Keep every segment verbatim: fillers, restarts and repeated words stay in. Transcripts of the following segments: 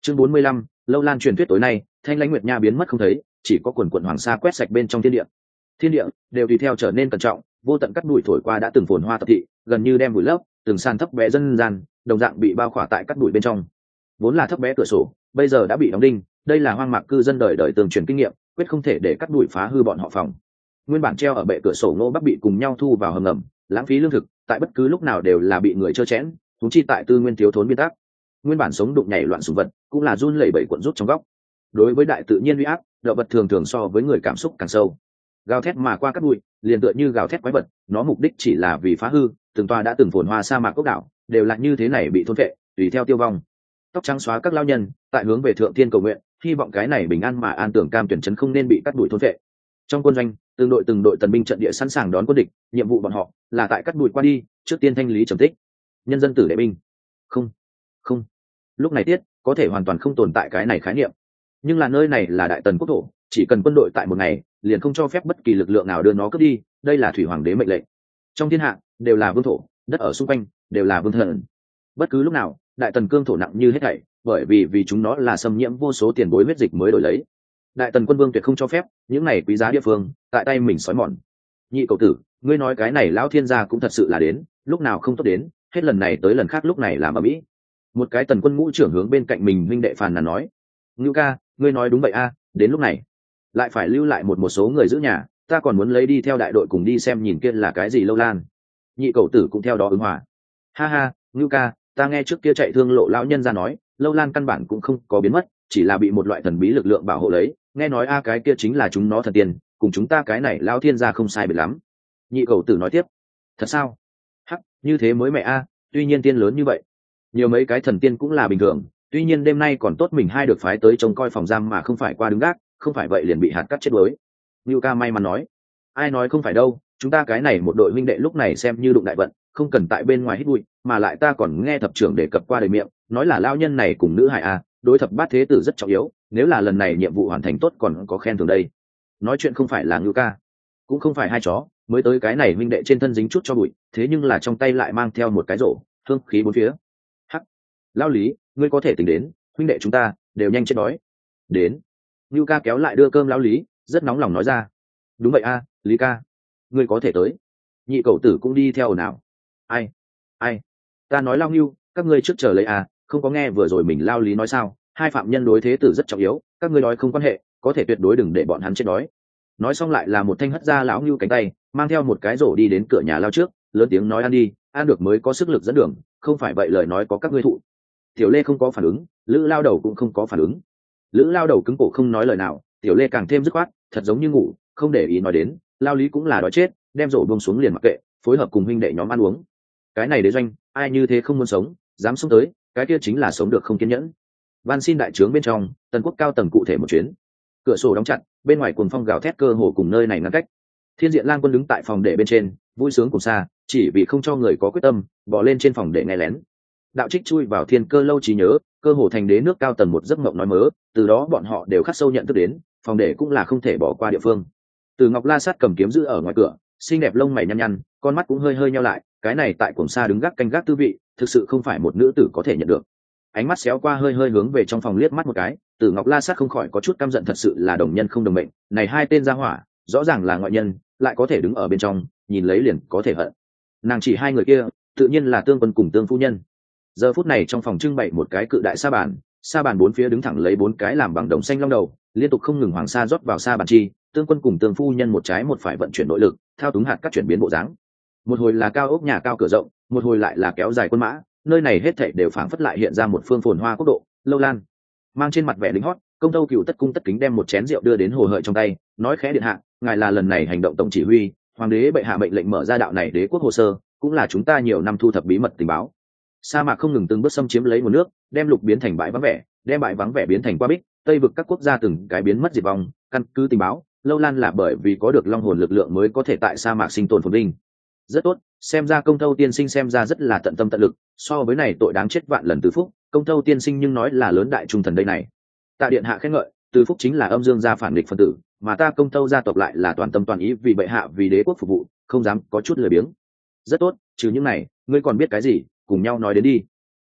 Chương bốn mươi lăm, lâu lan truyền thuyết tối nay, Thanh Lãnh Nguyệt Nha biến mất không thấy, chỉ có quần quần hoàng sa quét sạch bên trong thiên địa. Thiên địa đều tùy theo trở nên cẩn trọng, vô tận cắt bụi thổi qua đã từng phồn hoa tập thị, gần như đem bụi lấp, từng sàn thấp bé dân gian, đồng dạng bị bao khỏa tại cắt bụi bên trong. Vốn là thấp bé cửa sổ, bây giờ đã bị đóng đinh, đây là hoang mạc cư dân đời đời tường truyền kinh nghiệm, quyết không thể để cắt bụi phá hư bọn họ phòng. Nguyên bản treo ở bệ cửa sổ ngô bắc bị cùng nhau thu vào hầm ngầm, lãng phí lương thực, tại bất cứ lúc nào đều là bị người trơ chẽn, thúng chi tại tư nguyên thiếu thốn biên tác. Nguyên bản sống đụng nhảy loạn sủng vật, cũng là run lẩy bẩy cuộn rút trong góc. Đối với đại tự nhiên uy áp, động vật thường thường so với người cảm xúc càng sâu. Gào thét mà qua cát bụi, liền tựa như gào thét quái vật, nó mục đích chỉ là vì phá hư, từng tòa đã từng phồn hoa sa mạc quốc đảo, đều là như thế này bị thôn phệ, tùy theo tiêu vong. Tóc trắng xóa các lao nhân, tại hướng về thượng thiên cầu nguyện, hy vọng cái này bình an mà an tưởng cam tuyển trấn không nên bị cắt đuổi thôn phệ. Trong quân doanh, từng đội từng đội tần binh trận địa sẵn sàng đón quân địch, nhiệm vụ bọn họ là tại cắt đuổi qua đi, trước tiên thanh lý trầm tích. Nhân dân tử đệ binh. Không, không. Lúc này tiết, có thể hoàn toàn không tồn tại cái này khái niệm. Nhưng là nơi này là đại tần quốc thổ, chỉ cần quân đội tại một ngày, liền không cho phép bất kỳ lực lượng nào đưa nó cướp đi, đây là thủy hoàng đế mệnh lệnh. Trong thiên hạ, đều là vương thổ, đất ở xung quanh đều là vương thần. Bất cứ lúc nào, đại tần cương thổ nặng như hết thảy, bởi vì vì chúng nó là xâm nhiễm vô số tiền bối huyết dịch mới đổi lấy. Đại tần quân vương tuyệt không cho phép những này quý giá địa phương tại tay mình xói mòn. Nhị cậu tử, ngươi nói cái này lão thiên gia cũng thật sự là đến, lúc nào không tốt đến, hết lần này tới lần khác lúc này làm ở mỹ. Một cái tần quân ngũ trưởng hướng bên cạnh mình huynh đệ phàn nàn nói: Ngưu ca, ngươi nói đúng vậy a, đến lúc này lại phải lưu lại một một số người giữ nhà, ta còn muốn lấy đi theo đại đội cùng đi xem nhìn kia là cái gì lâu lan. Nhị cậu tử cũng theo đó ứng hòa: ha ha, Ngưu ca, ta nghe trước kia chạy thương lộ lão nhân ra nói, lâu lan căn bản cũng không có biến mất, chỉ là bị một loại thần bí lực lượng bảo hộ lấy, nghe nói a cái kia chính là chúng nó thần tiên, cùng chúng ta cái này lão thiên gia không sai biệt lắm. Nhị cầu tử nói tiếp: thật sao? Hắc, như thế mới mẹ a, tuy nhiên tiên lớn như vậy, nhiều mấy cái thần tiên cũng là bình thường, tuy nhiên đêm nay còn tốt mình hai được phái tới trông coi phòng giam mà không phải qua đứng gác, không phải vậy liền bị hạt cắt chết đuối. Ngưu ca may mắn nói: ai nói không phải đâu, chúng ta cái này một đội huynh đệ lúc này xem như đụng đại vận, không cần tại bên ngoài hít bụi, mà lại ta còn nghe thập trưởng đề cập qua đời miệng, nói là lao nhân này cùng nữ hài a, đối thập bát thế tử rất trọng yếu, nếu là lần này nhiệm vụ hoàn thành tốt còn có khen thưởng đây. Nói chuyện không phải là Ngưu ca, cũng không phải hai chó, mới tới cái này huynh đệ trên thân dính chút cho bụi, thế nhưng là trong tay lại mang theo một cái rổ, hương khí bốn phía. Hắc, lao Lý, ngươi có thể tính đến, huynh đệ chúng ta đều nhanh chết đói. Đến. Ngưu ca kéo lại đưa cơm lao Lý, rất nóng lòng nói ra: đúng vậy a, Lý ca, ngươi có thể tới. Nhị cậu tử cũng đi theo nào. Ai ai ta nói lao Ngưu, các ngươi trước chờ lấy à, không có nghe vừa rồi mình lao Lý nói sao, hai phạm nhân đối thế tử rất trọng yếu, các ngươi nói không quan hệ, có thể tuyệt đối đừng để bọn hắn chết đói. Nói xong lại là một thanh hất ra lão Ngưu cánh tay, mang theo một cái rổ đi đến cửa nhà lao trước, lớn tiếng nói: ăn đi, ăn được mới có sức lực dẫn đường, không phải vậy lời nói có các ngươi thụ. Tiểu Lê không có phản ứng, Lữ lao đầu cũng không có phản ứng. Lữ lao đầu cứng cổ không nói lời nào, Tiểu Lê càng thêm dứt khoát, thật giống như ngủ, không để ý nói đến. Lao Lý cũng là đói chết, đem rổ buông xuống liền mặc kệ, phối hợp cùng huynh đệ nhóm ăn uống. Cái này đế doanh, ai như thế không muốn sống, dám sống tới, cái kia chính là sống được không kiên nhẫn. Van xin đại trướng bên trong, tần quốc cao tầng cụ thể một chuyến. Cửa sổ đóng chặt, bên ngoài cuồng phong gào thét cơ hồ cùng nơi này ngăn cách. Thiên Diện Lang quân đứng tại phòng để bên trên, vui sướng cùng xa, chỉ vì không cho người có quyết tâm bỏ lên trên phòng để nghe lén. Đạo Trích chui vào Thiên Cơ lâu trí nhớ, cơ hồ thành đế nước cao tầng một giấc mộng nói mớ, từ đó bọn họ đều khắc sâu nhận thức đến, phòng để cũng là không thể bỏ qua địa phương. Từ Ngọc La Sát cầm kiếm giữ ở ngoài cửa, xinh đẹp lông mày nhăn nhăn, con mắt cũng hơi hơi nheo lại, cái này tại cuồng xa đứng gác canh gác tư vị, thực sự không phải một nữ tử có thể nhận được. Ánh mắt xéo qua hơi hơi hướng về trong phòng liếc mắt một cái, Từ Ngọc La Sát không khỏi có chút căm giận, thật sự là đồng nhân không đồng mệnh, này hai tên gia hỏa, rõ ràng là ngoại nhân, lại có thể đứng ở bên trong, nhìn lấy liền có thể hận. Nàng chỉ hai người kia, tự nhiên là Tương Quân cùng Tương phu nhân. Giờ phút này trong phòng trưng bày một cái cự đại sa bàn, sa bàn bốn phía đứng thẳng lấy bốn cái làm bằng đồng xanh long đầu, liên tục không ngừng hoàng sa rót vào sa bàn chi, Tương Quân cùng Tương phu nhân một trái một phải vận chuyển nội lực, thao túng hạt các chuyển biến bộ dáng. Một hồi là cao ốc nhà cao cửa rộng, một hồi lại là kéo dài quân mã, nơi này hết thảy đều phảng phất lại hiện ra một phương phồn hoa quốc độ. Lâu Lan mang trên mặt vẻ lính hót, công tâu cựu tất cung tất kính đem một chén rượu đưa đến hồ hợi trong tay, nói khẽ: điện hạ, ngài là lần này hành động tổng chỉ huy, hoàng đế bệ hạ mệnh lệnh mở ra đạo này đế quốc hồ sơ, cũng là chúng ta nhiều năm thu thập bí mật tình báo. Sa mạc không ngừng từng bước xâm chiếm lấy nguồn nước, đem lục biến thành bãi vắng vẻ, đem bãi vắng vẻ biến thành qua bích, tây vực các quốc gia từng cái biến mất diệt vong. Căn cứ tình báo, Lâu Lan là bởi vì có được long hồn lực lượng mới có thể tại sa mạc sinh tồn phồn vinh. Rất tốt, xem ra công tâu tiên sinh xem ra rất là tận tâm tận lực, so với này tội đáng chết vạn lần Từ Phúc, công tâu tiên sinh nhưng nói là lớn đại trung thần đây này. Tạ điện hạ khen ngợi, Từ Phúc chính là âm dương gia phản địch phân tử, mà ta công tâu gia tộc lại là toàn tâm toàn ý vì bệ hạ vì đế quốc phục vụ, không dám có chút lười biếng. Rất tốt, trừ những này, ngươi còn biết cái gì, cùng nhau nói đến đi. Vâng,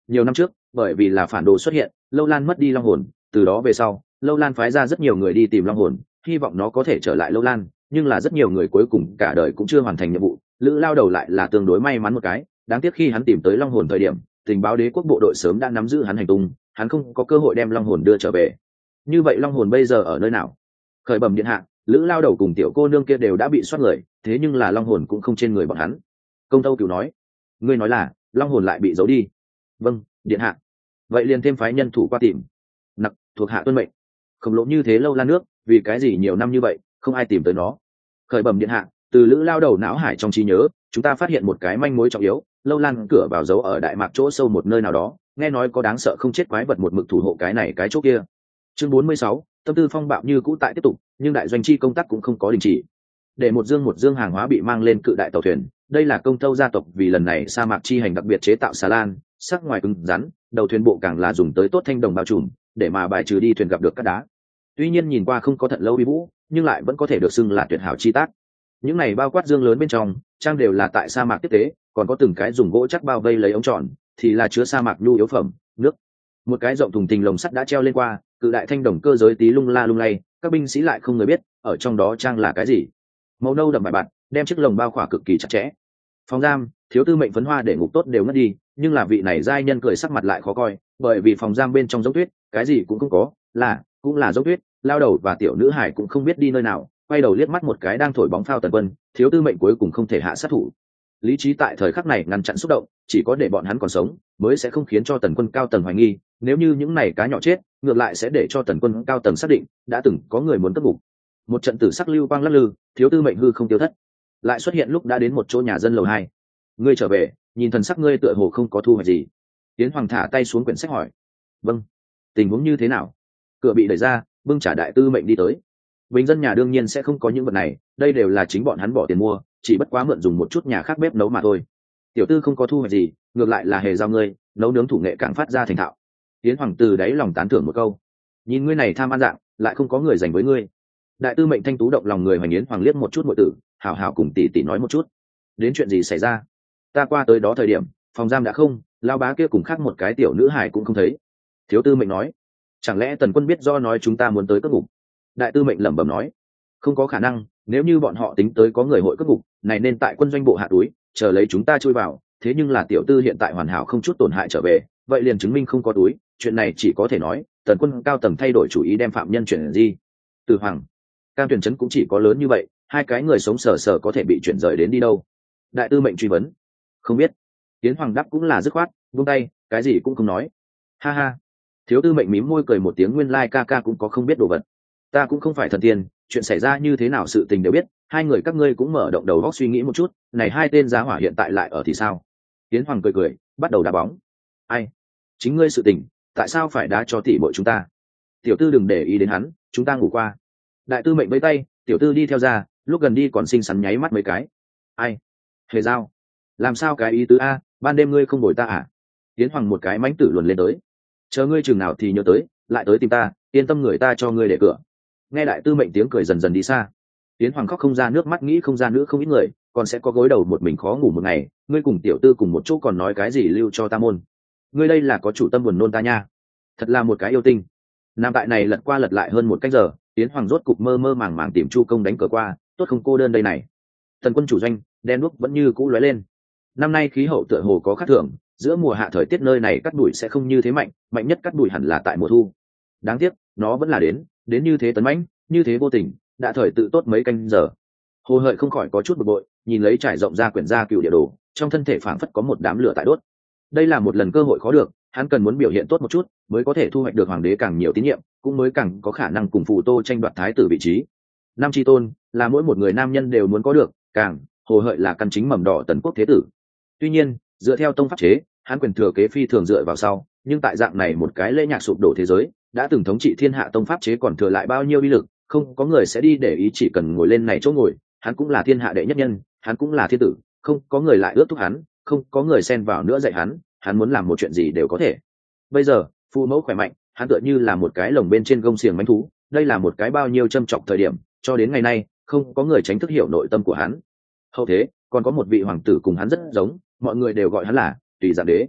Nhiều năm trước bởi vì là phản đồ xuất hiện, Lâu Lan mất đi long hồn, từ đó về sau Lâu Lan phái ra rất nhiều người đi tìm long hồn, hy vọng nó có thể trở lại Lâu Lan, nhưng là rất nhiều người cuối cùng cả đời cũng chưa hoàn thành nhiệm vụ. Lữ Lao Đầu lại là tương đối may mắn một cái, đáng tiếc khi hắn tìm tới long hồn thời điểm, tình báo đế quốc bộ đội sớm đã nắm giữ hắn hành tung, hắn không có cơ hội đem long hồn đưa trở về. Như vậy long hồn bây giờ ở nơi nào? Khởi bẩm điện hạ, Lữ Lao Đầu cùng tiểu cô nương kia đều đã bị soát người, thế nhưng là long hồn cũng không trên người bọn hắn. Công Tâu Cửu nói. Ngươi nói là long hồn lại bị giấu đi? Vâng, điện hạ. Vậy liền thêm phái nhân thủ qua tìm. Nặc, thuộc hạ tuân mệnh. Khổng lồ như thế Lâu Lan nước, vì cái gì nhiều năm như vậy không ai tìm tới nó? Khởi bẩm điện hạ, từ Lữ Lao Đầu não hải trong trí nhớ, chúng ta phát hiện một cái manh mối trọng yếu. Lâu Lan cửa vào giấu ở đại mạc chỗ sâu một nơi nào đó, nghe nói có đáng sợ không chết quái vật một mực thủ hộ cái này cái chỗ kia. Chương bốn mươi sáu, tâm tư phong bạo như cũ tại tiếp tục, nhưng đại doanh chi công tác cũng không có đình chỉ. Để một dương một dương hàng hóa bị mang lên cự đại tàu thuyền, đây là Công Tâu gia tộc vì lần này sa mạc chi hành đặc biệt chế tạo xà lan, sắc ngoài cứng rắn, đầu thuyền bộ càng là dùng tới tốt thanh đồng bao trùm, để mà bài trừ đi thuyền gặp được cát đá. Tuy nhiên nhìn qua không có thận lâu uy vũ, nhưng lại vẫn có thể được xưng là tuyệt hảo chi tác. Những này bao quát dương lớn bên trong, trang đều là tại sa mạc tiếp tế, còn có từng cái dùng gỗ chắc bao vây lấy ống tròn, thì là chứa sa mạc nhu yếu phẩm, nước. Một cái rộng thùng thình lồng sắt đã treo lên qua, cự đại thanh đồng cơ giới tí lung la lung lay, các binh sĩ lại không người biết ở trong đó trang là cái gì. Màu nâu đậm bài bạt, đem chiếc lồng bao khỏa cực kỳ chặt chẽ. Phòng giam, thiếu tư mệnh phấn hoa để ngục tốt đều ngất đi, nhưng là vị này giai nhân cười sắc mặt lại khó coi, bởi vì phòng giam bên trong giống tuyết, cái gì cũng không có, là cũng là giống tuyết. Lao Đầu và tiểu nữ hải cũng không biết đi nơi nào, quay đầu liếc mắt một cái đang thổi bóng phao Tần Quân, thiếu tư mệnh cuối cùng không thể hạ sát thủ. Lý trí tại thời khắc này ngăn chặn xúc động, chỉ có để bọn hắn còn sống mới sẽ không khiến cho Tần Quân cao tầng hoài nghi, nếu như những này cá nhỏ chết, ngược lại sẽ để cho Tần Quân cao tầng xác định đã từng có người muốn cất ngục. Một trận tử sắc lưu quang lắc lư, thiếu tư mệnh hư không tiêu thất, lại xuất hiện lúc đã đến một chỗ nhà dân lầu hai. Ngươi trở về, nhìn thần sắc ngươi tựa hồ không có thu hoạch gì. Tiến Hoàng thả tay xuống quyển sách hỏi. Vâng. Tình huống như thế nào? Cửa bị đẩy ra, bưng trả đại tư mệnh đi tới. Bình dân nhà đương nhiên sẽ không có những vật này, đây đều là chính bọn hắn bỏ tiền mua, chỉ bất quá mượn dùng một chút nhà khác bếp nấu mà thôi. Tiểu tư không có thu hoạch gì, ngược lại là hề giao ngươi nấu nướng thủ nghệ càng phát ra thành thạo. Tiến Hoàng từ đáy lòng tán thưởng một câu. Nhìn ngươi này tham ăn dạng, lại không có người dành với ngươi. Đại tư mệnh thanh tú động lòng người, Hoành Yến Hoàng liếc một chút muội tử, hảo hảo cùng tỷ tỷ nói một chút. Đến chuyện gì xảy ra? Ta qua tới đó thời điểm, phòng giam đã không, lao bá kia cùng khác một cái tiểu nữ hài cũng không thấy. Thiếu tư mệnh nói. Chẳng lẽ Tần Quân biết do nói chúng ta muốn tới cất ngục? Đại tư mệnh lẩm bẩm nói. Không có khả năng, nếu như bọn họ tính tới có người hội cất ngục, này nên tại quân doanh bộ hạ túi, chờ lấy chúng ta chui vào, thế nhưng là tiểu tư hiện tại hoàn hảo không chút tổn hại trở về, vậy liền chứng minh không có túi, chuyện này chỉ có thể nói, Tần Quân cao tầng thay đổi chủ ý đem phạm nhân chuyển gì. Từ Hoàng, Cam Tuyền trấn cũng chỉ có lớn như vậy, hai cái người sống sờ sờ có thể bị chuyển rời đến đi đâu? Đại tư mệnh truy vấn. Không biết. Tiến Hoàng đáp cũng là dứt khoát, buông tay, cái gì cũng không nói. Ha ha. Thiếu tư mệnh mím môi cười một tiếng, nguyên lai ca ca cũng có không biết đồ vật. Ta cũng không phải thần tiên, chuyện xảy ra như thế nào sự tình đều biết, hai người các ngươi cũng mở động đầu óc suy nghĩ một chút, này hai tên giá hỏa hiện tại lại ở thì sao? Tiến Hoàng cười cười, bắt đầu đá bóng. Ai? Chính ngươi sự tình, tại sao phải đá cho tỷ muội chúng ta? Tiểu tư đừng để ý đến hắn, chúng ta ngủ qua. Đại tư mệnh vẫy tay, tiểu tư đi theo ra, lúc gần đi còn xinh xắn nháy mắt mấy cái. Ai? Hề giao. Làm sao cái ý tứ a, ban đêm ngươi không bồi ta à? Tiến Hoàng một cái mánh tử luồn lên tới. Chờ ngươi chừng nào thì nhớ tới, lại tới tìm ta, yên tâm người ta cho ngươi để cửa. Nghe đại tư mệnh tiếng cười dần dần đi xa. Tiến Hoàng khóc không ra nước mắt, nghĩ không ra nữa không ít người, còn sẽ có gối đầu một mình khó ngủ một ngày, ngươi cùng tiểu tư cùng một chỗ còn nói cái gì lưu cho ta môn. Ngươi đây là có chủ tâm buồn nôn ta nha. Thật là một cái yêu tinh. Nam tại này lật qua lật lại hơn một cách giờ, Tiến Hoàng rốt cục mơ mơ màng màng tìm Chu Công đánh cờ qua, tốt không cô đơn đây này. Tần Quân chủ doanh, đen đuốc vẫn như cũ lóe lên. Năm nay khí hậu tựa hồ có khác thường, giữa mùa hạ thời tiết nơi này cắt đuổi sẽ không như thế mạnh, mạnh nhất cắt đuổi hẳn là tại mùa thu. Đáng tiếc, nó vẫn là đến, đến như thế tấn mãnh, như thế vô tình, đã thời tự tốt mấy canh giờ. Hồ Hợi không khỏi có chút bực bội, nhìn lấy trải rộng ra quyển gia cựu địa đồ, trong thân thể phảng phất có một đám lửa tại đốt. Đây là một lần cơ hội khó được, hắn cần muốn biểu hiện tốt một chút, mới có thể thu hoạch được hoàng đế càng nhiều tín nhiệm, cũng mới càng có khả năng cùng Phù Tô tranh đoạt thái tử vị trí. Nam chi tôn là mỗi một người nam nhân đều muốn có được, càng Hồ Hợi là căn chính mầm đỏ tần quốc thế tử. Tuy nhiên, dựa theo tông pháp chế, hắn quyền thừa kế phi thường dựa vào sau, nhưng tại dạng này một cái lễ nhạc sụp đổ thế giới, đã từng thống trị thiên hạ tông pháp chế còn thừa lại bao nhiêu uy lực, không có người sẽ đi để ý, chỉ cần ngồi lên này chỗ ngồi, hắn cũng là thiên hạ đệ nhất nhân, hắn cũng là thiên tử, không có người lại ước thúc hắn, không có người xen vào nữa dạy hắn, hắn muốn làm một chuyện gì đều có thể. Bây giờ, phụ mẫu khỏe mạnh, hắn tựa như là một cái lồng bên trên gông xiềng mãnh thú, đây là một cái bao nhiêu châm trọng thời điểm, cho đến ngày nay, không có người tránh thức hiểu nội tâm của hắn. Hậu thế, còn có một vị hoàng tử cùng hắn rất giống, mọi người đều gọi hắn là Tùy Dạng Đế.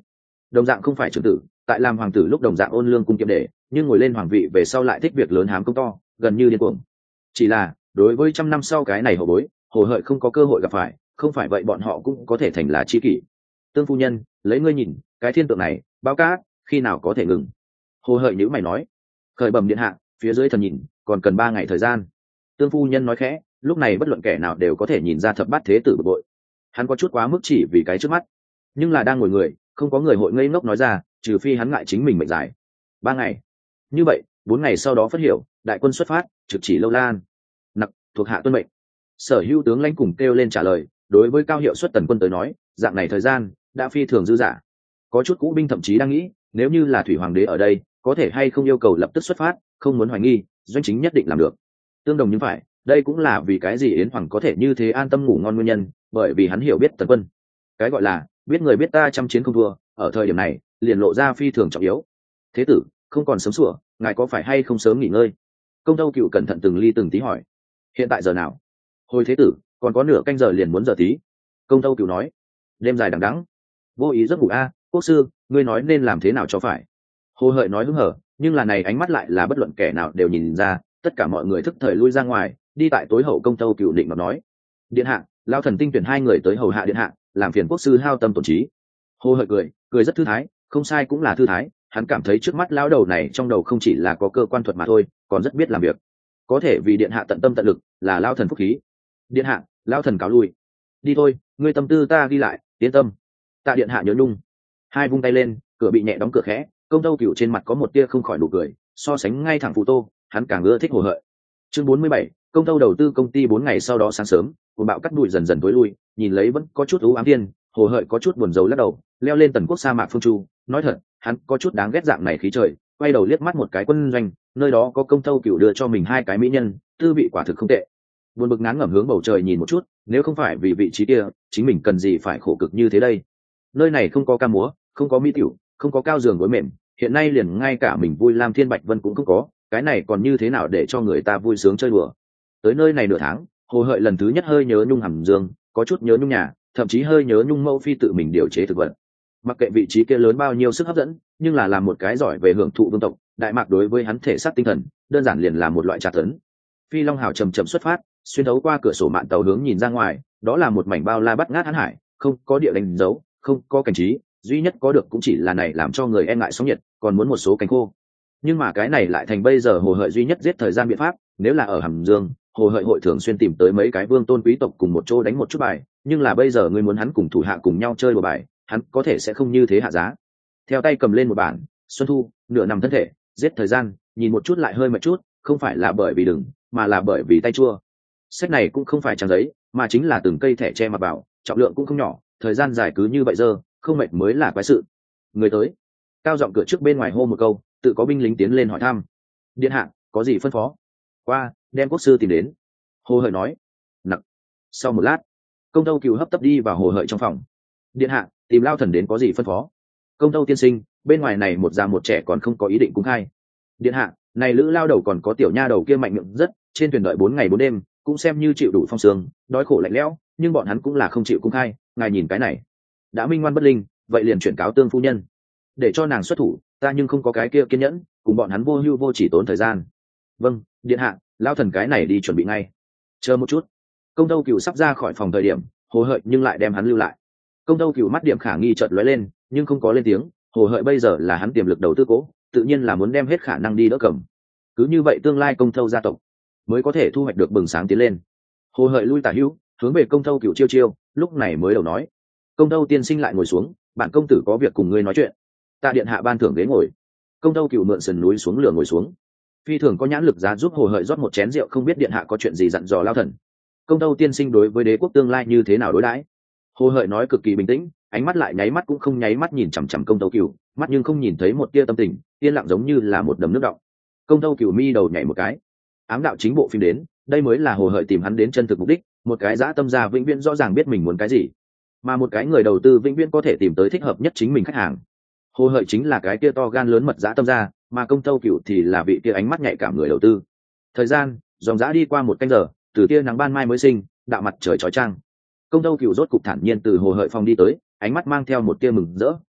đồng dạng không phải trưởng tử, tại làm hoàng tử lúc đồng dạng ôn lương cung kiệm đề, nhưng ngồi lên hoàng vị về sau lại thích việc lớn hám công to, gần như điên cuồng. Chỉ là đối với trăm năm sau cái này hậu bối, Hồ Hợi không có cơ hội gặp phải, không phải vậy bọn họ cũng có thể thành là chi kỷ. Tương phu nhân, lấy ngươi nhìn, cái thiên tượng này, báo cát, khi nào có thể ngừng? Hồ Hợi nhíu mày nói. Khởi bẩm điện hạ, phía dưới thần nhìn, còn cần ba ngày thời gian. Tương phu nhân nói khẽ, lúc này bất luận kẻ nào đều có thể nhìn ra thập bát thế tử bực bội. Hắn có chút quá mức chỉ vì cái trước mắt, nhưng là đang ngồi người, không có người hội ngây ngốc nói ra, trừ phi hắn ngại chính mình mệnh dài. Ba ngày. Như vậy, bốn ngày sau đó phát hiểu, đại quân xuất phát, trực chỉ Lâu Lan. Nặc, thuộc hạ tuân mệnh. Sở hữu tướng lãnh cùng kêu lên trả lời, đối với cao hiệu suất tần quân tới nói, dạng này thời gian đã phi thường dư dả. Có chút cũ binh thậm chí đang nghĩ, nếu như là thủy hoàng đế ở đây, có thể hay không yêu cầu lập tức xuất phát, không muốn hoài nghi, doanh chính nhất định làm được. Tương đồng như phải, đây cũng là vì cái gì Yến Hoàng có thể như thế an tâm ngủ ngon nguyên nhân, bởi vì hắn hiểu biết tần quân. Cái gọi là biết người biết ta trăm chiến không thua, ở thời điểm này liền lộ ra phi thường trọng yếu. Thế tử, không còn sớm sủa, ngài có phải hay không sớm nghỉ ngơi? Công tâu cựu cẩn thận từng ly từng tí hỏi. Hiện tại giờ nào? Hồi thế tử, còn có nửa canh giờ liền muốn giờ tí. Công tâu cựu nói. Đêm dài đằng đẵng, vô ý giấc ngủ a. Quốc sư, ngươi nói nên làm thế nào cho phải? Hồ Hợi nói hứng hở, nhưng là này ánh mắt lại là bất luận kẻ nào đều nhìn ra, tất cả mọi người thức thời lui ra ngoài, đi tại tối hậu công tâu cựu định mà nói. Điện hạ, lao thần tinh tuyển hai người tới hầu hạ điện hạ, làm phiền quốc sư hao tâm tổn trí. Hồ Hợi cười, cười rất thư thái, không sai cũng là thư thái, hắn cảm thấy trước mắt lão đầu này trong đầu không chỉ là có cơ quan thuật mà thôi, còn rất biết làm việc. Có thể vì điện hạ tận tâm tận lực, là lao thần phúc khí. Điện hạ, lao thần cáo lui. Đi thôi, ngươi tâm tư ta ghi lại, yên tâm. Tạ điện hạ nhớ nhung. Hai vung tay lên, cửa bị nhẹ đóng cửa khẽ, công tâu cựu trên mặt có một tia không khỏi nụ cười, so sánh ngay thẳng phụ tô, hắn càng ưa thích Hồ Hợi. Chương bốn mươi bảy, công tâu đầu tư công ty bốn ngày sau đó sáng sớm, cuồng bạo cắt đùi dần dần tối lui, nhìn lấy vẫn có chút u ám thiên, Hồ Hợi có chút buồn rầu lắc đầu, leo lên tần quốc sa mạc phương chu, nói thật, hắn có chút đáng ghét dạng này khí trời, quay đầu liếc mắt một cái quân doanh, nơi đó có công tâu cựu đưa cho mình hai cái mỹ nhân, tư vị quả thực không tệ. Buồn bực ngán ngẩm hướng bầu trời nhìn một chút, nếu không phải vì vị trí kia, chính mình cần gì phải khổ cực như thế đây? Nơi này không có ca múa, không có mỹ tiểu, không có cao giường gối mềm, hiện nay liền ngay cả mình vui Lam Thiên Bạch Vân cũng không có, cái này còn như thế nào để cho người ta vui sướng chơi đùa? Tới nơi này nửa tháng, Hồ Hợi lần thứ nhất hơi nhớ nhung Hàm Dương, có chút nhớ nhung nhà, thậm chí hơi nhớ nhung mẫu phi tự mình điều chế thực vật. Mặc kệ vị trí kia lớn bao nhiêu sức hấp dẫn, nhưng là làm một cái giỏi về hưởng thụ vương tộc, Đại Mạc đối với hắn thể xác tinh thần, đơn giản liền là một loại trà tấn. Phi Long Hào chậm chậm xuất phát, xuyên thấu qua cửa sổ mạn tàu hướng nhìn ra ngoài, đó là một mảnh bao la bát ngát hãn hải, không có địa đánh dấu, không có cảnh trí, duy nhất có được cũng chỉ là này làm cho người e ngại sóng nhiệt, còn muốn một số cánh khô. Nhưng mà cái này lại thành bây giờ Hồ Hợi duy nhất giết thời gian biện pháp, nếu là ở Hàm Dương, Hồ Hợi hội thường xuyên tìm tới mấy cái vương tôn quý tộc cùng một chỗ đánh một chút bài, nhưng là bây giờ ngươi muốn hắn cùng thủ hạ cùng nhau chơi một bài, hắn có thể sẽ không như thế hạ giá. Theo tay cầm lên một bản, Xuân Thu, nửa nằm thân thể, giết thời gian, nhìn một chút lại hơi một chút, không phải là bởi vì đừng, mà là bởi vì tay chua. Sách này cũng không phải trang giấy, mà chính là từng cây thẻ tre mà bảo, trọng lượng cũng không nhỏ, thời gian dài cứ như vậy giờ, không mệt mới là quái sự. Người tới. Cao giọng cửa trước bên ngoài hô một câu, tự có binh lính tiến lên hỏi thăm. Điện hạ, có gì phân phó? Qua, đem quốc sư tìm đến. Hồ Hợi nói. Nặc. Sau một lát, công tâu cựu hấp tấp đi vào Hồ Hợi trong phòng. Điện hạ, tìm lao thần đến có gì phân phó? Công tâu tiên sinh, bên ngoài này một già một trẻ còn không có ý định cung khai. Điện hạ, này lữ lao đầu còn có tiểu nha đầu kia mạnh miệng rất, trên thuyền đợi bốn ngày bốn đêm, cũng xem như chịu đủ phong sương, đói khổ lạnh lẽo, nhưng bọn hắn cũng là không chịu cung khai. Ngài nhìn cái này, đã minh ngoan bất linh, vậy liền chuyển cáo tương phu nhân, để cho nàng xuất thủ, ta nhưng không có cái kia kiên nhẫn, cùng bọn hắn vô hưu vô chỉ tốn thời gian. Vâng, điện hạ, lao thần cái này đi chuẩn bị ngay. Chờ một chút. Công tâu cựu sắp ra khỏi phòng thời điểm, Hồ Hợi nhưng lại đem hắn lưu lại. Công tâu cựu mắt điểm khả nghi chợt lóe lên, nhưng không có lên tiếng. Hồ Hợi bây giờ là hắn tiềm lực đầu tư cố, tự nhiên là muốn đem hết khả năng đi đỡ cầm. Cứ như vậy tương lai công tâu gia tộc mới có thể thu hoạch được bừng sáng tiến lên. Hồ Hợi lui tả hữu, hướng về công tâu cựu chiêu chiêu, lúc này mới đầu nói. Công tâu tiên sinh lại ngồi xuống, bản công tử có việc cùng ngươi nói chuyện. Tạ điện hạ ban thưởng ghế ngồi. Công tâu cựu mượn sườn núi xuống lửa ngồi xuống. Phi thường có nhãn lực giá giúp Hồ Hợi rót một chén rượu, không biết điện hạ có chuyện gì dặn dò lao thần. Công tâu tiên sinh đối với đế quốc tương lai như thế nào đối đãi? Hồ Hợi nói cực kỳ bình tĩnh, ánh mắt lại nháy mắt cũng không nháy mắt nhìn chằm chằm công tâu cựu, mắt nhưng không nhìn thấy một tia tâm tình, yên lặng giống như là một đầm nước đọng. Công tâu cựu mi đầu nhảy một cái. Ám đạo chính bộ phim đến, đây mới là Hồ Hợi tìm hắn đến chân thực mục đích, một cái dã tâm gia vĩnh viễn rõ ràng biết mình muốn cái gì, mà một cái người đầu tư vĩnh viễn có thể tìm tới thích hợp nhất chính mình khách hàng. Hồ Hợi chính là cái kia to gan lớn mật dã tâm gia, mà công tâu cựu thì là vị kia ánh mắt nhạy cảm người đầu tư. Thời gian dòng dã đi qua một canh giờ, từ tia nắng ban mai mới sinh, đạo mặt trời chói chang. Công tâu cựu rốt cục thản nhiên từ Hồ Hợi phòng đi tới, ánh mắt mang theo một tia mừng rỡ,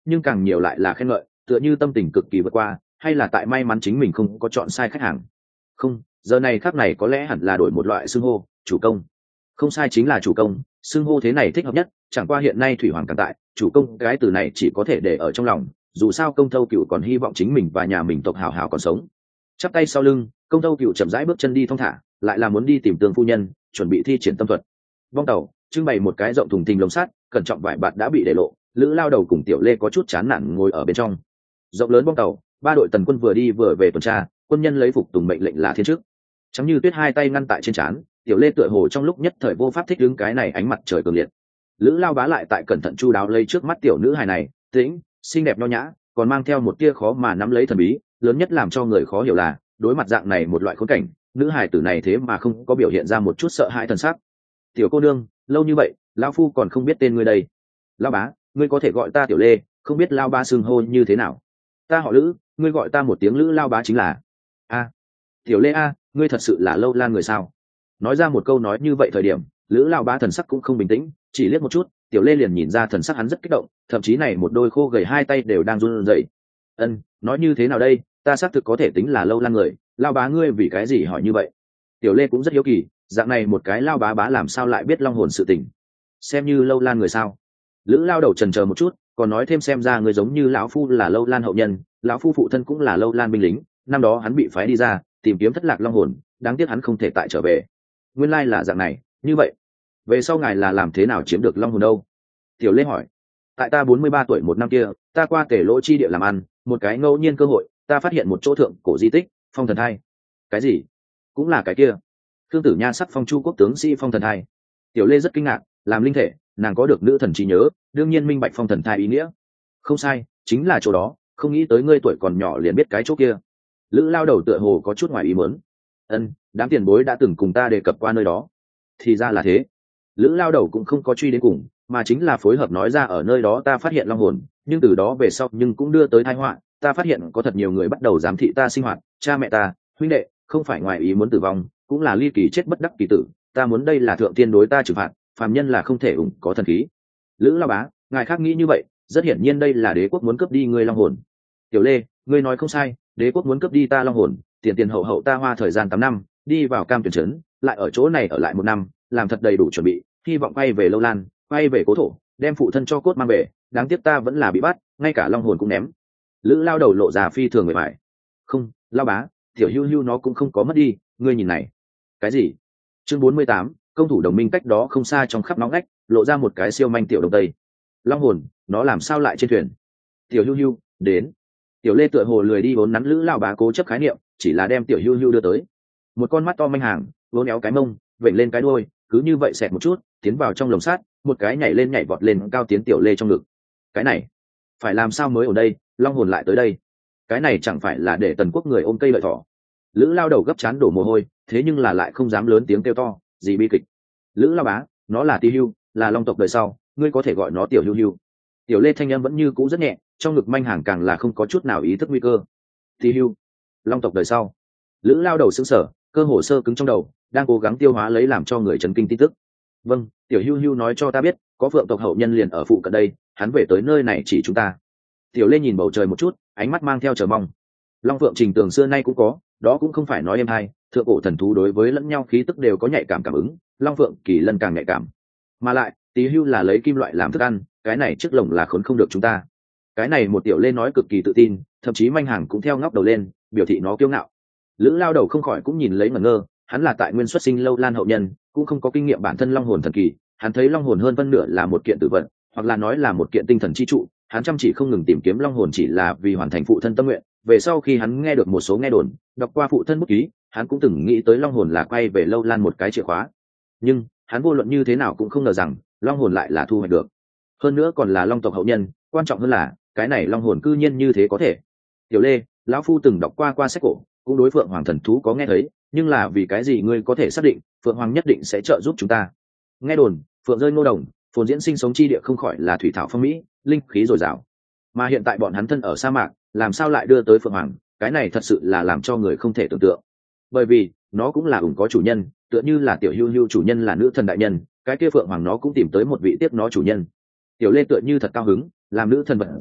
nhưng càng nhiều lại là khen ngợi, tựa như tâm tình cực kỳ vượt qua, hay là tại may mắn chính mình không có chọn sai khách hàng. Không, giờ này khắc này có lẽ hẳn là đổi một loại xưng hô, chủ công. Không sai, chính là chủ công, xưng hô thế này thích hợp nhất. Chẳng qua hiện nay thủy hoàng càng tại, chủ công cái từ này chỉ có thể để ở trong lòng, dù sao Công Thâu Cựu còn hy vọng chính mình và nhà mình tộc hào hào còn sống. Chắp tay sau lưng, Công Thâu Cựu chậm rãi bước chân đi thong thả, lại là muốn đi tìm Tương phu nhân, chuẩn bị thi triển tâm thuật. Bong tàu trưng bày một cái rộng thùng thình lồng sắt, cẩn trọng vải bạt đã bị để lộ, Lữ Lao Đầu cùng Tiểu Lê có chút chán nản ngồi ở bên trong. Rộng lớn bong tàu, ba đội tần quân vừa đi vừa về tuần tra, quân nhân lấy phục tùng mệnh lệnh là thiên chức. Chắm Như Tuyết hai tay ngăn tại trên trán, Tiểu Lê tựa hồ trong lúc nhất thời vô pháp thích ứng cái này ánh mặt trời cường liệt. Lữ Lao Bá lại tại cẩn thận chu đáo lấy trước mắt tiểu nữ hài này, tĩnh, xinh đẹp nho nhã, còn mang theo một tia khó mà nắm lấy thần bí, lớn nhất làm cho người khó hiểu là, đối mặt dạng này một loại khốn cảnh, nữ hài tử này thế mà không có biểu hiện ra một chút sợ hãi thần sắc. Tiểu cô nương, lâu như vậy, lão phu còn không biết tên ngươi đây. Lao Bá, ngươi có thể gọi ta Tiểu Lê, không biết Lao Bá xưng hô như thế nào? Ta họ Lữ, ngươi gọi ta một tiếng Lữ Lao Bá chính là. A, Tiểu Lê a, ngươi thật sự là Lâu Lan người sao? Nói ra một câu nói như vậy thời điểm, Lữ Lao Bá thần sắc cũng không bình tĩnh, chỉ liếc một chút, Tiểu Lê liền nhìn ra thần sắc hắn rất kích động, thậm chí này một đôi khô gầy hai tay đều đang run rẩy. Ân, nói như thế nào đây, ta xác thực có thể tính là Lâu Lan người, Lao Bá ngươi vì cái gì hỏi như vậy? Tiểu Lê cũng rất hiếu kỳ, dạng này một cái Lao Bá bá làm sao lại biết long hồn sự tình? Xem như Lâu Lan người sao? Lữ Lao đầu trần chờ một chút, còn nói thêm xem ra người giống như lão phu là Lâu Lan hậu nhân, lão phu phụ thân cũng là Lâu Lan binh lính, năm đó hắn bị phái đi ra tìm kiếm thất lạc long hồn, đáng tiếc hắn không thể tại trở về. Nguyên lai là dạng này, như vậy về sau ngài là làm thế nào chiếm được long hồn đâu? Tiểu Lê hỏi. Tại ta bốn mươi ba tuổi một năm kia, ta qua Tể Lỗ chi địa làm ăn, một cái ngẫu nhiên cơ hội, ta phát hiện một chỗ thượng cổ di tích, Phong Thần Thai. Cái gì? Cũng là cái kia? Thương Tử Nha sắc phong Chu quốc tướng sĩ Phong Thần Thai. Tiểu Lê rất kinh ngạc, làm linh thể, nàng có được nữ thần trí nhớ, đương nhiên minh bạch Phong Thần Thai ý nghĩa. Không sai, chính là chỗ đó, không nghĩ tới ngươi tuổi còn nhỏ liền biết cái chỗ kia. Lữ Lao đầu tựa hồ có chút ngoài ý muốn. Ân, đám tiền bối đã từng cùng ta đề cập qua nơi đó. Thì ra là thế. Lữ Lao đầu cũng không có truy đến cùng, mà chính là phối hợp nói ra ở nơi đó ta phát hiện long hồn, nhưng từ đó về sau nhưng cũng đưa tới tai họa, ta phát hiện có thật nhiều người bắt đầu giám thị ta sinh hoạt, cha mẹ ta, huynh đệ, không phải ngoài ý muốn tử vong, cũng là ly kỳ chết bất đắc kỳ tử, ta muốn đây là thượng tiên đối ta trừng phạt, phàm nhân là không thể ủng có thần khí. Lữ Lao bá, ngài khác nghĩ như vậy, rất hiển nhiên đây là đế quốc muốn cướp đi ngươi long hồn. Tiểu Lê, ngươi nói không sai, đế quốc muốn cướp đi ta long hồn, tiền tiền hậu hậu ta hoa thời gian tám năm, đi vào Cam Tuyển trấn, lại ở chỗ này ở lại một năm, làm thật đầy đủ chuẩn bị, hy vọng quay về Lâu Lan, quay về cố thổ, đem phụ thân cho cốt mang về, đáng tiếc ta vẫn là bị bắt, ngay cả long hồn cũng ném. Lữ Lao đầu lộ ra phi thường người phải. Không, Lao bá, tiểu Hưu Hưu nó cũng không có mất đi, ngươi nhìn này. Cái gì? Chương bốn mươi tám, công thủ đồng minh cách đó không xa trong khắp nóng ngách, lộ ra một cái siêu manh tiểu đông tây. Long hồn, nó làm sao lại trên thuyền? Tiểu Hưu Hưu, đến. Tiểu Lê tựa hồ lười đi vốn nắn Lữ Lao bá cố chấp khái niệm, chỉ là đem tiểu Hưu Hưu đưa tới. Một con mắt to manh hàng, vốn éo cái mông, vểnh lên cái đuôi, cứ như vậy xẹt một chút, tiến vào trong lồng sắt, một cái nhảy lên nhảy vọt lên cao tiến Tiểu Lê trong ngực. Cái này, phải làm sao mới ở đây, long hồn lại tới đây. Cái này chẳng phải là để tần quốc người ôm cây lợi thỏ. Lữ Lao đầu gấp chán đổ mồ hôi, thế nhưng là lại không dám lớn tiếng kêu to, gì bi kịch. Lữ Lao bá, nó là Ti Hưu, là long tộc đời sau, ngươi có thể gọi nó Tiểu Hưu Hưu. Tiểu Lê thanh âm vẫn như cũ rất nhẹ, trong ngực manh hàng càng là không có chút nào ý thức nguy cơ. Ti Hưu, long tộc đời sau. Lữ Lao đầu sững sờ, cơ hồ sơ cứng trong đầu, đang cố gắng tiêu hóa lấy làm cho người chấn kinh tin tức. Vâng, Tiểu Hưu Hưu nói cho ta biết, có phượng tộc hậu nhân liền ở phụ cận đây, hắn về tới nơi này chỉ chúng ta. Tiểu Lê nhìn bầu trời một chút, ánh mắt mang theo chờ mong. Long phượng trình tường xưa nay cũng có, đó cũng không phải nói êm hay, thượng cổ thần thú đối với lẫn nhau khí tức đều có nhạy cảm cảm ứng, long phượng kỳ lân càng nhạy cảm. Mà lại, Tí Hưu là lấy kim loại làm thức ăn, cái này trước lồng là khốn không được chúng ta. Cái này một Tiểu Lê nói cực kỳ tự tin, thậm chí manh hàng cũng theo ngóc đầu lên, biểu thị nó kiêu ngạo. Lữ Lao đầu không khỏi cũng nhìn lấy ngẩn ngơ, hắn là tại nguyên xuất sinh Lâu Lan hậu nhân, cũng không có kinh nghiệm bản thân long hồn thần kỳ, hắn thấy long hồn hơn phân nửa là một kiện tử vận, hoặc là nói là một kiện tinh thần chi trụ, hắn chăm chỉ không ngừng tìm kiếm long hồn chỉ là vì hoàn thành phụ thân tâm nguyện. Về sau khi hắn nghe được một số nghe đồn, đọc qua phụ thân bút ký, hắn cũng từng nghĩ tới long hồn là quay về Lâu Lan một cái chìa khóa. Nhưng hắn vô luận như thế nào cũng không ngờ rằng long hồn lại là thu hoạch được, hơn nữa còn là long tộc hậu nhân, quan trọng hơn là cái này long hồn cư nhiên như thế có thể. Tiểu Lê, lão phu từng đọc qua qua sách cổ, cũng đối phượng hoàng thần thú có nghe thấy, nhưng là vì cái gì ngươi có thể xác định phượng hoàng nhất định sẽ trợ giúp chúng ta? Nghe đồn phượng rơi ngô đồng, phồn diễn sinh sống chi địa không khỏi là thủy thảo phong mỹ, linh khí dồi dào, mà hiện tại bọn hắn thân ở sa mạc, làm sao lại đưa tới phượng hoàng? Cái này thật sự là làm cho người không thể tưởng tượng, bởi vì nó cũng là ủng có chủ nhân, tựa như là Tiểu Hưu Hưu chủ nhân là nữ thần đại nhân, cái kia phượng hoàng nó cũng tìm tới một vị tiếp nó chủ nhân. Tiểu Lê tựa như thật cao hứng, làm nữ thần vận dẫn,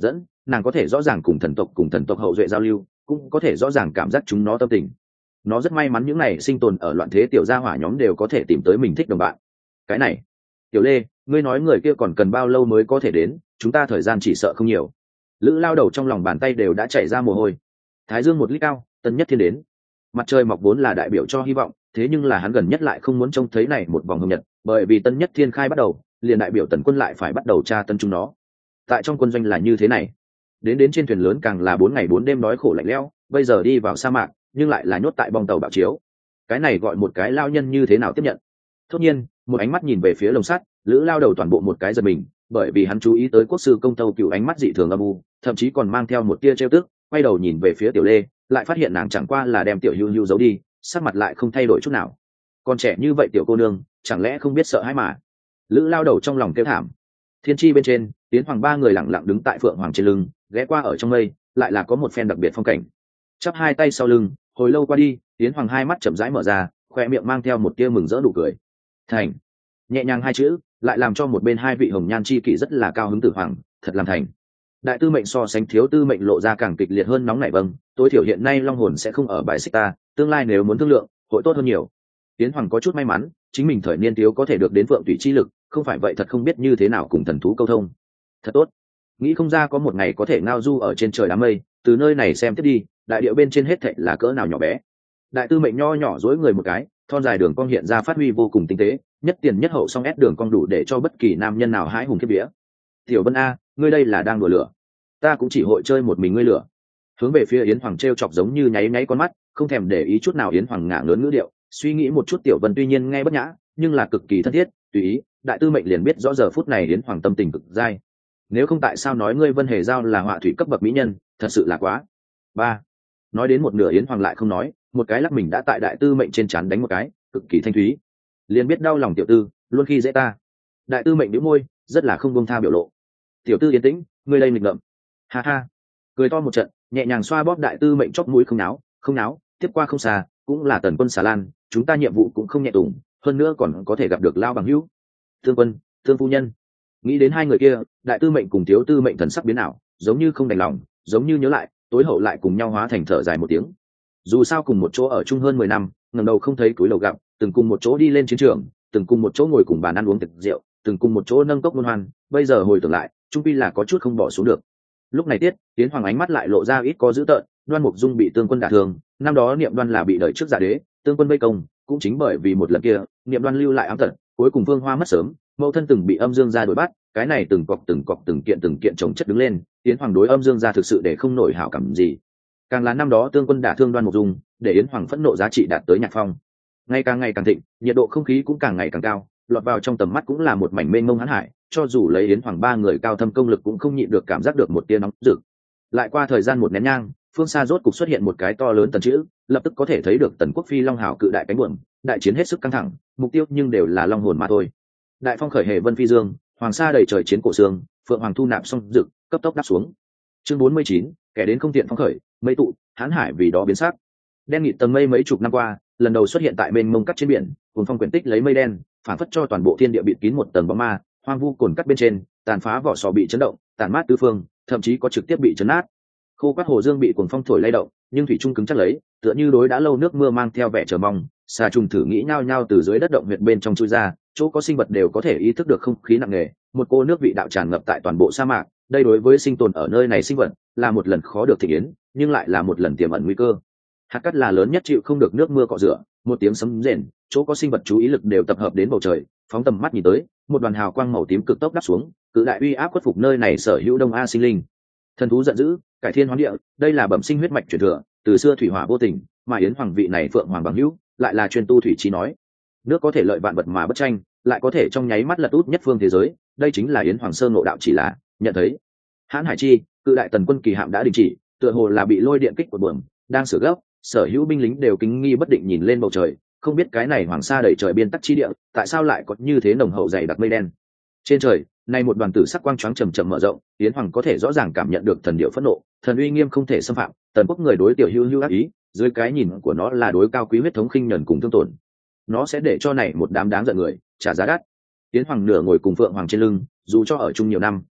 nàng có thể rõ ràng cùng thần tộc cùng thần tộc hậu duệ giao lưu, cũng có thể rõ ràng cảm giác chúng nó tâm tình. Nó rất may mắn những này sinh tồn ở loạn thế tiểu gia hỏa nhóm đều có thể tìm tới mình thích đồng bạn. Cái này, Tiểu Lê, ngươi nói người kia còn cần bao lâu mới có thể đến? Chúng ta thời gian chỉ sợ không nhiều. Lữ lao đầu trong lòng bàn tay đều đã chảy ra mồ hôi. Thái dương một lít cao, Tân Nhất Thiên đến. Mặt trời mọc vốn là đại biểu cho hy vọng, thế nhưng là hắn gần nhất lại không muốn trông thấy này một vòng hồng nhật, bởi vì Tân Nhất Thiên khai bắt đầu, liền đại biểu Tần quân lại phải bắt đầu tra tân chúng nó. Tại trong quân doanh là như thế này, đến đến trên thuyền lớn càng là bốn ngày bốn đêm đói khổ lạnh lẽo, bây giờ đi vào sa mạc, nhưng lại là nhốt tại bong tàu bạo chiếu. Cái này gọi một cái lao nhân như thế nào tiếp nhận? Thốt nhiên, một ánh mắt nhìn về phía lồng sắt, Lữ lao đầu toàn bộ một cái giật mình, bởi vì hắn chú ý tới quốc sư công tâu cựu ánh mắt dị thường âm u, thậm chí còn mang theo một tia trêu tức, quay đầu nhìn về phía Tiểu Lê, lại phát hiện nàng chẳng qua là đem Tiểu Hưu Hưu giấu đi, sắc mặt lại không thay đổi chút nào. Còn trẻ như vậy tiểu cô nương, chẳng lẽ không biết sợ hãi mà? Lữ lao đầu trong lòng kêu thảm. Thiên tri bên trên, Tiến Hoàng ba người lặng lặng đứng tại Phượng Hoàng trên lưng, ghé qua ở trong mây, lại là có một phen đặc biệt phong cảnh. Chắp hai tay sau lưng, hồi lâu qua đi, Tiến Hoàng hai mắt chậm rãi mở ra, khoe miệng mang theo một tia mừng rỡ nụ cười. Thành. Nhẹ nhàng hai chữ, lại làm cho một bên hai vị hồng nhan chi kỷ rất là cao hứng. Tử Hoàng, thật làm thành. Đại tư mệnh so sánh thiếu tư mệnh lộ ra càng kịch liệt hơn nóng nảy. Vâng, tối thiểu hiện nay long hồn sẽ không ở bài xích ta, tương lai nếu muốn thương lượng, hội tốt hơn nhiều. Tiến Hoàng có chút may mắn, chính mình thời niên thiếu có thể được đến Phượng Thủy chi lực, không phải vậy thật không biết như thế nào cùng thần thú câu thông. Thật tốt, nghĩ không ra có một ngày có thể ngao du ở trên trời đám mây, từ nơi này xem tiếp đi, đại điệu bên trên hết thảy là cỡ nào nhỏ bé. Đại tư mệnh nho nhỏ dối người một cái, thon dài đường cong hiện ra phát huy vô cùng tinh tế, nhất tiền nhất hậu song ép đường cong đủ để cho bất kỳ nam nhân nào hãi hùng kiếp vía. Tiểu Vân a, ngươi đây là đang đùa lửa, ta cũng chỉ hội chơi một mình ngươi lửa. Hướng về phía Yến Hoàng trêu chọc giống như nháy nháy con mắt, không thèm để ý chút nào. Yến Hoàng ngả lớn ngữ điệu, suy nghĩ một chút. Tiểu Vân tuy nhiên nghe bất nhã, nhưng là cực kỳ thân thiết, tùy ý. Đại tư mệnh liền biết rõ giờ phút này Yến Hoàng tâm tình cực dai. Nếu không tại sao nói ngươi Vân Hề Giao là họa thủy cấp bậc mỹ nhân, thật sự là quá. Ba. Nói đến một nửa Yến Hoàng lại không nói, một cái lắc mình đã tại đại tư mệnh trên trán đánh một cái, cực kỳ thanh thúy. Liền biết đau lòng tiểu tư, luôn khi dễ ta. Đại tư mệnh nhíu môi, rất là không buông tha biểu lộ. Tiểu tư yên tĩnh, ngươi đây nghịch ngợm. Ha ha. Cười to một trận, nhẹ nhàng xoa bóp đại tư mệnh chóp mũi. Không náo, không náo, tiếp qua không xa, cũng là Tần quân xà lan, chúng ta nhiệm vụ cũng không nhẹ tùng, hơn nữa còn có thể gặp được lao bằng hữu. Thương quân, thương phu nhân. Nghĩ đến hai người kia, đại tư mệnh cùng thiếu tư mệnh thần sắc biến ảo, giống như không đành lòng, giống như nhớ lại, tối hậu lại cùng nhau hóa thành thở dài một tiếng. Dù sao cùng một chỗ ở chung hơn mười năm, ngẩng đầu không thấy túi lầu gặp, từng cùng một chỗ đi lên chiến trường, từng cùng một chỗ ngồi cùng bàn ăn uống tiệc rượu, từng cùng một chỗ nâng cốc luân hoan, bây giờ hồi tưởng lại, chung quy là có chút không bỏ xuống được. Lúc này tiết, Tiến Hoàng ánh mắt lại lộ ra ít có dữ tợn. Đoan Mục Dung bị Tương Quân đả thương, năm đó Niệm Đoan là bị đợi trước giả đế, Tương Quân vây công, cũng chính bởi vì một lần kia, Niệm Đoan lưu lại ám tật, cuối cùng Vương Hoa mất sớm, mẫu thân từng bị Âm Dương gia đuổi bắt, cái này từng cọc từng cọc từng kiện từng kiện chồng chất đứng lên, Tiến Hoàng đối Âm Dương gia thực sự để không nổi hảo cảm gì. Càng là năm đó Tương Quân đả thương Đoan Mục Dung, để Yến Hoàng phẫn nộ giá trị đạt tới nhạc phong. Ngày càng ngày càng thịnh, nhiệt độ không khí cũng càng ngày càng cao, lọt vào trong tầm mắt cũng là một mảnh mênh mông hãn hải, cho dù lấy Yến Hoàng ba người cao thâm công lực cũng không nhịn được cảm giác được một tia nóng rực. Lại qua thời gian một nén nhang, phương xa rốt cục xuất hiện một cái to lớn tần chữ, lập tức có thể thấy được Tần Quốc Phi Long Hào cự đại cánh buồm, đại chiến hết sức căng thẳng, mục tiêu nhưng đều là long hồn mà thôi. Đại phong khởi hề vân phi dương, hoàng sa đầy trời chiến cổ xương, phượng hoàng thu nạp xong rực, cấp tốc đáp xuống. Chương bốn mươi chín, kẻ đến không tiện phong khởi, mây tụ, hán hải vì đó biến sắc. Đen nghịt tầng mây mấy chục năm qua, lần đầu xuất hiện tại mênh mông cắt trên biển, cùng phong quyển tích lấy mây đen, phản phất cho toàn bộ thiên địa bịt kín một tầng bóng ma, hoang vu cồn cắt bên trên, tàn phá vỏ sò bị chấn động, tàn mát tứ phương, thậm chí có trực tiếp bị chấn nát. Khô quát hồ dương bị cuồng phong thổi lay động, nhưng thủy trung cứng chắc lấy, tựa như đối đã lâu nước mưa mang theo vẻ chờ mong. Xà trùng thử nghĩ nhao nhao từ dưới đất động huyệt bên trong chui ra, chỗ có sinh vật đều có thể ý thức được không khí nặng nề, một cô nước vị đạo tràn ngập tại toàn bộ sa mạc. Đây đối với sinh tồn ở nơi này sinh vật là một lần khó được thể yến, nhưng lại là một lần tiềm ẩn nguy cơ. Hạt cát là lớn nhất chịu không được nước mưa cọ rửa, một tiếng sấm rền, chỗ có sinh vật chú ý lực đều tập hợp đến bầu trời, phóng tầm mắt nhìn tới, một đoàn hào quang màu tím cực tốc đáp xuống, cự đại uy áp khuất phục nơi này sở hữu đông a sinh linh. Thần thú giận dữ, cải thiên hoán địa, đây là bẩm sinh huyết mạch truyền thừa, từ xưa thủy hỏa vô tình, mà Yến Hoàng vị này phượng hoàng bằng hữu, lại là chuyên tu thủy chi nói. Nước có thể lợi vạn vật mà bất tranh, lại có thể trong nháy mắt lật út nhất phương thế giới, đây chính là Yến Hoàng sơn ngộ đạo chỉ là, nhận thấy. Hán Hải Chi, cự đại tần quân kỳ hạm đã đình chỉ, tựa hồ là bị lôi điện kích của buồm, đang sửa gấp, sở hữu binh lính đều kính nghi bất định nhìn lên bầu trời, không biết cái này hoàng sa đầy trời biên tắc chi địa, tại sao lại có như thế nồng hậu dày đặc mây đen. Trên trời, nay một đoàn tử sắc quang choáng chầm chậm mở rộng, Yến Hoàng có thể rõ ràng cảm nhận được thần điệu phẫn nộ, thần uy nghiêm không thể xâm phạm, Tần Quốc người đối tiểu hưu hưu ác ý, dưới cái nhìn của nó là đối cao quý huyết thống khinh nhẫn cùng thương tổn. Nó sẽ để cho này một đám đáng giận người trả giá đắt. Yến Hoàng nửa ngồi cùng Phượng Hoàng trên lưng, dù cho ở chung nhiều năm,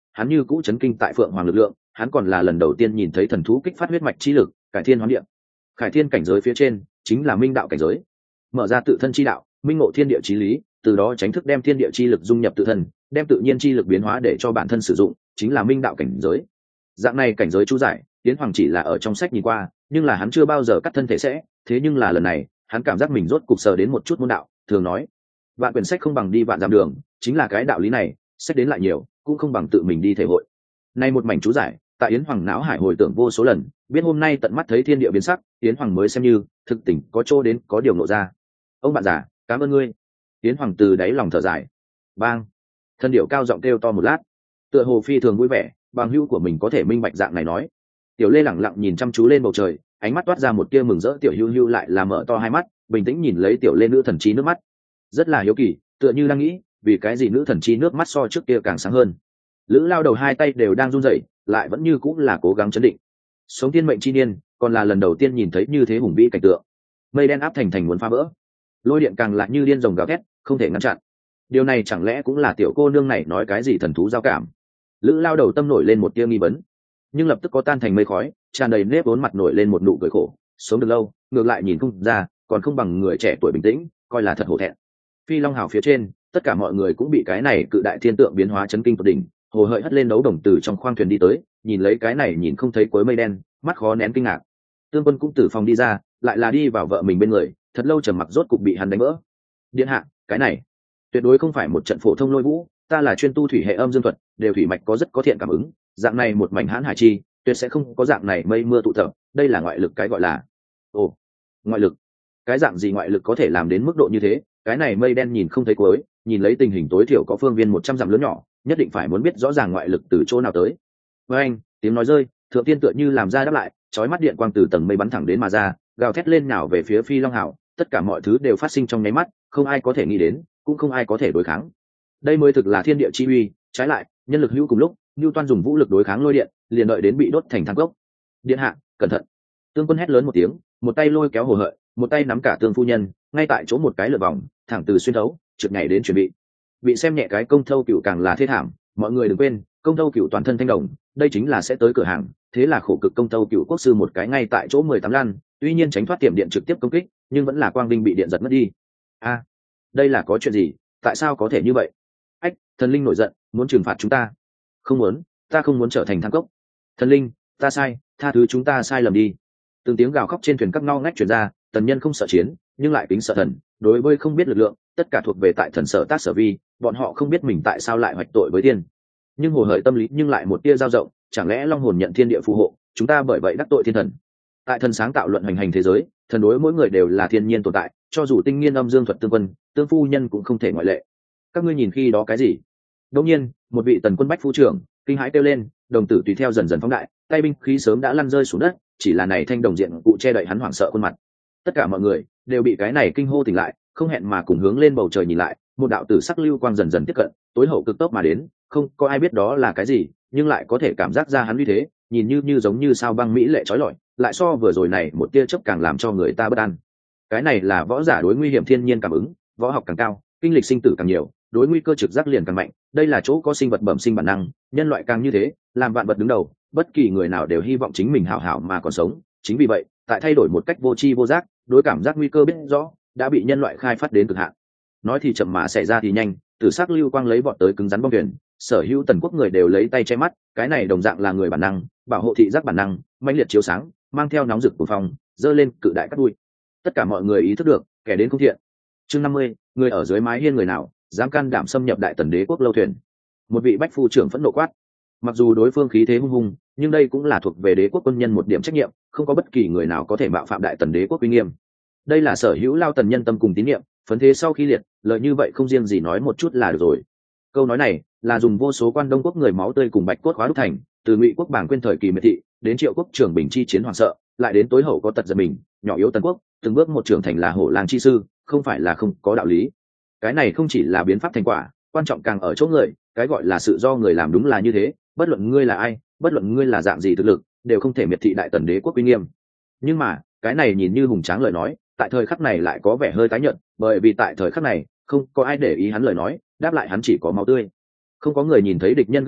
hắn như cũ chấn kinh tại phượng hoàng lực lượng, hắn còn là lần đầu tiên nhìn thấy thần thú kích phát huyết mạch chi lực, cải thiên hoán địa. Khải thiên cảnh giới phía trên chính là minh đạo cảnh giới, mở ra tự thân chi đạo, minh ngộ thiên địa chí lý, từ đó tránh thức đem thiên địa chi lực dung nhập tự thân, đem tự nhiên chi lực biến hóa để cho bản thân sử dụng, chính là minh đạo cảnh giới. Dạng này cảnh giới chú giải, Tiến Hoàng chỉ là ở trong sách nhìn qua, nhưng là hắn chưa bao giờ cắt thân thể sẽ, thế nhưng là lần này, hắn cảm giác mình rốt cục sờ đến một chút môn đạo, thường nói, vạn quyển sách không bằng đi vạn dặm đường, chính là cái đạo lý này, sách đến lại nhiều, cũng không bằng tự mình đi thể hội. Nay một mảnh chú giải, tại Yến Hoàng não hải hồi tưởng vô số lần, biết hôm nay tận mắt thấy thiên địa biến sắc, Yến Hoàng mới xem như thực tình có chỗ đến có điều nộ ra. Ông bạn già, cảm ơn ngươi. Yến Hoàng từ đáy lòng thở dài. Bang. Thân điệu cao giọng kêu to một lát, tựa hồ phi thường vui vẻ, bằng hữu của mình có thể minh bạch dạng này nói. Tiểu Lê lẳng lặng nhìn chăm chú lên bầu trời, ánh mắt toát ra một tia mừng rỡ. Tiểu Hưu Hưu lại là mở to hai mắt, bình tĩnh nhìn lấy Tiểu Lê nữ thần chi nước mắt, rất là hiếu kỳ, tựa như đang nghĩ, vì cái gì nữ thần chi nước mắt so trước kia càng sáng hơn. Lữ Lao đầu hai tay đều đang run rẩy, lại vẫn như cũng là cố gắng chấn định. Sống tiên mệnh chi niên, còn là lần đầu tiên nhìn thấy như thế hùng vĩ cảnh tượng. Mây đen áp thành thành muốn phá vỡ, lôi điện càng lại như điên rồng gào thét, không thể ngăn chặn. Điều này chẳng lẽ cũng là tiểu cô nương này nói cái gì thần thú giao cảm? Lữ Lao đầu tâm nổi lên một tia nghi vấn, nhưng lập tức có tan thành mây khói, tràn đầy nếp vốn mặt nổi lên một nụ cười khổ. Sống được lâu, ngược lại nhìn không ra, còn không bằng người trẻ tuổi bình tĩnh, coi là thật hổ thẹn. Phi Long Hào phía trên, tất cả mọi người cũng bị cái này cự đại thiên tượng biến hóa chấn kinh tột đỉnh, hồ hợi hất lên đấu đồng từ trong khoang thuyền đi tới, nhìn lấy cái này nhìn không thấy cuối mây đen, mắt khó nén kinh ngạc. Tương Quân cũng từ phòng đi ra, lại là đi vào vợ mình bên người, thật lâu trầm mặc rốt cục bị hắn đánh vỡ. Điện hạ, cái này tuyệt đối không phải một trận phổ thông lôi vũ, ta là chuyên tu thủy hệ âm dương thuật, đều thủy mạch có rất có thiện cảm ứng, dạng này một mảnh hãn hải chi, tuyệt sẽ không có dạng này mây mưa tụ tập, đây là ngoại lực cái gọi là. Ồ, ngoại lực? Cái dạng gì ngoại lực có thể làm đến mức độ như thế? Cái này mây đen nhìn không thấy cuối, nhìn lấy tình hình tối thiểu có phương viên một trăm dặm lớn nhỏ, nhất định phải muốn biết rõ ràng ngoại lực từ chỗ nào tới. Với anh, tiếng nói rơi, thượng tiên tựa như làm ra đáp lại, chói mắt điện quang từ tầng mây bắn thẳng đến mà ra, gào thét lên nhào về phía Phi Long Hào, tất cả mọi thứ đều phát sinh trong nháy mắt, không ai có thể nghĩ đến, cũng không ai có thể đối kháng. Đây mới thực là thiên địa chi uy, trái lại, nhân lực hữu cùng lúc, Newton dùng vũ lực đối kháng lôi điện, liền đợi đến bị đốt thành than cốc. Điện hạ, cẩn thận! Tương Quân hét lớn một tiếng, một tay lôi kéo Hồ Hợi, một tay nắm cả Tương phu nhân, ngay tại chỗ một cái lượt vòng, thẳng từ xuyên thấu, trượt nhảy đến chuẩn bị. Bị xem nhẹ cái Công Thâu Cửu càng là thê thảm, mọi người đừng quên, Công Thâu Cửu toàn thân thanh đồng, đây chính là sẽ tới cửa hàng, thế là khổ cực Công Thâu Cửu quốc sư một cái ngay tại chỗ mười tám lăn, tuy nhiên tránh thoát tiệm điện trực tiếp công kích, nhưng vẫn là quang vinh bị điện giật mất đi. A, đây là có chuyện gì? Tại sao có thể như vậy? Ách, thần linh nổi giận, muốn trừng phạt chúng ta. Không muốn, ta không muốn trở thành than cốc. Thần linh, ta sai, tha thứ chúng ta sai lầm đi. Từng tiếng gào khóc trên thuyền các ngao ngách truyền ra, tần nhân không sợ chiến, nhưng lại kính sợ thần, đối với không biết lực lượng, tất cả thuộc về tại thần sở tác sở vi, bọn họ không biết mình tại sao lại hoạch tội với tiên. Nhưng Hồ Hợi tâm lý nhưng lại một tia dao rộng, chẳng lẽ long hồn nhận thiên địa phù hộ, chúng ta bởi vậy đắc tội thiên thần? Tại thần sáng tạo luận hành hành thế giới, thần đối mỗi người đều là thiên nhiên tồn tại, cho dù tinh nghiên âm dương thuật Tương Quân, Tương phu nhân cũng không thể ngoại lệ. Các ngươi nhìn khi đó cái gì? Đương nhiên, một vị tần quân bách phu trưởng kinh hãi kêu lên, đồng tử tùy theo dần dần phóng đại, tay binh khí sớm đã lăn rơi xuống đất, chỉ là này thanh đồng diện cụ che đậy hắn hoảng sợ khuôn mặt. Tất cả mọi người đều bị cái này kinh hô tỉnh lại, không hẹn mà cùng hướng lên bầu trời nhìn lại, một đạo tử sắc lưu quang dần dần tiếp cận, tối hậu cực tốc mà đến, không có ai biết đó là cái gì, nhưng lại có thể cảm giác ra hắn uy thế, nhìn như như giống như sao băng mỹ lệ chói lọi, lại so vừa rồi này một tia chớp càng làm cho người ta bất an. Cái này là võ giả đối nguy hiểm thiên nhiên cảm ứng, võ học càng cao, kinh lịch sinh tử càng nhiều, đối nguy cơ trực giác liền càng mạnh, đây là chỗ có sinh vật bẩm sinh bản năng, nhân loại càng như thế, làm vạn vật đứng đầu, bất kỳ người nào đều hy vọng chính mình hảo hảo mà còn sống, chính vì vậy, tại thay đổi một cách vô tri vô giác, đối cảm giác nguy cơ biết rõ, đã bị nhân loại khai phát đến cực hạn. Nói thì chậm mà xảy ra thì nhanh, tử sắc lưu quang lấy vọt tới cứng rắn bong thuyền, sở hữu tần quốc người đều lấy tay che mắt, cái này đồng dạng là người bản năng, bảo hộ thị giác bản năng, mãnh liệt chiếu sáng, mang theo nóng rực của phòng, dơ lên cự đại cắt đuôi. Tất cả mọi người ý thức được, kẻ đến không thiện. Chương năm mươi, người ở dưới mái hiên người nào dám can đảm xâm nhập đại tần đế quốc lâu thuyền? Một vị bách phu trưởng phẫn nộ quát. Mặc dù đối phương khí thế hung hùng, nhưng đây cũng là thuộc về đế quốc quân nhân một điểm trách nhiệm, không có bất kỳ người nào có thể mạo phạm đại tần đế quốc uy nghiêm. Đây là sở hữu lao tần nhân tâm cùng tín nhiệm, phấn thế sau khi liệt, lợi như vậy không riêng gì nói một chút là được rồi. Câu nói này là dùng vô số quan đông quốc người máu tươi cùng bạch cốt khóa đúc thành, từ ngụy quốc bảng quên thời kỳ miệt thị đến triệu quốc trưởng bình chi chiến hoàng sợ, lại đến tối hậu có tật giật mình, nhỏ yếu tần quốc từng bước một trưởng thành là hổ lang chi sư, không phải là không có đạo lý. Cái này không chỉ là biến pháp thành quả, quan trọng càng ở chỗ người, cái gọi là sự do người làm đúng là như thế, bất luận ngươi là ai, bất luận ngươi là dạng gì thực lực, đều không thể miệt thị đại tần đế quốc uy nghiêm. Nhưng mà cái này nhìn như hùng tráng lời nói, tại thời khắc này lại có vẻ hơi tái nhợt, bởi vì tại thời khắc này không có ai để ý hắn lời nói, đáp lại hắn chỉ có máu tươi. Không có người nhìn thấy địch nhân gương mặt,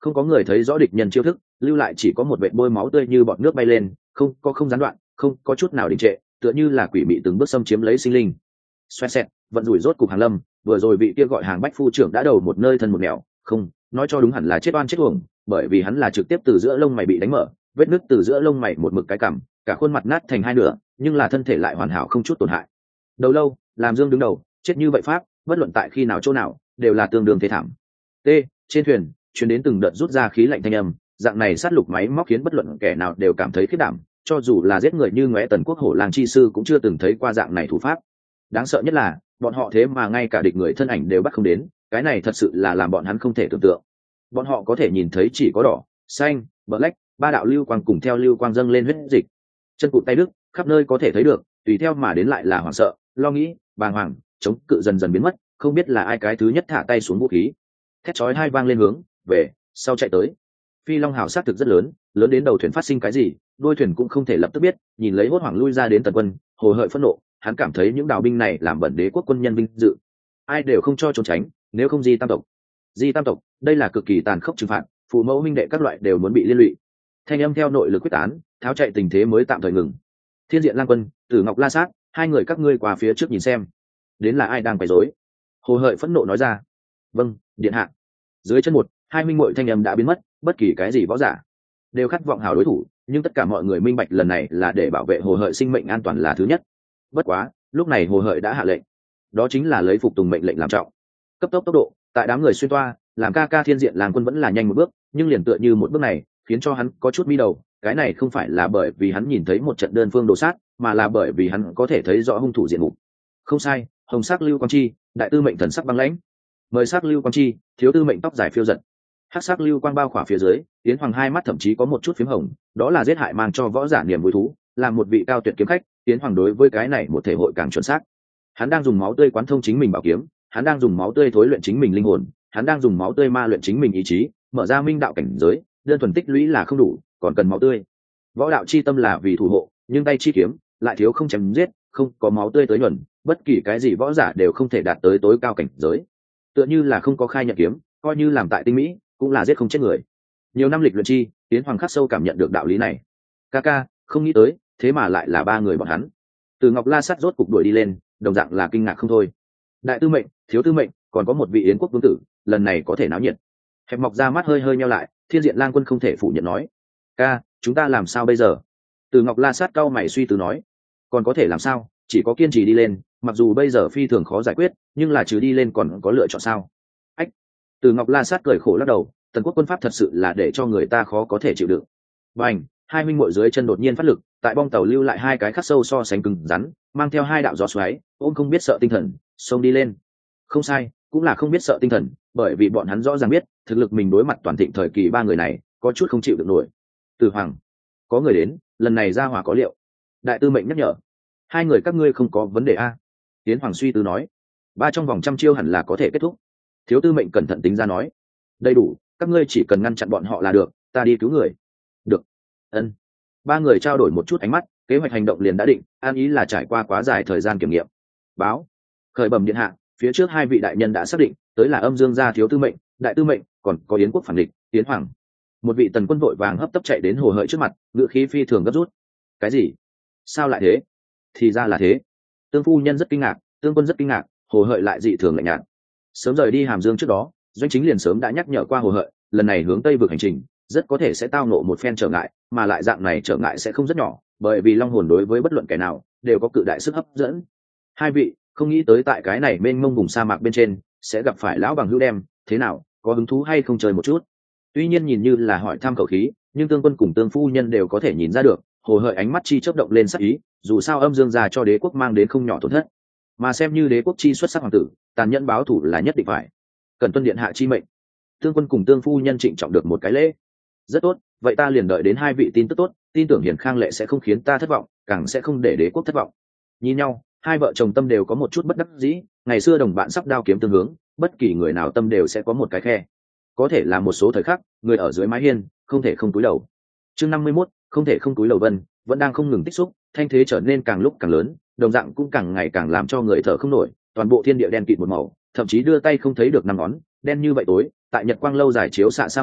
không có người thấy rõ địch nhân chiêu thức, lưu lại chỉ có một vệt bôi máu tươi như bọt nước bay lên, không có không gián đoạn, không có chút nào đình trệ, tựa như là quỷ mị từng bước xâm chiếm lấy sinh linh. Xoẹt xẹt, vận rủi rốt cục hàng lâm, vừa rồi vị kia gọi hàng bách phu trưởng đã đầu một nơi thân một nẻo, không, nói cho đúng hẳn là chết oan chết uổng, bởi vì hắn là trực tiếp từ giữa lông mày bị đánh mở, vết nứt từ giữa lông mày một mực cái cằm, cả khuôn mặt nát thành hai nửa, nhưng là thân thể lại hoàn hảo không chút tổn hại. Đầu lâu, làm dương đứng đầu, chết như vậy pháp, bất luận tại khi nào chỗ nào, đều là tương đương thế thảm. T, trên thuyền, chuyến đến từng đợt rút ra khí lạnh thanh âm, dạng này sát lục máy móc khiến bất luận kẻ nào đều cảm thấy khiếp đảm, cho dù là giết người như ngóe tần quốc hổ lang chi sư cũng chưa từng thấy qua dạng này thủ pháp. Đáng sợ nhất là bọn họ thế mà ngay cả địch người thân ảnh đều bắt không đến, cái này thật sự là làm bọn hắn không thể tưởng tượng. Bọn họ có thể nhìn thấy chỉ có đỏ, xanh, black, ba đạo lưu quang cùng theo lưu quang dâng lên huyết dịch, chân cụt tay đứt, khắp nơi có thể thấy được, tùy theo mà đến lại là hoảng sợ, lo nghĩ, bàng hoàng, chống cự dần dần biến mất, không biết là ai cái thứ nhất thả tay xuống vũ khí, thét chói hai vang lên hướng về sau chạy tới. Phi long hào sát thực rất lớn, lớn đến đầu thuyền phát sinh cái gì, đuôi thuyền cũng không thể lập tức biết. Nhìn lấy hốt hoảng lui ra đến tần quân, hồ hợi phẫn nộ, hắn cảm thấy những đào binh này làm bẩn đế quốc quân nhân vinh dự, ai đều không cho trốn tránh, nếu không di tam tộc. Di tam tộc, đây là cực kỳ tàn khốc trừng phạt, phụ mẫu huynh đệ các loại đều muốn bị liên lụy. Thanh âm theo nội lực quyết tán, tháo chạy tình thế mới tạm thời ngừng. Thiên diện lang quân, Tử Ngọc La Sát, hai người các ngươi qua phía trước nhìn xem, đến là ai đang quấy rối. Hồ hợi phẫn nộ nói ra. Vâng, điện hạ. Dưới chân một, hai minh muội thanh âm đã biến mất, bất kỳ cái gì võ giả đều khát vọng hào đối thủ, nhưng tất cả mọi người minh bạch lần này là để bảo vệ hồ hợi sinh mệnh an toàn là thứ nhất. Bất quá, lúc này hồ hợi đã hạ lệnh, đó chính là lấy phục tùng mệnh lệnh làm trọng, cấp tốc tốc độ, tại đám người xuyên toa, làm ca ca thiên diện làng quân vẫn là nhanh một bước, nhưng liền tựa như một bước này khiến cho hắn có chút mi đầu. Cái này không phải là bởi vì hắn nhìn thấy một trận đơn phương đồ sát, mà là bởi vì hắn có thể thấy rõ hung thủ diện mục. Không sai, hồng sắc lưu quang chi, đại tư mệnh thần sắc băng lãnh. Mời sắc lưu quang chi, thiếu tư mệnh tóc dài phiêu giật. Hắc sắc lưu quang bao khỏa phía dưới, Tiến Hoàng hai mắt thậm chí có một chút phím hồng, đó là giết hại mang cho võ giả niềm vui thú, làm một vị cao tuyệt kiếm khách, Tiến Hoàng đối với cái này một thể hội càng chuẩn xác. Hắn đang dùng máu tươi quán thông chính mình bảo kiếm, hắn đang dùng máu tươi thối luyện chính mình linh hồn, hắn đang dùng máu tươi ma luyện chính mình ý chí, mở ra minh đạo cảnh giới, đơn thuần tích lũy là không đủ, còn cần máu tươi. Võ đạo chi tâm là vì thủ hộ, nhưng tay chi kiếm lại thiếu không chém giết, không có máu tươi tới nhuần, bất kỳ cái gì võ giả đều không thể đạt tới tối cao cảnh giới. Tựa như là không có khai nhận kiếm, coi như làm tại tinh mỹ, cũng là giết không chết người. Nhiều năm lịch luyện chi, Tiến Hoàng khắc sâu cảm nhận được đạo lý này. Ca ca, không nghĩ tới, thế mà lại là ba người bọn hắn. Từ Ngọc La Sắt rốt cục đuổi đi lên, đồng dạng là kinh ngạc không thôi. Đại tư mệnh, thiếu tư mệnh, còn có một vị yến quốc vương tử, lần này có thể náo nhiệt. Hẹp mọc ra mắt hơi hơi nheo lại, Thiên diện lang quân không thể phủ nhận nói. Ca, chúng ta làm sao bây giờ? Từ Ngọc La Sát cau mày suy tư nói. Còn có thể làm sao, chỉ có kiên trì đi lên, mặc dù bây giờ phi thường khó giải quyết, nhưng là trừ đi lên còn có lựa chọn sao? Ách. Từ Ngọc La Sát cười khổ lắc đầu, tần quốc quân pháp thật sự là để cho người ta khó có thể chịu đựng. Bành, hai minh muội dưới chân đột nhiên phát lực, tại bong tàu lưu lại hai cái khắc sâu so sánh cứng rắn, mang theo hai đạo gió xoáy, ôm không biết sợ tinh thần, xông đi lên. Không sai, cũng là không biết sợ tinh thần, bởi vì bọn hắn rõ ràng biết, thực lực mình đối mặt toàn thịnh thời kỳ ba người này, có chút không chịu được nổi. Từ Hoàng, có người đến, lần này ra hỏa có liệu. Đại tư mệnh nhắc nhở, hai người các ngươi không có vấn đề a. Tiến Hoàng suy tư nói, ba trong vòng trăm chiêu hẳn là có thể kết thúc. Thiếu tư mệnh cẩn thận tính ra nói, đầy đủ, các ngươi chỉ cần ngăn chặn bọn họ là được, ta đi cứu người. Được. Ân. Ba người trao đổi một chút ánh mắt, kế hoạch hành động liền đã định, an ý là trải qua quá dài thời gian kiểm nghiệm. Báo, khởi bẩm điện hạ, phía trước hai vị đại nhân đã xác định, tới là Âm Dương gia thiếu tư mệnh, đại tư mệnh, còn có Yến quốc phản địch, Tiến Hoàng. Một vị tần quân vội vàng hấp tấp chạy đến hồ hợi trước mặt, ngựa khí phi thường gấp rút. Cái gì? Sao lại thế? Thì ra là thế. Tương phu nhân rất kinh ngạc, tương quân rất kinh ngạc, hồ hợi lại dị thường lạnh nhạt. Sớm rời đi Hàm Dương trước đó, doanh chính liền sớm đã nhắc nhở qua hồ hợi, lần này hướng tây vực hành trình rất có thể sẽ tao nộ một phen trở ngại, mà lại dạng này trở ngại sẽ không rất nhỏ, bởi vì long hồn đối với bất luận kẻ nào đều có cự đại sức hấp dẫn. Hai vị không nghĩ tới tại cái này mênh mông vùng sa mạc bên trên sẽ gặp phải lão bằng hữu đem, thế nào, có hứng thú hay không chơi một chút? Tuy nhiên nhìn như là hỏi thăm khẩu khí, nhưng tương quân cùng tương phu nhân đều có thể nhìn ra được, hồ hợi ánh mắt chi chớp động lên sắc ý, dù sao Âm Dương gia cho đế quốc mang đến không nhỏ tổn thất, mà xem như đế quốc chi xuất sắc hoàng tử, tàn nhẫn báo thù là nhất định phải. Cần tuân điện hạ chi mệnh. Tương quân cùng tương phu nhân trịnh trọng được một cái lễ. Rất tốt, vậy ta liền đợi đến hai vị tin tức tốt, tin tưởng Hiền Khang lệ sẽ không khiến ta thất vọng, càng sẽ không để đế quốc thất vọng. Nhìn nhau, hai vợ chồng tâm đều có một chút bất đắc dĩ, ngày xưa đồng bạn sắp đao kiếm tương hướng, bất kỳ người nào tâm đều sẽ có một cái khe. Có thể là một số thời khắc, người ở dưới mái hiên không thể không cúi đầu. Chương năm mươi mốt, không thể không cúi đầu vân, vẫn đang không ngừng tích xúc, thanh thế trở nên càng lúc càng lớn, đồng dạng cũng càng ngày càng làm cho người thở không nổi, toàn bộ thiên địa đen kịt một màu, thậm chí đưa tay không thấy được năm ngón, đen như vậy tối, tại nhật quang lâu dài chiếu xạ sa mạc,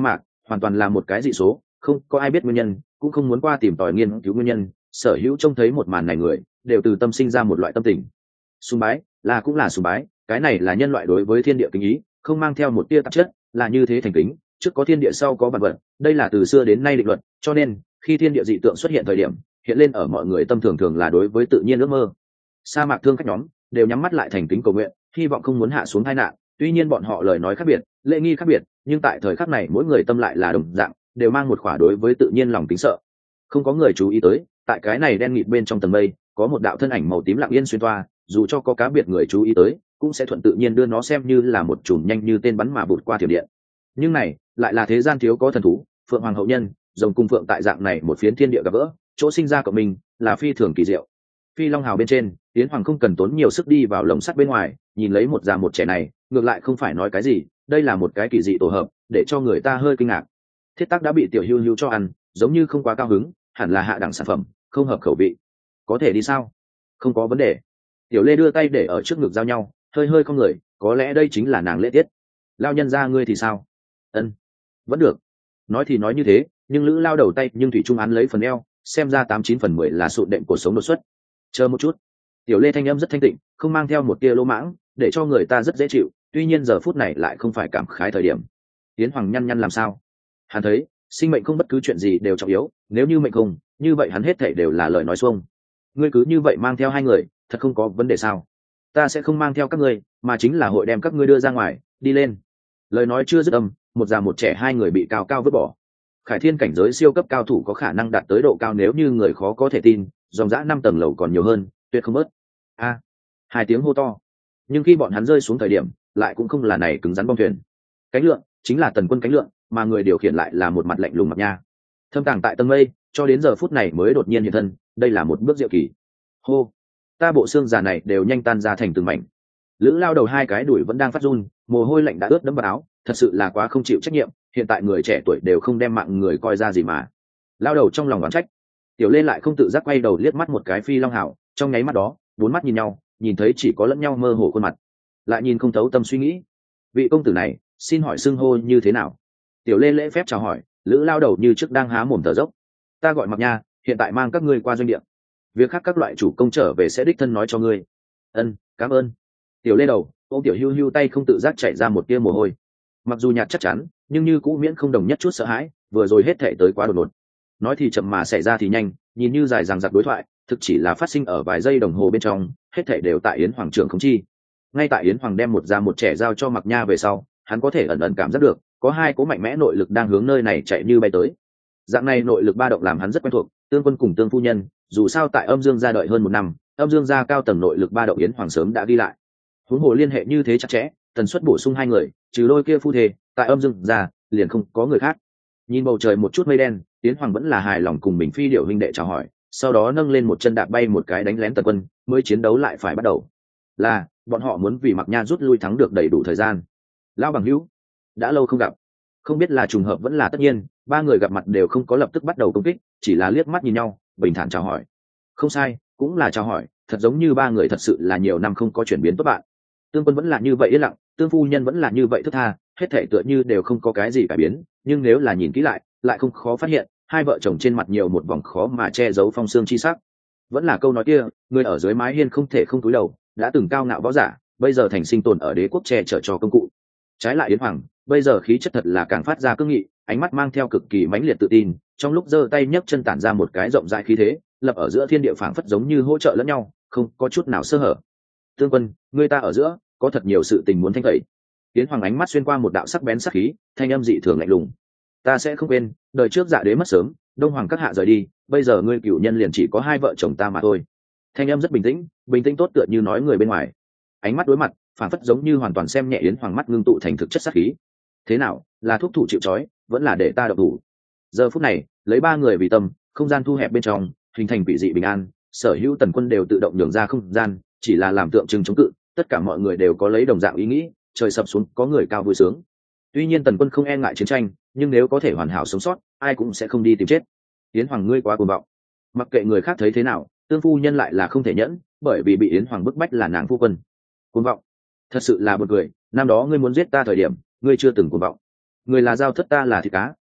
hoàn toàn là một cái dị số, không có ai biết nguyên nhân, cũng không muốn qua tìm tòi nghiên cứu nguyên nhân. Sở hữu trông thấy một màn này người đều từ tâm sinh ra một loại tâm tình sùng bái, là cũng là sùng bái, cái này là nhân loại đối với thiên địa kính ý, không mang theo một tia tạp chất, là như thế thành kính. Trước có thiên địa sau có vạn vật, đây là từ xưa đến nay định luật, cho nên khi thiên địa dị tượng xuất hiện thời điểm, hiện lên ở mọi người tâm thường thường là đối với tự nhiên ước mơ. Sa mạc thương khách nhóm đều nhắm mắt lại thành kính cầu nguyện, hy vọng không muốn hạ xuống tai nạn. Tuy nhiên bọn họ lời nói khác biệt, lễ nghi khác biệt, nhưng tại thời khắc này mỗi người tâm lại là đồng dạng, đều mang một khỏa đối với tự nhiên lòng kính sợ. Không có người chú ý tới, tại cái này đen nghịt bên trong tầng mây, có một đạo thân ảnh màu tím lặng yên xuyên toa, dù cho có cá biệt người chú ý tới, cũng sẽ thuận tự nhiên đưa nó xem như là một chùm nhanh như tên bắn mà vụt qua thiểm điện. Nhưng này lại là thế gian thiếu có thần thú, phượng hoàng hậu nhân, rồng cung phượng tại dạng này một phiến thiên địa gặp gỡ, chỗ sinh ra của mình là phi thường kỳ diệu. Phi long hào bên trên, tiến hoàng không cần tốn nhiều sức đi vào lồng sắt bên ngoài, nhìn lấy một già một trẻ này, ngược lại không phải nói cái gì, đây là một cái kỳ dị tổ hợp, để cho người ta hơi kinh ngạc. Thiết tác đã bị tiểu hưu hưu cho ăn, giống như không quá cao hứng, hẳn là hạ đẳng sản phẩm, không hợp khẩu vị. Có thể đi sao? Không có vấn đề. Tiểu lê đưa tay để ở trước ngực giao nhau, hơi hơi không người, có lẽ đây chính là nàng lễ tiết. Lao nhân ra ngươi thì sao? Ân, vẫn được. Nói thì nói như thế, nhưng lữ lao đầu tay nhưng thủy trung án lấy phần eo, xem ra tám chín phần mười là sụn đệm cuộc sống đột xuất. Chờ một chút. Tiểu lê thanh âm rất thanh tịnh, không mang theo một tia lỗ mãng, để cho người ta rất dễ chịu. Tuy nhiên giờ phút này lại không phải cảm khái thời điểm. Tiến hoàng nhăn nhăn làm sao? Hắn thấy sinh mệnh không bất cứ chuyện gì đều trọng yếu, nếu như mệnh không, như vậy hắn hết thảy đều là lời nói xuông. Ngươi cứ như vậy mang theo hai người, thật không có vấn đề sao? Ta sẽ không mang theo các ngươi, mà chính là hội đem các ngươi đưa ra ngoài, đi lên. Lời nói chưa dứt âm, một già một trẻ hai người bị cao cao vứt bỏ. Khải Thiên cảnh giới siêu cấp cao thủ có khả năng đạt tới độ cao nếu như người khó có thể tin, dòng dã năm tầng lầu còn nhiều hơn, tuyệt không bớt. A, hai tiếng hô to. Nhưng khi bọn hắn rơi xuống thời điểm, lại cũng không là này cứng rắn bong thuyền. Cánh lượng chính là Tần Quân cánh lượng, mà người điều khiển lại là một mặt lạnh lùng mặt nha. Thâm tàng tại tầng mây, cho đến giờ phút này mới đột nhiên hiện thân, đây là một bước diệu kỳ. Hô, ta bộ xương già này đều nhanh tan ra thành từng mảnh. Lữ lao đầu hai cái đùi vẫn đang phát run, mồ hôi lạnh đã ướt đẫm vào áo, thật sự là quá không chịu trách nhiệm, hiện tại người trẻ tuổi đều không đem mạng người coi ra gì mà. Lao đầu trong lòng oán trách. Tiểu Lê lại không tự giác quay đầu liếc mắt một cái Phi Long Hạo, trong nháy mắt đó, bốn mắt nhìn nhau, nhìn thấy chỉ có lẫn nhau mơ hồ khuôn mặt, lại nhìn không thấu tâm suy nghĩ. Vị công tử này, xin hỏi xưng hô như thế nào? Tiểu Lê lễ phép chào hỏi, Lữ lao đầu như trước đang há mồm thở dốc. Ta gọi Mặc Nha, hiện tại mang các ngươi qua doanh địa. Việc khác các loại chủ công trở về sẽ đích thân nói cho ngươi. Ân, cảm ơn. Tiểu Lê đầu, ôm Tiểu Hưu Hưu tay không tự giác chảy ra một tia mồ hôi. Mặc dù nhạt chắc chắn, nhưng như cũ miễn không đồng nhất chút sợ hãi, vừa rồi hết thể tới quá đột ngột. Nói thì chậm mà xảy ra thì nhanh, nhìn như dài dằng dặc đối thoại, thực chỉ là phát sinh ở vài giây đồng hồ bên trong, hết thể đều tại Yến Hoàng trưởng không chi. Ngay tại Yến Hoàng đem một già một trẻ giao cho Mặc Nha về sau, hắn có thể ẩn ẩn cảm giác được, có hai cố mạnh mẽ nội lực đang hướng nơi này chạy như bay tới. Dạng này nội lực ba động làm hắn rất quen thuộc, Tương Quân cùng Tương phu nhân, dù sao tại Âm Dương gia đợi hơn một năm, Âm Dương gia cao tầng nội lực ba động Yến Hoàng sớm đã ghi lại. Huống hồ liên hệ như thế chặt chẽ, tần suất bổ sung hai người, trừ đôi kia phu thê, tại Âm Dương gia liền không có người khác. Nhìn bầu trời một chút mây đen, Yến Hoàng vẫn là hài lòng cùng mình phi điệu huynh đệ chào hỏi, sau đó nâng lên một chân đạp bay một cái đánh lén Tần Quân, mới chiến đấu lại phải bắt đầu. Là, bọn họ muốn vì Mặc Nha rút lui thắng được đầy đủ thời gian. Lão bằng hữu, đã lâu không gặp. Không biết là trùng hợp vẫn là tất nhiên, ba người gặp mặt đều không có lập tức bắt đầu công kích, chỉ là liếc mắt nhìn nhau, bình thản chào hỏi. Không sai, cũng là chào hỏi, thật giống như ba người thật sự là nhiều năm không có chuyển biến tốt bạn. Tương Quân vẫn là như vậy yên lặng, Tương phu nhân vẫn là như vậy thức tha, hết thảy tựa như đều không có cái gì cải biến, nhưng nếu là nhìn kỹ lại, lại không khó phát hiện, hai vợ chồng trên mặt nhiều một vòng khó mà che giấu phong xương chi sắc. Vẫn là câu nói kia, người ở dưới mái hiên không thể không cúi đầu, đã từng cao ngạo võ giả, bây giờ thành sinh tồn ở đế quốc che chở cho công cụ. Trái lại Yến Hoàng, bây giờ khí chất thật là càng phát ra cương nghị, ánh mắt mang theo cực kỳ mãnh liệt tự tin, trong lúc giơ tay nhấc chân tản ra một cái rộng rãi khí thế, lập ở giữa thiên địa phảng phất giống như hỗ trợ lẫn nhau, không có chút nào sơ hở. Tương Quân, người ta ở giữa có thật nhiều sự tình muốn thanh tẩy. Yến Hoàng ánh mắt xuyên qua một đạo sắc bén sắc khí, thanh âm dị thường lạnh lùng. Ta sẽ không quên, đời trước Dạ đế mất sớm, Đông Hoàng các hạ rời đi, bây giờ ngươi cửu nhân liền chỉ có hai vợ chồng ta mà thôi. Thanh âm rất bình tĩnh, bình tĩnh tốt tựa như nói người bên ngoài. Ánh mắt đối mặt, phản phất giống như hoàn toàn xem nhẹ Yến Hoàng mắt ngưng tụ thành thực chất sát khí. Thế nào, là thúc thủ chịu trói, vẫn là để ta độc thủ? Giờ phút này, lấy ba người vì tâm, không gian thu hẹp bên trong, hình thành quỷ dị bình an, sở hữu Tần Quân đều tự động nhường ra không gian, chỉ là làm tượng trưng chống cự, tất cả mọi người đều có lấy đồng dạng ý nghĩ, trời sập xuống có người cao vui sướng. Tuy nhiên Tần Quân không e ngại chiến tranh, nhưng nếu có thể hoàn hảo sống sót, ai cũng sẽ không đi tìm chết. Yến Hoàng ngươi quá cuồng vọng. Mặc kệ người khác thấy thế nào, Tương phu nhân lại là không thể nhẫn, bởi vì bị Yến Hoàng bức bách là nàng phu quân. Cuồng vọng, thật sự là buồn cười, năm đó ngươi muốn giết ta thời điểm, ngươi chưa từng cuồng vọng. Người là dao thất ta là thịt cá,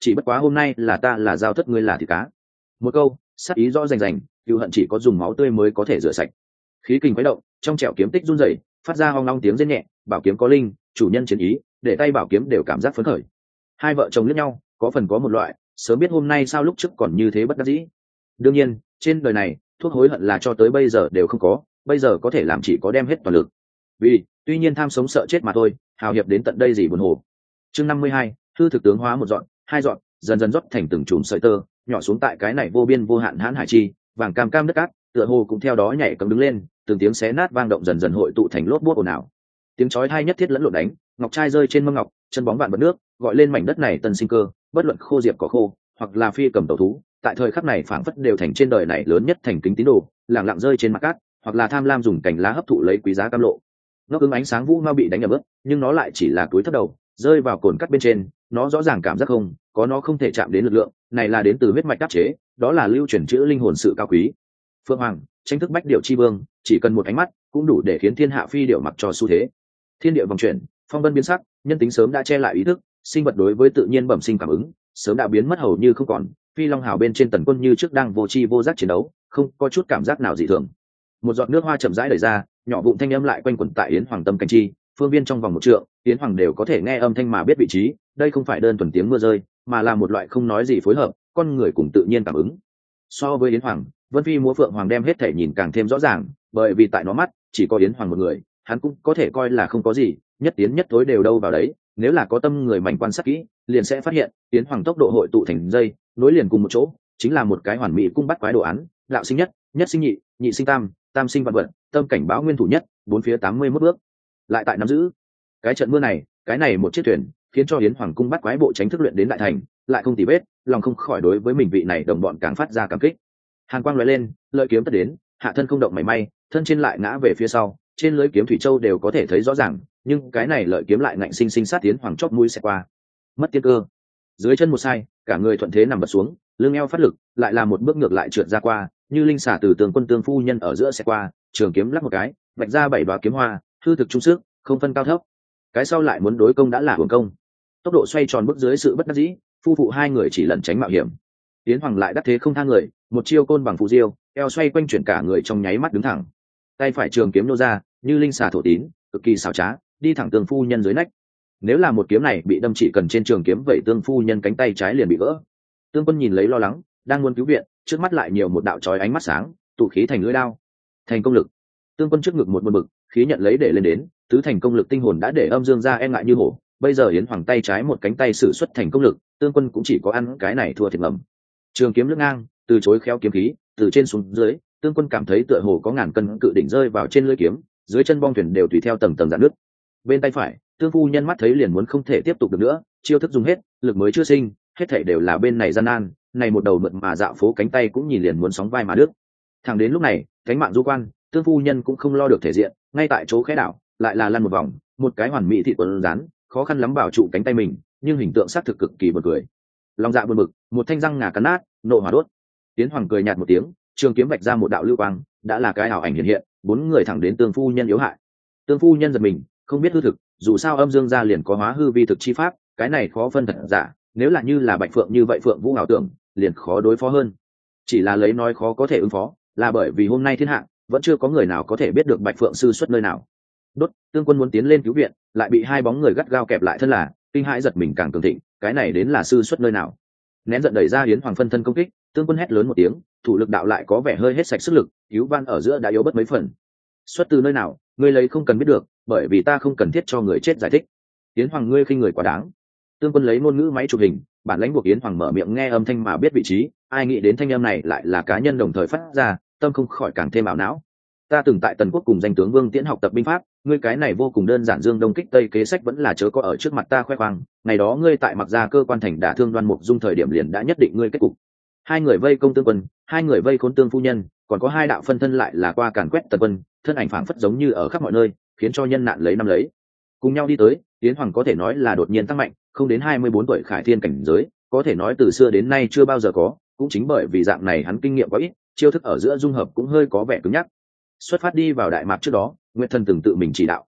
chỉ bất quá hôm nay là ta là giao thất, ngươi là thịt cá. Một câu sắc ý rõ rành rành, cựu hận chỉ có dùng máu tươi mới có thể rửa sạch. Khí kình khuấy động, trong trẻo kiếm tích run rẩy, phát ra hoang long tiếng rên nhẹ. Bảo kiếm có linh, chủ nhân chiến ý, để tay bảo kiếm đều cảm giác phấn khởi. Hai vợ chồng liếc nhau, có phần có một loại sớm biết hôm nay sao lúc trước còn như thế bất đắc dĩ. Đương nhiên trên đời này thuốc hối hận là cho tới bây giờ đều không có, bây giờ có thể làm chỉ có đem hết toàn lực. Vì tuy nhiên tham sống sợ chết mà thôi, hào hiệp đến tận đây gì buồn hồ. Chương năm mươi hai, hư thực tướng hóa, một dọn hai dọn dần dần rót thành từng chùm sợi tơ, nhỏ xuống tại cái này vô biên vô hạn hãn hải chi, vàng cam cam đất cát tựa hồ cũng theo đó nhảy cấm đứng lên, từng tiếng xé nát vang động dần dần hội tụ thành lốp bốt ồn ào. Tiếng chói tai nhất thiết lẫn lộn đánh, ngọc trai rơi trên mâm ngọc, chân bóng vạn bật nước, gọi lên mảnh đất này tân sinh cơ, bất luận khô diệp cỏ khô, hoặc là phi cầm tẩu thú, tại thời khắc này phảng phất đều thành trên đời này lớn nhất thành kính tín đồ, lặng lặng rơi trên mặt cát, hoặc là tham lam dùng cành lá hấp thụ lấy quý giá cam lộ. Nó ứng ánh sáng vũ mau bị đánh nhầm ướt, nhưng nó lại chỉ là túi thấp đầu, rơi vào cồn cắt bên trên, nó rõ ràng cảm giác không, có nó không thể chạm đến lực lượng, này là đến từ huyết mạch đáp chế, đó là lưu truyền chữ linh hồn sự cao quý. Phượng Hoàng, tranh thức bách điệu chi vương, chỉ cần một ánh mắt cũng đủ để khiến thiên hạ phi điệu mặc cho xu thế. Thiên địa vòng chuyển, phong vân biến sắc, nhân tính sớm đã che lại ý thức, sinh vật đối với tự nhiên bẩm sinh cảm ứng sớm đã biến mất hầu như không còn. Phi long hào bên trên tần quân như trước đang vô tri vô giác chiến đấu, không có chút cảm giác nào dị thường. Một giọt nước hoa chậm rãi đẩy ra, nhỏ vụn thanh âm lại quanh quẩn tại yến hoàng tâm cảnh chi, phương viên trong vòng một trượng, yến hoàng đều có thể nghe âm thanh mà biết vị trí. Đây không phải đơn thuần tiếng mưa rơi, mà là một loại không nói gì phối hợp, con người cùng tự nhiên cảm ứng. So với yến hoàng, vân phi múa phượng hoàng đem hết thể nhìn càng thêm rõ ràng, bởi vì tại nó mắt chỉ có yến hoàng một người, hắn cũng có thể coi là không có gì, nhất tiến nhất tối đều đâu vào đấy. Nếu là có tâm người mảnh quan sát kỹ, liền sẽ phát hiện yến hoàng tốc độ hội tụ thành dây nối liền cùng một chỗ, chính là một cái hoàn mỹ cung bắt quái đồ án. Đạo sinh nhất, nhất sinh nhị, nhị sinh tam, tam sinh vạn vật, tâm cảnh báo nguyên thủ nhất, bốn phía tám mươi mốt bước, lại tại nắm giữ. Cái trận mưa này, cái này một chiếc thuyền, khiến cho yến hoàng cung bắt quái bộ tránh thức luyện đến đại thành, lại không tì vết, lòng không khỏi đối với mình vị này đồng bọn càng phát ra cảm kích. Hàn quang lóe lên, lợi kiếm tất đến, hạ thân không động mảy may, thân trên lại ngã về phía sau, trên lưới kiếm thủy châu đều có thể thấy rõ ràng, nhưng cái này lợi kiếm lại ngạnh sinh sinh sát tiến hoàng chóp mũi sẽ qua, mất tiên cơ. Dưới chân một sai, cả người thuận thế nằm bật xuống, lưng eo phát lực, lại là một bước ngược lại trượt ra qua, như linh xả từ tường quân tương phu nhân ở giữa sẽ qua, trường kiếm lắc một cái, vạch ra bảy đoá kiếm hoa, hư thực trung sức, không phân cao thấp. Cái sau lại muốn đối công đã là hưởng công. Tốc độ xoay tròn bước dưới sự bất đắc dĩ, phu phụ hai người chỉ lẩn tránh mạo hiểm. Tiến hoàng lại đắc thế không tha người, một chiêu côn bằng phù diêu, eo xoay quanh chuyển cả người trong nháy mắt đứng thẳng. Tay phải trường kiếm nô ra, như linh xà thổ tín, cực kỳ xảo trá, đi thẳng tường phu nhân dưới nách. Nếu là một kiếm này bị đâm chỉ cần trên trường kiếm vậy tương phu nhân cánh tay trái liền bị vỡ. Tương quân nhìn lấy lo lắng, đang muốn cứu viện, trước mắt lại nhiều một đạo chói ánh mắt sáng, tụ khí thành lưỡi đao. Thành công lực. Tương quân trước ngực một buồn bực, khí nhận lấy để lên đến, tứ thành công lực tinh hồn đã để âm dương ra e ngại như hổ. Bây giờ yến hoàng tay trái một cánh tay sử xuất thành công lực, tương quân cũng chỉ có ăn cái này thua thiệt ngầm. Trường kiếm lướt ngang, từ chối khéo kiếm khí, từ trên xuống dưới, tương quân cảm thấy tựa hồ có ngàn cân cự đỉnh rơi vào trên lưỡi kiếm, dưới chân bong thuyền đều tùy theo tầng tầng rạn nước. Bên tay phải, tương phu nhân mắt thấy liền muốn không thể tiếp tục được nữa, chiêu thức dùng hết, lực mới chưa sinh, hết thảy đều là bên này gian nan, này một đầu mượt mà dạo phố cánh tay cũng nhìn liền muốn sóng vai mà đứt. Thẳng đến lúc này, cánh mạng du quan, tương phu nhân cũng không lo được thể diện, ngay tại chỗ khẽ đảo, lại là lăn một vòng, một cái hoàn mỹ thị quần rán, khó khăn lắm bảo trụ cánh tay mình, nhưng hình tượng xác thực cực kỳ buồn cười. Lòng dạ buồn bực, một thanh răng ngà cắn nát, nộ hỏa đốt. Tiến hoàng cười nhạt một tiếng, trường kiếm vạch ra một đạo lưu quang, đã là cái ảo ảnh hiện hiện, bốn người thẳng đến tương phu nhân yếu hại. Tương phu nhân giật mình, không biết hư thực, dù sao âm dương gia liền có hóa hư vi thực chi pháp, cái này khó phân thật giả, nếu là như là bạch phượng như vậy phượng vũ ảo tưởng, liền khó đối phó hơn. Chỉ là lấy nói khó có thể ứng phó, là bởi vì hôm nay thiên hạ vẫn chưa có người nào có thể biết được bạch phượng sư xuất nơi nào. Đốt, tương quân muốn tiến lên cứu viện, lại bị hai bóng người gắt gao kẹp lại thân là, kinh hãi giật mình càng cường thịnh, cái này đến là sư xuất nơi nào. Nén giận đẩy ra yến hoàng phân thân công kích, tương quân hét lớn một tiếng, thủ lực đạo lại có vẻ hơi hết sạch sức lực, cứu van ở giữa đã yếu bất mấy phần. Xuất từ nơi nào, ngươi lấy không cần biết được, bởi vì ta không cần thiết cho người chết giải thích. Yến hoàng ngươi khinh người quá đáng. Tương quân lấy ngôn ngữ máy chụp hình, bản lãnh buộc yến hoàng mở miệng nghe âm thanh mà biết vị trí, ai nghĩ đến thanh âm này lại là cá nhân đồng thời phát ra, tâm không khỏi càng thêm ảo não. Ta từng tại tần quốc cùng danh tướng vương tiễn học tập binh pháp, ngươi cái này vô cùng đơn giản dương đông kích tây kế sách vẫn là chớ có ở trước mặt ta khoe khoang. Ngày đó ngươi tại mặc gia cơ quan thành đả thương Đoan Mục Dung thời điểm liền đã nhất định ngươi kết cục. Hai người vây công tương quân, hai người vây khốn tương phu nhân, còn có hai đạo phân thân lại là qua càn quét tần quân, thân ảnh phảng phất giống như ở khắp mọi nơi, khiến cho nhân nạn lấy năm lấy. Cùng nhau đi tới, Yến Hoàng có thể nói là đột nhiên tăng mạnh, không đến hai mươi bốn tuổi khải thiên cảnh giới, có thể nói từ xưa đến nay chưa bao giờ có, cũng chính bởi vì dạng này hắn kinh nghiệm quá ít, chiêu thức ở giữa dung hợp cũng hơi có vẻ cứng nhắc. Xuất phát đi vào đại mạc trước đó, Nguyệt Thần từng tự mình chỉ đạo,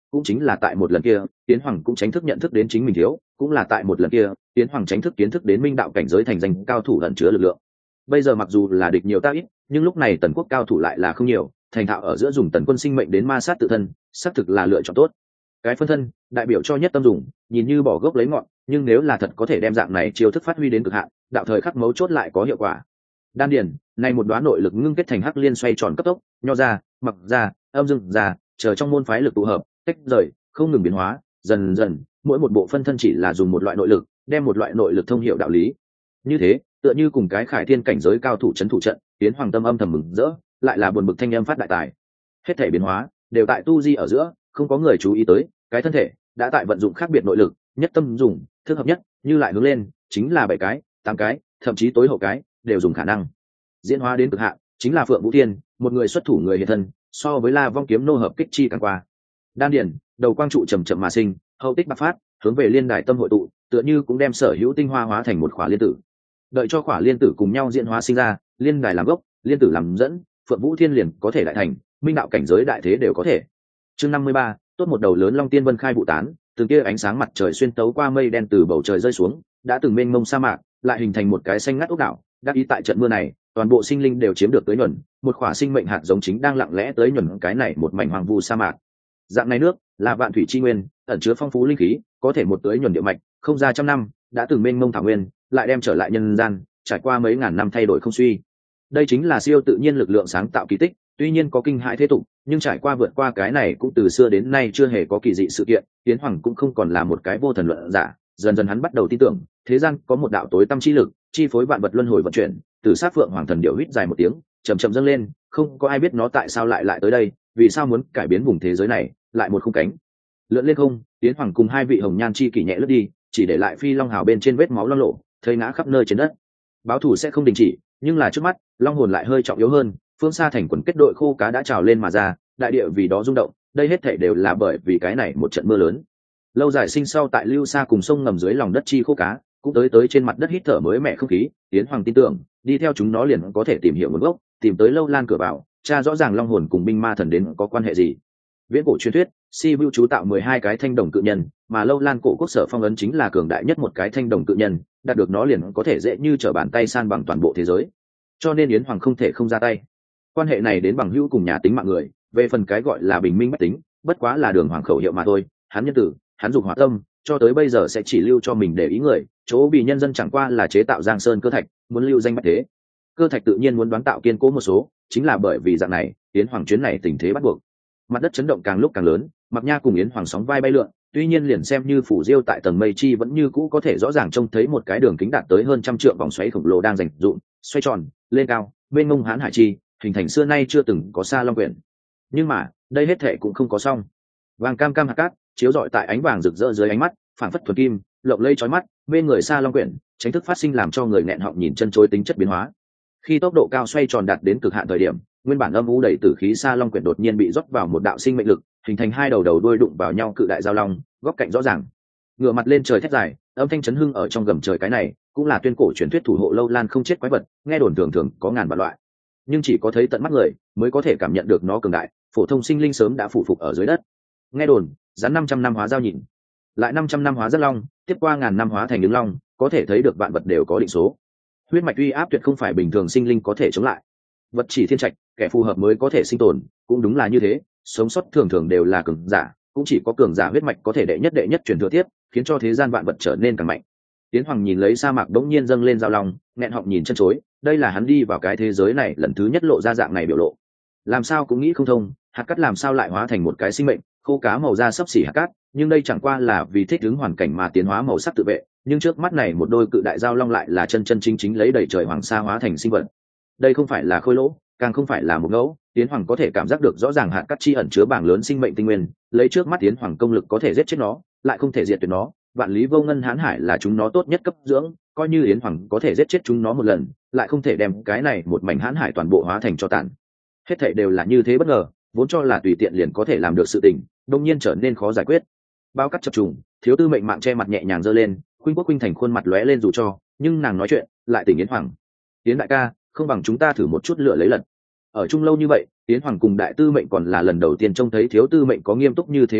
cũng chính là tại một lần kia tiến hoàng cũng chính thức nhận thức đến chính mình thiếu, cũng là tại một lần kia tiến hoàng chính thức kiến thức đến minh đạo cảnh giới thành danh cao thủ ẩn chứa lực lượng. Bây giờ mặc dù là địch nhiều ta ít, nhưng lúc này tần quốc cao thủ lại là không nhiều, thành thạo ở giữa dùng tần quân sinh mệnh đến ma sát tự thân, xác thực là lựa chọn tốt. Cái phân thân đại biểu cho nhất tâm dùng, nhìn như bỏ gốc lấy ngọn, nhưng nếu là thật có thể đem dạng này chiêu thức phát huy đến cực hạn, đạo thời khắc mấu chốt lại có hiệu quả. Đan điền này một đoán nội lực ngưng kết thành hắc liên xoay tròn cấp tốc, nho ra, mặc ra, âm dương ra, chờ trong môn phái lực tụ hợp, tách rời, không ngừng biến hóa, dần dần, mỗi một bộ phân thân chỉ là dùng một loại nội lực, đem một loại nội lực thông hiểu đạo lý. Như thế, tựa như cùng cái khải thiên cảnh giới cao thủ trấn thủ trận, tiến hoàng tâm âm thầm mừng rỡ, lại là buồn bực thanh âm phát đại tài. Hết thể biến hóa đều tại tu di ở giữa, không có người chú ý tới, cái thân thể đã tại vận dụng khác biệt nội lực, nhất tâm dùng, thức hợp nhất, như lại hướng lên, chính là bảy cái, tám cái, thậm chí tối hậu cái, đều dùng khả năng. Diễn hóa đến cực hạn, chính là Phượng Vũ Thiên, một người xuất thủ người hiện thân, so với La Vong kiếm nô hợp kích chi càng qua. Đan điển, đầu quang trụ chậm chậm mà sinh, hậu tích bạc phát, hướng về liên đài tâm hội tụ, tựa như cũng đem sở hữu tinh hoa hóa thành một khỏa liên tử. Đợi cho khỏa liên tử cùng nhau diễn hóa sinh ra, liên đài làm gốc, liên tử làm dẫn, Phượng Vũ Thiên liền có thể đại thành, minh đạo cảnh giới đại thế đều có thể. Chương năm mươi ba, tốt một đầu lớn long tiên vân khai vụ tán, từ kia ánh sáng mặt trời xuyên tấu qua mây đen từ bầu trời rơi xuống, đã từng mênh mông sa mạc, lại hình thành một cái xanh ngắt ốc đảo. Đắc ý tại trận mưa này, toàn bộ sinh linh đều chiếm được tới nhuần, một khỏa sinh mệnh hạt giống chính đang lặng lẽ tới nhuần cái này một mảnh hoang vu sa mạc. Dạng này nước là vạn thủy chi nguyên, ẩn chứa phong phú linh khí, có thể một tới nhuần địa mạch, không ra trăm năm, đã từng mênh mông thảo nguyên, lại đem trở lại nhân gian, trải qua mấy ngàn năm thay đổi không suy. Đây chính là siêu tự nhiên lực lượng sáng tạo kỳ tích, tuy nhiên có kinh hãi thế tục, nhưng trải qua vượt qua cái này cũng từ xưa đến nay chưa hề có kỳ dị sự kiện, tiến hoàng cũng không còn là một cái vô thần luận giả, dần dần hắn bắt đầu tin tưởng, thế gian có một đạo tối tâm chi lực, chi phối vạn vật luân hồi vận chuyển, từ sát phượng hoàng thần điệu huýt dài một tiếng, chậm chậm dâng lên, không có ai biết nó tại sao lại lại tới đây, vì sao muốn cải biến vùng thế giới này, lại một khung cánh lượn lên không, tiến hoàng cùng hai vị hồng nhan chi kỷ nhẹ lướt đi, chỉ để lại phi long hào bên trên vết máu loang lộ, thấy ngã khắp nơi trên đất. Báo thủ sẽ không đình chỉ, nhưng là trước mắt, long hồn lại hơi trọng yếu hơn, phương xa thành quần kết đội khô cá đã trào lên mà ra, đại địa vì đó rung động, đây hết thảy đều là bởi vì cái này một trận mưa lớn. Lâu dài sinh sau tại lưu xa cùng sông ngầm dưới lòng đất chi khô cá, cũng tới tới trên mặt đất hít thở mới mẻ không khí, tiến hoàng tin tưởng, đi theo chúng nó liền có thể tìm hiểu nguồn gốc, tìm tới lâu lan cửa vào, tra rõ ràng long hồn cùng binh ma thần đến có quan hệ gì. Viễn cổ truyền thuyết, si vu chú tạo mười hai cái thanh đồng cự nhân, mà lâu lan cổ quốc sở phong ấn chính là cường đại nhất một cái thanh đồng cự nhân, đạt được nó liền có thể dễ như trở bàn tay san bằng toàn bộ thế giới. Cho nên yến hoàng không thể không ra tay. Quan hệ này đến bằng hữu cùng nhà tính mạng người, về phần cái gọi là bình minh bách tính, bất quá là đường hoàng khẩu hiệu mà thôi. Hắn nhân tử, hắn dục hỏa tâm, cho tới bây giờ sẽ chỉ lưu cho mình để ý người, chỗ vì nhân dân chẳng qua là chế tạo giang sơn cơ thạch, muốn lưu danh bách thế. Cơ thạch tự nhiên muốn đoán tạo kiên cố một số, chính là bởi vì dạng này, yến hoàng chuyến này tình thế bắt buộc. Mặt đất chấn động càng lúc càng lớn, Mặc Nha cùng yến hoàng sóng vai bay lượn, tuy nhiên liền xem như phủ diêu tại tầng mây chi vẫn như cũ có thể rõ ràng trông thấy một cái đường kính đạt tới hơn trăm trượng vòng xoáy khổng lồ đang rành rụn, xoay tròn, lên cao, bên ngông hán hải chi, hình thành xưa nay chưa từng có xa long quyển. Nhưng mà, đây hết thệ cũng không có xong. Vàng cam cam hạt cát, chiếu rọi tại ánh vàng rực rỡ dưới ánh mắt, phảng phất thuần kim, lộng lây chói mắt, bên người xa long quyển, tránh thức phát sinh làm cho người nghẹn họng nhìn chân chối tính chất biến hóa. Khi tốc độ cao xoay tròn đạt đến cực hạn thời điểm, nguyên bản âm u đầy tử khí xa long quyển đột nhiên bị rót vào một đạo sinh mệnh lực, hình thành hai đầu đầu đuôi đụng vào nhau cự đại giao long, góc cạnh rõ ràng. Ngửa mặt lên trời thét dài, âm thanh chấn hưng ở trong gầm trời, cái này cũng là tuyên cổ truyền thuyết thủ hộ lâu lan không chết quái vật, nghe đồn thường thường có ngàn vạn loại, nhưng chỉ có thấy tận mắt người mới có thể cảm nhận được nó cường đại, phổ thông sinh linh sớm đã phủ phục ở dưới đất. Nghe đồn, rắn năm trăm năm hóa giao nhìn, lại năm trăm năm hóa rất long, tiếp qua ngàn năm hóa thành ứng long, có thể thấy được vạn vật đều có định số. Huyết mạch uy áp tuyệt không phải bình thường sinh linh có thể chống lại. Vật chỉ thiên trạch, kẻ phù hợp mới có thể sinh tồn, cũng đúng là như thế, sống sót thường thường đều là cường giả, cũng chỉ có cường giả huyết mạch có thể đệ nhất đệ nhất truyền thừa tiếp, khiến cho thế gian vạn vật trở nên càng mạnh. Tiến hoàng nhìn lấy sa mạc đống nhiên dâng lên giao long, nghẹn họng nhìn chân chối, đây là hắn đi vào cái thế giới này lần thứ nhất lộ ra dạng này biểu lộ. Làm sao cũng nghĩ không thông, hạt cát làm sao lại hóa thành một cái sinh mệnh, khô cá màu da xấp xỉ hạt cát, nhưng đây chẳng qua là vì thích ứng hoàn cảnh mà tiến hóa màu sắc tự vệ, nhưng trước mắt này một đôi cự đại giao long lại là chân chân chính chính lấy đầy trời hoàng sa hóa thành sinh vật. Đây không phải là khôi lỗ, càng không phải là một ngẫu, tiến hoàng có thể cảm giác được rõ ràng hạt cát chi ẩn chứa bảng lớn sinh mệnh tinh nguyên, lấy trước mắt tiến hoàng công lực có thể giết chết nó, lại không thể diệt tuyệt nó. Vạn lý vô ngân hán hải là chúng nó tốt nhất cấp dưỡng, coi như yến hoàng có thể giết chết chúng nó một lần, lại không thể đem cái này một mảnh hán hải toàn bộ hóa thành cho tàn. Hết thảy đều là như thế bất ngờ, vốn cho là tùy tiện liền có thể làm được sự tình, đột nhiên trở nên khó giải quyết. Bao cắt chập trùng, thiếu tư mệnh mạng che mặt nhẹ nhàng giơ lên, khuynh quốc khuynh thành khuôn mặt lóe lên dù cho, nhưng nàng nói chuyện lại tỉnh yến hoàng. Yến đại ca, không bằng chúng ta thử một chút lựa lấy lần. Ở chung lâu như vậy, yến hoàng cùng đại tư mệnh còn là lần đầu tiên trông thấy thiếu tư mệnh có nghiêm túc như thế biểu lộ,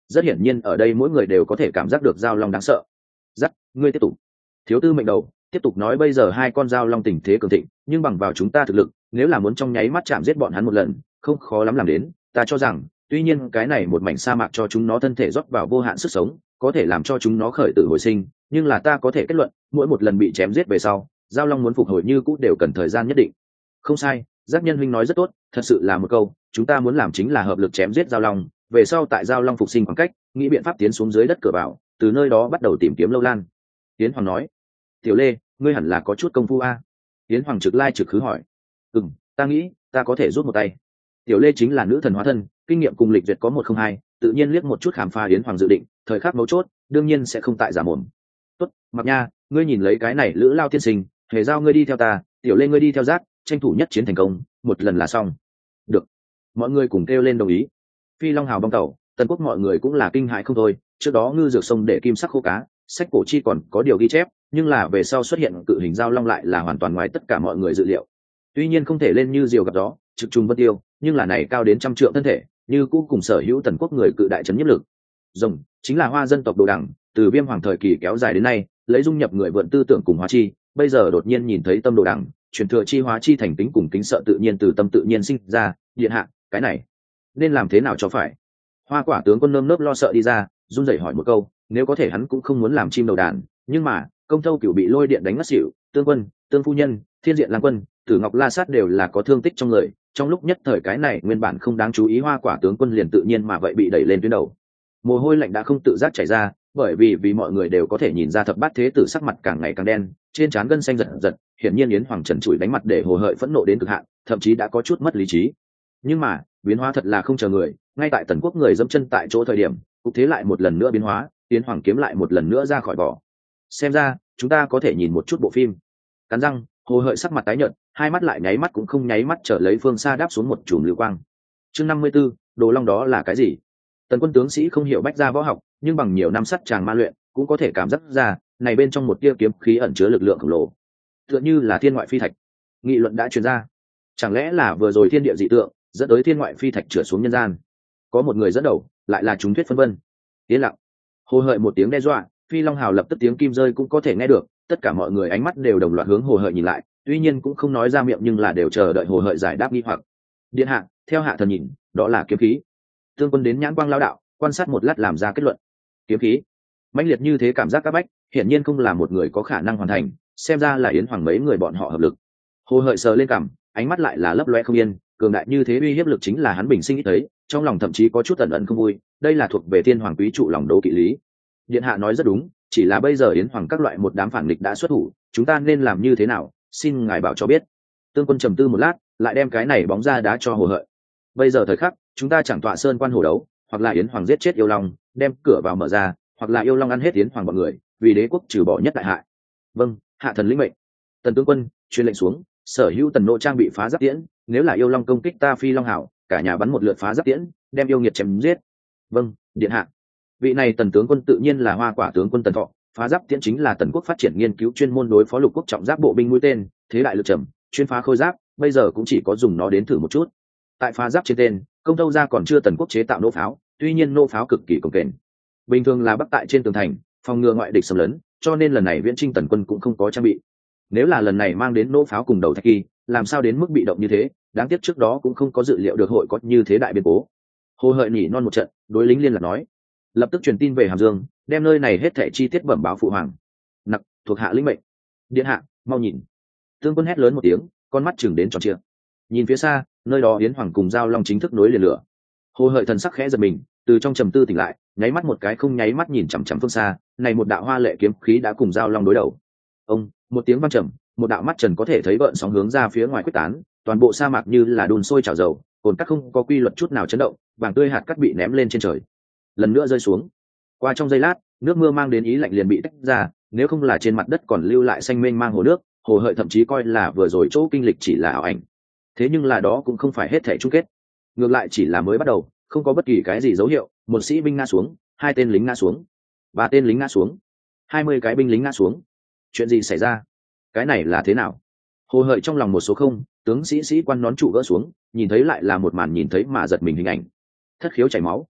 rất hiển nhiên ở đây mỗi người đều có thể cảm giác được giao long đáng sợ. Dắt, ngươi tiếp tục. Thiếu tư mệnh đầu tiếp tục nói, bây giờ hai con giao long tình thế cường thịnh, nhưng bằng vào chúng ta thực lực, nếu là muốn trong nháy mắt chạm giết bọn hắn một lần, không khó lắm làm đến. Ta cho rằng, tuy nhiên cái này một mảnh sa mạc cho chúng nó thân thể rót vào vô hạn sức sống, có thể làm cho chúng nó khởi tử hồi sinh, nhưng là ta có thể kết luận, mỗi một lần bị chém giết về sau, giao long muốn phục hồi như cũ đều cần thời gian nhất định. Không sai, giác nhân huynh nói rất tốt, thật sự là một câu, chúng ta muốn làm chính là hợp lực chém giết giao long, về sau tại giao long phục sinh khoảng cách, nghĩ biện pháp tiến xuống dưới đất cửa vào, từ nơi đó bắt đầu tìm kiếm lâu lan. Tiến Hoàng nói, tiểu lê, ngươi hẳn là có chút công phu a. Tiến Hoàng trực lai trực khứ hỏi, ừm, ta nghĩ ta có thể giúp một tay. Tiểu lê chính là nữ thần hóa thân, kinh nghiệm cùng lịch duyệt có một không hai, tự nhiên liếc một chút khám phá Yến Hoàng dự định, thời khắc mấu chốt đương nhiên sẽ không tại giả mồm. Tốt, Mặc Nha, ngươi nhìn lấy cái này lữ lao tiên sinh, hề giao ngươi đi theo ta, tiểu lê ngươi đi theo giác, tranh thủ nhất chiến thành công, một lần là xong. Được, mọi người cùng kêu lên đồng ý. Phi Long Hào bong tàu, Tần Quốc mọi người cũng là kinh hãi không thôi, trước đó ngư dược sông để kim sắc khô cá, sách cổ chi còn có điều ghi chép, nhưng là về sau xuất hiện cự hình giao long lại là hoàn toàn ngoài tất cả mọi người dự liệu. Tuy nhiên không thể lên như diều gặp gió, trực trùng vân tiêu, nhưng là này cao đến trăm trượng thân thể, như cũ cùng sở hữu Tần Quốc người cự đại trấn nhiếp lực. Rồng chính là hoa dân tộc đồ đẳng, từ viêm hoàng thời kỳ kéo dài đến nay, lấy dung nhập người vượn tư tưởng cùng hóa chi, bây giờ đột nhiên nhìn thấy tâm đồ đẳng, truyền thừa chi hóa chi thành tính cùng kính sợ tự nhiên từ tâm tự nhiên sinh ra, điện hạ, cái này nên làm thế nào cho phải? Hoa Quả tướng quân nơm nớp lo sợ đi ra, run rẩy hỏi một câu, nếu có thể hắn cũng không muốn làm chim đầu đàn, nhưng mà công thâu cửu bị lôi điện đánh ngất xỉu, tương quân, tương phu nhân, thiên diện lang quân, tử ngọc la sát đều là có thương tích trong người, trong lúc nhất thời cái này nguyên bản không đáng chú ý Hoa Quả tướng quân liền tự nhiên mà vậy bị đẩy lên tuyến đầu. Mồ hôi lạnh đã không tự giác chảy ra, bởi vì vì mọi người đều có thể nhìn ra thập bát thế tử sắc mặt càng ngày càng đen, trên trán gân xanh giật giật, hiển nhiên Yến Hoàng trần trụi đánh mặt để hồ hợi phẫn nộ đến cực hạn, thậm chí đã có chút mất lý trí. Nhưng mà biến hóa thật là không chờ người, ngay tại Tần Quốc người dẫm chân tại chỗ thời điểm, cục thế lại một lần nữa biến hóa, Yến Hoàng kiếm lại một lần nữa ra khỏi vỏ. Xem ra chúng ta có thể nhìn một chút bộ phim. Cắn răng, hồ hợi sắc mặt tái nhợt, hai mắt lại nháy mắt cũng không nháy mắt trở lấy phương xa đáp xuống một chùm lưu quang. Chương năm mươi 54, đồ long đó là cái gì? Tần quân tướng sĩ không hiểu bách gia võ học, nhưng bằng nhiều năm sắt chàng ma luyện, cũng có thể cảm giác ra, này bên trong một tia kiếm khí ẩn chứa lực lượng khổng lồ, tựa như là thiên ngoại phi thạch. Nghị luận đã truyền ra, chẳng lẽ là vừa rồi thiên địa dị tượng dẫn tới thiên ngoại phi thạch trượt xuống nhân gian? Có một người dẫn đầu, lại là chúng thuyết phân vân. Yên lặng. Hồ hợi một tiếng đe dọa, Phi Long Hào lập tức tiếng kim rơi cũng có thể nghe được, tất cả mọi người ánh mắt đều đồng loạt hướng hồ hợi nhìn lại, tuy nhiên cũng không nói ra miệng nhưng là đều chờ đợi hồ hợi giải đáp nghi hoặc. Điện hạ, theo hạ thần nhìn, đó là kiếm khí. Tương quân đến nhãn quang lao đạo, quan sát một lát làm ra kết luận. Kiếm khí mãnh liệt như thế, cảm giác các bách, hiển nhiên không là một người có khả năng hoàn thành, xem ra là Yến Hoàng mấy người bọn họ hợp lực. Hồ hợi sờ lên cằm, ánh mắt lại là lấp loe không yên, cường đại như thế uy hiếp lực chính là hắn bình sinh ít thấy, trong lòng thậm chí có chút ẩn ẩn không vui, đây là thuộc về thiên hoàng quý trụ lòng đấu kỵ lý. Điện hạ nói rất đúng, chỉ là bây giờ Yến Hoàng các loại một đám phản nghịch đã xuất thủ, chúng ta nên làm như thế nào, xin ngài bảo cho biết. Tương quân trầm tư một lát, lại đem cái này bóng ra đá cho hồ hợi. Bây giờ thời khắc, chúng ta chẳng tọa sơn quan hồ đấu, hoặc là Yến Hoàng giết chết yêu long, đem cửa vào mở ra, hoặc là yêu long ăn hết Yến Hoàng bọn người, vì đế quốc trừ bỏ nhất đại hại. Vâng, hạ thần lĩnh mệnh. Tần tướng quân truyền lệnh xuống, sở hữu tần nộ trang bị phá giáp tiễn, nếu là yêu long công kích ta Phi Long Hảo, cả nhà bắn một lượt phá giáp tiễn, đem yêu nghiệt chém giết. Vâng, điện hạ. Vị này Tần tướng quân tự nhiên là Hoa Quả tướng quân Tần Thọ, phá giáp tiễn chính là Tần quốc phát triển nghiên cứu chuyên môn đối phó lục quốc trọng giáp bộ binh mũi tên, thế đại lực trầm, chuyên phá khôi giáp, bây giờ cũng chỉ có dùng nó đến thử một chút. Tại phá giáp trên tên, công tâu ra còn chưa Tần quốc chế tạo nỗ pháo, tuy nhiên nỗ pháo cực kỳ cồng kềnh, bình thường là bắc tại trên tường thành, phòng ngừa ngoại địch xâm lấn, cho nên lần này viễn chinh Tần quân cũng không có trang bị. Nếu là lần này mang đến nỗ pháo cùng đầu thạch kỳ, làm sao đến mức bị động như thế, đáng tiếc trước đó cũng không có dự liệu được hội có như thế đại biến cố. Hồ hợi nhỉ non một trận, đối lính liên lạc nói, lập tức truyền tin về Hàm Dương, đem nơi này hết thảy chi tiết bẩm báo phụ hoàng. Nặc thuộc hạ lĩnh mệnh. Điện hạ, mau nhìn. Tương quân hét lớn một tiếng, con mắt chừng đến tròn trịa. Nhìn phía xa, nơi đó Yến Hoàng cùng Giao Long chính thức nối liền lửa. Hồ hợi thần sắc khẽ giật mình, từ trong trầm tư tỉnh lại, nháy mắt một cái không nháy mắt nhìn chằm chằm phương xa, này một đạo hoa lệ kiếm khí đã cùng Giao Long đối đầu. Ông, một tiếng vang trầm, một đạo mắt trần có thể thấy gợn sóng hướng ra phía ngoài quyết tán, toàn bộ sa mạc như là đun sôi chảo dầu, cồn cát không có quy luật chút nào chấn động, vàng tươi hạt cát bị ném lên trên trời, lần nữa rơi xuống. Qua trong giây lát, nước mưa mang đến ý lạnh liền bị tách ra, nếu không là trên mặt đất còn lưu lại xanh mênh mang hồ nước, hồ hợi thậm chí coi là vừa rồi chỗ kinh lịch chỉ là ảo ảnh. Thế nhưng là đó cũng không phải hết thảy chung kết, ngược lại chỉ là mới bắt đầu, không có bất kỳ cái gì dấu hiệu, một sĩ binh ngã xuống, hai tên lính ngã xuống, ba tên lính ngã xuống, hai mươi cái binh lính ngã xuống. Chuyện gì xảy ra? Cái này là thế nào? Hồ hợi trong lòng một số không, tướng sĩ sĩ quan nón trụ gỡ xuống, nhìn thấy lại là một màn nhìn thấy mà giật mình hình ảnh. Thất khiếu chảy máu,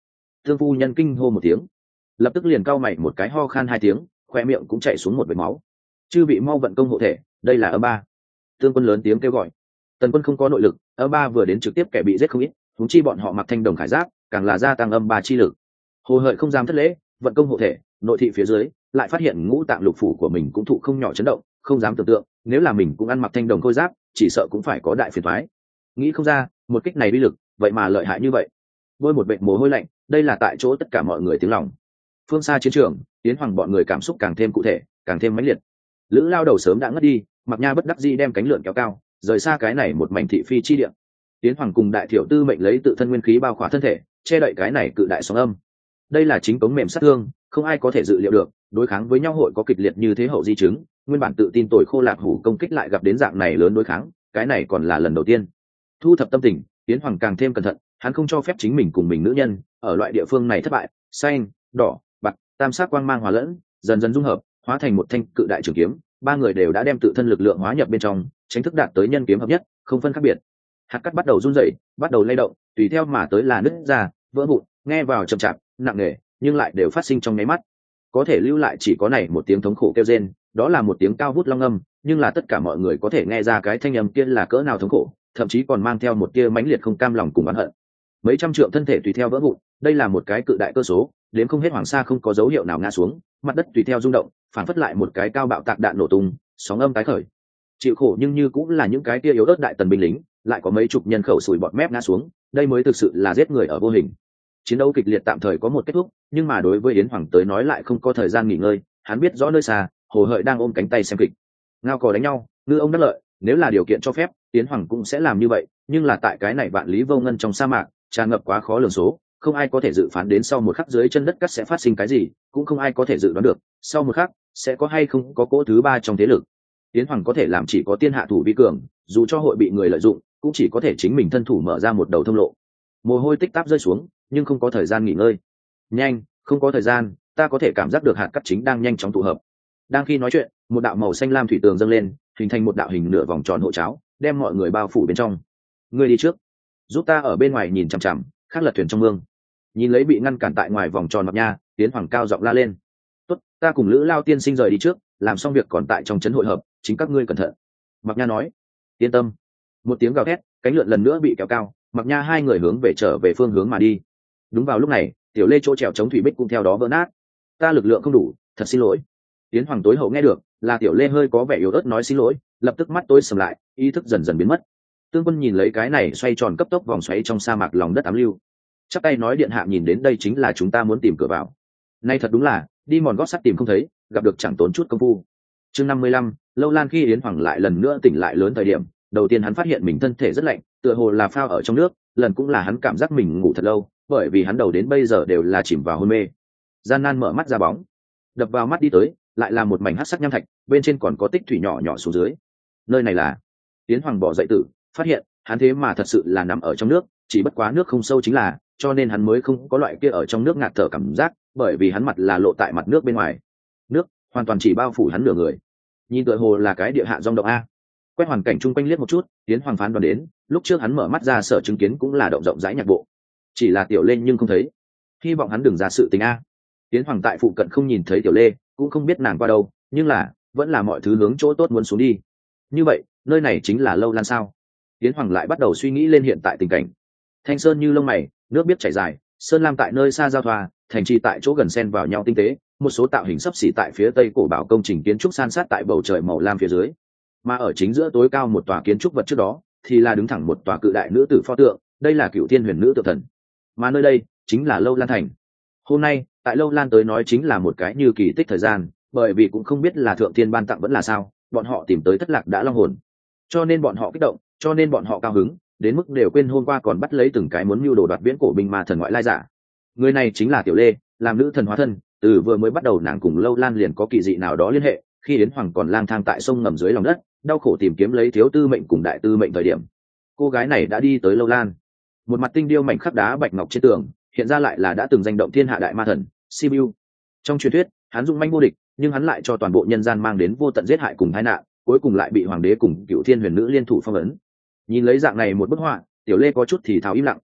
Thương phu nhân kinh hô một tiếng, lập tức liền cau mày một cái, ho khan hai tiếng, khoe miệng cũng chảy xuống một vệt máu. Chư vị mau vận công hộ thể, đây là âm ba. Tương quân lớn tiếng kêu gọi. Tần quân không có nội lực, âm ba vừa đến trực tiếp kẻ bị giết không ít, huống chi bọn họ mặc thanh đồng khải giáp, càng là gia tăng âm ba chi lực. Hồ Hợi không dám thất lễ, vận công hộ thể, nội thị phía dưới lại phát hiện ngũ tạng lục phủ của mình cũng thụ không nhỏ chấn động, không dám tưởng tượng nếu là mình cũng ăn mặc thanh đồng khôi giáp, chỉ sợ cũng phải có đại phiền toái. Nghĩ không ra một kích này uy lực vậy mà lợi hại như vậy. Bôi một vệt mồ hôi lạnh, đây là tại chỗ tất cả mọi người tiếng lòng. Phương xa chiến trường, Tiến Hoàng bọn người cảm xúc càng thêm cụ thể, càng thêm mãnh liệt. Lữ Lao đầu sớm đã ngất đi, Mặc Nha bất đắc dĩ đem cánh lượn kéo cao, rời xa cái này một mảnh thị phi chi địa. Tiến Hoàng cùng đại thiểu tư mệnh lấy tự thân nguyên khí bao khỏa thân thể, che đậy cái này cự đại sóng âm. Đây là chính cống mềm sát thương, không ai có thể dự liệu được, đối kháng với nhau hội có kịch liệt như thế hậu di chứng. Nguyên bản tự tin tội khô lạc hủ công kích lại gặp đến dạng này lớn đối kháng, cái này còn là lần đầu tiên. Thu thập tâm tình, Tiến Hoàng càng thêm cẩn thận, hắn không cho phép chính mình cùng mình nữ nhân ở loại địa phương này thất bại. Xanh, đỏ, bạc, tam sắc quang mang hòa lẫn, dần dần dung hợp, hóa thành một thanh cự đại trường kiếm. Ba người đều đã đem tự thân lực lượng hóa nhập bên trong, tránh thức đạt tới nhân kiếm hợp nhất, không phân khác biệt. Hạt cát bắt đầu run rẩy, bắt đầu lay động, tùy theo mà tới là nứt ra, vỡ vụn, nghe vào chậm chạp, nặng nề, nhưng lại đều phát sinh trong nháy mắt. Có thể lưu lại chỉ có này một tiếng thống khổ kêu rên, đó là một tiếng cao vút long âm, nhưng là tất cả mọi người có thể nghe ra cái thanh âm kia là cỡ nào thống khổ, thậm chí còn mang theo một tia mãnh liệt không cam lòng cùng oán hận. Mấy trăm trượng thân thể tùy theo vỡ vụn, đây là một cái cự đại cơ số, đến không hết hoàng sa không có dấu hiệu nào ngã xuống, mặt đất tùy theo rung động, phản phất lại một cái cao bạo tạc đạn nổ tung, sóng âm tái khởi. Chịu khổ nhưng như cũng là những cái tia yếu ớt đại tần binh lính, lại có mấy chục nhân khẩu sùi bọt mép ngã xuống, đây mới thực sự là giết người ở vô hình. Chiến đấu kịch liệt tạm thời có một kết thúc, nhưng mà đối với Yến Hoàng tới nói lại không có thời gian nghỉ ngơi, hắn biết rõ nơi xa, Hồ Hợi đang ôm cánh tay xem kịch. Ngao cò đánh nhau, ngư ông đắc lợi, nếu là điều kiện cho phép, Yến Hoàng cũng sẽ làm như vậy, nhưng là tại cái này vạn lý vô ngân trong sa mạc, tràn ngập quá khó lường số, không ai có thể dự phán đến sau một khắc dưới chân đất cắt sẽ phát sinh cái gì, cũng không ai có thể dự đoán được, sau một khắc sẽ có hay không có cỗ thứ ba trong thế lực. Yến Hoàng có thể làm chỉ có tiên hạ thủ vi cường, dù cho hội bị người lợi dụng, cũng chỉ có thể chính mình thân thủ mở ra một đầu thông lộ. Mồ hôi tích táp rơi xuống, nhưng không có thời gian nghỉ ngơi. Nhanh, không có thời gian, ta có thể cảm giác được hạt cát chính đang nhanh chóng tụ hợp. Đang khi nói chuyện, một đạo màu xanh lam thủy tường dâng lên, hình thành một đạo hình nửa vòng tròn hộ cháo, đem mọi người bao phủ bên trong. Ngươi đi trước, giúp ta ở bên ngoài nhìn chằm chằm, khác lật thuyền trong mương. Nhìn lấy bị ngăn cản tại ngoài vòng tròn Mặc Nha, Tiến Hoàng cao giọng la lên. Tốt, ta cùng Lữ Lao tiên sinh rời đi trước, làm xong việc còn tại trong trấn hội hợp, chính các ngươi cẩn thận. Mặc Nha nói. Yên tâm. Một tiếng gào thét, cánh lượn lần nữa bị kéo cao, Mặc Nha hai người hướng về trở về phương hướng mà đi. Đúng vào lúc này, tiểu lê chỗ trèo chống thủy bích cũng theo đó vỡ nát. Ta lực lượng không đủ, thật xin lỗi. Tiến Hoàng tối hậu nghe được là tiểu lê hơi có vẻ yếu ớt nói xin lỗi, lập tức mắt tối sầm lại, ý thức dần dần biến mất. Tương Quân nhìn lấy cái này xoay tròn cấp tốc vòng xoáy trong sa mạc lòng đất ám lưu, chắp tay nói điện hạ nhìn đến đây chính là chúng ta muốn tìm cửa vào. Nay thật đúng là đi mòn gót sắt tìm không thấy, gặp được chẳng tốn chút công phu. Chương năm mươi lăm, Lâu Lan khi Yến Hoàng lại lần nữa tỉnh lại lớn thời điểm, đầu tiên hắn phát hiện mình thân thể rất lạnh, tựa hồ là phao ở trong nước, lần cũng là hắn cảm giác mình ngủ thật lâu, bởi vì hắn đầu đến bây giờ đều là chìm vào hôn mê. Gian nan mở mắt ra bóng, đập vào mắt đi tới, lại là một mảnh hắc sắc nham thạch, bên trên còn có tích thủy nhỏ nhỏ xuống dưới. Nơi này là? Yến Hoàng bỏ dậy tự phát hiện, hắn thế mà thật sự là nằm ở trong nước, chỉ bất quá nước không sâu chính là, cho nên hắn mới không có loại kia ở trong nước ngạt thở cảm giác, bởi vì hắn mặt là lộ tại mặt nước bên ngoài. Nước hoàn toàn chỉ bao phủ hắn nửa người. Nhìn tựa hồ là cái địa hạ rong động a. Quét hoàn cảnh chung quanh liếc một chút, Yến Hoàng phán đoán đến, lúc trước hắn mở mắt ra sở chứng kiến cũng là động rộng rãi nhạc bộ. Chỉ là tiểu lên nhưng không thấy. Hy vọng hắn đừng ra sự tình a. Yến Hoàng tại phụ cận không nhìn thấy tiểu lê, cũng không biết nàng qua đâu, nhưng là vẫn là mọi thứ hướng chỗ tốt muốn xuống đi. Như vậy, nơi này chính là Lâu Lan sao? Yến Hoàng lại bắt đầu suy nghĩ lên hiện tại tình cảnh. Thanh sơn như lông mày, nước biết chảy dài, sơn lam tại nơi xa giao thoa, thành trì tại chỗ gần xen vào nhau tinh tế, một số tạo hình sấp xỉ tại phía tây cổ bảo công trình kiến trúc san sát tại bầu trời màu lam phía dưới. Mà ở chính giữa tối cao một tòa kiến trúc vật trước đó, thì là đứng thẳng một tòa cự đại nữ tử pho tượng, đây là Cửu Thiên Huyền Nữ tự thần. Mà nơi đây chính là Lâu Lan thành. Hôm nay, tại Lâu Lan tới nói chính là một cái như kỳ tích thời gian, bởi vì cũng không biết là thượng thiên ban tặng vẫn là sao, bọn họ tìm tới thất lạc đã long hồn. Cho nên bọn họ kích động, cho nên bọn họ cao hứng, đến mức đều quên hôm qua còn bắt lấy từng cái muốn mưu đồ đoạt viễn cổ binh ma thần ngoại lai giả. Người này chính là Tiểu Lê, làm nữ thần hóa thân, từ vừa mới bắt đầu nàng cùng Lâu Lan liền có kỳ dị nào đó liên hệ, khi Yến Hoàng còn lang thang tại sông ngầm dưới lòng đất, đau khổ tìm kiếm lấy thiếu tư mệnh cùng đại tư mệnh thời điểm, cô gái này đã đi tới Lâu Lan. Một mặt tinh điêu mảnh khắc đá bạch ngọc trên tường, hiện ra lại là đã từng danh động thiên hạ đại ma thần Sibiu. Trong truyền thuyết, hắn dũng manh vô địch, nhưng hắn lại cho toàn bộ nhân gian mang đến vô tận giết hại cùng tai nạn, cuối cùng lại bị hoàng đế cùng Cửu Thiên Huyền Nữ liên thủ phong ấn. Nhìn lấy dạng này một bức họa, Tiểu Lê có chút thì thào im lặng,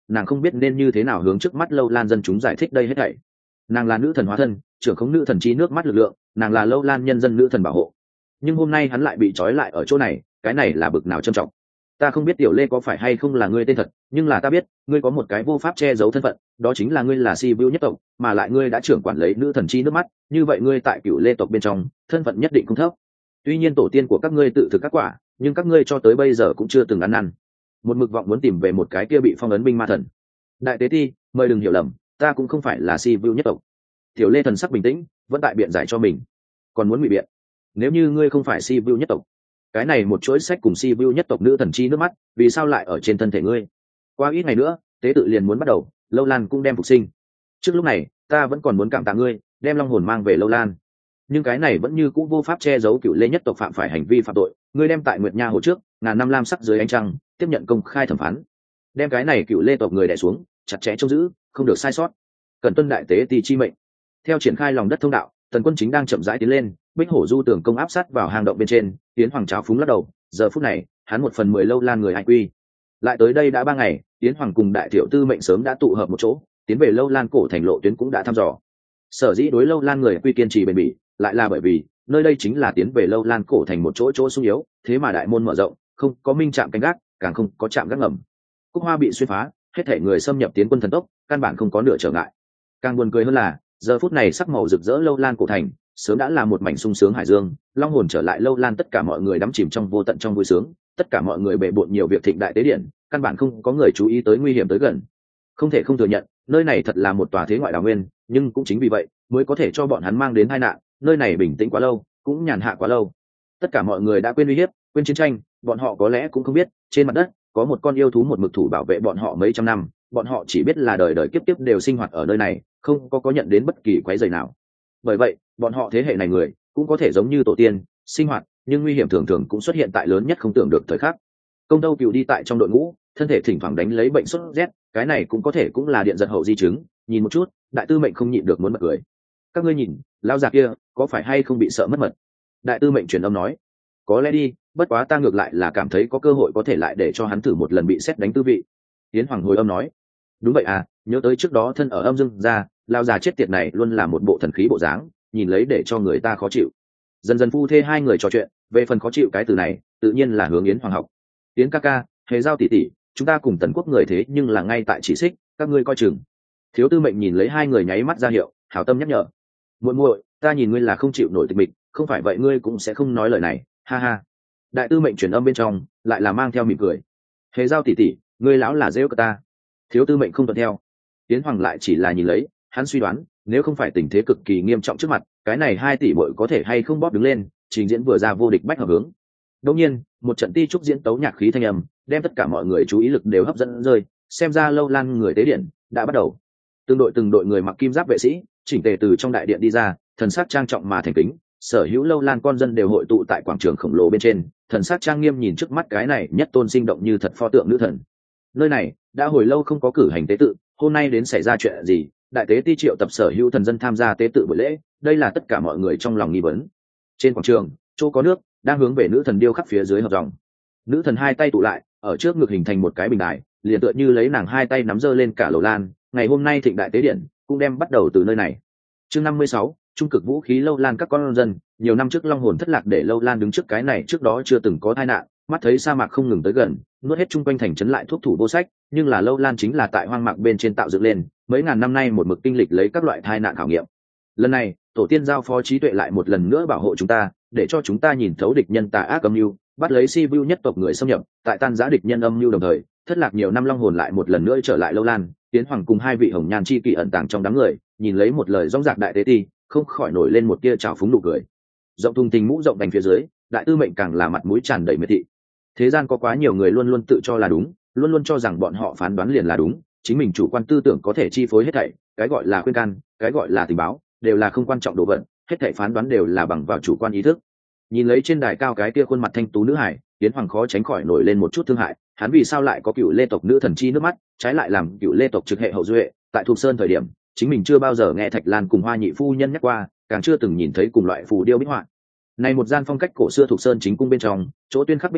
nàng không biết nên như thế nào hướng trước mắt lâu lan dân chúng giải thích đây hết thảy. Nàng là nữ thần hóa thân, trưởng khống nữ thần chi nước mắt lực lượng, nàng là lâu lan nhân dân nữ thần bảo hộ. Nhưng hôm nay hắn lại bị trói lại ở chỗ này, cái này là bực nào trầm trọng. Ta không biết tiểu lê có phải hay không là ngươi tên thật, nhưng là ta biết ngươi có một cái vô pháp che giấu thân phận, đó chính là ngươi là si vu nhất tộc, mà lại ngươi đã trưởng quản lấy nữ thần chi nước mắt, như vậy ngươi tại cựu lê tộc bên trong thân phận nhất định không thấp. Tuy nhiên tổ tiên của các ngươi tự thực các quả, nhưng các ngươi cho tới bây giờ cũng chưa từng ăn năn, một mực vọng muốn tìm về một cái kia bị phong ấn binh ma thần. Đại tế ti, mời đừng hiểu lầm, ta cũng không phải là si vu nhất tộc. Tiểu lê thần sắc bình tĩnh, vẫn tại biện giải cho mình, còn muốn ngụy biện. Nếu như ngươi không phải si vu nhất tộc, cái này một chuỗi sách cùng si vu nhất tộc nữ thần chi nước mắt vì sao lại ở trên thân thể ngươi? Qua ít ngày nữa tế tự liền muốn bắt đầu, lâu lan cũng đem phục sinh. Trước lúc này ta vẫn còn muốn cảm tạ ngươi đem long hồn mang về lâu lan, nhưng cái này vẫn như cũ vô pháp che giấu cựu lê nhất tộc phạm phải hành vi phạm tội. Ngươi đem tại nguyệt nha hồ trước ngàn năm lam sắc dưới ánh trăng tiếp nhận công khai thẩm phán, đem cái này cựu lê tộc người đẻ xuống, chặt chẽ trông giữ, không được sai sót, cần tuân đại tế ti chi mệnh. Theo triển khai lòng đất thông đạo, tần quân chính đang chậm rãi tiến lên, bích hổ du tường công áp sát vào hang động bên trên. Tiến hoàng cháo phúng lắc đầu, giờ phút này hắn một phần mười lâu lan người ai quy lại tới đây đã ba ngày. Tiến hoàng cùng đại tiểu tư mệnh sớm đã tụ hợp một chỗ, tiến về lâu lan cổ thành lộ tuyến cũng đã thăm dò. Sở dĩ đối lâu lan người quy kiên trì bền bỉ, lại là bởi vì nơi đây chính là tiến về lâu lan cổ thành một chỗ chỗ sung yếu, thế mà đại môn mở rộng, không có minh trạm canh gác, càng không có trạm gác ngầm. Cúc hoa bị xuyên phá, hết thể người xâm nhập tiến quân thần tốc, căn bản không có nửa trở ngại. Càng buồn cười hơn là giờ phút này sắc màu rực rỡ lâu lan cổ thành sớm đã là một mảnh sung sướng hải dương, long hồn trở lại lâu lan, tất cả mọi người đắm chìm trong vô tận trong vui sướng, tất cả mọi người bề bộn nhiều việc thịnh đại tế điện, căn bản không có người chú ý tới nguy hiểm tới gần. Không thể không thừa nhận, nơi này thật là một tòa thế ngoại đào nguyên, nhưng cũng chính vì vậy mới có thể cho bọn hắn mang đến tai nạn. Nơi này bình tĩnh quá lâu, cũng nhàn hạ quá lâu, tất cả mọi người đã quên uy hiếp, quên chiến tranh. Bọn họ có lẽ cũng không biết trên mặt đất có một con yêu thú một mực thủ bảo vệ bọn họ mấy trăm năm, bọn họ chỉ biết là đời đời kiếp kiếp đều sinh hoạt ở nơi này, không có có nhận đến bất kỳ quấy rầy nào. Bởi vậy bọn họ thế hệ này người cũng có thể giống như tổ tiên sinh hoạt, nhưng nguy hiểm thường thường cũng xuất hiện tại lớn nhất không tưởng được thời khắc. Công Đâu Cựu đi tại trong đội ngũ, thân thể thỉnh thoảng đánh lấy bệnh sốt rét, cái này cũng có thể cũng là điện giật hậu di chứng. Nhìn một chút, đại tư mệnh không nhịn được muốn bật cười. Các ngươi nhìn, lão già kia có phải hay không bị sợ mất mật? Đại tư mệnh truyền âm nói, có lẽ đi, bất quá ta ngược lại là cảm thấy có cơ hội có thể lại để cho hắn thử một lần bị sét đánh tư vị. Tiến hoàng hồi âm nói, đúng vậy à, nhớ tới trước đó thân ở âm dương ra, lão già chết tiệt này luôn là một bộ thần khí bộ dáng, nhìn lấy để cho người ta khó chịu. Dần dần phu thê hai người trò chuyện, về phần khó chịu cái từ này tự nhiên là hướng Yến hoàng học. Yến ca ca, hề giao tỷ tỷ, chúng ta cùng tần quốc người thế nhưng là ngay tại chỉ xích, các ngươi coi chừng. Thiếu tư mệnh nhìn lấy hai người nháy mắt ra hiệu, hảo tâm nhắc nhở. Muội muội, ta nhìn ngươi là không chịu nổi tịch mịch, không phải vậy ngươi cũng sẽ không nói lời này, ha ha. Đại tư mệnh truyền âm bên trong lại là mang theo mỉm cười. Hề giao tỷ tỷ, ngươi lão là rêu cả ta. Thiếu tư mệnh không thuận theo. Tiến hoàng lại chỉ là nhìn lấy, hắn suy đoán nếu không phải tình thế cực kỳ nghiêm trọng trước mặt, cái này hai tỷ muội có thể hay không bóp đứng lên, trình diễn vừa ra vô địch bách hợp hướng. Đương nhiên, một trận ti trúc diễn tấu nhạc khí thanh âm, đem tất cả mọi người chú ý lực đều hấp dẫn rơi, xem ra lâu lan người tế điện đã bắt đầu. Từng đội từng đội người mặc kim giáp vệ sĩ chỉnh tề từ trong đại điện đi ra, thần sắc trang trọng mà thành kính. Sở hữu lâu lan con dân đều hội tụ tại quảng trường khổng lồ bên trên, thần sắc trang nghiêm nhìn trước mắt cái này nhất tôn sinh động như thật pho tượng nữ thần. Nơi này đã hồi lâu không có cử hành tế tự, hôm nay đến xảy ra chuyện gì? Đại tế ti triệu tập sở hữu thần dân tham gia tế tự buổi lễ, đây là tất cả mọi người trong lòng nghi vấn. Trên quảng trường, chỗ có nước đang hướng về nữ thần điêu khắc phía dưới hợp dòng. Nữ thần hai tay tụ lại, ở trước ngực hình thành một cái bình đài, liền tựa như lấy nàng hai tay nắm giơ lên cả lầu lan. Ngày hôm nay thịnh đại tế điện cũng đem bắt đầu từ nơi này. Chương năm mươi sáu, trung cực vũ khí lâu lan các con dân. Nhiều năm trước long hồn thất lạc để lâu lan đứng trước cái này trước đó chưa từng có tai nạn, mắt thấy sa mạc không ngừng tới gần, nuốt hết chung quanh thành trấn lại thuốc thủ vô sách, nhưng là lâu lan chính là tại hoang mạc bên trên tạo dựng lên, mấy ngàn năm nay một mực kinh lịch lấy các loại tai nạn khảo nghiệm. Lần này tổ tiên giao phó trí tuệ lại một lần nữa bảo hộ chúng ta, để cho chúng ta nhìn thấu địch nhân tà ác âm mưu, bắt lấy si vu nhất tộc người xâm nhập, tại tan giã địch nhân âm mưu đồng thời, thất lạc nhiều năm long hồn lại một lần nữa trở lại lâu lan. Tiến hoàng cùng hai vị hồng nhan chi kỷ ẩn tàng trong đám người, nhìn lấy một lời rong rạc đại tế ti, không khỏi nổi lên một tia trào phúng nụ cười. Rộng thùng tình mũ rộng đành phía dưới, đại tư mệnh càng là mặt mũi tràn đầy miệt thị. Thế gian có quá nhiều người luôn luôn tự cho là đúng, luôn luôn cho rằng bọn họ phán đoán liền là đúng, chính mình chủ quan tư tưởng có thể chi phối hết thảy, cái gọi là khuyên can, cái gọi là tình báo, đều là không quan trọng đồ vật, hết thảy phán đoán đều là bằng vào chủ quan ý thức. Nhìn lấy trên đài cao cái kia khuôn mặt thanh tú nữ hải, Tiến hoàng khó tránh khỏi nổi lên một chút thương hại, hắn vì sao lại có cựu lê tộc nữ thần chi nước mắt, trái lại làm cựu lê tộc trực hệ hậu duệ, tại Thục Sơn thời điểm, chính mình chưa bao giờ nghe Thạch Lan cùng Hoa Nhị phu nhân nhắc qua, càng chưa từng nhìn thấy cùng loại phù điêu bích họa. Này một gian phong cách cổ xưa Thục Sơn chính cung bên trong, chỗ tuyên khắc bích họa,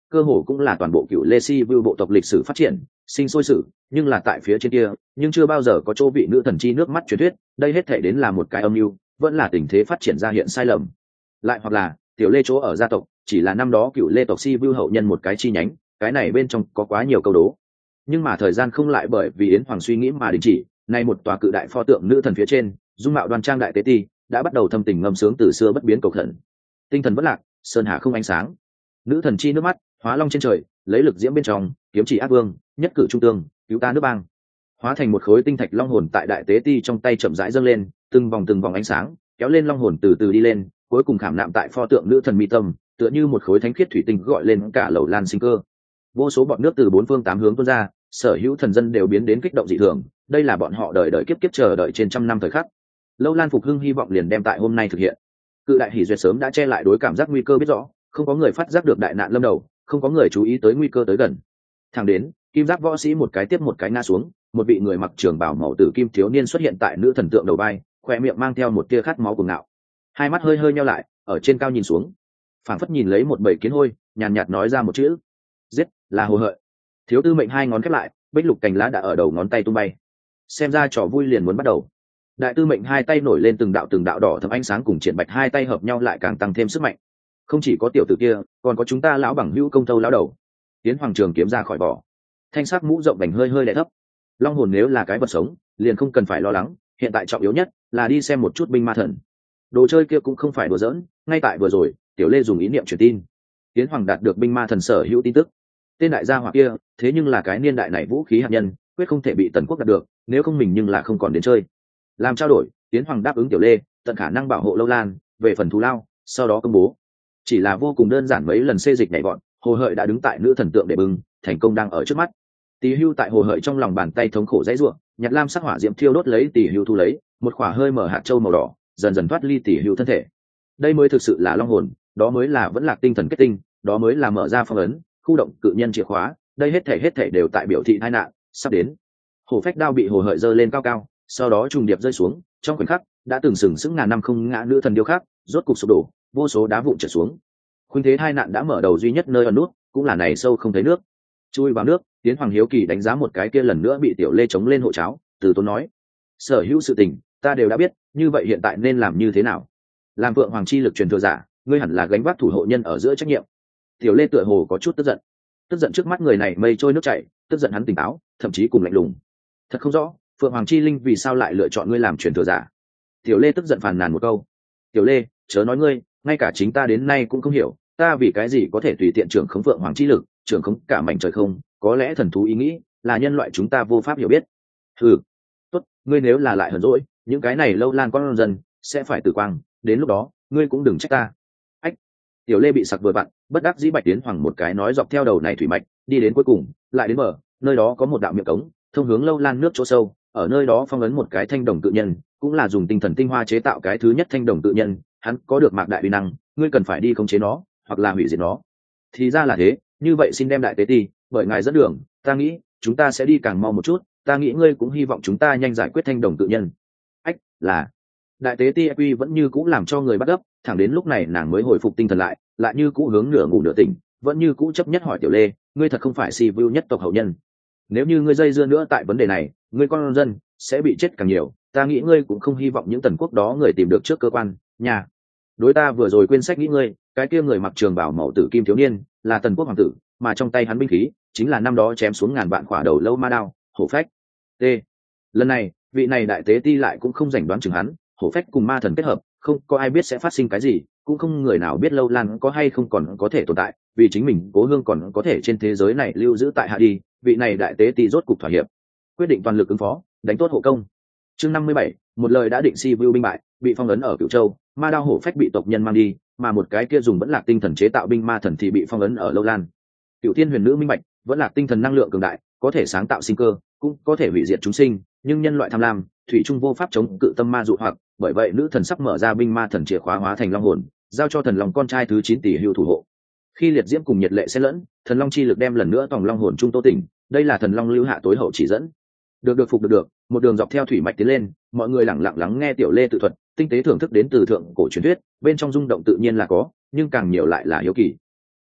cơ hồ cũng là toàn bộ cựu lê si vưu bộ tộc lịch sử phát triển sinh sôi sử, nhưng là tại phía trên kia nhưng chưa bao giờ có chỗ vị nữ thần chi nước mắt truyền thuyết. Đây hết thể đến là một cái âm mưu, vẫn là tình thế phát triển ra hiện sai lầm, lại hoặc là tiểu lê chỗ ở gia tộc chỉ là năm đó cựu lê tộc si vưu hậu nhân một cái chi nhánh, cái này bên trong có quá nhiều câu đố. Nhưng mà thời gian không lại bởi vì yến hoàng suy nghĩ mà đình chỉ. Nay một tòa cự đại pho tượng nữ thần phía trên, dung mạo đoan trang đại tế ti đã bắt đầu thâm tình ngâm sướng từ xưa bất biến cầu khẩn. Tinh thần bất lạc, sơn hà không ánh sáng, nữ thần chi nước mắt, hóa long trên trời, lấy lực diễm bên trong, kiếm chỉ ác vương, nhất cử trung tương, cứu ta nước bang. Hóa thành một khối tinh thạch long hồn tại đại tế ti trong tay chậm rãi dâng lên, từng vòng từng vòng ánh sáng kéo lên long hồn từ từ đi lên, cuối cùng khảm nạm tại pho tượng nữ thần mi tâm, tựa như một khối thánh khiết thủy tinh gọi lên cả lầu lan sinh cơ. Vô số bọt nước từ bốn phương tám hướng tuôn ra, sở hữu thần dân đều biến đến kích động dị thường. Đây là bọn họ đời đời kiếp kiếp chờ đợi trên trăm năm thời khắc. Lâu lan phục hưng hy vọng liền đem tại hôm nay thực hiện. Cự đại hỷ duyệt sớm đã che lại đối cảm giác nguy cơ biết rõ, không có người phát giác được đại nạn lâm đầu, không có người chú ý tới nguy cơ tới gần. Thẳng đến kim giáp võ sĩ một cái tiếp một cái ngã xuống, một vị người mặc trường bào màu tử kim thiếu niên xuất hiện tại nữ thần tượng đầu vai, khoe miệng mang theo một tia khát máu cuồng ngạo, hai mắt hơi hơi nheo lại, ở trên cao nhìn xuống, phảng phất nhìn lấy một bầy kiến hôi, nhàn nhạt nói ra một chữ: giết. Là Hồ Hợi. Thiếu tư mệnh hai ngón khép lại, bích lục cành lá đã ở đầu ngón tay tung bay. Xem ra trò vui liền muốn bắt đầu. Đại tư mệnh hai tay nổi lên từng đạo từng đạo đỏ thẫm ánh sáng, cùng triển bạch hai tay hợp nhau lại càng tăng thêm sức mạnh. Không chỉ có tiểu tử kia, còn có chúng ta lão bằng hữu công tâu lão đầu. Tiến hoàng trường kiếm ra khỏi vỏ, thanh sắc mũ rộng vành hơi hơi đè thấp. Long hồn nếu là cái vật sống, liền không cần phải lo lắng, hiện tại trọng yếu nhất là đi xem một chút binh ma thần. Đồ chơi kia cũng không phải đùa giỡn, ngay tại vừa rồi, tiểu lê dùng ý niệm truyền tin, tiến hoàng đạt được binh ma thần sở hữu tin tức. Tên đại gia hỏa kia, thế nhưng là cái niên đại này vũ khí hạt nhân, quyết không thể bị tần quốc đạt được, nếu không mình nhưng là không còn đến chơi. Làm trao đổi, tiến hoàng đáp ứng tiểu lê, tận khả năng bảo hộ Lâu Lan, về phần thù lao, sau đó công bố. Chỉ là vô cùng đơn giản, mấy lần xê dịch nhảy vọt, Hồ Hợi đã đứng tại nữ thần tượng để bưng, thành công đang ở trước mắt. Tỷ hưu tại Hồ Hợi trong lòng bàn tay thống khổ dãy rủa, nhặt lam sắc hỏa diễm thiêu đốt lấy tỷ hưu thu lấy, một khỏa hơi mở hạt châu màu đỏ, dần dần thoát ly tỷ hưu thân thể. Đây mới thực sự là long hồn, đó mới là vẫn lạc tinh thần kết tinh, đó mới là mở ra phong ấn, khu động cự nhân chìa khóa. Đây hết thể hết thể đều tại biểu thị tai nạn sắp đến. Hổ phách đao bị Hồ Hợi giơ lên cao cao, sau đó trùng điệp rơi xuống, trong khoảnh khắc đã từng sừng sững ngàn năm không ngã nữ thần điêu khắc rốt cục sụp đổ, vô số đá vụn trở xuống. Khuynh thế tai nạn đã mở đầu duy nhất nơi ẩn nút, cũng là này sâu không thấy nước. Chui vào nước, tiến hoàng hiếu kỳ đánh giá một cái kia lần nữa bị tiểu lê chống lên hộ cháo, từ tốn nói: sở hữu sự tình ta đều đã biết, như vậy hiện tại nên làm như thế nào? Làm vượng hoàng chi lực truyền thừa giả, ngươi hẳn là gánh vác thủ hộ nhân ở giữa trách nhiệm. Tiểu lê tựa hồ có chút tức giận, tức giận trước mắt người này mây trôi nước chảy, tức giận hắn tỉnh táo, thậm chí cùng lạnh lùng. Thật không rõ phượng hoàng chi linh vì sao lại lựa chọn ngươi làm truyền thừa giả. Tiểu lê tức giận phàn nàn một câu. Tiểu lê, chớ nói ngươi, ngay cả chính ta đến nay cũng không hiểu, ta vì cái gì có thể tùy tiện trưởng khống phượng hoàng chi lực, trưởng khống cả mảnh trời không? Có lẽ thần thú ý nghĩ là nhân loại chúng ta vô pháp hiểu biết. Ừ, tốt, ngươi nếu là lại hờn dỗi, những cái này Lâu Lan con dân sẽ phải tử quang, đến lúc đó ngươi cũng đừng trách ta. Ách. Tiểu lê bị sặc vừa vặn, bất đắc dĩ bạch tiến hoàng một cái nói dọc theo đầu này thủy mạch đi đến cuối cùng, lại đến bờ, nơi đó có một đạo miệng cống thông hướng Lâu Lan nước chỗ sâu, ở nơi đó phong ấn một cái thanh đồng tự nhân, cũng là dùng tinh thần tinh hoa chế tạo cái thứ nhất thanh đồng tự nhân, hắn có được mạc đại uy năng, ngươi cần phải đi khống chế nó hoặc là hủy diệt nó. Thì ra là thế, như vậy xin đem đại tế ti bởi ngài dẫn đường, ta nghĩ chúng ta sẽ đi càng mau một chút, ta nghĩ ngươi cũng hy vọng chúng ta nhanh giải quyết thanh đồng tự nhân. Ách, là đại tế ti quy vẫn như cũ làm cho người bắt gấp, thẳng đến lúc này nàng mới hồi phục tinh thần lại, lại như cũ hướng nửa ngủ nửa tỉnh, vẫn như cũ chấp nhất hỏi tiểu lê, ngươi thật không phải si vưu nhất tộc hậu nhân? Nếu như ngươi dây dưa nữa tại vấn đề này, ngươi con dân sẽ bị chết càng nhiều, ta nghĩ ngươi cũng không hy vọng những tần quốc đó người tìm được trước cơ quan nhà. Đối ta vừa rồi quên sách nghĩ ngươi, cái kia người mặc trường bào màu tử kim thiếu niên là tần quốc hoàng tử, mà trong tay hắn binh khí chính là năm đó chém xuống ngàn vạn khỏa đầu lâu ma đao hổ phách. T. Lần này vị này đại tế ti lại cũng không rảnh đoán chừng hắn, hổ phách cùng ma thần kết hợp, không có ai biết sẽ phát sinh cái gì, cũng không người nào biết Lâu Lan có hay không còn có thể tồn tại, vì chính mình cố hương còn có thể trên thế giới này lưu giữ tại hạ đi. Vị này đại tế ti rốt cục thỏa hiệp, quyết định toàn lực ứng phó, đánh tốt hộ công. Chương năm mươi bảy, một lời đã định, si vưu binh bại, bị phong ấn ở Cửu Châu, ma đao hổ phách bị tộc nhân mang đi, mà một cái kia dùng vẫn lạc tinh thần chế tạo binh ma thần thì bị phong ấn ở Lâu Lan. Cửu Thiên huyền nữ minh bạch, vẫn lạc tinh thần năng lượng cường đại, có thể sáng tạo sinh cơ, cũng có thể hủy diệt chúng sinh, nhưng nhân loại tham lam, thủy chung vô pháp chống cự tâm ma dụ hoặc, bởi vậy nữ thần sắp mở ra binh ma thần chìa khóa hóa thành long hồn, giao cho thần long con trai thứ chín tỷ hưu thủ hộ. Khi liệt diễm cùng nhiệt lệ xen lẫn, thần long chi lực đem lần nữa tòng long hồn trung tô tỉnh, đây là thần long lưu hạ tối hậu chỉ dẫn. Được được phục được được, một đường dọc theo thủy mạch tiến lên, mọi người lặng lặng lắng nghe tiểu lê tự thuật, tinh tế thưởng thức đến từ thượng cổ truyền thuyết, bên trong rung động tự nhiên là có, nhưng càng nhiều lại là hiếu kỳ.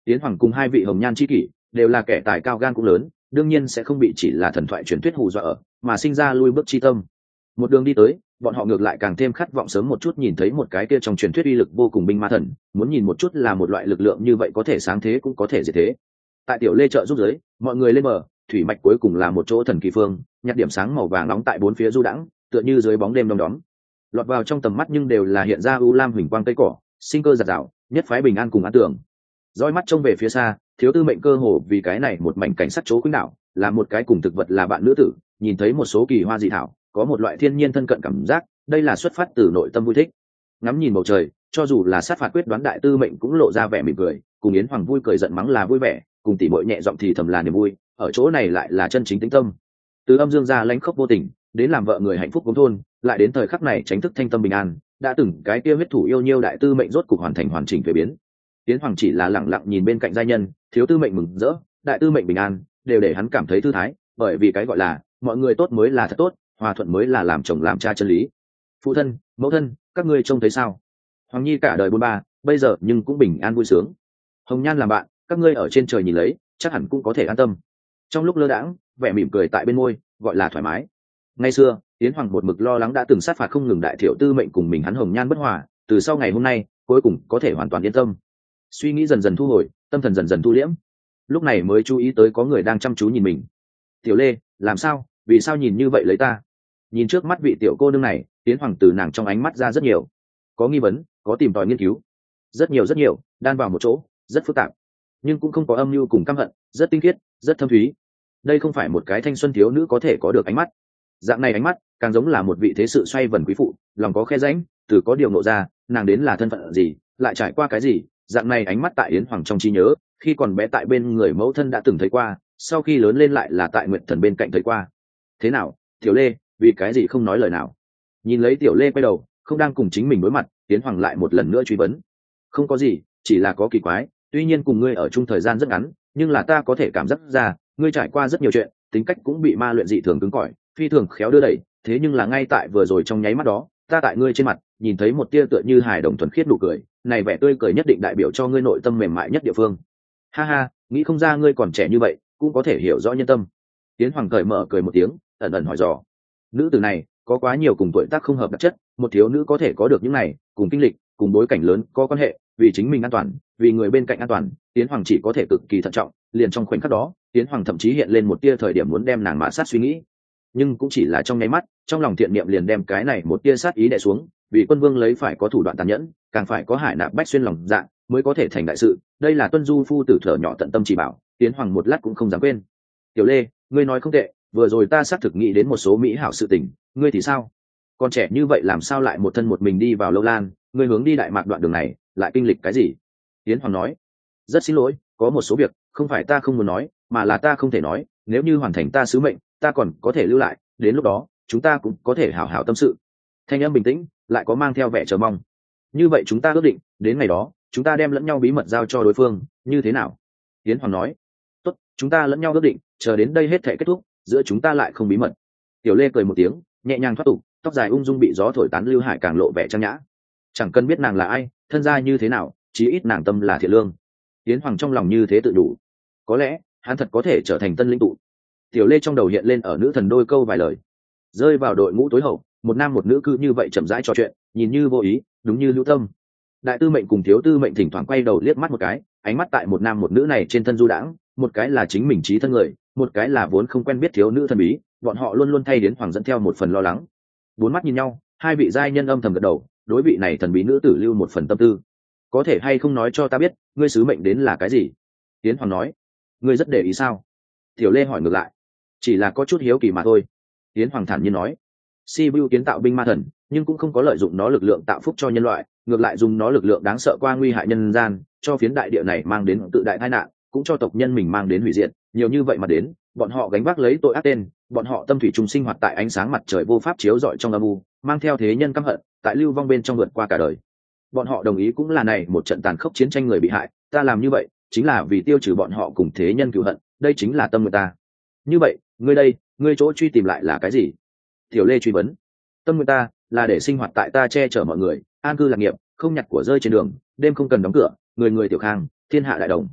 Yến Hoàng cùng hai vị hồng nhan chi kỷ đều là kẻ tài cao gan cũng lớn, đương nhiên sẽ không bị chỉ là thần thoại truyền thuyết hù dọa ở, mà sinh ra lui bước chi tâm. Một đường đi tới, bọn họ ngược lại càng thêm khát vọng sớm một chút nhìn thấy một cái kia trong truyền thuyết uy lực vô cùng binh ma thần, muốn nhìn một chút là một loại lực lượng như vậy có thể sáng thế cũng có thể diệt thế. Tại tiểu lê trợ giúp giới, mọi người lên bờ, thủy mạch cuối cùng là một chỗ thần kỳ phương, nhặt điểm sáng màu vàng nóng tại bốn phía du đãng, tựa như dưới bóng đêm đông đóm. Lọt vào trong tầm mắt nhưng đều là hiện ra u lam huỳnh quang cây cỏ, sinh cơ giạt rào, nhất phái bình an cùng an tưởng. Dõi mắt trông về phía xa, thiếu tư mệnh cơ hồ vì cái này một mảnh cảnh sắc chỗ khuynh đảo, là một cái cùng thực vật là bạn nữ tử, nhìn thấy một số kỳ hoa dị thảo, có một loại thiên nhiên thân cận cảm giác, đây là xuất phát từ nội tâm vui thích. Ngắm nhìn bầu trời, cho dù là sát phạt quyết đoán đại tư mệnh cũng lộ ra vẻ mỉm cười, cùng Yến Hoàng vui cười giận mắng là vui vẻ, cùng tỷ muội nhẹ giọng thì thầm là niềm vui, ở chỗ này lại là chân chính tĩnh tâm. Từ âm dương ra lãnh khốc vô tình, đến làm vợ người hạnh phúc vốn thôn, lại đến thời khắc này tránh thức thanh tâm bình an, đã từng cái kia huyết thủ yêu nhiêu đại tư mệnh rốt cục hoàn thành hoàn chỉnh thuế biến. Yến Hoàng chỉ là lặng lặng nhìn bên cạnh giai nhân, thiếu tư mệnh mừng rỡ, đại tư mệnh bình an, đều để hắn cảm thấy thư thái, bởi vì cái gọi là mọi người tốt mới là thật tốt, hòa thuận mới là làm chồng làm cha chân lý. Phụ thân, mẫu thân, các ngươi trông thấy sao? Hoàng nhi cả đời bôn ba, bây giờ nhưng cũng bình an vui sướng. Hồng nhan làm bạn, các ngươi ở trên trời nhìn lấy, chắc hẳn cũng có thể an tâm. Trong lúc lơ đãng, vẻ mỉm cười tại bên môi, gọi là thoải mái. Ngày xưa, Yến Hoàng một mực lo lắng đã từng sát phạt không ngừng đại thiểu tư mệnh cùng mình hắn hồng nhan bất hòa, từ sau ngày hôm nay, cuối cùng có thể hoàn toàn yên tâm. Suy nghĩ dần dần thu hồi, tâm thần dần dần thu liễm, lúc này mới chú ý tới có người đang chăm chú nhìn mình. Tiểu Lê, làm sao, vì sao nhìn như vậy lấy ta? Nhìn trước mắt vị tiểu cô nương này, Yến Hoàng từ nàng trong ánh mắt ra rất nhiều, có nghi vấn, có tìm tòi nghiên cứu, rất nhiều rất nhiều, đan vào một chỗ, rất phức tạp, nhưng cũng không có âm mưu cùng căm hận, rất tinh khiết, rất thâm thúy. Đây không phải một cái thanh xuân thiếu nữ có thể có được ánh mắt. Dạng này ánh mắt càng giống là một vị thế sự xoay vần quý phụ, lòng có khe rãnh, từ có điều ngộ ra, nàng đến là thân phận gì, lại trải qua cái gì. Dạng này ánh mắt tại Yến Hoàng trong trí nhớ, khi còn bé tại bên người mẫu thân đã từng thấy qua, sau khi lớn lên lại là tại Nguyệt Thần bên cạnh thấy qua. Thế nào, Tiểu Lê, vì cái gì không nói lời nào? Nhìn lấy Tiểu Lê quay đầu, không đang cùng chính mình đối mặt, Yến Hoàng lại một lần nữa truy vấn. Không có gì, chỉ là có kỳ quái, tuy nhiên cùng ngươi ở chung thời gian rất ngắn, nhưng là ta có thể cảm giác ra, ngươi trải qua rất nhiều chuyện, tính cách cũng bị ma luyện dị thường cứng cỏi, phi thường khéo đưa đẩy, thế nhưng là ngay tại vừa rồi trong nháy mắt đó, ta tại ngươi trên mặt nhìn thấy một tia tựa như hài đồng thuần khiết nụ cười, này vẻ tươi cười nhất định đại biểu cho ngươi nội tâm mềm mại nhất địa phương. Ha ha, nghĩ không ra ngươi còn trẻ như vậy, cũng có thể hiểu rõ nhân tâm. Yến Hoàng cởi mở cười một tiếng, ẩn ẩn hỏi dò. Nữ tử này có quá nhiều cùng tuổi tác không hợp đặc chất, một thiếu nữ có thể có được những này, cùng kinh lịch, cùng bối cảnh lớn có quan hệ, vì chính mình an toàn, vì người bên cạnh an toàn, Yến Hoàng chỉ có thể cực kỳ thận trọng, liền trong khoảnh khắc đó, Yến Hoàng thậm chí hiện lên một tia thời điểm muốn đem nàng mã sát suy nghĩ. Nhưng cũng chỉ là trong nháy mắt, trong lòng thiện niệm liền đem cái này một tia sát ý đè xuống, vì quân vương lấy phải có thủ đoạn tàn nhẫn, càng phải có hải nạp bách xuyên lòng dạ, mới có thể thành đại sự. Đây là Tuân Du phu tử thở nhỏ tận tâm chỉ bảo, Yến Hoàng một lát cũng không dám quên. Tiểu Lê, ngươi nói không tệ, vừa rồi ta xác thực nghĩ đến một số mỹ hảo sự tình, ngươi thì sao? Còn trẻ như vậy làm sao lại một thân một mình đi vào Lâu Lan, ngươi hướng đi đại mạc đoạn đường này, lại kinh lịch cái gì? Yến Hoàng nói, rất xin lỗi, có một số việc không phải ta không muốn nói, mà là ta không thể nói, nếu như hoàn thành ta sứ mệnh, ta còn có thể lưu lại, đến lúc đó chúng ta cũng có thể hảo hảo tâm sự. Thanh âm bình tĩnh, lại có mang theo vẻ chờ mong. Như vậy chúng ta ước định, đến ngày đó chúng ta đem lẫn nhau bí mật giao cho đối phương, như thế nào? Yến Hoàng nói, tốt, chúng ta lẫn nhau ước định, chờ đến đây hết thể kết thúc, giữa chúng ta lại không bí mật. Tiểu Lê cười một tiếng, nhẹ nhàng thoát tục, tóc dài ung dung bị gió thổi tán lưu hải càng lộ vẻ trang nhã. Chẳng cần biết nàng là ai, thân gia như thế nào, chí ít nàng tâm là thiện lương. Yến Hoàng trong lòng như thế tự đủ, có lẽ hắn thật có thể trở thành tân linh tụ. Tiểu Lê trong đầu hiện lên ở nữ thần đôi câu vài lời, rơi vào đội ngũ tối hậu, một nam một nữ cứ như vậy chậm rãi trò chuyện, nhìn như vô ý, đúng như hữu tâm. Đại tư mệnh cùng thiếu tư mệnh thỉnh thoảng quay đầu liếc mắt một cái, ánh mắt tại một nam một nữ này trên thân du đãng, một cái là chính mình trí thân người, một cái là vốn không quen biết thiếu nữ thần bí, bọn họ luôn luôn thay Yến Hoàng dẫn theo một phần lo lắng. Bốn mắt nhìn nhau, hai vị giai nhân âm thầm gật đầu, đối vị này thần bí nữ tử lưu một phần tâm tư. Có thể hay không nói cho ta biết, ngươi sứ mệnh đến là cái gì? Yến Hoàng nói, ngươi rất để ý sao? Tiểu Lê hỏi ngược lại, chỉ là có chút hiếu kỳ mà thôi. Yến Hoàng thản nhiên nói, Sibiu kiến tạo binh ma thần, nhưng cũng không có lợi dụng nó lực lượng tạo phúc cho nhân loại, ngược lại dùng nó lực lượng đáng sợ qua nguy hại nhân gian, cho phiến đại địa này mang đến tự đại tai nạn, cũng cho tộc nhân mình mang đến hủy diệt. Nhiều như vậy mà đến, bọn họ gánh vác lấy tội ác tên, bọn họ tâm thủy chung sinh hoạt tại ánh sáng mặt trời vô pháp chiếu rọi trong âm u, mang theo thế nhân căm hận, tại lưu vong bên trong vượt qua cả đời. Bọn họ đồng ý cũng là này một trận tàn khốc chiến tranh người bị hại, ta làm như vậy chính là vì tiêu trừ bọn họ cùng thế nhân cừu hận, đây chính là tâm người ta. Như vậy, ngươi đây, ngươi chỗ truy tìm lại là cái gì? Tiểu Lê truy vấn. Tâm người ta là để sinh hoạt tại ta che chở mọi người, an cư lạc nghiệp, không nhặt của rơi trên đường, đêm không cần đóng cửa, người người tiểu khang, thiên hạ đại đồng.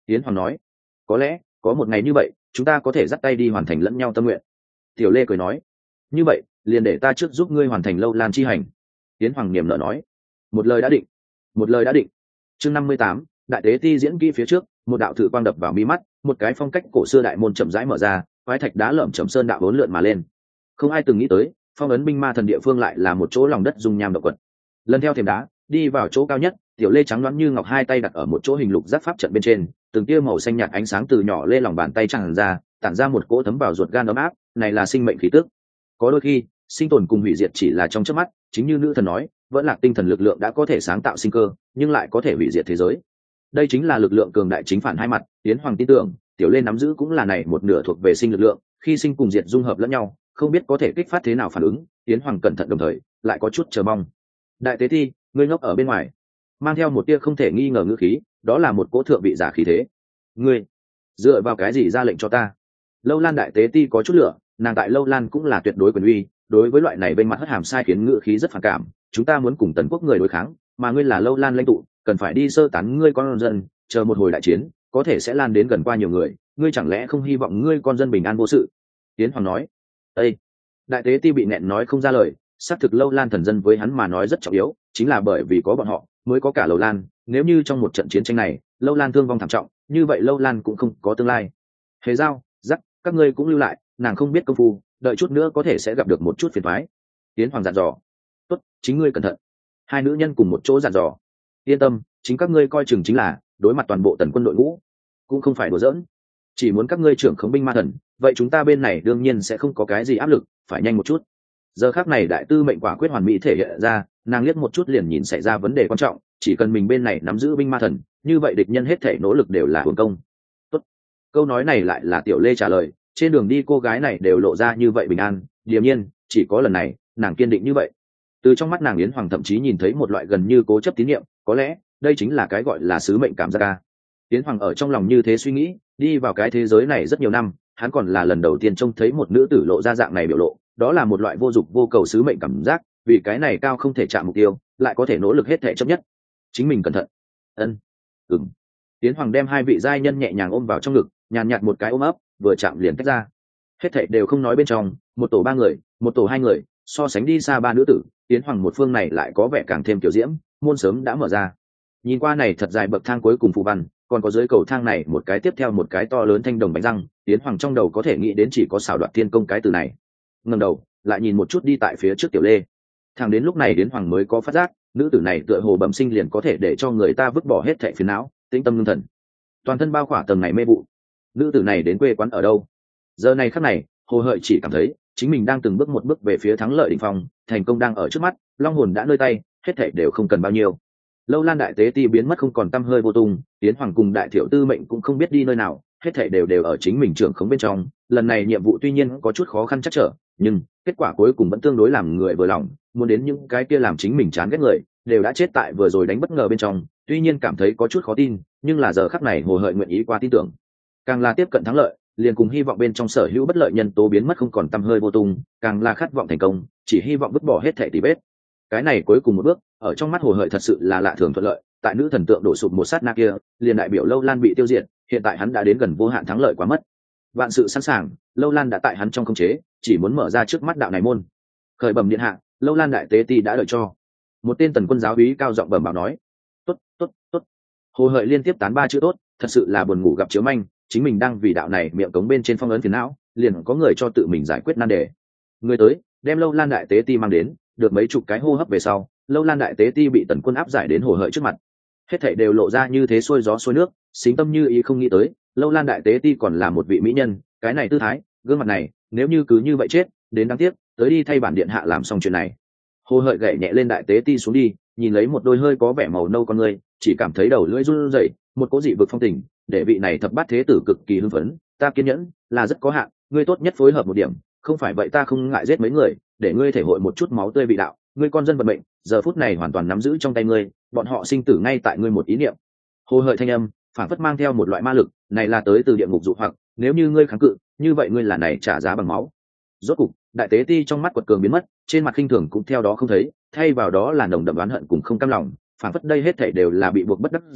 Yến Hoàng nói, có lẽ có một ngày như vậy chúng ta có thể dắt tay đi hoàn thành lẫn nhau tâm nguyện. Tiểu Lê cười nói, như vậy liền để ta trước giúp ngươi hoàn thành lâu lan chi hành. Yến Hoàng niềm nở nói, một lời đã định, một lời đã định. Chương năm mươi tám, đại tế ti diễn kỹ phía trước, một đạo thử quang đập vào mi mắt, một cái phong cách cổ xưa đại môn chậm rãi mở ra, quái thạch đá lởm chởm sơn đạo bốn lượn mà lên. Không ai từng nghĩ tới, phong ấn binh ma thần địa phương lại là một chỗ lòng đất dung nham động quật. Lần theo thềm đá, đi vào chỗ cao nhất, Tiểu Lê trắng loáng như ngọc hai tay đặt ở một chỗ hình lục giác pháp trận bên trên, từng tia màu xanh nhạt ánh sáng từ nhỏ lê lòng bàn tay tràn ra, tản ra một cỗ thấm vào ruột gan ấm áp, này là sinh mệnh khí tức. Có đôi khi, sinh tồn cùng hủy diệt chỉ là trong chớp mắt, chính như nữ thần nói, vẫn là tinh thần lực lượng đã có thể sáng tạo sinh cơ, nhưng lại có thể hủy diệt thế giới. Đây chính là lực lượng cường đại chính phản hai mặt, Yến Hoàng tin tưởng, Tiểu Lê nắm giữ cũng là này một nửa thuộc về sinh lực lượng, khi sinh cùng diệt dung hợp lẫn nhau, không biết có thể kích phát thế nào phản ứng. Yến Hoàng cẩn thận đồng thời, lại có chút chờ mong. Đại tế thi, ngươi ngốc ở bên ngoài, mang theo một tia không thể nghi ngờ ngữ khí, đó là một cỗ thượng vị giả khí thế. Ngươi dựa vào cái gì ra lệnh cho ta? Lâu Lan đại tế ti có chút lửa, nàng tại Lâu Lan cũng là tuyệt đối quyền uy, đối với loại này bên mặt hất hàm sai khiến ngữ khí rất phản cảm. Chúng ta muốn cùng Tần quốc người đối kháng, mà ngươi là Lâu Lan lãnh tụ, cần phải đi sơ tán ngươi con dân, chờ một hồi đại chiến, có thể sẽ lan đến gần qua nhiều người, ngươi chẳng lẽ không hy vọng ngươi con dân bình an vô sự? Yến Hoàng nói. Ê! Đại tế ti bị nẹn nói không ra lời, xác thực Lâu Lan thần dân với hắn mà nói rất trọng yếu, chính là bởi vì có bọn họ mới có cả Lâu Lan, nếu như trong một trận chiến tranh này Lâu Lan thương vong thảm trọng, như vậy Lâu Lan cũng không có tương lai. Hề Giao, Dắc, các ngươi cũng lưu lại, nàng không biết công phu, đợi chút nữa có thể sẽ gặp được một chút phiền toái. Yến Hoàng dặn dò. Tốt, chính ngươi cẩn thận. Hai nữ nhân cùng một chỗ dặn dò. Yên tâm, chính các ngươi coi chừng chính là đối mặt toàn bộ Tần quân đội ngũ, cũng không phải đùa giỡn. Chỉ muốn các ngươi trưởng khống binh ma thần, vậy chúng ta bên này đương nhiên sẽ không có cái gì áp lực, phải nhanh một chút. Giờ khắc này đại tư mệnh quả quyết hoàn mỹ thể hiện ra, nàng liếc một chút liền nhìn xảy ra vấn đề quan trọng, chỉ cần mình bên này nắm giữ binh ma thần, như vậy địch nhân hết thể nỗ lực đều là hưởng công. Tốt. Câu nói này lại là Tiểu Lê trả lời, trên đường đi cô gái này đều lộ ra như vậy bình an, điềm nhiên, chỉ có lần này, nàng kiên định như vậy. Từ trong mắt nàng Yến Hoàng thậm chí nhìn thấy một loại gần như cố chấp tín nhiệm, có lẽ đây chính là cái gọi là sứ mệnh cảm giác ca. Yến Hoàng ở trong lòng như thế suy nghĩ, đi vào cái thế giới này rất nhiều năm, hắn còn là lần đầu tiên trông thấy một nữ tử lộ ra dạng này biểu lộ, đó là một loại vô dục vô cầu sứ mệnh cảm giác, vì cái này cao không thể chạm mục tiêu, lại có thể nỗ lực hết thể chấp nhất. Chính mình cẩn thận. Ân. Ừm. Yến Hoàng đem hai vị giai nhân nhẹ nhàng ôm vào trong ngực, nhàn nhạt một cái ôm ấp, vừa chạm liền tách ra. Hết thảy đều không nói bên trong, một tổ ba người, một tổ hai người, so sánh đi xa ba nữ tử, Yến Hoàng một phương này lại có vẻ càng thêm tiểu diễm, môn sớm đã mở ra. Nhìn qua này thật dài bậc thang cuối cùng phù văn, còn có dưới cầu thang này một cái tiếp theo một cái to lớn thanh đồng bánh răng, Yến Hoàng trong đầu có thể nghĩ đến chỉ có xảo đoạt thiên công cái từ này. Ngẩng đầu, lại nhìn một chút đi tại phía trước Tiểu Lê. Thẳng đến lúc này Yến Hoàng mới có phát giác, nữ tử này tựa hồ bẩm sinh liền có thể để cho người ta vứt bỏ hết thảy phiền não, tĩnh tâm ngưng thần. Toàn thân bao khỏa tầng này mê vụ. Nữ tử này đến quê quán ở đâu? Giờ này khắc này, Hồ Hợi chỉ cảm thấy chính mình đang từng bước một bước về phía thắng lợi đỉnh phong, thành công đang ở trước mắt, long hồn đã nơi tay, hết thảy đều không cần bao nhiêu. Lâu Lan đại tế ti biến mất không còn tăm hơi vô tung, Yến Hoàng cùng đại thiểu tư mệnh cũng không biết đi nơi nào, hết thảy đều đều ở chính mình trưởng khống bên trong. Lần này nhiệm vụ tuy nhiên có chút khó khăn chắc trở, nhưng kết quả cuối cùng vẫn tương đối làm người vừa lòng. Muốn đến những cái kia làm chính mình chán ghét người, đều đã chết tại vừa rồi đánh bất ngờ bên trong. Tuy nhiên cảm thấy có chút khó tin, nhưng là giờ khắc này Hồ Hợi nguyện ý qua tin tưởng. Càng là tiếp cận thắng lợi, liền cùng hy vọng bên trong sở hữu bất lợi nhân tố biến mất không còn tăm hơi vô tung, càng là khát vọng thành công, chỉ hy vọng vứt bỏ hết thảy tỉ vết. Cái này cuối cùng một bước, ở trong mắt Hồ Hợi thật sự là lạ thường thuận lợi, tại nữ thần tượng đổ sụp một sát na kia, liền đại biểu Lâu Lan bị tiêu diệt, hiện tại hắn đã đến gần vô hạn thắng lợi quá mất. Vạn sự sẵn sàng, Lâu Lan đã tại hắn trong khống chế, chỉ muốn mở ra trước mắt đạo này môn. Khởi bẩm điện hạ, Lâu Lan đại tế ti đã đợi cho. Một tên tần quân giáo úy cao giọng bẩm báo nói. Tốt, tốt, tốt. Hồ Hợi liên tiếp tán ba chữ tốt, thật sự là buồn ngủ gặp chiếu manh, chính mình đang vì đạo này miệng cống bên trên phong ấn phiền não, liền có người cho tự mình giải quyết nan đề. Người tới, đem Lâu Lan đại tế ti mang đến, được mấy chục cái hô hấp về sau, Lâu Lan đại tế ti bị tần quân áp giải đến Hồ Hợi trước mặt. Hết thảy đều lộ ra như thế xuôi gió xuôi nước, xính tâm như ý không nghĩ tới, Lâu Lan đại tế ti còn là một vị mỹ nhân, cái này tư thái, gương mặt này, nếu như cứ như vậy chết, đến đáng tiếc, tới đi thay bản điện hạ làm xong chuyện này. Hồ Hợi gậy nhẹ lên đại tế ti xuống đi, nhìn lấy một đôi hơi có vẻ màu nâu con người, chỉ cảm thấy đầu lưỡi run rẩy, một cố dị vực phong tình, để vị này thập bát thế tử cực kỳ hưng phấn. Ta kiên nhẫn là rất có hạn, ngươi tốt nhất phối hợp một điểm, không phải vậy ta không ngại giết mấy người, để ngươi thể hội một chút máu tươi vị đạo. Ngươi con dân vận mệnh, giờ phút này hoàn toàn nắm giữ trong tay ngươi, bọn họ sinh tử ngay tại ngươi một ý niệm. Hồ Hợi thanh âm, phản phất mang theo một loại ma lực, này là tới từ địa ngục dụ hoặc, nếu như ngươi kháng cự, như vậy ngươi là này trả giá bằng máu. Rốt cục, đại tế ti trong mắt quật cường biến mất, trên mặt khinh thường cũng theo đó không thấy, thay vào đó là nồng đậm oán hận cùng không cam lòng, phản phất đây hết thảy đều là bị buộc bất đắc dĩ,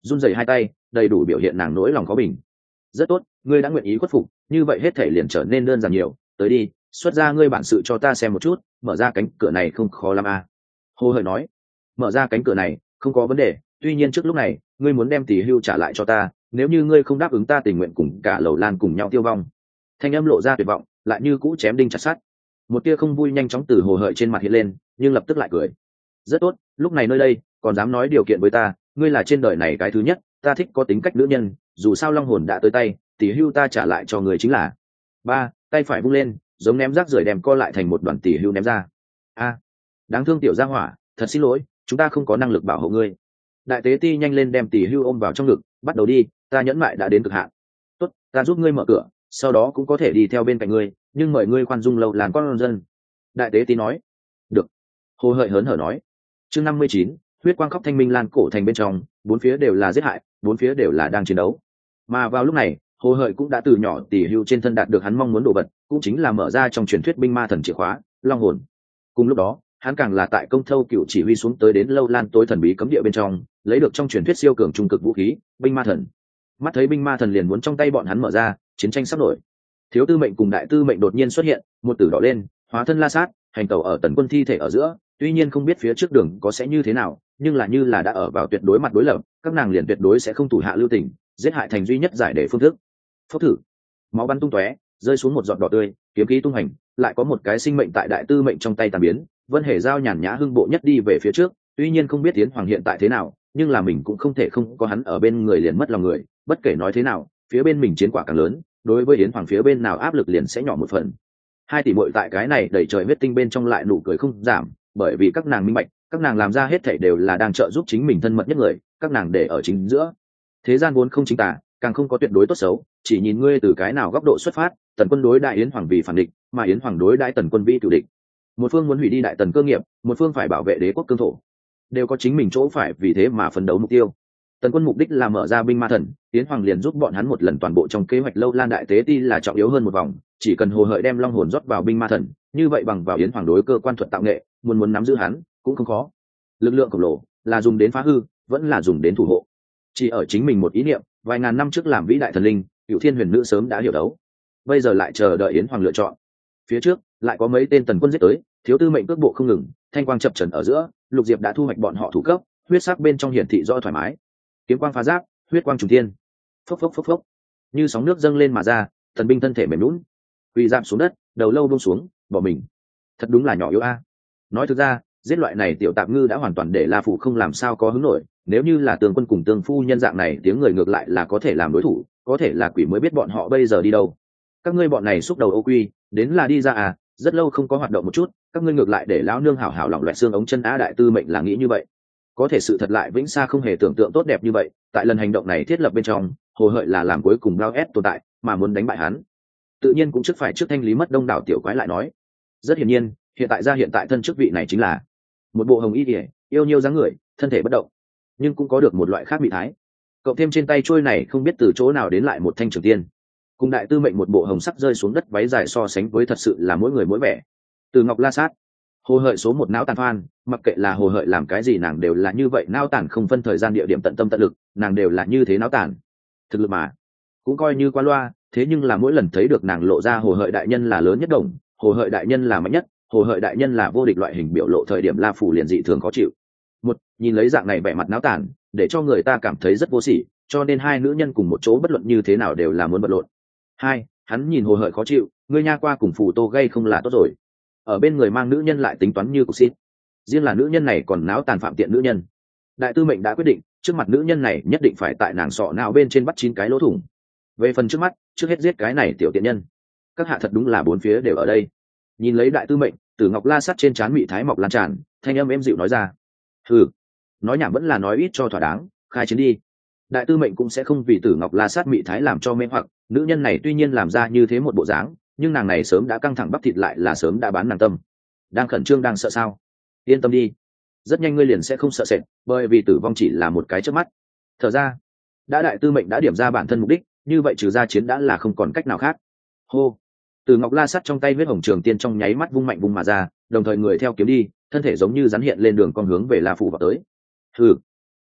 run rẩy hai tay, đầy đủ biểu hiện nàng nỗi lòng khó bình. Rất tốt, ngươi đã nguyện ý khuất phục, như vậy hết thể liền trở nên đơn giản nhiều. Tới đi, xuất ra ngươi bản sự cho ta xem một chút, mở ra cánh cửa này không khó lắm à. Hồ Hợi nói, mở ra cánh cửa này không có vấn đề, tuy nhiên trước lúc này ngươi muốn đem tỷ hưu trả lại cho ta, nếu như ngươi không đáp ứng ta tình nguyện cùng cả lầu lan cùng nhau tiêu vong. Thanh âm lộ ra tuyệt vọng, lại như cũ chém đinh chặt sắt. Một tia không vui nhanh chóng từ Hồ Hợi trên mặt hiện lên, nhưng lập tức lại cười. Rất tốt, lúc này nơi đây còn dám nói điều kiện với ta, ngươi là trên đời này cái thứ nhất, ta thích có tính cách nữ nhân, dù sao long hồn đã tới tay, tỷ hưu ta trả lại cho người chính là. Ba, tay phải vung lên, giống ném rác rưởi đem co lại thành một đoàn tỷ hưu ném ra. A, đáng thương tiểu gia hỏa, thật xin lỗi, chúng ta không có năng lực bảo hộ ngươi. Đại tế ti nhanh lên đem tỷ hưu ôm vào trong ngực, bắt đầu đi, ta nhẫn mại đã đến cực hạn. Tốt, ta giúp ngươi mở cửa, sau đó cũng có thể đi theo bên cạnh ngươi, nhưng mời ngươi khoan dung lâu làn con dân. Đại tế ti nói. Được. Hồ Hợi hớn hở nói. Chương năm mươi chín, huyết quang khóc thanh minh lan cổ thành bên trong, bốn phía đều là giết hại, bốn phía đều là đang chiến đấu. Mà vào lúc này, Hồ Hợi cũng đã từ nhỏ tỷ hưu trên thân đạt được hắn mong muốn đồ vật, cũng chính là mở ra trong truyền thuyết binh ma thần chìa khóa, long hồn. Cùng lúc đó, hắn càng là tại công thâu cựu chỉ huy xuống tới đến lâu lan tối thần bí cấm địa bên trong, lấy được trong truyền thuyết siêu cường trung cực vũ khí, binh ma thần. Mắt thấy binh ma thần liền muốn trong tay bọn hắn mở ra, chiến tranh sắp nổi. Thiếu tư mệnh cùng đại tư mệnh đột nhiên xuất hiện, một tử đỏ lên, hóa thân la sát, hành tẩu ở tần quân thi thể ở giữa, tuy nhiên không biết phía trước đường có sẽ như thế nào, nhưng là như là đã ở vào tuyệt đối mặt đối lập, các nàng liền tuyệt đối sẽ không thủ hạ lưu tình, giết hại thành duy nhất giải để phương thức. Phốc thử, máu bắn tung tóe, rơi xuống một giọt đỏ tươi, kiếm khí tung hành, lại có một cái sinh mệnh tại đại tư mệnh trong tay tàn biến. Vân Hề giao nhàn nhã hưng bộ nhất đi về phía trước, tuy nhiên không biết Tiến Hoàng hiện tại thế nào, nhưng là mình cũng không thể không có hắn ở bên người liền mất lòng người. Bất kể nói thế nào, phía bên mình chiến quả càng lớn, đối với Yến Hoàng phía bên nào áp lực liền sẽ nhỏ một phần. Hai tỷ muội tại cái này đẩy trời huyết tinh bên trong lại nụ cười không giảm, bởi vì các nàng minh bạch, các nàng làm ra hết thảy đều là đang trợ giúp chính mình thân mật nhất người, các nàng để ở chính giữa. Thế gian vốn không chính tả, càng không có tuyệt đối tốt xấu, chỉ nhìn ngươi từ cái nào góc độ xuất phát. Tần quân đối đại Yến Hoàng vì phản địch, mà Yến Hoàng đối đại Tần quân vi cửu địch. Một phương muốn hủy đi đại Tần cơ nghiệp, một phương phải bảo vệ đế quốc cương thổ, đều có chính mình chỗ phải, vì thế mà phấn đấu mục tiêu. Tần quân mục đích là mở ra binh ma thần, Yến Hoàng liền giúp bọn hắn một lần toàn bộ trong kế hoạch lâu lan đại tế ti là trọng yếu hơn một vòng, chỉ cần Hồ Hợi đem long hồn rót vào binh ma thần, như vậy bằng vào Yến Hoàng đối cơ quan thuật tạo nghệ, muốn muốn nắm giữ hắn cũng không khó. Lực lượng khổng lồ là dùng đến phá hư, vẫn là dùng đến thủ hộ. Chỉ ở chính mình một ý niệm, vài ngàn năm trước làm vĩ đại thần linh, Cửu Thiên Huyền Nữ sớm đã hiểu đấu. Bây giờ lại chờ đợi Yến Hoàng lựa chọn. Phía trước lại có mấy tên tần quân giết tới, thiếu tư mệnh cước bộ không ngừng, thanh quang chập chờn ở giữa, Lục Diệp đã thu hoạch bọn họ thủ cấp, huyết sắc bên trong hiển thị rõ thoải mái. Kiếm quang phá giáp, huyết quang trùng thiên. Phốc phốc phốc phốc. Như sóng nước dâng lên mà ra, thần binh thân thể mềm nhũn, quỳ rạp xuống đất, đầu lâu buông xuống, bỏ mình. Thật đúng là nhỏ yếu a. Nói thực ra, giết loại này tiểu tạp ngư đã hoàn toàn để La Phủ không làm sao có hứng nổi, nếu như là Tường Quân cùng Tương Phu nhân dạng này tiếng người ngược lại là có thể làm đối thủ, có thể là quỷ mới biết bọn họ bây giờ đi đâu. Các ngươi bọn này xúc đầu ô quy, đến là đi ra à, rất lâu không có hoạt động một chút, các ngươi ngược lại để lão nương hảo hảo lỏng loẹt xương ống chân á. Đại tư mệnh là nghĩ như vậy, có thể sự thật lại vĩnh xa không hề tưởng tượng tốt đẹp như vậy. Tại lần hành động này thiết lập bên trong, Hồ Hợi là làm cuối cùng bao ép tồn tại, mà muốn đánh bại hắn, tự nhiên cũng trước phải trước thanh lý mất đông đảo tiểu quái lại nói. Rất hiển nhiên, hiện tại ra hiện tại thân chức vị này chính là một bộ hồng y kỉa, yêu nhiêu dáng người, thân thể bất động, nhưng cũng có được một loại khác bị thái. Cộng thêm trên tay trôi này không biết từ chỗ nào đến lại một thanh trường tiên, cùng đại tư mệnh một bộ hồng sắc rơi xuống đất váy dài so sánh với thật sự là mỗi người mỗi vẻ. Từ Ngọc La Sát, Hồ Hợi số một não tàn phan, mặc kệ là Hồ Hợi làm cái gì nàng đều là như vậy não tàn, không phân thời gian địa điểm, tận tâm tận lực, nàng đều là như thế não tàn. Thực lực mà cũng coi như qua loa, thế nhưng là mỗi lần thấy được nàng lộ ra Hồ Hợi đại nhân là lớn nhất đồng, Hồ Hợi đại nhân là mạnh nhất, Hồ Hợi đại nhân là vô địch loại hình biểu lộ thời điểm, La Phủ liền dị thường khó chịu. Một, nhìn lấy dạng này vẻ mặt não tàn, để cho người ta cảm thấy rất vô sỉ, cho nên hai nữ nhân cùng một chỗ bất luận như thế nào đều là muốn bật lộn. Hai, hắn nhìn Hồ Hợi khó chịu, ngươi nha qua cùng Phủ Tô gây không là tốt rồi, ở bên người mang nữ nhân lại tính toán như cục xít, riêng là nữ nhân này còn náo tàn phạm tiện nữ nhân. Đại tư mệnh đã quyết định, trước mặt nữ nhân này nhất định phải tại nàng sọ não bên trên bắt chín cái lỗ thủng. Về phần trước mắt, trước hết giết cái này tiểu tiện nhân. Các hạ thật đúng là bốn phía đều ở đây. Nhìn lấy đại tư mệnh, Tử Ngọc La Sắt trên trán mị thái mọc lan tràn, thanh âm êm dịu nói ra. Hừ, nói nhảm vẫn là nói ít cho thỏa đáng, khai chiến đi. Đại tư mệnh cũng sẽ không vì Tử Ngọc La Sát mị thái làm cho mê hoặc, nữ nhân này tuy nhiên làm ra như thế một bộ dáng, nhưng nàng này sớm đã căng thẳng bắp thịt, lại là sớm đã bán nàng tâm. Đang khẩn trương đang sợ sao? Yên tâm đi, rất nhanh ngươi liền sẽ không sợ sệt, bởi vì tử vong chỉ là một cái chớp mắt. Thở ra, đã đại tư mệnh đã điểm ra bản thân mục đích, như vậy trừ ra chiến đã là không còn cách nào khác. Hô, Từ Ngọc La Sắt trong tay huyết hồng trường tiên trong nháy mắt vung mạnh vung mà ra, đồng thời người theo kiếm đi, thân thể giống như rắn hiện lên đường con hướng về La Phủ vào tới. Hừ,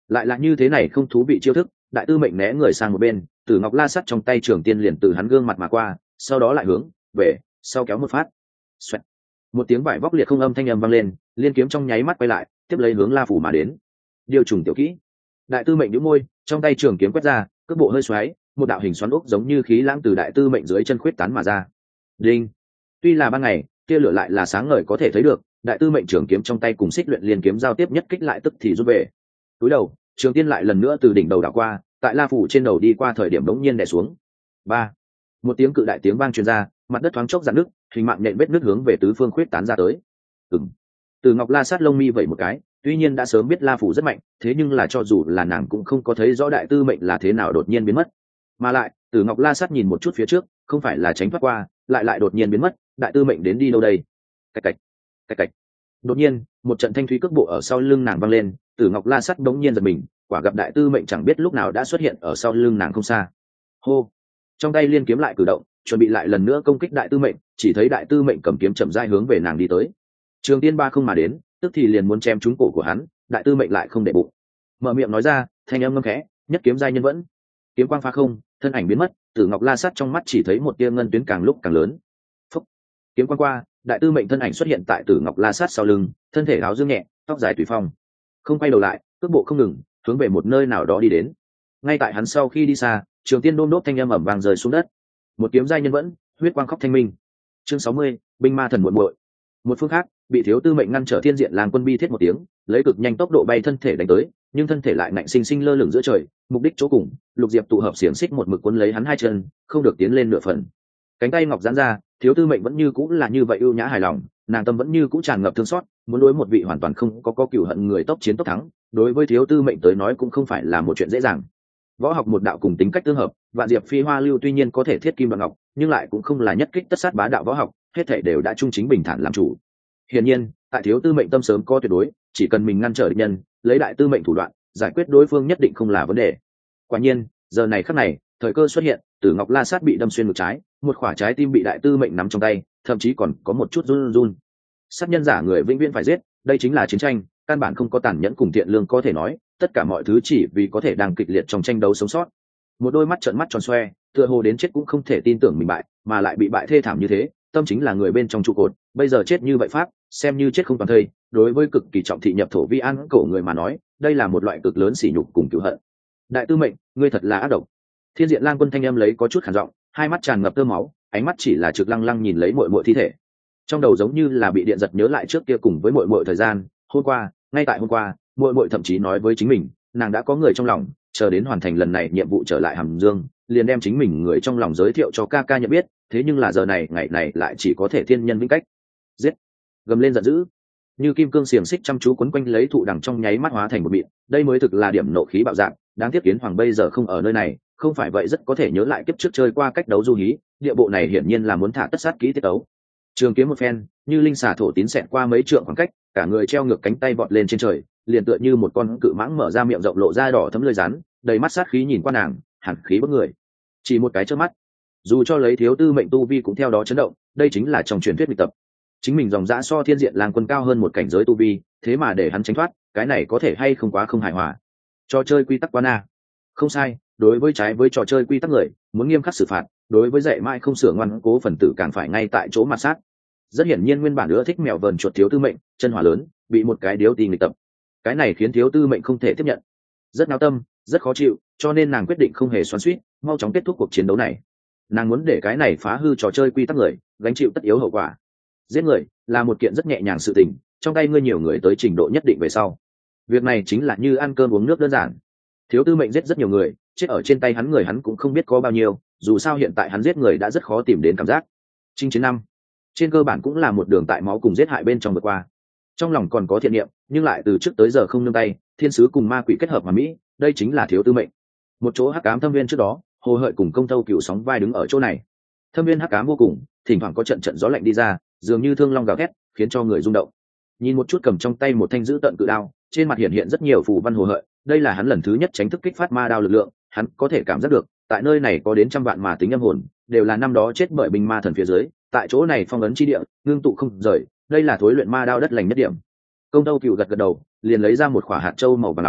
lại là như thế này không thú vị chiêu thức. Đại tư mệnh né người sang một bên, Tử Ngọc La Sắt trong tay trường tiên liền từ hắn gương mặt mà qua, sau đó lại hướng về sau kéo một phát. Xoẹt. Một tiếng vải vóc liệt không âm thanh âm vang lên, liên kiếm trong nháy mắt quay lại, tiếp lấy hướng La Phủ mà đến. Điều trùng tiểu kỹ. Đại tư mệnh nhíu môi, trong tay trường kiếm quét ra, cước bộ hơi xoáy, một đạo hình xoắn ốc giống như khí lãng từ đại tư mệnh dưới chân khuyết tán mà ra. Đinh. Tuy là ban ngày, tia lửa lại là sáng ngời có thể thấy được, đại tư mệnh trường kiếm trong tay cùng xích luyện liên kiếm giao tiếp nhất kích lại tức thì rút về. Túi đầu, trường tiên lại lần nữa từ đỉnh đầu đảo qua, tại La Phủ trên đầu đi qua thời điểm đống nhiên đè xuống. Ba. Một tiếng cự đại tiếng vang truyền ra, mặt đất thoáng chốc rạn nứt, hình mạng nện vết nứt hướng về tứ phương khuyết tán ra tới. Ừm. Từ Ngọc La Sát lông mi vẩy một cái, tuy nhiên đã sớm biết La Phủ rất mạnh, thế nhưng là cho dù là nàng cũng không có thấy rõ đại tư mệnh là thế nào đột nhiên biến mất. Mà lại, Từ Ngọc La Sát nhìn một chút phía trước, không phải là tránh thoát qua, lại lại đột nhiên biến mất, đại tư mệnh đến đi đâu đây? Cạch cạch, cạch cạch. Đột nhiên, một trận thanh thúy cước bộ ở sau lưng nàng vang lên, Từ Ngọc La Sát bỗng nhiên giật mình, quả gặp đại tư mệnh chẳng biết lúc nào đã xuất hiện ở sau lưng nàng không xa. Hô. Trong tay liên kiếm lại cử động, chuẩn bị lại lần nữa công kích đại tư mệnh, chỉ thấy đại tư mệnh cầm kiếm chậm rãi hướng về nàng đi tới. Trường tiên ba không mà đến, tức thì liền muốn chém trúng cổ của hắn, đại tư mệnh lại không để bụng, mở miệng nói ra, thanh âm ngâm khẽ, nhất kiếm giai nhân vẫn. Kiếm quang phá không, thân ảnh biến mất, Tử Ngọc La Sát trong mắt chỉ thấy một tia ngân tuyến càng lúc càng lớn. Phúc. Kiếm quang qua, đại tư mệnh thân ảnh xuất hiện tại Tử Ngọc La Sát sau lưng, thân thể áo dương nhẹ, tóc dài tùy phong, không quay đầu lại, cước bộ không ngừng, hướng về một nơi nào đó đi đến. Ngay tại hắn sau khi đi xa, trường tiên đôm đốp thanh âm ầm vang rơi xuống đất. Một kiếm giai nhân vẫn, huyết quang khóc thanh minh. Chương sáu mươi, binh ma thần muội muội. Một phương khác, bị thiếu tư mệnh ngăn trở thiên diện làng quân bi thiết một tiếng, lấy cực nhanh tốc độ bay thân thể đánh tới, nhưng thân thể lại ngạnh sinh sinh lơ lửng giữa trời, mục đích chỗ cùng, lục diệp tụ hợp xiềng xích một mực cuốn lấy hắn hai chân, không được tiến lên nửa phần. Cánh tay ngọc giãn ra, thiếu tư mệnh vẫn như cũng là như vậy ưu nhã hài lòng, nàng tâm vẫn như cũng tràn ngập thương xót, muốn đối một vị hoàn toàn không có có cửu hận người tốc chiến tốc thắng, đối với thiếu tư mệnh tới nói cũng không phải là một chuyện dễ dàng. Võ học một đạo cùng tính cách tương hợp, vạn diệp phi hoa lưu tuy nhiên có thể thiết kim đoạn ngọc, nhưng lại cũng không là nhất kích tất sát bá đạo võ học, hết thảy đều đã trung chính bình thản làm chủ. Hiển nhiên, tại thiếu tư mệnh tâm sớm có tuyệt đối, chỉ cần mình ngăn trở địch nhân, lấy đại tư mệnh thủ đoạn, giải quyết đối phương nhất định không là vấn đề. Quả nhiên, giờ này khắc này, thời cơ xuất hiện, Tử Ngọc La Sát bị đâm xuyên ngực trái, một quả trái tim bị đại tư mệnh nắm trong tay, thậm chí còn có một chút run run. Sát nhân giả người vĩnh viễn phải giết, đây chính là chiến tranh, căn bản không có tàn nhẫn cùng thiện lương có thể nói, tất cả mọi thứ chỉ vì có thể đang kịch liệt trong tranh đấu sống sót. Một đôi mắt trợn mắt tròn xoe, tựa hồ đến chết cũng không thể tin tưởng mình bại, mà lại bị bại thê thảm như thế, tâm chính là người bên trong trụ cột, bây giờ chết như vậy pháp, xem như chết không toàn thây, đối với cực kỳ trọng thị nhập thổ vi an cổ người mà nói, đây là một loại cực lớn sỉ nhục cùng cửu hận. Đại tư mệnh, ngươi thật là ác độc. Thiên diện lang quân thanh âm lấy có chút khản giọng, hai mắt tràn ngập tơ máu, ánh mắt chỉ là trực lăng lăng nhìn lấy muội muội thi thể. Trong đầu giống như là bị điện giật nhớ lại trước kia cùng với muội muội thời gian, hôm qua, ngay tại hôm qua, muội muội thậm chí nói với chính mình, nàng đã có người trong lòng, chờ đến hoàn thành lần này nhiệm vụ trở lại Hàm Dương, liền đem chính mình người trong lòng giới thiệu cho ca ca nhận biết, thế nhưng là giờ này ngày này lại chỉ có thể thiên nhân vĩnh cách. Giết! Gầm lên giận dữ, như kim cương xiềng xích chăm chú quấn quanh lấy thụ đằng trong nháy mắt hóa thành một mịn, đây mới thực là điểm nộ khí bạo dạng, đáng tiếc Kiến Hoàng bây giờ không ở nơi này, không phải vậy rất có thể nhớ lại kiếp trước chơi qua cách đấu du hí, địa bộ này hiển nhiên là muốn thả tất sát kỹ tiết đấu. Trường kiếm một phen, như linh xà thổ tín xẹt qua mấy trượng khoảng cách, cả người treo ngược cánh tay vọt lên trên trời, liền tựa như một con cự mãng mở ra miệng rộng lộ ra đỏ thấm lưỡi rắn, đầy mắt sát khí nhìn qua nàng, hàn khí bức người. Chỉ một cái chớp mắt, dù cho lấy thiếu tư mệnh tu vi cũng theo đó chấn động, đây chính là trong truyền thuyết nghịch tập. Chính mình dòng dã so thiên diện lang quân cao hơn một cảnh giới tu vi, thế mà để hắn tránh thoát, cái này có thể hay không quá không hài hòa. Trò chơi quy tắc quá na. Không sai, đối với trái với trò chơi quy tắc người, muốn nghiêm khắc xử phạt, đối với dạy mãi không sửa ngoan cố phần tử càng phải ngay tại chỗ mặt sát. Rất hiển nhiên nguyên bản ưa thích mèo vờn chuột thiếu tư mệnh, chân hỏa lớn, bị một cái điếu tì nghịch tập. Cái này khiến thiếu tư mệnh không thể tiếp nhận. Rất náo tâm, rất khó chịu, cho nên nàng quyết định không hề xoắn xuýt, mau chóng kết thúc cuộc chiến đấu này. Nàng muốn để cái này phá hư trò chơi quy tắc người, gánh chịu tất yếu hậu quả. Giết người là một kiện rất nhẹ nhàng sự tình, trong tay ngươi nhiều người tới trình độ nhất định về sau, việc này chính là như ăn cơm uống nước đơn giản. Thiếu tư mệnh giết rất nhiều người, chết ở trên tay hắn người hắn cũng không biết có bao nhiêu, dù sao hiện tại hắn giết người đã rất khó tìm đến cảm giác. Chinh chiến năm, trên cơ bản cũng là một đường tại máu cùng giết hại bên trong vượt qua. Trong lòng còn có thiện niệm, nhưng lại từ trước tới giờ không nương tay, thiên sứ cùng ma quỷ kết hợp mà mỹ, đây chính là thiếu tư mệnh. Một chỗ hắc ám thâm viên trước đó, Hồ Hợi cùng Công Tâu Cựu sóng vai đứng ở chỗ này. Thâm viên hắc ám vô cùng, thỉnh thoảng có trận trận gió lạnh đi ra, dường như thương long gào thét, khiến cho người rung động. Nhìn một chút cầm trong tay một thanh giữ tận cự đao, trên mặt hiện hiện rất nhiều phù văn Hồ Hợi, đây là hắn lần thứ nhất tránh thức kích phát ma đao lực lượng, hắn có thể cảm giác được, tại nơi này có đến trăm vạn mà tính âm hồn, đều là năm đó chết bởi binh ma thần phía dưới, tại chỗ này phong ấn chi địa, ngưng tụ không rời, đây là thối luyện ma đao đất lành nhất điểm. Công Tâu Cựu gật gật đầu, liền lấy ra một quả hạt châu màu vàng nóng,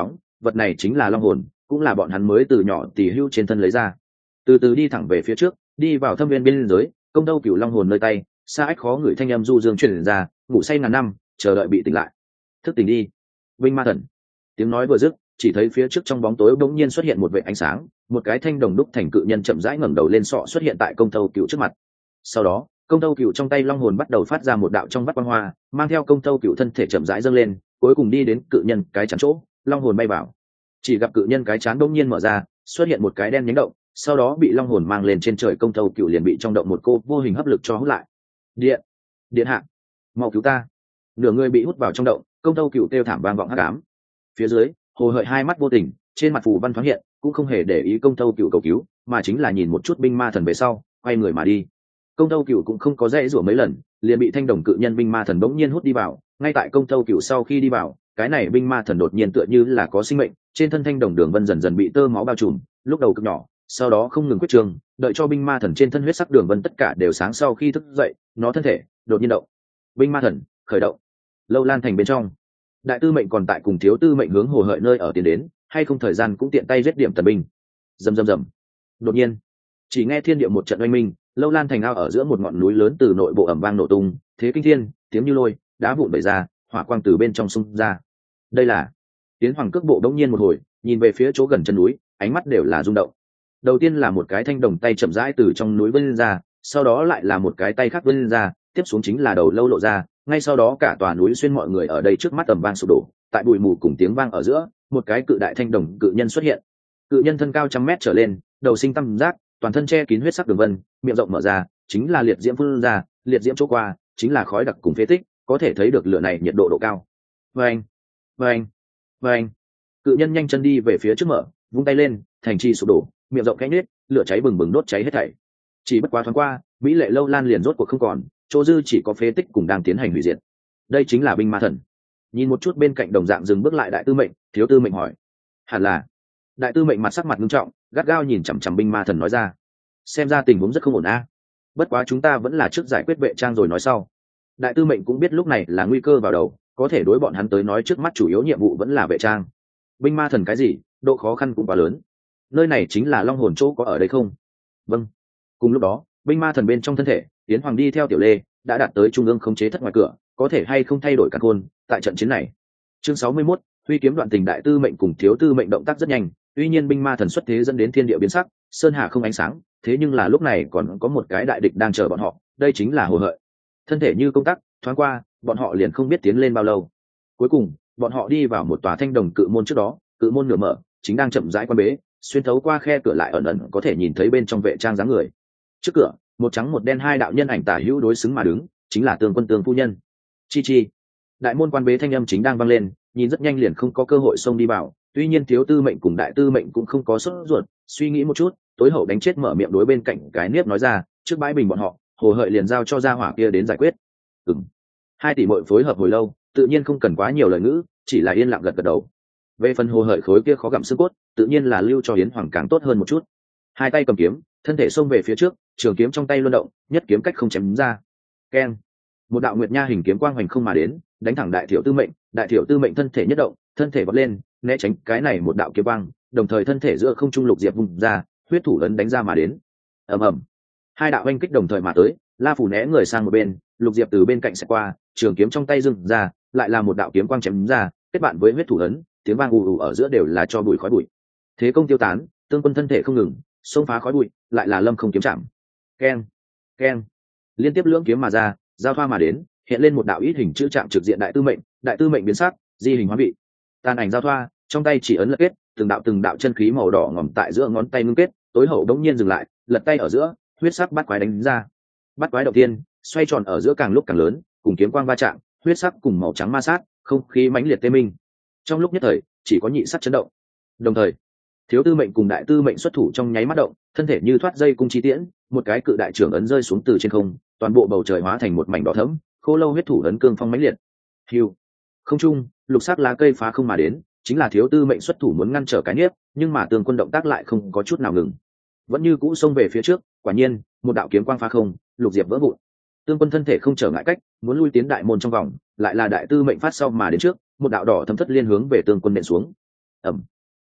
vật này chính là long hồn, cũng là bọn hắn mới từ nhỏ tỉ hưu trên thân lấy ra. Từ từ đi thẳng về phía trước, đi vào thâm viên biên giới, Công Tâu Cửu long hồn nơi tay, xa ách khó ngửi thanh âm du dương truyền ra, ngủ say ngàn năm, chờ đợi bị tỉnh lại. Thức tỉnh đi, Vinh Ma Thần. Tiếng nói vừa dứt, chỉ thấy phía trước trong bóng tối bỗng nhiên xuất hiện một vệt ánh sáng, một cái thanh đồng đúc thành cự nhân chậm rãi ngẩng đầu lên sọ xuất hiện tại Công Tâu Cửu trước mặt. Sau đó, Công Tâu Cửu trong tay long hồn bắt đầu phát ra một đạo trong vắt quang hoa, mang theo Công Tâu Cửu thân thể chậm rãi dâng lên, cuối cùng đi đến cự nhân cái chắn chỗ, long hồn bay vào. Chỉ gặp cự nhân cái chán bỗng nhiên mở ra, xuất hiện một cái đen nhánh động, sau đó bị long hồn mang lên trên trời. Công Tâu Cửu liền bị trong động một cô vô hình hấp lực cho hút lại. Điện, điện hạ, mau cứu ta! Nửa người bị hút vào trong động, Công Tâu Cửu kêu thảm vang vọng hắc ám. Phía dưới, Hồ Hợi hai mắt vô tình, trên mặt phù văn thoáng hiện, cũng không hề để ý Công Tâu Cửu cầu cứu, mà chính là nhìn một chút binh ma thần về sau, quay người mà đi. Công Tâu Cửu cũng không có dãy rủa mấy lần, liền bị thanh đồng cự nhân binh ma thần bỗng nhiên hút đi vào. Ngay tại Công Tâu Cửu sau khi đi vào, cái này binh ma thần đột nhiên tựa như là có sinh mệnh, trên thân thanh đồng đường vân dần dần bị tơ máu bao trùm, lúc đầu cực nhỏ, sau đó không ngừng quyết trường, đợi cho binh ma thần trên thân huyết sắc đường vân tất cả đều sáng. Sau khi thức dậy, nó thân thể đột nhiên động. Binh ma thần khởi động. Lâu Lan thành bên trong, đại tư mệnh còn tại cùng thiếu tư mệnh hướng Hồ Hợi nơi ở tiến đến, hay không thời gian cũng tiện tay giết điểm tần binh. Rầm rầm rầm. Đột nhiên, chỉ nghe thiên địa một trận oanh minh, Lâu Lan thành ao ở giữa một ngọn núi lớn từ nội bộ ầm vang nổ tung, thế kinh thiên, tiếng như lôi, đá vụn vẩy ra, hỏa quang từ bên trong xung ra. Đây là Tiến Hoàng cước bộ đống nhiên một hồi, nhìn về phía chỗ gần chân núi, ánh mắt đều là rung động. Đầu tiên là một cái thanh đồng tay chậm rãi từ trong núi vươn ra, sau đó lại là một cái tay khác vươn ra, tiếp xuống chính là đầu lâu lộ ra, ngay sau đó cả tòa núi xuyên mọi người ở đây trước mắt ầm vang sụp đổ, tại bụi mù cùng tiếng vang ở giữa, một cái cự đại thanh đồng cự nhân xuất hiện. Cự nhân thân cao trăm mét trở lên, đầu sinh tam giác, toàn thân che kín huyết sắc đường vân, miệng rộng mở ra, chính là liệt diễm phun ra, liệt diễm chỗ qua, chính là khói đặc cùng phế tích, có thể thấy được lửa này nhiệt độ độ cao. Vâng, vâng, vâng. Cự nhân nhanh chân đi về phía trước mở, vung tay lên, thành trì sụp đổ, miệng rộng khẽ nhếch, lửa cháy bừng bừng đốt cháy hết thảy. Chỉ bất quá thoáng qua, mỹ lệ Lâu Lan liền rốt cuộc không còn, chỗ dư chỉ có phế tích cùng đang tiến hành hủy diệt. Đây chính là binh ma thần. Nhìn một chút bên cạnh đồng dạng dừng bước lại đại tư mệnh, thiếu tư mệnh hỏi: hẳn là. Đại tư mệnh mặt sắc mặt nghiêm trọng, gắt gao nhìn chằm chằm binh ma thần nói ra: xem ra tình huống rất không ổn a. Bất quá chúng ta vẫn là trước giải quyết vệ trang rồi nói sau. Đại tư mệnh cũng biết lúc này là nguy cơ vào đầu, có thể đối bọn hắn tới nói trước mắt chủ yếu nhiệm vụ vẫn là vệ trang. Binh ma thần cái gì, độ khó khăn cũng quá lớn. Nơi này chính là long hồn chỗ có ở đây không? Vâng. Cùng lúc đó, binh ma thần bên trong thân thể, Tiến Hoàng đi theo Tiểu Lê, đã đạt tới trung ương khống chế thất ngoài cửa, có thể hay không thay đổi cả khôn tại trận chiến này. Chương sáu mươi mốt, huy kiếm đoạn tình. Đại tư mệnh cùng thiếu tư mệnh động tác rất nhanh, tuy nhiên binh ma thần xuất thế dẫn đến thiên địa biến sắc, sơn hà không ánh sáng, thế nhưng là lúc này còn có một cái đại địch đang chờ bọn họ, đây chính là Hồ Hợi. Thân thể như công tắc, thoáng qua, bọn họ liền không biết tiến lên bao lâu. Cuối cùng, bọn họ đi vào một tòa thanh đồng cự môn trước đó, cự môn nửa mở, chính đang chậm rãi quan bế, xuyên thấu qua khe cửa lại ẩn ẩn có thể nhìn thấy bên trong vệ trang dáng người. Trước cửa, một trắng một đen hai đạo nhân ảnh tả hữu đối xứng mà đứng, chính là Tương Quân Tương phu nhân. Chi chi. Đại môn quan bế thanh âm chính đang vang lên, nhìn rất nhanh liền không có cơ hội xông đi vào, tuy nhiên thiếu tư mệnh cùng đại tư mệnh cũng không có sốt ruột, suy nghĩ một chút, tối hậu đánh chết mở miệng đối bên cạnh cái niếp nói ra, trước bãi bình bọn họ, Hồ Hợi liền giao cho gia hỏa kia đến giải quyết. Ừm. Hai tỷ muội phối hợp hồi lâu, tự nhiên không cần quá nhiều lời ngữ, chỉ là yên lặng gật gật đầu. Về phần Hồ Hợi khối kia khó gặm xương cốt, tự nhiên là lưu cho Yến Hoàng càng tốt hơn một chút. Hai tay cầm kiếm, thân thể xông về phía trước, trường kiếm trong tay luân động, nhất kiếm cách không chém ra. Keng! Một đạo nguyệt nha hình kiếm quang hoành không mà đến, đánh thẳng đại thiểu tư mệnh. Đại thiểu tư mệnh thân thể nhất động, thân thể vọt lên, né tránh cái này một đạo kiếm quang, đồng thời thân thể giữa không trung lục diệp vùng ra, huyết thủ ấn đánh ra mà đến. Ầm ầm! Hai đạo oanh kích đồng thời mà tới, La Phủ né người sang một bên, lục diệp từ bên cạnh sẽ qua, trường kiếm trong tay dừng ra, lại là một đạo kiếm quang chém ra, kết bạn với huyết thủ ấn, tiếng vang ù ù ở giữa đều là cho bụi khói bụi. Thế công tiêu tán, Tương Quân thân thể không ngừng, xông phá khói bụi, lại là lâm không kiếm chạm. Keng, keng, liên tiếp lưỡng kiếm mà ra, giao thoa mà đến, hiện lên một đạo ít hình chữ chạm trực diện đại tư mệnh. Đại tư mệnh biến sắc, di hình hóa vị, tàn ảnh giao thoa, trong tay chỉ ấn lật kết, từng đạo từng đạo chân khí màu đỏ ngòm tại giữa ngón tay ngưng kết, tối hậu đống nhiên dừng lại, lật tay ở giữa, huyết sắc bắt quái đánh ra. Bắt quái đầu tiên, xoay tròn ở giữa càng lúc càng lớn, cùng kiếm quang va chạm, huyết sắc cùng màu trắng ma sát, không khí mãnh liệt tê minh. Trong lúc nhất thời, chỉ có nhị sắc chấn động. Đồng thời, thiếu tư mệnh cùng đại tư mệnh xuất thủ trong nháy mắt động, thân thể như thoát dây cung chi tiễn, một cái cự đại trưởng ấn rơi xuống từ trên không, toàn bộ bầu trời hóa thành một mảnh đỏ thẫm, khô lâu huyết thủ ấn cương phong mãnh liệt. Hưu, không trung, lục sắc lá cây phá không mà đến, chính là thiếu tư mệnh xuất thủ muốn ngăn trở cái niếp, nhưng mà Tương Quân động tác lại không có chút nào ngừng, vẫn như cũ xông về phía trước. Quả nhiên, một đạo kiếm quang phá không, lục diệp vỡ vụn. Tương Quân thân thể không trở ngại cách, muốn lui tiến đại môn trong vòng, lại là đại tư mệnh phát sau mà đến trước, một đạo đỏ thấm thất liên hướng về Tương Quân nện xuống. Ầm,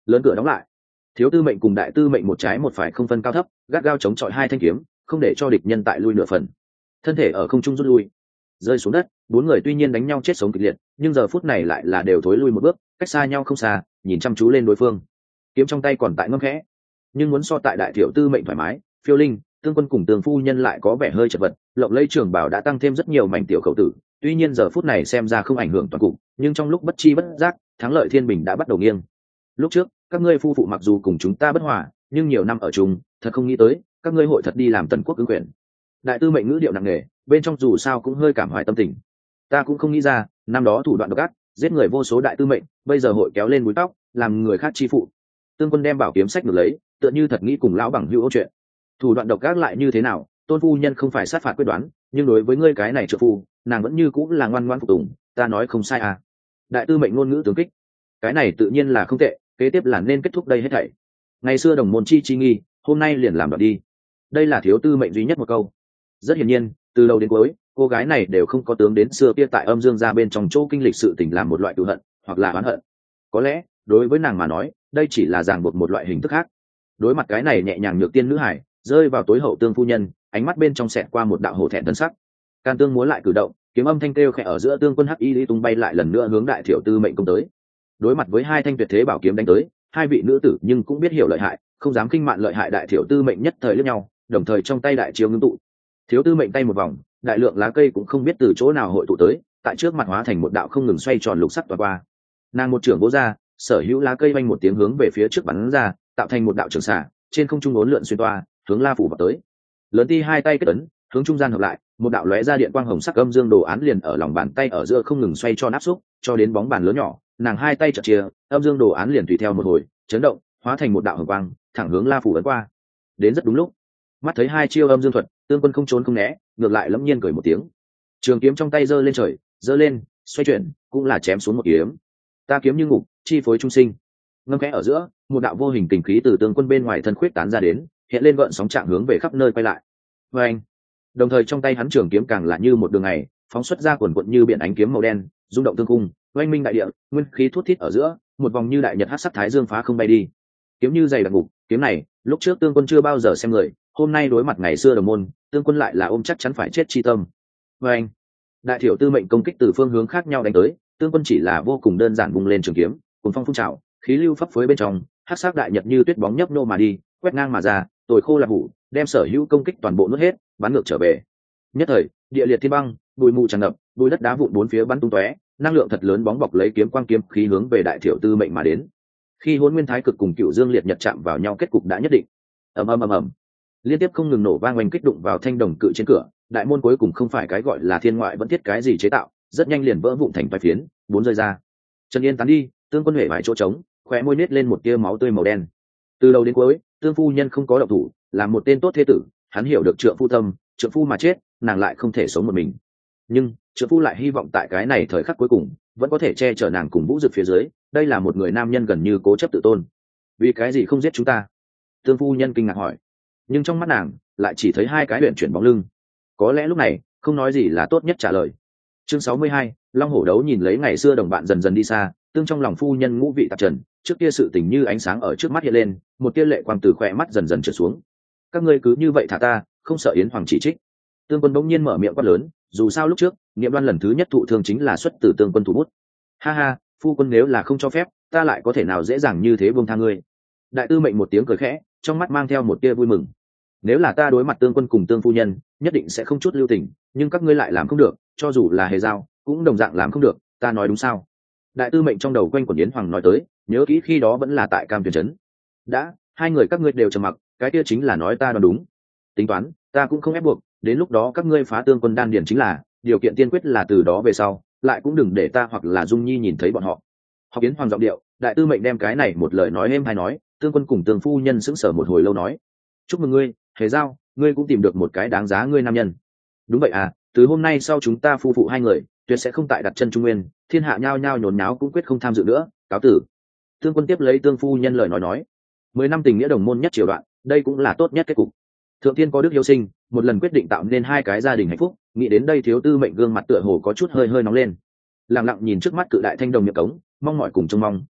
lớn cửa đóng lại. Thiếu tư mệnh cùng đại tư mệnh một trái một phải không phân cao thấp, gắt gao chống chọi hai thanh kiếm, không để cho địch nhân tại lui nửa phần. Thân thể ở không trung rút lui, rơi xuống đất. Bốn người tuy nhiên đánh nhau chết sống kịch liệt, nhưng giờ phút này lại là đều thối lui một bước, cách xa nhau không xa, nhìn chăm chú lên đối phương. Kiếm trong tay còn tại ngâm khẽ, nhưng muốn so tại đại tiểu tư mệnh thoải mái. Phiêu Linh, Tương Quân cùng Tường phu nhân lại có vẻ hơi chật vật, lộng lẫy trường bảo đã tăng thêm rất nhiều mảnh tiểu khẩu tử. Tuy nhiên giờ phút này xem ra không ảnh hưởng toàn cục, nhưng trong lúc bất chi bất giác, thắng lợi thiên bình đã bắt đầu nghiêng. Lúc trước, các ngươi phu phụ mặc dù cùng chúng ta bất hòa, nhưng nhiều năm ở chung, thật không nghĩ tới, các ngươi hội thật đi làm tần quốc ứng quyền. Đại tư mệnh ngữ điệu nặng nề, bên trong dù sao cũng hơi cảm hoài tâm tình. Ta cũng không nghĩ ra, năm đó thủ đoạn độc ác, giết người vô số đại tư mệnh, bây giờ hội kéo lên búi tóc, làm người khác chi phụ. Tương Quân đem bảo kiếm sách ngược lấy, tựa như thật nghĩ cùng lão bằng hữu chuyện. Thủ đoạn độc ác lại như thế nào, tôn phu nhân không phải sát phạt quyết đoán, nhưng đối với ngươi cái này trợ phu, nàng vẫn như cũng là ngoan ngoãn phục tùng, ta nói không sai à. Đại tư mệnh ngôn ngữ tướng kích, cái này tự nhiên là không tệ, kế tiếp là nên kết thúc đây hết thảy. Ngày xưa đồng môn chi chi nghi, hôm nay liền làm đoạt đi. Đây là thiếu tư mệnh duy nhất một câu. Rất hiển nhiên, từ đầu đến cuối, cô gái này đều không có tướng đến xưa kia tại âm dương gia bên trong chỗ kinh lịch sự tình làm một loại cựu hận, hoặc là oán hận. Có lẽ, đối với nàng mà nói, đây chỉ là ràng buộc một loại hình thức khác. Đối mặt cái này nhẹ nhàng nhược tiên nữ hải, rơi vào tối hậu tương phu nhân, ánh mắt bên trong xẹt qua một đạo hổ thẹn tân sắc. Can tương múa lại cử động, kiếm âm thanh kêu khẽ ở giữa tương quân hắc y lý tung bay lại lần nữa hướng đại thiểu tư mệnh công tới. Đối mặt với hai thanh tuyệt thế bảo kiếm đánh tới, hai vị nữ tử nhưng cũng biết hiểu lợi hại, không dám khinh mạn lợi hại đại thiểu tư mệnh nhất thời liếc nhau, đồng thời trong tay đại chiếu ngưng tụ. Thiếu tư mệnh tay một vòng, đại lượng lá cây cũng không biết từ chỗ nào hội tụ tới, tại trước mặt hóa thành một đạo không ngừng xoay tròn lục sắc toàn qua. Nàng một trưởng vỗ ra, sở hữu lá cây vang một tiếng hướng về phía trước bắn ra, tạo thành một đạo trường xạ, trên không trung uốn lượn xuyên toa, hướng La phủ vào tới. Lớn ti hai tay kết ấn, hướng trung gian hợp lại, một đạo lóe ra điện quang hồng sắc âm dương đồ án liền ở lòng bàn tay ở giữa không ngừng xoay tròn áp xúc, cho đến bóng bàn lớn nhỏ, nàng hai tay chợt chia, âm dương đồ án liền tùy theo một hồi chấn động, hóa thành một đạo hồng quang, thẳng hướng La phủ ấn qua. Đến rất đúng lúc, mắt thấy hai chiêu âm dương thuật, Tương Quân không trốn không né, ngược lại lẫm nhiên cười một tiếng. Trường kiếm trong tay giơ lên trời, giơ lên, xoay chuyển, cũng là chém xuống một kiếm. Ta kiếm như ngục, chi phối trung sinh. Ngâm khẽ ở giữa, một đạo vô hình kình khí từ Tương Quân bên ngoài thân khuyết tán ra đến, hiện lên gợn sóng trạng hướng về khắp nơi quay lại. Và anh, đồng thời trong tay hắn trường kiếm càng là như một đường ngày, phóng xuất ra quần quận như biển ánh kiếm màu đen, rung động tương cung, oanh minh đại địa, nguyên khí thút thít ở giữa, một vòng như đại nhật hắc sắc thái dương phá không bay đi. Kiếm như dày đặc ngục, kiếm này, lúc trước Tương Quân chưa bao giờ xem người, hôm nay đối mặt ngày xưa đồng môn, Tương Quân lại là ôm chắc chắn phải chết chi tâm. Và anh, đại thiểu tư mệnh công kích từ phương hướng khác nhau đánh tới, Tương Quân chỉ là vô cùng đơn giản vung lên trường kiếm, cuốn phong phun trào, khí lưu phấp phới bên trong, hắc sắc đại nhật như tuyết bóng nhấp nô mà đi, quét ngang mà ra, tồi khô là hủ, đem sở hữu công kích toàn bộ nuốt hết, bắn ngược trở về. Nhất thời, địa liệt thiên băng, bụi mù tràn ngập, bụi đất đá vụn bốn phía bắn tung tóe, năng lượng thật lớn bóng bọc lấy kiếm quang kiếm khí hướng về đại thiểu tư mệnh mà đến. Khi Hỗn Nguyên Thái Cực cùng Cựu Dương Liệt Nhật chạm vào nhau, kết cục đã nhất định. Ầm ầm ầm ầm, liên tiếp không ngừng nổ vang oanh kích đụng vào thanh đồng cự trên cửa, đại môn cuối cùng không phải cái gọi là thiên ngoại vẫn thiết cái gì chế tạo, rất nhanh liền vỡ vụn thành vài phiến, bốn rơi ra. Trần Yên tán đi, Tương Quân huệ vài chỗ trống, khóe môi nết lên một tia máu tươi màu đen. Từ đầu đến cuối, Tương phu nhân không có động thủ, là một tên tốt thế tử, hắn hiểu được trượng phu tâm, trượng phu mà chết, nàng lại không thể sống một mình. Nhưng trượng phu lại hy vọng tại cái này thời khắc cuối cùng, vẫn có thể che chở nàng cùng Vũ Dực phía dưới, đây là một người nam nhân gần như cố chấp tự tôn. Vì cái gì không giết chúng ta? Tương phu nhân kinh ngạc hỏi. Nhưng trong mắt nàng lại chỉ thấy hai cái luyện chuyển bóng lưng. Có lẽ lúc này không nói gì là tốt nhất trả lời. Chương sáu mươi hai, Long Hổ đấu nhìn lấy ngày xưa đồng bạn dần dần đi xa, Tương trong lòng phu nhân ngũ vị tạp trần, trước kia sự tình như ánh sáng ở trước mắt hiện lên, một tia lệ quang từ khỏe mắt dần dần trượt xuống. Các ngươi cứ như vậy thả ta, không sợ Yến Hoàng chỉ trích. Tương Quân bỗng nhiên mở miệng quát lớn, dù sao lúc trước Niệm Đoan lần thứ nhất thụ thương chính là xuất từ Tương Quân thủ bút. Ha ha, phu quân nếu là không cho phép, ta lại có thể nào dễ dàng như thế buông tha ngươi. Đại tư mệnh một tiếng cười khẽ, trong mắt mang theo một tia vui mừng. Nếu là ta đối mặt Tương Quân cùng Tương phu nhân, nhất định sẽ không chút lưu tình, nhưng các ngươi lại làm không được, cho dù là hề giao cũng đồng dạng làm không được, ta nói đúng sao? Đại tư mệnh trong đầu quanh quẩn Yến Hoàng nói tới, nhớ kỹ khi đó vẫn là tại Cam Tuyền trấn. Đã, hai người các ngươi đều trầm mặc, cái kia chính là nói ta đoán đúng. Tính toán, ta cũng không ép buộc, đến lúc đó các ngươi phá Tương Quân đan điền chính là, điều kiện tiên quyết là từ đó về sau, lại cũng đừng để ta hoặc là Dung Nhi nhìn thấy bọn họ. Học Yến Hoàng giọng điệu, đại tư mệnh đem cái này một lời nói êm hay nói, Tương Quân cùng Tương phu nhân sững sờ một hồi lâu nói: "Chúc mừng ngươi, hề giao, ngươi cũng tìm được một cái đáng giá ngươi nam nhân." Đúng vậy à, từ hôm nay sau chúng ta phu phụ hai người tuyệt sẽ không tại đặt chân Trung Nguyên, thiên hạ nhao nhao nhốn nháo cũng quyết không tham dự nữa, cáo tử. Tương Quân tiếp lấy Tương phu nhân lời nói nói: mười năm tình nghĩa đồng môn nhất triều đoạn, đây cũng là tốt nhất kết cục. Thượng thiên có đức hiếu sinh, một lần quyết định tạo nên hai cái gia đình hạnh phúc, nghĩ đến đây thiếu tư mệnh gương mặt tựa hồ có chút hơi hơi nóng lên. Lặng lặng nhìn trước mắt cự đại thanh đồng miệng cống, mong mỏi cùng trông mong,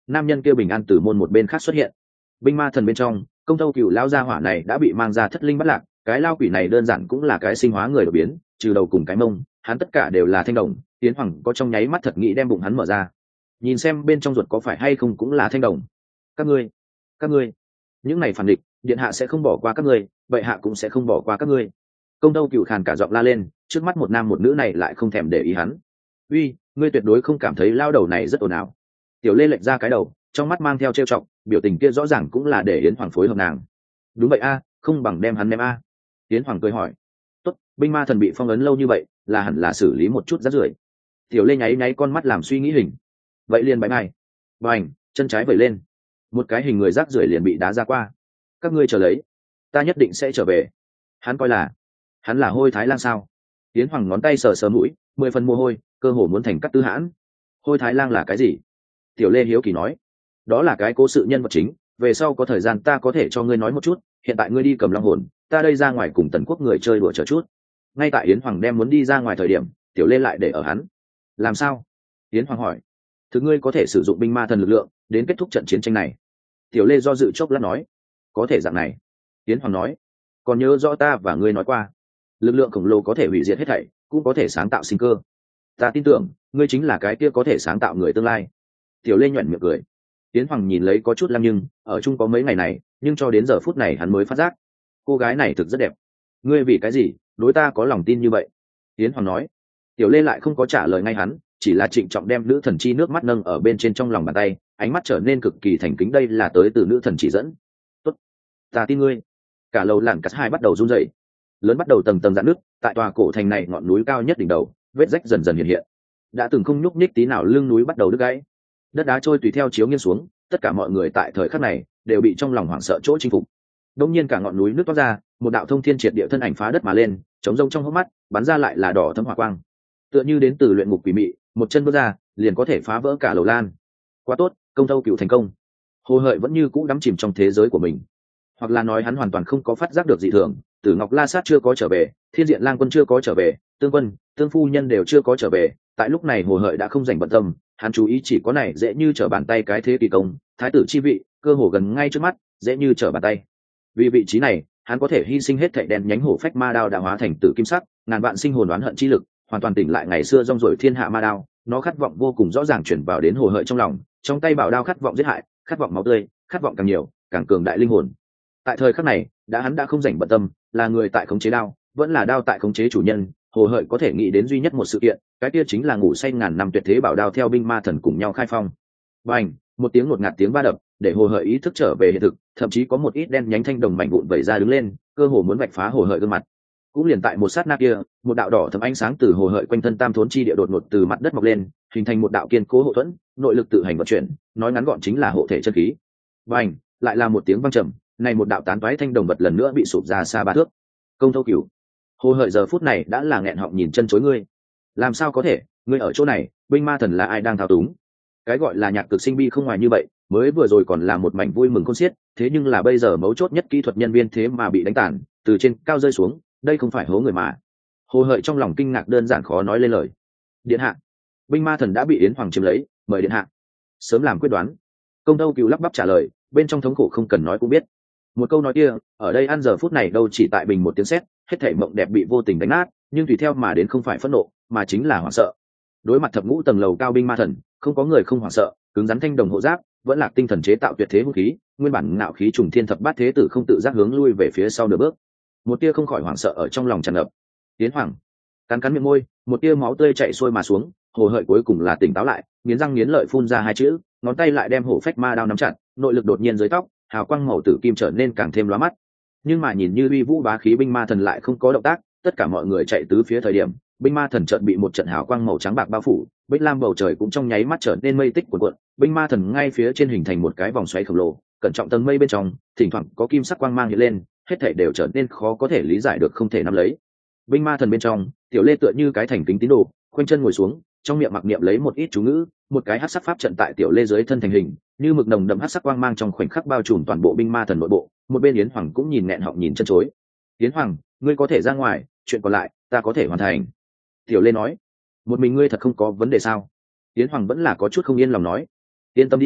nam nhân kia bình an từ môn một bên khác xuất hiện. Binh ma thần bên trong, công tâu cựu lao gia hỏa này đã bị mang ra thất linh bắt lạc, cái lao quỷ này đơn giản cũng là cái sinh hóa người đột biến, trừ đầu cùng cái mông, hắn tất cả đều là thanh đồng. Tiến Hoàng có trong nháy mắt thật nghĩ đem bụng hắn mở ra, nhìn xem bên trong ruột có phải hay không cũng là thanh đồng. Các ngươi, các ngươi, những này phản địch, điện hạ sẽ không bỏ qua các ngươi, vậy hạ cũng sẽ không bỏ qua các ngươi. Công tâu cựu khàn cả giọng la lên, trước mắt một nam một nữ này lại không thèm để ý hắn. Uy, ngươi tuyệt đối không cảm thấy lao đầu này rất ồn ào. Tiểu Lê lệch ra cái đầu, trong mắt mang theo trêu chọc, biểu tình kia rõ ràng cũng là để Yến Hoàng phối hợp nàng. Đúng vậy a, không bằng đem hắn ném a. Yến Hoàng cười hỏi. Tốt, binh ma thần bị phong ấn lâu như vậy, là hẳn là xử lý một chút rác rưởi. Tiểu Lê nháy nháy con mắt làm suy nghĩ hình. Vậy liền bãi mai. Bành, chân trái vẩy lên, một cái hình người rác rưởi liền bị đá ra qua. Các ngươi chờ lấy, ta nhất định sẽ trở về. Hắn coi là, hắn là Hôi Thái Lang sao? Yến Hoàng ngón tay sờ sờ mũi, mười phần mồ hôi, cơ hồ muốn thành cắt tư hãn. Hôi Thái Lang là cái gì? Tiểu Lê hiếu kỳ nói. Đó là cái cố sự nhân vật chính, về sau có thời gian ta có thể cho ngươi nói một chút, hiện tại ngươi đi cầm long hồn, ta đây ra ngoài cùng Tần Quốc người chơi đùa chờ chút. Ngay tại Yến Hoàng đem muốn đi ra ngoài thời điểm, Tiểu Lê lại để ở hắn. Làm sao? Yến Hoàng hỏi. Thứ ngươi có thể sử dụng binh ma thần lực lượng đến kết thúc trận chiến tranh này. Tiểu Lê do dự chốc lát nói. Có thể dạng này. Yến Hoàng nói. Còn nhớ rõ ta và ngươi nói qua, lực lượng khổng lồ có thể hủy diệt hết thảy, cũng có thể sáng tạo sinh cơ. Ta tin tưởng ngươi chính là cái kia có thể sáng tạo người tương lai. Tiểu Lê nhoẻn miệng cười. Yến Hoàng nhìn lấy có chút lăng, nhưng ở chung có mấy ngày này, nhưng cho đến giờ phút này hắn mới phát giác cô gái này thực rất đẹp. Ngươi vì cái gì đối ta có lòng tin như vậy? Yến Hoàng nói. Tiểu Lê lại không có trả lời ngay hắn, chỉ là trịnh trọng đem nữ thần chi nước mắt nâng ở bên trên trong lòng bàn tay, ánh mắt trở nên cực kỳ thành kính. Đây là tới từ nữ thần chỉ dẫn. Tốt, ta tin ngươi. Cả lầu làn cắt hai bắt đầu run rẩy, lớn bắt đầu tầng tầng dạn nước. Tại tòa cổ thành này ngọn núi cao nhất đỉnh đầu, vết rách dần dần hiện hiện, đã từng không nhúc nhích tí nào lưng núi bắt đầu đứt gãy, đất đá trôi tùy theo chiếu nghiêng xuống. Tất cả mọi người tại thời khắc này đều bị trong lòng hoảng sợ chỗ chinh phục. Đông nhiên cả ngọn núi nước toát ra, một đạo thông thiên triệt địa thân ảnh phá đất mà lên, chống rông trong hốc mắt bắn ra lại là đỏ thâm hỏa quang, tựa như đến từ luyện ngục quỷ mị, một chân bước ra liền có thể phá vỡ cả lầu lan. Quá tốt, công tâu cựu thành công. Hồ Hợi vẫn như cũ đắm chìm trong thế giới của mình, hoặc là nói hắn hoàn toàn không có phát giác được dị thường. Tử Ngọc La Sát chưa có trở về, Thiên Diện Lang Quân chưa có trở về, Tương Quân, Tương Phu Nhân đều chưa có trở về. Tại lúc này Hồ Hợi đã không dành bận tâm, hắn chú ý chỉ có này dễ như trở bàn tay cái thế kỳ công, thái tử chi vị, cơ hồ gần ngay trước mắt, dễ như trở bàn tay. Vì vị trí này, hắn có thể hy sinh hết thảy đen nhánh hổ phách ma đao đã hóa thành tử kim sắc, ngàn vạn sinh hồn oán hận chi lực, hoàn toàn tỉnh lại ngày xưa rong ruổi thiên hạ ma đao. Nó khát vọng vô cùng rõ ràng chuyển vào đến Hồ Hợi trong lòng, trong tay bảo đao khát vọng giết hại, khát vọng máu tươi, khát vọng càng nhiều, càng cường đại linh hồn. Tại thời khắc này, đã hắn đã không rảnh bận tâm là người tại khống chế đao, vẫn là đao tại khống chế chủ nhân. Hồ Hợi có thể nghĩ đến duy nhất một sự kiện, cái kia chính là ngủ say ngàn năm tuyệt thế bảo đao theo binh ma thần cùng nhau khai phong. Bành, một tiếng ngột ngạt tiếng va đập, để Hồ Hợi ý thức trở về hiện thực, thậm chí có một ít đen nhánh thanh đồng mảnh vụn vẩy ra đứng lên, cơ hồ muốn vạch phá Hồ Hợi gương mặt. Cũng liền tại một sát na kia, một đạo đỏ thẫm ánh sáng từ Hồ Hợi quanh thân tam thốn chi địa đột ngột từ mặt đất mọc lên, hình thành một đạo kiên cố hộ thuẫn, nội lực tự hành vận chuyển, nói ngắn gọn chính là hộ thể chân khí. Bành, lại là một tiếng vang trầm, này một đạo tán toái thanh đồng vật lần nữa bị sụp ra xa ba thước. Công thâu cửu. Hồ Hợi giờ phút này đã là nghẹn họng nhìn chân chối. Ngươi làm sao có thể? Ngươi ở chỗ này, binh ma thần là ai đang thao túng? Cái gọi là nhạc cực sinh bi không ngoài như vậy, mới vừa rồi còn là một mảnh vui mừng khôn xiết, thế nhưng là bây giờ mấu chốt nhất kỹ thuật nhân viên thế mà bị đánh tàn, từ trên cao rơi xuống, đây không phải hố người mà. Hồ Hợi trong lòng kinh ngạc đơn giản khó nói lên lời. Điện hạ, binh ma thần đã bị Yến Hoàng chiếm lấy, mời điện hạ sớm làm quyết đoán. Công Tâu Cửu lắp bắp trả lời, bên trong thống khổ không cần nói cũng biết. Một câu nói kia, ở đây ăn giờ phút này đâu chỉ tại bình một tiếng sét, hết thảy mộng đẹp bị vô tình đánh nát, nhưng tùy theo mà đến không phải phẫn nộ, mà chính là hoảng sợ. Đối mặt thập ngũ tầng lầu cao binh ma thần, không có người không hoảng sợ, cứng rắn thanh đồng hộ giáp, vẫn là tinh thần chế tạo tuyệt thế vũ khí, nguyên bản ngạo khí trùng thiên thập bát thế tử không tự giác hướng lui về phía sau nửa bước. Một tia không khỏi hoảng sợ ở trong lòng tràn ngập. Yến Hoàng cắn cắn miệng môi, một tia máu tươi chảy xuôi mà xuống. Hồ Hợi cuối cùng là tỉnh táo lại, nghiến răng nghiến lợi phun ra hai chữ, ngón tay lại đem hổ phách ma đao nắm chặt, nội lực đột nhiên dưới tóc, hào quang màu tử kim trở nên càng thêm lóa mắt. Nhưng mà nhìn như uy vũ bá khí binh ma thần lại không có động tác. Tất cả mọi người chạy tứ phía thời điểm, binh ma thần chợt bị một trận hào quang màu trắng bạc bao phủ, bích lam bầu trời cũng trong nháy mắt trở nên mây tích cuộn cuộn. Binh ma thần ngay phía trên hình thành một cái vòng xoáy khổng lồ, cẩn trọng tầng mây bên trong, thỉnh thoảng có kim sắc quang mang hiện lên, hết thảy đều trở nên khó có thể lý giải được, không thể nắm lấy. Binh ma thần bên trong, Tiểu Lê tựa như cái thành kính tín đồ, khoanh chân ngồi xuống, trong miệng mặc niệm lấy một ít chú ngữ, một cái hắc sắc pháp trận tại Tiểu Lê dưới thân thành hình, như mực nồng đậm hắc sắc quang mang trong khoảnh khắc bao trùm toàn bộ binh ma thần nội bộ. Một bên Yến Hoàng cũng nhìn nghẹn họng nhìn chân chối. Yến Hoàng, ngươi có thể ra ngoài, chuyện còn lại ta có thể hoàn thành. Tiểu Lê nói. Một mình ngươi thật không có vấn đề sao? Yến Hoàng vẫn là có chút không yên lòng nói. Yên tâm đi,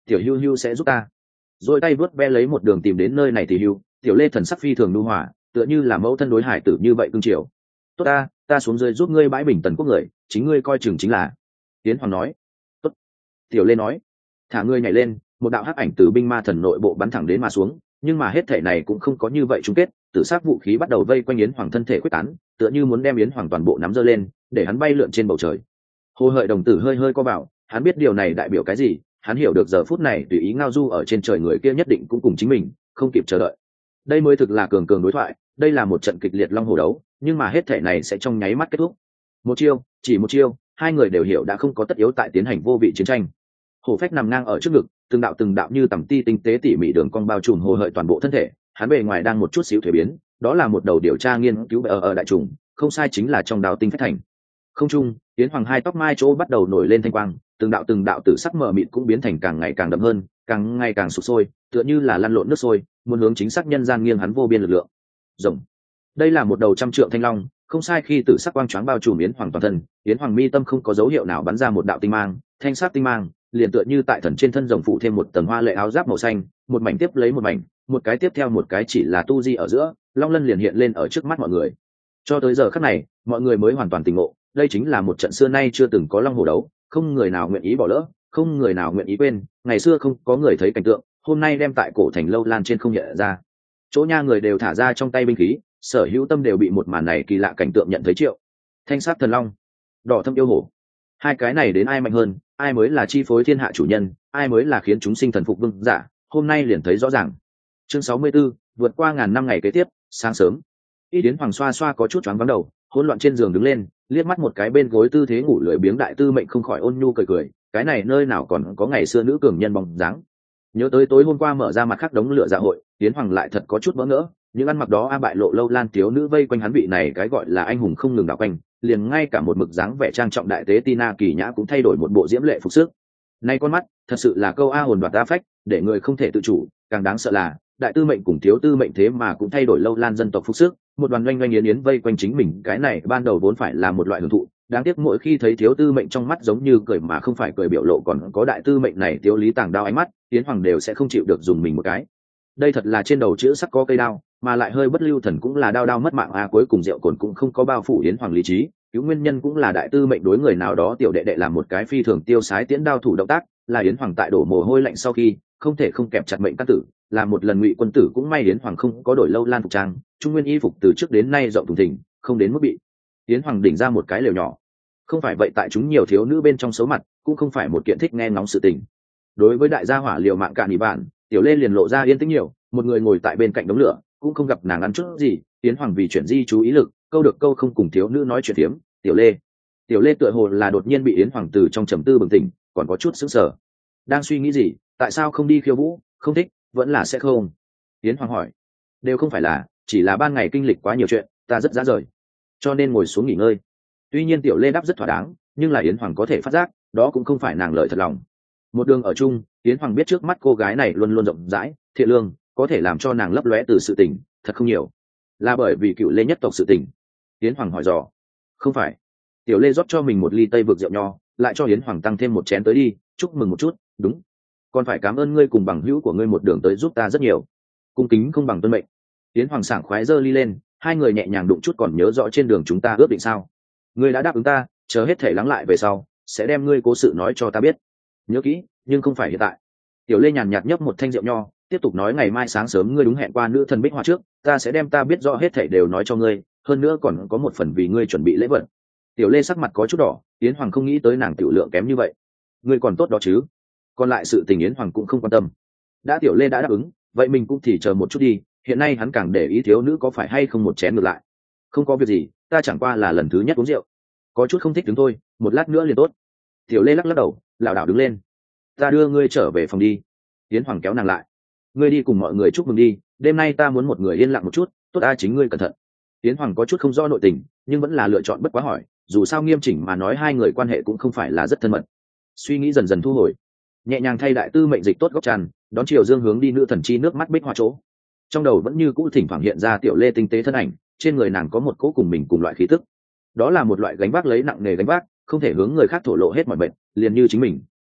tiểu hưu hưu sẽ giúp ta. Rồi tay vớt ve lấy một đường tìm đến nơi này thì hưu, tiểu lê thần sắc phi thường nhu hòa, tựa như là mẫu thân đối hải tử như vậy cưng chiều. Tốt ta, ta xuống dưới giúp ngươi bãi bình tần quốc người, chính ngươi coi chừng chính là. Tiến Hoàng nói. Tốt. Tiểu lê nói. Thả ngươi nhảy lên, một đạo hắc ảnh từ binh ma thần nội bộ bắn thẳng đến mà xuống, nhưng mà hết thể này cũng không có như vậy chung kết, tự sát vũ khí bắt đầu vây quanh Yến Hoàng thân thể quyết tán, tựa như muốn đem Yến Hoàng toàn bộ nắm giơ lên, để hắn bay lượn trên bầu trời. Hồ Hợi đồng tử hơi hơi co vào, hắn biết điều này đại biểu cái gì, hắn hiểu được giờ phút này tùy ý ngao du ở trên trời người kia nhất định cũng cùng chính mình, không kịp chờ đợi. Đây mới thực là cường cường đối thoại, đây là một trận kịch liệt long hổ đấu, nhưng mà hết thể này sẽ trong nháy mắt kết thúc. Một chiêu, chỉ một chiêu, hai người đều hiểu đã không có tất yếu tại tiến hành vô vị chiến tranh. Hổ phách nằm ngang ở trước ngực, từng đạo từng đạo như tầm ti tinh tế tỉ mỉ đường cong bao trùm Hồ Hợi toàn bộ thân thể, hắn bề ngoài đang một chút xíu thuế biến, đó là một đầu điều tra nghiên cứu ở ở đại trùng, không sai chính là trong đào tinh phách thành. Không trung, Yến Hoàng hai tóc mai chỗ bắt đầu nổi lên thanh quang, từng đạo từng đạo tử sắc mờ mịt cũng biến thành càng ngày càng đậm hơn, càng ngày càng sụp sôi, tựa như là lăn lộn nước sôi, muốn hướng chính xác nhân gian nghiêng hắn vô biên lực lượng. Rồng. Đây là một đầu trăm trượng thanh long, không sai khi tử sắc quang choáng bao trùm Yến Hoàng toàn thân, Yến Hoàng mi tâm không có dấu hiệu nào bắn ra một đạo tinh mang, thanh sắc tinh mang, liền tựa như tại thần trên thân rồng phụ thêm một tầng hoa lệ áo giáp màu xanh, một mảnh tiếp lấy một mảnh, một cái tiếp theo một cái chỉ là tu di ở giữa, long lân liền hiện lên ở trước mắt mọi người. Cho tới giờ khắc này, mọi người mới hoàn toàn tỉnh ngộ, đây chính là một trận xưa nay chưa từng có long hổ đấu, không người nào nguyện ý bỏ lỡ, không người nào nguyện ý quên, ngày xưa không có người thấy cảnh tượng, hôm nay đem tại cổ thành lâu lan trên không nhận ra. Chỗ nha người đều thả ra trong tay binh khí, sở hữu tâm đều bị một màn này kỳ lạ cảnh tượng nhận thấy triệu. Thanh sát thần long, đỏ thâm yêu hổ, hai cái này đến ai mạnh hơn, ai mới là chi phối thiên hạ chủ nhân, ai mới là khiến chúng sinh thần phục vương giả, hôm nay liền thấy rõ ràng. Chương sáu mươi 64, vượt qua ngàn năm ngày kế tiếp, sáng sớm, Y Điến Hoàng xoa xoa có chút choáng váng đầu, hỗn loạn trên giường đứng lên, liếc mắt một cái bên gối tư thế ngủ lười biếng đại tư mệnh không khỏi ôn nhu cười cười, cái này nơi nào còn có ngày xưa nữ cường nhân bóng dáng. Nhớ tới tối hôm qua mở ra mặt khắc đống lửa dạ hội, Điến Hoàng lại thật có chút bỡ ngỡ, những ăn mặc đó a bại lộ lâu lan thiếu nữ vây quanh hắn vị này cái gọi là anh hùng không ngừng đảo quanh, liền ngay cả một mực dáng vẻ trang trọng đại tế Tina Kỳ Nhã cũng thay đổi một bộ diễm lệ phục sức. Nay con mắt, thật sự là câu a hồn đoạt ta phách, để người không thể tự chủ, càng đáng sợ là đại tư mệnh cùng thiếu tư mệnh thế mà cũng thay đổi lâu lan dân tộc phục sức, một đoàn doanh doanh yến yến vây quanh chính mình, cái này ban đầu vốn phải là một loại hưởng thụ, đáng tiếc mỗi khi thấy thiếu tư mệnh trong mắt giống như cười mà không phải cười biểu lộ còn có đại tư mệnh này thiếu lý tàng đao ánh mắt, Yến Hoàng đều sẽ không chịu được dùng mình một cái. Đây thật là trên đầu chữ sắc có cây đao, mà lại hơi bất lưu thần cũng là đao đao mất mạng a, cuối cùng rượu cồn cũng không có bao phủ Yến Hoàng lý trí, cứu nguyên nhân cũng là đại tư mệnh đối người nào đó tiểu đệ đệ làm một cái phi thường tiêu sái tiễn đao thủ động tác, là Yến Hoàng tại đổ mồ hôi lạnh sau khi không thể không kẹp chặt mệnh căn tử, là một lần ngụy quân tử cũng may Yến Hoàng không có đổi lâu lan phục trang, trung nguyên y phục từ trước đến nay rộng thùng thình, không đến mức bị Yến Hoàng đỉnh ra một cái lều nhỏ. Không phải vậy tại chúng nhiều thiếu nữ bên trong xấu mặt, cũng không phải một kiện thích nghe ngóng sự tình. Đối với đại gia hỏa liều mạng cạn nhị bạn, tiểu lê liền lộ ra yên tĩnh nhiều, một người ngồi tại bên cạnh đống lửa, cũng không gặp nàng ăn chút gì. Yến Hoàng vì chuyển di chú ý lực, câu được câu không cùng thiếu nữ nói chuyện tiếm. Tiểu lê, tiểu lê tựa hồ là đột nhiên bị Yến Hoàng từ trong trầm tư bừng tỉnh, còn có chút sững sờ. Đang suy nghĩ gì? Tại sao không đi khiêu vũ? Không thích, vẫn là sẽ không? Yến Hoàng hỏi. Đều không phải là, chỉ là ban ngày kinh lịch quá nhiều chuyện, ta rất dã rời, cho nên ngồi xuống nghỉ ngơi. Tuy nhiên tiểu lê đáp rất thỏa đáng, nhưng là Yến Hoàng có thể phát giác, đó cũng không phải nàng lời thật lòng. Một đường ở chung, Yến Hoàng biết trước mắt cô gái này luôn luôn rộng rãi, thiện lương, có thể làm cho nàng lấp lóe từ sự tình, thật không nhiều. Là bởi vì cựu lê nhất tộc sự tình? Yến Hoàng hỏi dò. Không phải. Tiểu lê rót cho mình một ly tây vực rượu nho, lại cho Yến Hoàng tăng thêm một chén tới đi, chúc mừng một chút. Đúng, còn phải cảm ơn ngươi cùng bằng hữu của ngươi một đường tới giúp ta rất nhiều. Cung kính không bằng tuân mệnh. Yến Hoàng sảng khoái giơ ly lên, hai người nhẹ nhàng đụng chút, còn nhớ rõ trên đường chúng ta ước định sao? Ngươi đã đáp ứng ta, chờ hết thể lắng lại về sau, sẽ đem ngươi cố sự nói cho ta biết. Nhớ kỹ, nhưng không phải hiện tại. Tiểu lê nhàn nhạt nhấp một thanh rượu nho, tiếp tục nói ngày mai sáng sớm ngươi đúng hẹn qua nữ thần bích hoa trước, ta sẽ đem ta biết rõ hết thể đều nói cho ngươi, hơn nữa còn có một phần vì ngươi chuẩn bị lễ vật. Tiểu lê sắc mặt có chút đỏ, Yến Hoàng không nghĩ tới nàng tiểu lượng kém như vậy. Ngươi còn tốt đó chứ? Còn lại sự tình Yến Hoàng cũng không quan tâm. Đã tiểu lê đã đáp ứng, vậy mình cũng thì chờ một chút đi, hiện nay hắn càng để ý thiếu nữ có phải hay không một chén ngược lại. Không có việc gì, ta chẳng qua là lần thứ nhất uống rượu, có chút không thích đứng thôi, một lát nữa liền tốt. Tiểu lê lắc lắc đầu, lảo đảo đứng lên. Ta đưa ngươi trở về phòng đi. Yến Hoàng kéo nàng lại. Ngươi đi cùng mọi người chúc mừng đi, đêm nay ta muốn một người yên lặng một chút, tốt a, chính ngươi cẩn thận. Yến Hoàng có chút không rõ nội tình, nhưng vẫn là lựa chọn bất quá hỏi, dù sao nghiêm chỉnh mà nói hai người quan hệ cũng không phải là rất thân mật. Suy nghĩ dần dần thu hồi, nhẹ nhàng thay đại tư mệnh dịch tốt góc tràn, đón chiều dương hướng đi nữ thần chi nước mắt bích hoa chỗ. Trong đầu vẫn như cũ thỉnh thoảng hiện ra tiểu lê tinh tế thân ảnh, trên người nàng có một cỗ cùng mình cùng loại khí tức, đó là một loại gánh vác lấy nặng nề gánh vác, không thể hướng người khác thổ lộ hết mọi bệnh, liền như chính mình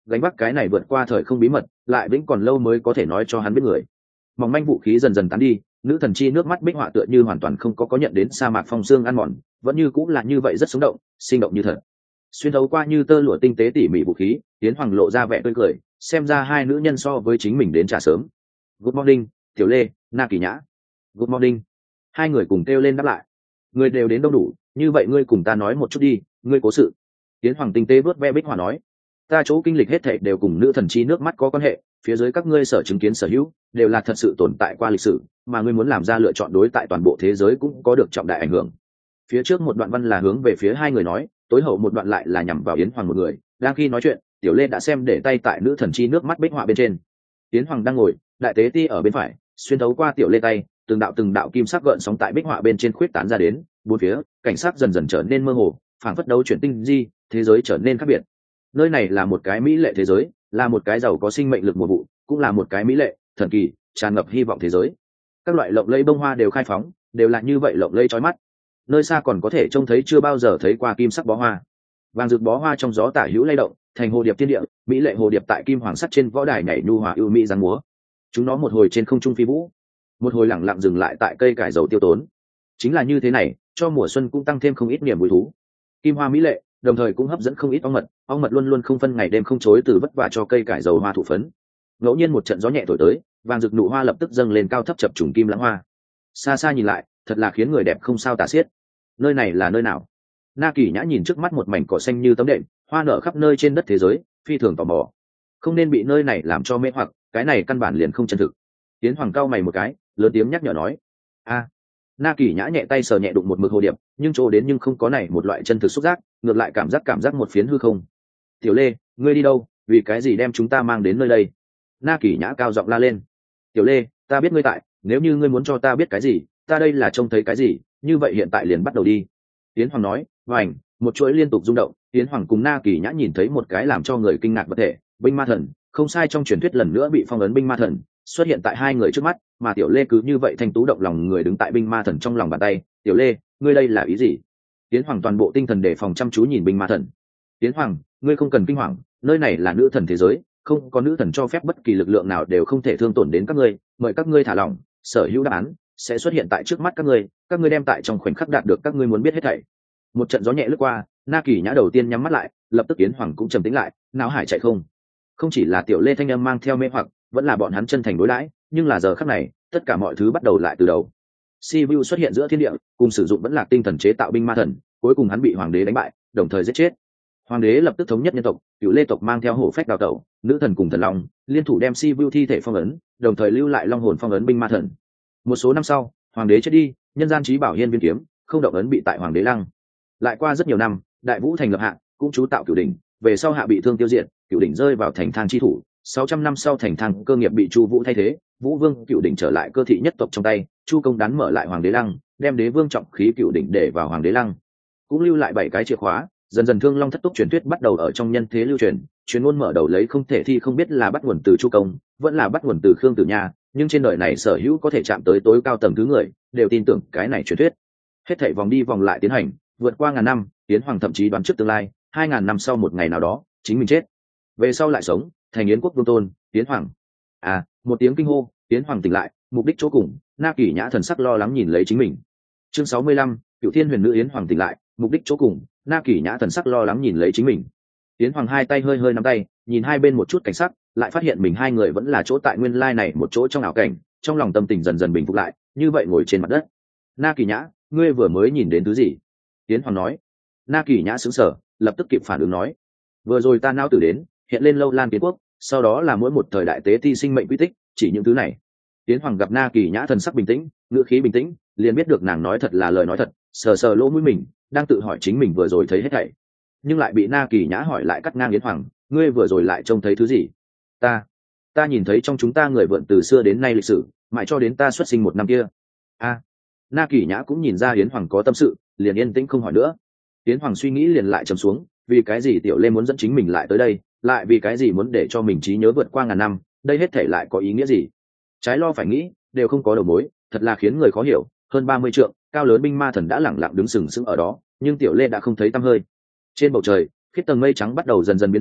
gánh vác cái này vượt qua thời không bí mật lại vĩnh còn lâu mới có thể nói cho hắn biết người. Mỏng manh vũ khí dần dần tán đi, nữ thần chi nước mắt bích họa tựa như hoàn toàn không có có nhận đến sa mạc phong xương ăn mòn, vẫn như cũng là như vậy rất sống động, sinh động như thật. Xuyên thấu qua như tơ lụa tinh tế tỉ mỉ vũ khí, Tiến Hoàng lộ ra vẻ tươi cười, xem ra hai nữ nhân so với chính mình đến trả sớm. Good morning, Tiểu Lê, Na Kỳ Nhã. Good morning. Hai người cùng kêu lên đáp lại. Người đều đến đông đủ, như vậy ngươi cùng ta nói một chút đi, ngươi cố sự. Tiến Hoàng tinh tế vớt ve bích họa nói, ta chỗ kinh lịch hết thảy đều cùng nữ thần chi nước mắt có quan hệ, phía dưới các ngươi sở chứng kiến sở hữu đều là thật sự tồn tại qua lịch sử, mà ngươi muốn làm ra lựa chọn đối tại toàn bộ thế giới cũng có được trọng đại ảnh hưởng. Phía trước một đoạn văn là hướng về phía hai người nói, tối hậu một đoạn lại là nhằm vào Yến Hoàng một người. Đang khi nói chuyện, Tiểu Lê đã xem để tay tại nữ thần chi nước mắt bích họa bên trên. Yến Hoàng đang ngồi, đại tế ti ở bên phải, xuyên thấu qua Tiểu Lê tay, từng đạo từng đạo kim sắc gợn sóng tại bích họa bên trên khuyết tán ra đến, bốn phía cảnh sắc dần dần trở nên mơ hồ, phảng phất đấu chuyển tinh di, thế giới trở nên khác biệt. Nơi này là một cái mỹ lệ thế giới, là một cái giàu có sinh mệnh lực mùa vụ, cũng là một cái mỹ lệ, thần kỳ, tràn ngập hy vọng thế giới. Các loại lộng lẫy bông hoa đều khai phóng, đều là như vậy lộng lẫy chói mắt. Nơi xa còn có thể trông thấy chưa bao giờ thấy qua kim sắc bó hoa, vàng rực bó hoa trong gió tả hữu lay động, thành hồ điệp thiên địa, mỹ lệ hồ điệp tại kim hoàng sắt trên võ đài nhảy nhu hòa ưu mỹ giang múa. Chúng nó một hồi trên không trung phi vũ, một hồi lẳng lặng dừng lại tại cây cải dầu tiêu tốn. Chính là như thế này, cho mùa xuân cũng tăng thêm không ít niềm vui thú. Kim hoa mỹ lệ, đồng thời cũng hấp dẫn không ít ong mật, ong mật luôn luôn không phân ngày đêm không chối từ vất vả cho cây cải dầu hoa thụ phấn. Ngẫu nhiên một trận gió nhẹ thổi tới, vàng rực nụ hoa lập tức dâng lên cao thấp chập trùng kim lãng hoa. Xa xa nhìn lại, thật là khiến người đẹp không sao tả xiết. Nơi này là nơi nào? Na Kỳ Nhã nhìn trước mắt một mảnh cỏ xanh như tấm đệm, hoa nở khắp nơi trên đất thế giới, phi thường tò mò. Không nên bị nơi này làm cho mê hoặc, cái này căn bản liền không chân thực. Tiến Hoàng cao mày một cái, lớn tiếng nhắc nhở nói: "A." Na Kỳ Nhã nhẹ tay sờ nhẹ đụng một mực hồ điệp, nhưng chỗ đến nhưng không có này một loại chân thực xúc giác, ngược lại cảm giác cảm giác một phiến hư không. "Tiểu Lê, ngươi đi đâu? Vì cái gì đem chúng ta mang đến nơi đây?" Na Kỳ Nhã cao giọng la lên. "Tiểu Lê, ta biết ngươi tại, nếu như ngươi muốn cho ta biết cái gì, ta đây là trông thấy cái gì, như vậy hiện tại liền bắt đầu đi." Tiến Hoàng nói. Vành, một chuỗi liên tục rung động, Tiến Hoàng cùng Na Kỳ Nhã nhìn thấy một cái làm cho người kinh ngạc vật thể, binh ma thần, không sai, trong truyền thuyết lần nữa bị phong ấn binh ma thần xuất hiện tại hai người trước mắt, mà Tiểu Lê cứ như vậy thanh tú động lòng người đứng tại binh ma thần trong lòng bàn tay. "Tiểu Lê, ngươi đây là ý gì?" Tiến Hoàng toàn bộ tinh thần đề phòng chăm chú nhìn binh ma thần. "Tiến Hoàng, ngươi không cần kinh hoàng, nơi này là nữ thần thế giới, không có nữ thần cho phép bất kỳ lực lượng nào đều không thể thương tổn đến các ngươi, mời các ngươi thả lỏng, sở hữu đáp án sẽ xuất hiện tại trước mắt các ngươi, các ngươi đem tại trong khoảnh khắc đạt được các ngươi muốn biết hết thảy." Một trận gió nhẹ lướt qua, Na Kỳ Nhã đầu tiên nhắm mắt lại, lập tức Yến Hoàng cũng trầm tĩnh lại, não hải chạy không. Không chỉ là Tiểu Lê thanh âm mang theo mê hoặc, vẫn là bọn hắn chân thành đối đãi, nhưng là giờ khắc này, tất cả mọi thứ bắt đầu lại từ đầu. Sibiu xuất hiện giữa thiên địa, cùng sử dụng vẫn là tinh thần chế tạo binh ma thần, cuối cùng hắn bị hoàng đế đánh bại, đồng thời giết chết. Hoàng đế lập tức thống nhất nhân tộc, Cửu Lê tộc mang theo hổ phách đào tẩu, nữ thần cùng thần long liên thủ đem Sibiu thi thể phong ấn, đồng thời lưu lại long hồn phong ấn binh ma thần. Một số năm sau, hoàng đế chết đi, nhân gian chí bảo hiên viên kiếm, không động ấn bị tại hoàng đế lăng. Lại qua rất nhiều năm, Đại Vũ thành lập hạ, cũng chú tạo Cửu đỉnh, về sau hạ bị thương tiêu diệt, Cửu đỉnh rơi vào thành thang chi thủ, sáu trăm năm sau thành thang cơ nghiệp bị Chu Vũ thay thế, Vũ Vương Cửu đỉnh trở lại cơ thị nhất tộc trong tay, Chu công đán mở lại hoàng đế lăng, đem đế vương trọng khí Cửu đỉnh để vào hoàng đế lăng, cũng lưu lại bảy cái chìa khóa. Dần dần Thương Long thất túc truyền thuyết bắt đầu ở trong nhân thế lưu truyền, truyền ngôn mở đầu lấy không thể thi không biết là bắt nguồn từ Chu công, vẫn là bắt nguồn từ Khương Tử Nha, nhưng trên đời này sở hữu có thể chạm tới tối cao tầng thứ người, đều tin tưởng cái này truyền thuyết. Hết thảy vòng đi vòng lại tiến hành, vượt qua ngàn năm, Yến Hoàng thậm chí đoán trước tương lai, hai ngàn năm sau một ngày nào đó, chính mình chết, về sau lại sống, thành Yến quốc vương tôn, Yến Hoàng. À, một tiếng kinh hô, Yến Hoàng tỉnh lại, mục đích chỗ cùng, Na Kỳ Nhã thần sắc lo lắng nhìn lấy chính mình. Chương sáu mươi lăm, Cửu Thiên Huyền Nữ Yến Hoàng tỉnh lại, mục đích chỗ cùng, Na Kỳ Nhã thần sắc lo lắng nhìn lấy chính mình. Yến Hoàng hai tay hơi hơi nắm tay, nhìn hai bên một chút cảnh sắc, lại phát hiện mình hai người vẫn là chỗ tại nguyên lai này một chỗ trong ảo cảnh, trong lòng tâm tình dần dần bình phục lại, như vậy ngồi trên mặt đất. Na Kỳ Nhã, ngươi vừa mới nhìn đến thứ gì? Yến Hoàng nói. Na Kỳ Nhã sững sờ, lập tức kịp phản ứng nói, vừa rồi ta não tử đến, hiện lên Lâu Lan Kiến quốc, sau đó là mỗi một thời đại tế ti sinh mệnh quy tích, chỉ những thứ này. Yến Hoàng gặp Na Kỳ Nhã thần sắc bình tĩnh, ngữ khí bình tĩnh, liền biết được nàng nói thật là lời nói thật, sờ sờ lỗ mũi mình, đang tự hỏi chính mình vừa rồi thấy hết thảy, nhưng lại bị Na Kỳ Nhã hỏi lại cắt ngang. Yến Hoàng, ngươi vừa rồi lại trông thấy thứ gì? Ta, ta nhìn thấy trong chúng ta người vượn từ xưa đến nay lịch sử, mãi cho đến ta xuất sinh một năm kia. A, Na Kỳ Nhã cũng nhìn ra Yến Hoàng có tâm sự, liền yên tĩnh không hỏi nữa. Yến Hoàng suy nghĩ liền lại trầm xuống, vì cái gì Tiểu Lê muốn dẫn chính mình lại tới đây, lại vì cái gì muốn để cho mình trí nhớ vượt qua ngàn năm, đây hết thể lại có ý nghĩa gì? Trái lo phải nghĩ, đều không có đầu mối, thật là khiến người khó hiểu. Hơn ba mươi trượng, cao lớn binh ma thần đã lẳng lặng đứng sừng sững ở đó, nhưng Tiểu Lê đã không thấy tăm hơi. Trên bầu trời, khiết tầng mây trắng bắt đầu dần dần biến ảo,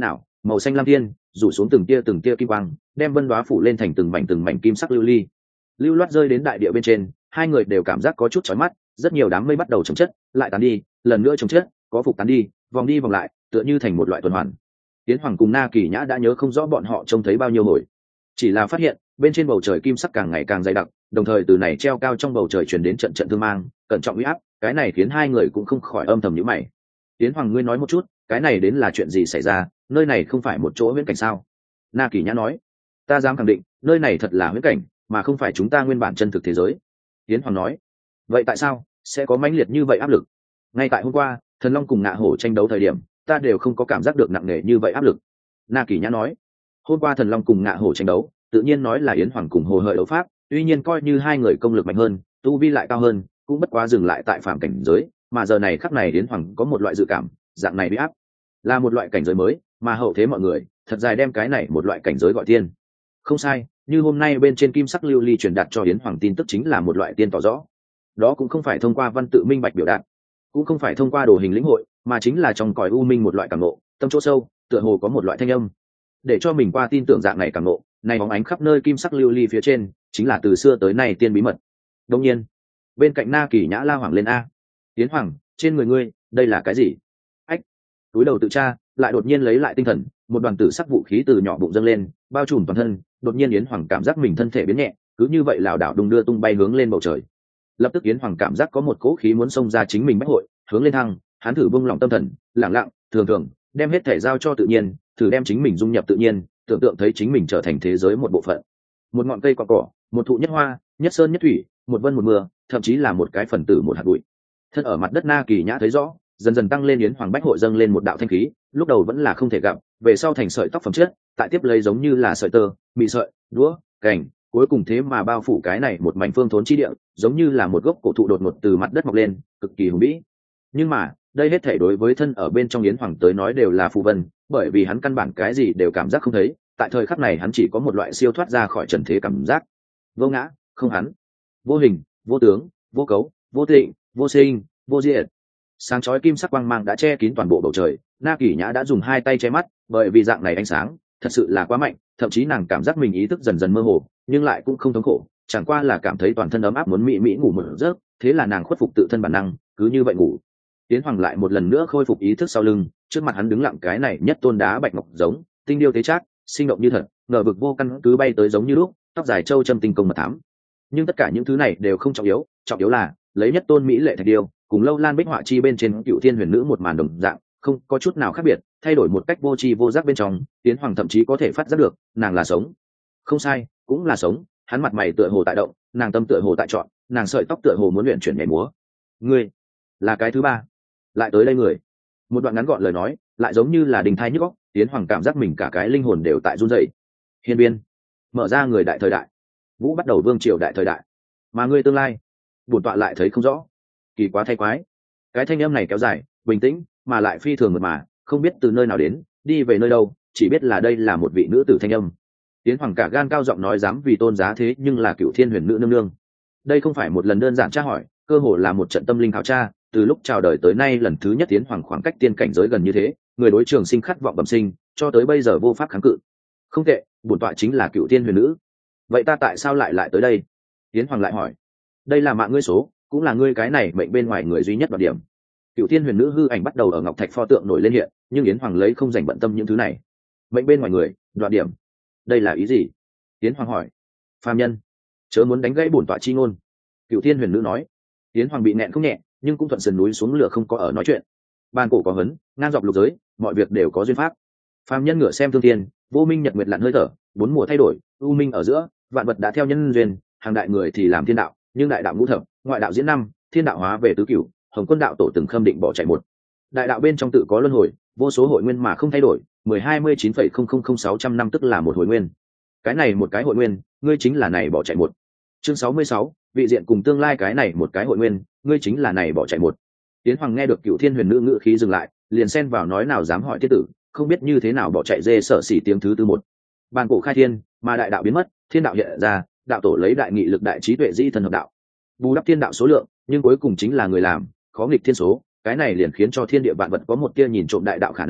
màu xanh lam thiên rủ xuống từng tia từng tia kim quang, đem vân đoá phủ lên thành từng mảnh từng mảnh kim sắc lưu ly lưu loát rơi đến đại địa bên trên. Hai người đều cảm giác có chút chói mắt, rất nhiều đám mây bắt đầu chồng chất lại tán đi, lần nữa chồng chất có phục tán đi, vòng đi vòng lại, tựa như thành một loại tuần hoàn. Tiến Hoàng cùng Na Kỳ Nhã đã nhớ không rõ bọn họ trông thấy bao nhiêu hồi, chỉ là phát hiện bên trên bầu trời kim sắc càng ngày càng dày đặc, đồng thời từ này treo cao trong bầu trời truyền đến trận trận thương mang, cẩn trọng uy áp, cái này khiến hai người cũng không khỏi âm thầm nhíu mày. Tiến Hoàng, ngươi nói một chút, cái này đến là chuyện gì xảy ra? Nơi này không phải một chỗ huyễn cảnh sao? Na Kỳ Nhã nói. Ta dám khẳng định, nơi này thật là huyễn cảnh, mà không phải chúng ta nguyên bản chân thực thế giới. Tiến Hoàng nói. Vậy tại sao sẽ có mãnh liệt như vậy áp lực? Ngay tại hôm qua, Thần Long cùng Ngạ Hổ tranh đấu thời điểm, ta đều không có cảm giác được nặng nề như vậy áp lực. Na Kỳ Nhã nói. Hôm qua Thần Long cùng Ngạ Hổ tranh đấu, tự nhiên nói là Yến Hoàng cùng Hồ Hợi đấu pháp, tuy nhiên coi như hai người công lực mạnh hơn, tu vi lại cao hơn, cũng bất quá dừng lại tại phạm cảnh giới, mà giờ này khắc này Yến Hoàng có một loại dự cảm, dạng này bị áp là một loại cảnh giới mới, mà hậu thế mọi người thật dài đem cái này một loại cảnh giới gọi tiên. Không sai, như hôm nay bên trên kim sắc lưu ly truyền đạt cho Yến Hoàng tin tức chính là một loại tiên tỏ rõ. Đó cũng không phải thông qua văn tự minh bạch biểu đạt, cũng không phải thông qua đồ hình lĩnh hội, mà chính là trong cõi u minh một loại cảm ngộ, tâm chỗ sâu, tựa hồ có một loại thanh âm, để cho mình qua tin tưởng dạng này cảm ngộ, này bóng ánh khắp nơi kim sắc lưu ly phía trên, chính là từ xưa tới nay tiên bí mật. Đương nhiên, bên cạnh Na Kỳ Nhã la hoảng lên a. Yến Hoàng, trên người ngươi, đây là cái gì? Ách. Túi đầu tự tra, lại đột nhiên lấy lại tinh thần, một đoàn tử sắc vũ khí từ nhỏ bụng dâng lên, bao trùm toàn thân, đột nhiên Yến Hoàng cảm giác mình thân thể biến nhẹ, cứ như vậy lảo đảo đung đưa tung bay hướng lên bầu trời. Lập tức Yến Hoàng cảm giác có một cỗ khí muốn xông ra chính mình bách hội, hướng lên thăng, hắn thử buông lỏng tâm thần, lẳng lặng, thường thường, đem hết thể giao cho tự nhiên, thử đem chính mình dung nhập tự nhiên, tưởng tượng thấy chính mình trở thành thế giới một bộ phận. Một ngọn cây quả cỏ, một thụ nhất hoa, nhất sơn nhất thủy, một vân một mưa, thậm chí là một cái phần tử một hạt bụi. Thân ở mặt đất Na Kỳ Nhã thấy rõ, dần dần tăng lên Yến Hoàng bách hội dâng lên một đạo thanh khí, lúc đầu vẫn là không thể gặp, về sau thành sợi tóc phẩm chất, tại tiếp lấy giống như là sợi tơ, mị sợi, đũa, cành, cuối cùng thế mà bao phủ cái này một mảnh phương thốn chi địa, giống như là một gốc cổ thụ đột ngột từ mặt đất mọc lên, cực kỳ hùng vĩ. Nhưng mà, đây hết thể đối với thân ở bên trong Yến Hoàng tới nói đều là phù vân, bởi vì hắn căn bản cái gì đều cảm giác không thấy, tại thời khắc này hắn chỉ có một loại siêu thoát ra khỏi trần thế cảm giác. Vô ngã, không hắn, vô hình, vô tướng, vô cấu, vô tịnh, vô sinh, vô diệt. Sáng chói kim sắc quang mang đã che kín toàn bộ bầu trời, Na Kỳ Nhã đã dùng hai tay che mắt, bởi vì dạng này ánh sáng thật sự là quá mạnh, thậm chí nàng cảm giác mình ý thức dần dần mơ hồ, nhưng lại cũng không thống khổ, chẳng qua là cảm thấy toàn thân ấm áp muốn mị mị ngủ một giấc, thế là nàng khuất phục tự thân bản năng, cứ như vậy ngủ. Tiến Hoàng lại một lần nữa khôi phục ý thức sau lưng, trước mặt hắn đứng lặng cái này nhất tôn đá bạch ngọc giống, tinh điêu tế trác, sinh động như thật, ngờ vực vô căn cứ bay tới giống như lúc, tóc dài châu châm tinh công mật thám. Nhưng tất cả những thứ này đều không trọng yếu, trọng yếu là lấy nhất tôn mỹ lệ thạch điêu, cùng lâu lan bích họa chi bên trên Cựu Thiên Huyền Nữ một màn đồng dạng, không có chút nào khác biệt, thay đổi một cách vô tri vô giác bên trong, Tiến Hoàng thậm chí có thể phát giác được, nàng là sống. Không sai, cũng là sống, hắn mặt mày tựa hồ tại động, nàng tâm tựa hồ tại chọn, nàng sợi tóc tựa hồ muốn luyện chuyển nhảy múa. Ngươi là cái thứ ba, lại tới đây người. Một đoạn ngắn gọn lời nói, lại giống như là đình thai nhức óc, Tiến Hoàng cảm giác mình cả cái linh hồn đều tại run rẩy. Hiên Biên, mở ra người đại thời đại, Vũ bắt đầu vương triều đại thời đại, mà ngươi tương lai, bổn tọa lại thấy không rõ. Kỳ quá thay quái, cái thanh âm này kéo dài, bình tĩnh, mà lại phi thường mượt mà, không biết từ nơi nào đến, đi về nơi đâu, chỉ biết là đây là một vị nữ tử thanh âm. Tiến Hoàng cả gan cao giọng nói dám vì tôn giá thế nhưng là Cựu Thiên Huyền Nữ nương nương. Đây không phải một lần đơn giản tra hỏi, cơ hồ là một trận tâm linh khảo tra, từ lúc chào đời tới nay lần thứ nhất Tiến Hoàng khoảng cách tiên cảnh giới gần như thế, người đối trường sinh khát vọng bẩm sinh, cho tới bây giờ vô pháp kháng cự. Không tệ, bổn tọa chính là Cựu Thiên Huyền Nữ. Vậy ta tại sao lại lại tới đây? Tiến Hoàng lại hỏi. Đây là mạng ngươi số, cũng là ngươi cái này mệnh bên ngoài người duy nhất đoạt điểm. Cựu Thiên Huyền Nữ hư ảnh bắt đầu ở ngọc thạch pho tượng nổi lên hiện, nhưng Yến Hoàng lấy không dành bận tâm những thứ này. Mệnh bên ngoài người, đoạt điểm, đây là ý gì? Yến Hoàng hỏi. Phàm nhân, chớ muốn đánh gãy bổn tọa chi ngôn. Cựu Thiên Huyền Nữ nói. Yến Hoàng bị nẹn không nhẹ, nhưng cũng thuận sườn núi xuống lửa không có ở nói chuyện. Bàn cổ có hấn, ngang dọc lục giới, mọi việc đều có duyên pháp. Phàm nhân ngửa xem thương thiên, vô minh nhật nguyệt lặn hơi thở, bốn mùa thay đổi, u minh ở giữa, vạn vật đã theo nhân duyên, hàng đại người thì làm thiên đạo, nhưng đại đạo ngũ thập, ngoại đạo diễn năm, thiên đạo hóa về tứ cửu, Hồng Quân đạo tổ từng khâm định bỏ chạy một. Đại đạo bên trong tự có luân hồi, vô số hội nguyên mà không thay đổi, mười hai mươi chín phẩy không không không sáu trăm năm tức là một hồi nguyên. Cái này một cái hội nguyên, ngươi chính là này bỏ chạy một. Chương sáu mươi sáu, vị diện cùng tương lai cái này một cái hội nguyên, ngươi chính là này bỏ chạy một. Tiến Hoàng nghe được Cựu Thiên Huyền Nữ ngữ khí dừng lại, liền xen vào nói nào dám hỏi thiết tử, không biết như thế nào bỏ chạy dê sợ xỉ tiếng thứ tư một. Bàn cổ khai thiên, mà đại đạo biến mất, thiên đạo hiện ra, đạo tổ lấy đại nghị lực đại trí tuệ di thần hợp đạo, bù đắp thiên đạo số lượng, nhưng cuối cùng chính là người làm, khó nghịch thiên số, cái này liền khiến cho thiên địa vạn vật có một tia nhìn trộm đại đạo khả năng,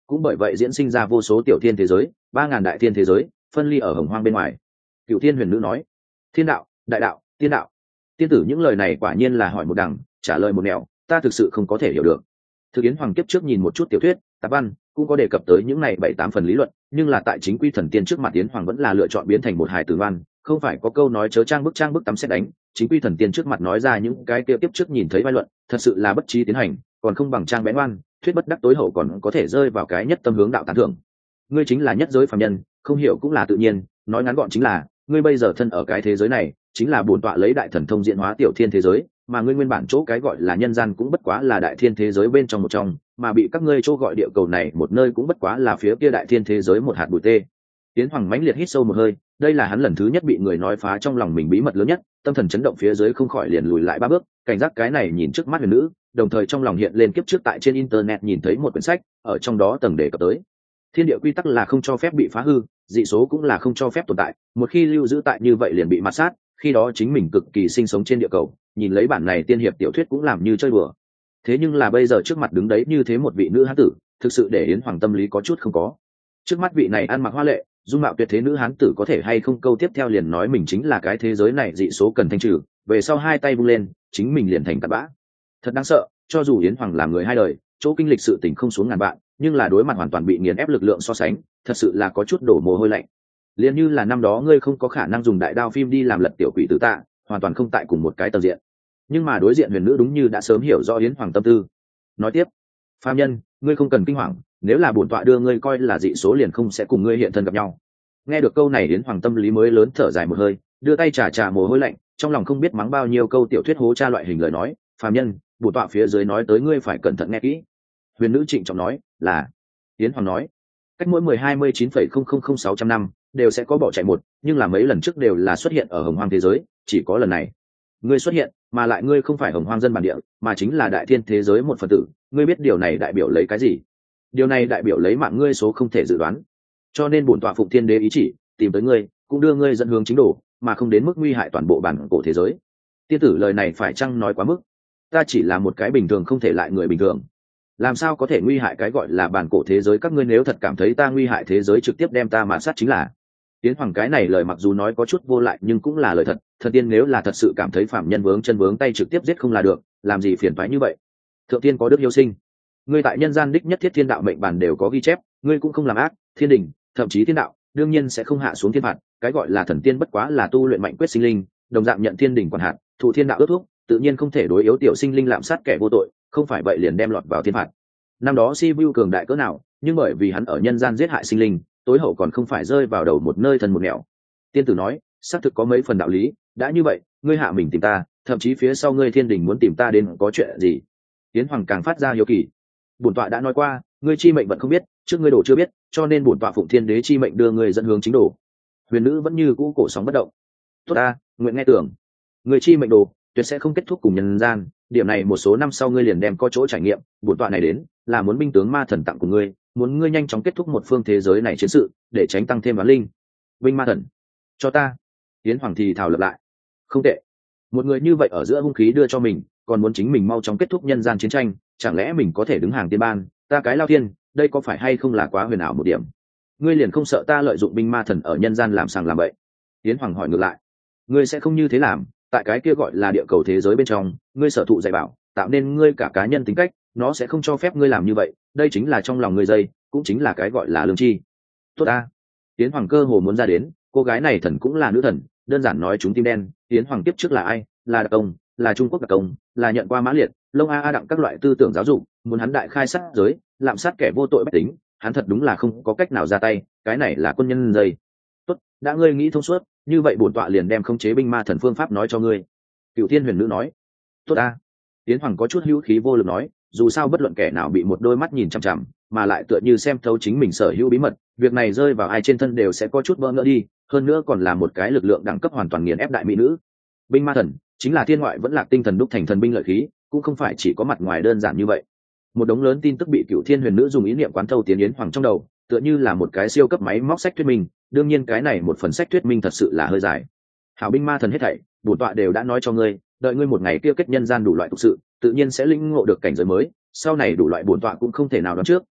cũng bởi vậy diễn sinh ra vô số tiểu thiên thế giới, ba ngàn đại thiên thế giới phân ly ở hồng hoang bên ngoài. Cựu thiên huyền nữ nói: thiên đạo, đại đạo, tiên đạo. Tiên tử những lời này quả nhiên là hỏi một đằng trả lời một nẻo, ta thực sự không có thể hiểu được. Thực Yến Hoàng kiếp trước nhìn một chút tiểu thuyết tạp văn cũng có đề cập tới những này bảy tám phần lý luận, nhưng là tại chính quy thần tiên trước mặt Yến Hoàng vẫn là lựa chọn biến thành một hài tử văn. Không phải có câu nói chớ trang bức trang bức tắm xét đánh, chính quy thần tiên trước mặt nói ra những cái kia kiếp trước nhìn thấy vai luận, thật sự là bất trí tiến hành, còn không bằng trang bén oan, thuyết bất đắc tối hậu còn có thể rơi vào cái nhất tâm hướng đạo tán thưởng. Ngươi chính là nhất giới phàm nhân, không hiểu cũng là tự nhiên, nói ngắn gọn chính là ngươi bây giờ thân ở cái thế giới này chính là bổn tọa lấy đại thần thông diễn hóa tiểu thiên thế giới, mà ngươi nguyên bản chỗ cái gọi là nhân gian cũng bất quá là đại thiên thế giới bên trong một trong, mà bị các ngươi chỗ gọi địa cầu này một nơi cũng bất quá là phía kia đại thiên thế giới một hạt bụi tê. Tiến Hoàng mãnh liệt hít sâu một hơi, đây là hắn lần thứ nhất bị người nói phá trong lòng mình bí mật lớn nhất, tâm thần chấn động phía dưới không khỏi liền lùi lại ba bước, cảnh giác cái này nhìn trước mắt huyền nữ, đồng thời trong lòng hiện lên kiếp trước tại trên internet nhìn thấy một quyển sách, ở trong đó tầng đề cập tới thiên địa quy tắc là không cho phép bị phá hư, dị số cũng là không cho phép tồn tại, một khi lưu giữ tại như vậy liền bị mạt sát, khi đó chính mình cực kỳ sinh sống trên địa cầu, nhìn lấy bản này tiên hiệp tiểu thuyết cũng làm như chơi bừa. Thế nhưng là bây giờ trước mặt đứng đấy như thế một vị nữ hán tử, thực sự để Yến Hoàng tâm lý có chút không có. Trước mắt vị này ăn mặc hoa lệ, dung mạo tuyệt thế nữ hán tử có thể hay không câu tiếp theo liền nói mình chính là cái thế giới này dị số cần thanh trừ, về sau hai tay vung lên, chính mình liền thành cát bã. Thật đáng sợ, cho dù Yến Hoàng làm người hai đời, chỗ kinh lịch sự tình không xuống ngàn vạn, nhưng là đối mặt hoàn toàn bị nghiền ép lực lượng so sánh, thật sự là có chút đổ mồ hôi lạnh. Liên như là năm đó ngươi không có khả năng dùng đại đao phim đi làm lật tiểu quỷ tử tạ, hoàn toàn không tại cùng một cái tầng diện. Nhưng mà đối diện huyền nữ đúng như đã sớm hiểu rõ Yến Hoàng tâm tư. Nói tiếp: phàm nhân, ngươi không cần kinh hoàng, nếu là bổn tọa đưa ngươi coi là dị số liền không sẽ cùng ngươi hiện thân gặp nhau. Nghe được câu này Yến Hoàng tâm lý mới lớn thở dài một hơi, đưa tay trà trà mồ hôi lạnh, trong lòng không biết mắng bao nhiêu câu tiểu thuyết hố cha loại hình lời nói. Phàm nhân, bổn tọa phía dưới nói tới ngươi phải cẩn thận nghe kỹ. Huyền nữ trịnh trọng nói: là. Yến Hoàng nói: cách mỗi mười hai mươi chín phẩy không không không sáu trăm năm đều sẽ có bỏ chạy một, nhưng là mấy lần trước đều là xuất hiện ở hồng hoang thế giới, chỉ có lần này ngươi xuất hiện, mà lại ngươi không phải hồng hoang dân bản địa, mà chính là đại thiên thế giới một phần tử. Ngươi biết điều này đại biểu lấy cái gì? Điều này đại biểu lấy mạng ngươi số không thể dự đoán, cho nên bổn tọa phụng thiên đế ý chỉ tìm tới ngươi, cũng đưa ngươi dẫn hướng chính đồ, mà không đến mức nguy hại toàn bộ bản cổ thế giới. Tiên tử lời này phải chăng nói quá mức? Ta chỉ là một cái bình thường không thể lại người bình thường, làm sao có thể nguy hại cái gọi là bản cổ thế giới? Các ngươi nếu thật cảm thấy ta nguy hại thế giới trực tiếp đem ta mà sát chính là. Tiến Hoàng cái này lời mặc dù nói có chút vô lại nhưng cũng là lời thật, thần tiên nếu là thật sự cảm thấy phạm nhân vướng chân vướng tay trực tiếp giết không là được, làm gì phiền toái như vậy? Thượng tiên có đức hiếu sinh, ngươi tại nhân gian đích nhất thiết thiên đạo mệnh bản đều có ghi chép, ngươi cũng không làm ác, thiên đình thậm chí thiên đạo đương nhiên sẽ không hạ xuống thiên phạt. Cái gọi là thần tiên bất quá là tu luyện mạnh quyết sinh linh, đồng dạng nhận thiên đình quản hạt, thụ thiên đạo ước thúc, tự nhiên không thể đối yếu tiểu sinh linh lạm sát kẻ vô tội, không phải vậy liền đem lọt vào thiên phạt. Năm đó Si Vu cường đại cỡ nào, nhưng bởi vì hắn ở nhân gian giết hại sinh linh, tối hậu còn không phải rơi vào đầu một nơi thân một nẻo. Tiên tử nói: xác thực có mấy phần đạo lý, đã như vậy ngươi hạ mình tìm ta, thậm chí phía sau ngươi thiên đình muốn tìm ta đến có chuyện gì? Tiến Hoàng càng phát ra hiếu kỳ. Bổn tọa đã nói qua, ngươi chi mệnh vẫn không biết, trước ngươi đồ chưa biết, cho nên bổn tọa phụng thiên đế chi mệnh đưa ngươi dẫn hướng chính đồ. Huyền nữ vẫn như cũ cổ sóng bất động. Tốt ta, nguyện nghe tưởng. Ngươi chi mệnh đồ tuyệt sẽ không kết thúc cùng nhân gian, điểm này một số năm sau ngươi liền đem có chỗ trải nghiệm. Bổn tọa này đến là muốn binh tướng ma thần tặng của ngươi, muốn ngươi nhanh chóng kết thúc một phương thế giới này chiến sự, để tránh tăng thêm đoán linh. Binh ma thần, cho ta. Tiến Hoàng thì thảo lập lại. Không tệ, một người như vậy ở giữa hung khí đưa cho mình, còn muốn chính mình mau chóng kết thúc nhân gian chiến tranh, chẳng lẽ mình có thể đứng hàng tiên ban? Ta cái lao thiên, đây có phải hay không là quá huyền ảo một điểm? Ngươi liền không sợ ta lợi dụng binh ma thần ở nhân gian làm sàng làm bậy? Tiến Hoàng hỏi ngược lại. Ngươi sẽ không như thế làm, tại cái kia gọi là địa cầu thế giới bên trong, ngươi sở thụ dạy bảo tạo nên ngươi cả cá nhân tính cách, nó sẽ không cho phép ngươi làm như vậy, đây chính là trong lòng ngươi dây, cũng chính là cái gọi là lương chi. Tốt ta. Tiến Hoàng cơ hồ muốn ra đến, cô gái này thần cũng là nữ thần, đơn giản nói chúng tim đen. Tiến Hoàng tiếp trước là ai? Là đặc công, là Trung Quốc đặc công, là nhận qua Mã Liệt, Lông A A đặng các loại tư tưởng giáo dục, muốn hắn đại khai sát giới, lạm sát kẻ vô tội bách tính, hắn thật đúng là không có cách nào ra tay, cái này là quân nhân dây. Tốt, đã ngươi nghĩ thông suốt, như vậy bổn tọa liền đem khống chế binh ma thần phương pháp nói cho ngươi. Cựu Thiên Huyền Nữ nói. Tốt ta. Tiến Hoàng có chút hữu khí vô lực nói, dù sao bất luận kẻ nào bị một đôi mắt nhìn chằm chằm, mà lại tựa như xem thấu chính mình sở hữu bí mật, việc này rơi vào ai trên thân đều sẽ có chút bỡ ngỡ đi, hơn nữa còn là một cái lực lượng đẳng cấp hoàn toàn nghiền ép đại mỹ nữ. Binh ma thần chính là thiên ngoại vẫn lạc tinh thần đúc thành thần binh lợi khí, cũng không phải chỉ có mặt ngoài đơn giản như vậy. Một đống lớn tin tức bị Cựu Thiên Huyền Nữ dùng ý niệm quán thâu tiến Yến Hoàng trong đầu, tựa như là một cái siêu cấp máy móc sách thuyết minh. Đương nhiên cái này một phần sách thuyết minh thật sự là hơi dài. Hảo binh ma thần hết thảy, bổn tọa đều đã nói cho ngươi, đợi ngươi một ngày kia kết nhân gian đủ loại tục sự, tự nhiên sẽ lĩnh ngộ được cảnh giới mới, sau này đủ loại bổn tọa cũng không thể nào đoán trước,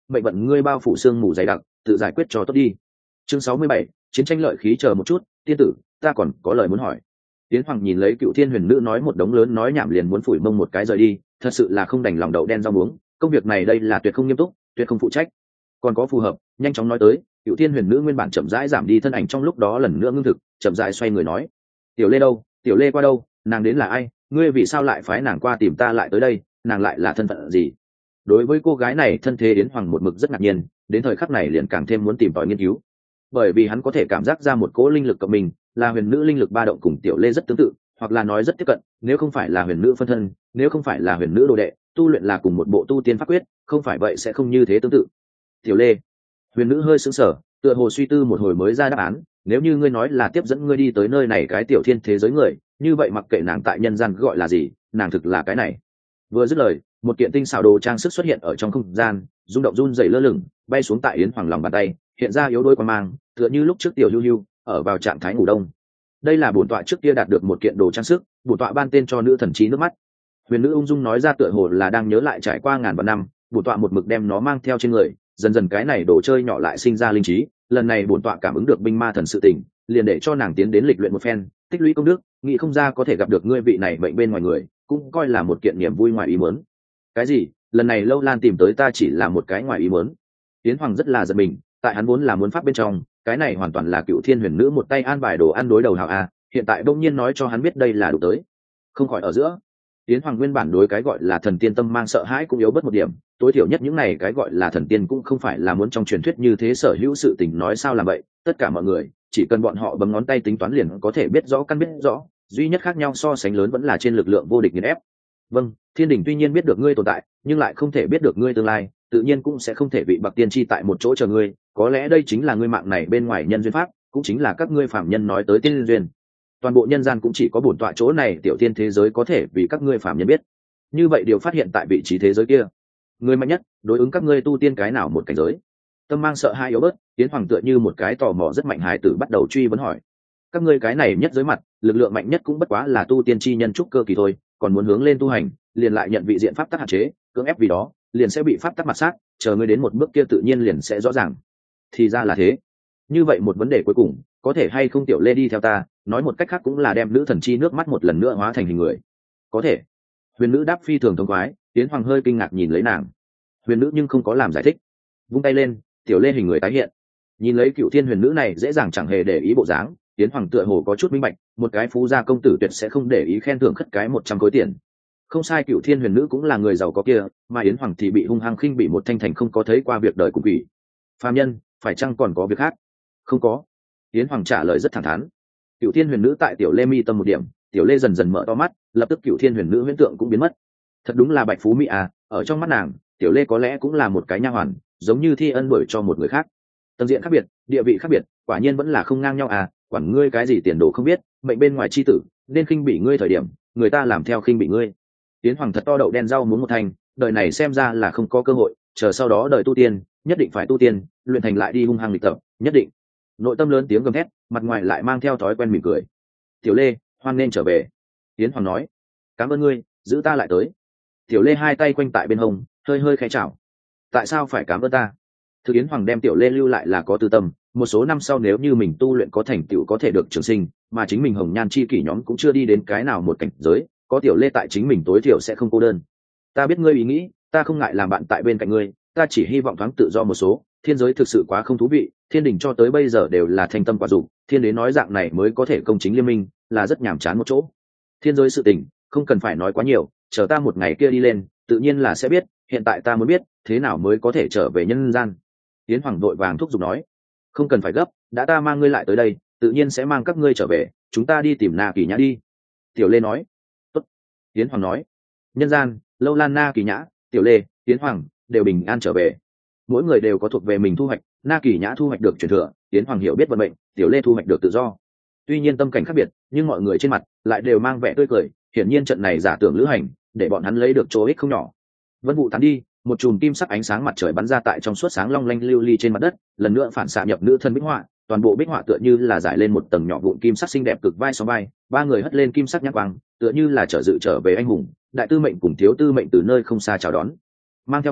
mệnh vận ngươi bao phủ xương mù dày đặc, tự giải quyết cho tốt đi. Chương sáu mươi bảy, chiến tranh lợi khí. Chờ một chút, tiên tử, ta còn có lời muốn hỏi. Tiến Hoàng nhìn lấy Cựu Thiên Huyền Nữ nói một đống lớn nói nhảm liền muốn phủi mông một cái rời đi, thật sự là không đành lòng đậu đen rau muống, công việc này đây là tuyệt không nghiêm túc, tuyệt không phụ trách. Còn có phù hợp, nhanh chóng nói tới. Cựu Thiên Huyền Nữ nguyên bản chậm rãi giảm đi thân ảnh, trong lúc đó lần nữa ngưng thực, chậm rãi xoay người nói: "Tiểu Lê đâu? Tiểu Lê qua đâu? Nàng đến là ai? Ngươi vì sao lại phái nàng qua tìm ta lại tới đây? Nàng lại là thân phận gì?" Đối với cô gái này thân thế Yến Hoàng một mực rất ngạc nhiên, đến thời khắc này liền càng thêm muốn tìm tòi nghiên cứu, bởi vì hắn có thể cảm giác ra một cỗ linh lực của mình là huyền nữ linh lực ba động cùng Tiểu Lê rất tương tự, hoặc là nói rất tiếp cận. Nếu không phải là huyền nữ phân thân, nếu không phải là huyền nữ đồ đệ, tu luyện là cùng một bộ tu tiên pháp quyết, không phải vậy sẽ không như thế tương tự. Tiểu Lê, huyền nữ hơi sững sờ, tựa hồ suy tư một hồi mới ra đáp án. Nếu như ngươi nói là tiếp dẫn ngươi đi tới nơi này cái tiểu thiên thế giới người, như vậy mặc kệ nàng tại nhân gian gọi là gì, nàng thực là cái này. Vừa dứt lời, một kiện tinh xảo đồ trang sức xuất hiện ở trong không gian, rung động run rẩy lơ lửng, bay xuống tại Yến Hoàng lòng bàn tay, hiện ra yếu đuôi quang mang, tựa như lúc trước tiểu lưu lưu ở vào trạng thái ngủ đông. Đây là bổn tọa trước kia đạt được một kiện đồ trang sức, bổn tọa ban tên cho nữ thần trí nước mắt. Huyền nữ ung dung nói ra, tựa hồ là đang nhớ lại trải qua ngàn vạn năm, bổn tọa một mực đem nó mang theo trên người, dần dần cái này đồ chơi nhỏ lại sinh ra linh trí. Lần này bổn tọa cảm ứng được binh ma thần sự tình, liền để cho nàng tiến đến lịch luyện một phen, tích lũy công đức, nghĩ không ra có thể gặp được ngươi vị này bệnh bên ngoài người, cũng coi là một kiện niềm vui ngoài ý muốn. Cái gì? Lần này Lâu Lan tìm tới ta chỉ là một cái ngoài ý muốn? Tiến Hoàng rất là giật mình, tại hắn vốn là muốn pháp bên trong, cái này hoàn toàn là Cựu Thiên Huyền Nữ một tay an bài đồ ăn đối đầu hảo a, hiện tại bỗng nhiên nói cho hắn biết đây là đủ tới, không khỏi ở giữa. Tiến Hoàng nguyên bản đối cái gọi là thần tiên tâm mang sợ hãi cũng yếu bớt một điểm, tối thiểu nhất những này cái gọi là thần tiên cũng không phải là muốn trong truyền thuyết như thế sở hữu sự tình nói sao làm vậy, tất cả mọi người chỉ cần bọn họ bấm ngón tay tính toán liền có thể biết rõ căn biết rõ, duy nhất khác nhau so sánh lớn vẫn là trên lực lượng vô địch nghiền ép. Vâng, thiên đình tuy nhiên biết được ngươi tồn tại, nhưng lại không thể biết được ngươi tương lai, tự nhiên cũng sẽ không thể bị bạc tiên tri tại một chỗ chờ ngươi, có lẽ đây chính là ngươi mạng này bên ngoài nhân duyên pháp, cũng chính là các ngươi phạm nhân nói tới tiên duyên. Toàn bộ nhân gian cũng chỉ có bổn tọa chỗ này tiểu tiên thế giới có thể vì các ngươi phạm nhân biết. Như vậy điều phát hiện tại vị trí thế giới kia, người mạnh nhất đối ứng các ngươi tu tiên cái nào một cảnh giới. Tâm mang sợ hai yếu bớt, Tiến Hoàng tựa như một cái tò mò rất mạnh hài tử bắt đầu truy vấn hỏi: các ngươi cái này nhất giới mặt, lực lượng mạnh nhất cũng bất quá là tu tiên chi nhân trúc cơ kỳ thôi, còn muốn hướng lên tu hành, liền lại nhận vị diện pháp tắc hạn chế, cưỡng ép vì đó, liền sẽ bị pháp tắc mặt sát, chờ ngươi đến một bước kia tự nhiên liền sẽ rõ ràng. Thì ra là thế. Như vậy một vấn đề cuối cùng, có thể hay không Tiểu Lê đi theo ta, nói một cách khác cũng là đem nữ thần chi nước mắt một lần nữa hóa thành hình người. Có thể. Huyền nữ đáp phi thường thông khoái, Tiến Hoàng hơi kinh ngạc nhìn lấy nàng. Huyền nữ nhưng không có làm giải thích, vung tay lên, Tiểu Lê hình người tái hiện. Nhìn lấy Cựu Thiên Huyền Nữ này dễ dàng chẳng hề để ý bộ dáng, Tiến Hoàng tựa hồ có chút minh bạch, một cái phú gia công tử tuyệt sẽ không để ý khen thưởng khất cái một trăm khối tiền. Không sai, Cựu Thiên Huyền Nữ cũng là người giàu có kia, mà Yến Hoàng thì bị hung hăng khinh bị một thanh thành không có thấy qua việc đời cùng quỷ. Phàm nhân, phải chăng còn có việc khác? Không có. Yến Hoàng trả lời rất thẳng thắn. Cựu Thiên Huyền Nữ tại Tiểu Lê mi tâm một điểm, Tiểu Lê dần dần mở to mắt, lập tức Cựu Thiên Huyền Nữ huyễn tượng cũng biến mất. Thật đúng là bạch phú mỹ à, ở trong mắt nàng, Tiểu Lê có lẽ cũng là một cái nha hoàn, giống như thi ân đổi cho một người khác. Tầng diện khác biệt, địa vị khác biệt, quả nhiên vẫn là không ngang nhau à, quản ngươi cái gì tiền đồ không biết, mệnh bên ngoài chi tử, nên khinh bị ngươi thời điểm, người ta làm theo khinh bị ngươi. Tiến Hoàng thật to đậu đen rau muốn một thành, đời này xem ra là không có cơ hội, chờ sau đó đời tu tiên, nhất định phải tu tiên, luyện thành lại đi hung hăng lịch tập, nhất định. Nội tâm lớn tiếng gầm thét, mặt ngoài lại mang theo thói quen mỉm cười. Tiểu Lê, hoan nên trở về. Tiến Hoàng nói, cảm ơn ngươi, giữ ta lại tới. Tiểu Lê hai tay quanh tại bên hông, hơi hơi khẽ chào. Tại sao phải cảm ơn ta? Thực Yến Hoàng đem Tiểu Lê lưu lại là có tư tâm, một số năm sau nếu như mình tu luyện có thành tựu có thể được trường sinh, mà chính mình hồng nhan chi kỷ nhóm cũng chưa đi đến cái nào một cảnh giới, có Tiểu Lê tại chính mình tối thiểu sẽ không cô đơn. Ta biết ngươi ý nghĩ, ta không ngại làm bạn tại bên cạnh ngươi, ta chỉ hy vọng thoáng tự do một số, thiên giới thực sự quá không thú vị, thiên đình cho tới bây giờ đều là thanh tâm quả dục, thiên đế nói dạng này mới có thể công chính liên minh, là rất nhàm chán một chỗ. Thiên giới sự tình, không cần phải nói quá nhiều, chờ ta một ngày kia đi lên, tự nhiên là sẽ biết, hiện tại ta muốn biết, thế nào mới có thể trở về nhân gian. Yến Hoàng đội vàng thúc giục nói, không cần phải gấp, đã ta mang ngươi lại tới đây, tự nhiên sẽ mang các ngươi trở về, chúng ta đi tìm Na Kỳ Nhã đi. Tiểu Lê nói. Tốt. Yến Hoàng nói, nhân gian, Lâu Lan, Na Kỳ Nhã, Tiểu Lê, Yến Hoàng đều bình an trở về, mỗi người đều có thuộc về mình thu hoạch. Na Kỳ Nhã thu hoạch được truyền thừa, Yến Hoàng hiểu biết vận mệnh, Tiểu Lê thu hoạch được tự do. Tuy nhiên tâm cảnh khác biệt, nhưng mọi người trên mặt lại đều mang vẻ tươi cười, hiển nhiên trận này giả tưởng lữ hành, để bọn hắn lấy được chỗ ích không nhỏ. Vân vụ tán đi, một chùm kim sắc ánh sáng mặt trời bắn ra tại trong suốt sáng long lanh lưu ly trên mặt đất, lần nữa phản xạ nhập nữ thân bích họa, toàn bộ bích họa tựa như là giải lên một tầng nhỏ vụn kim sắc xinh đẹp cực vai so vai, ba người hất lên kim sắc nhắc quang, tựa như là trở dự trở về anh hùng, đại tư mệnh cùng thiếu tư mệnh từ nơi không xa chào đón. Mang theo cười,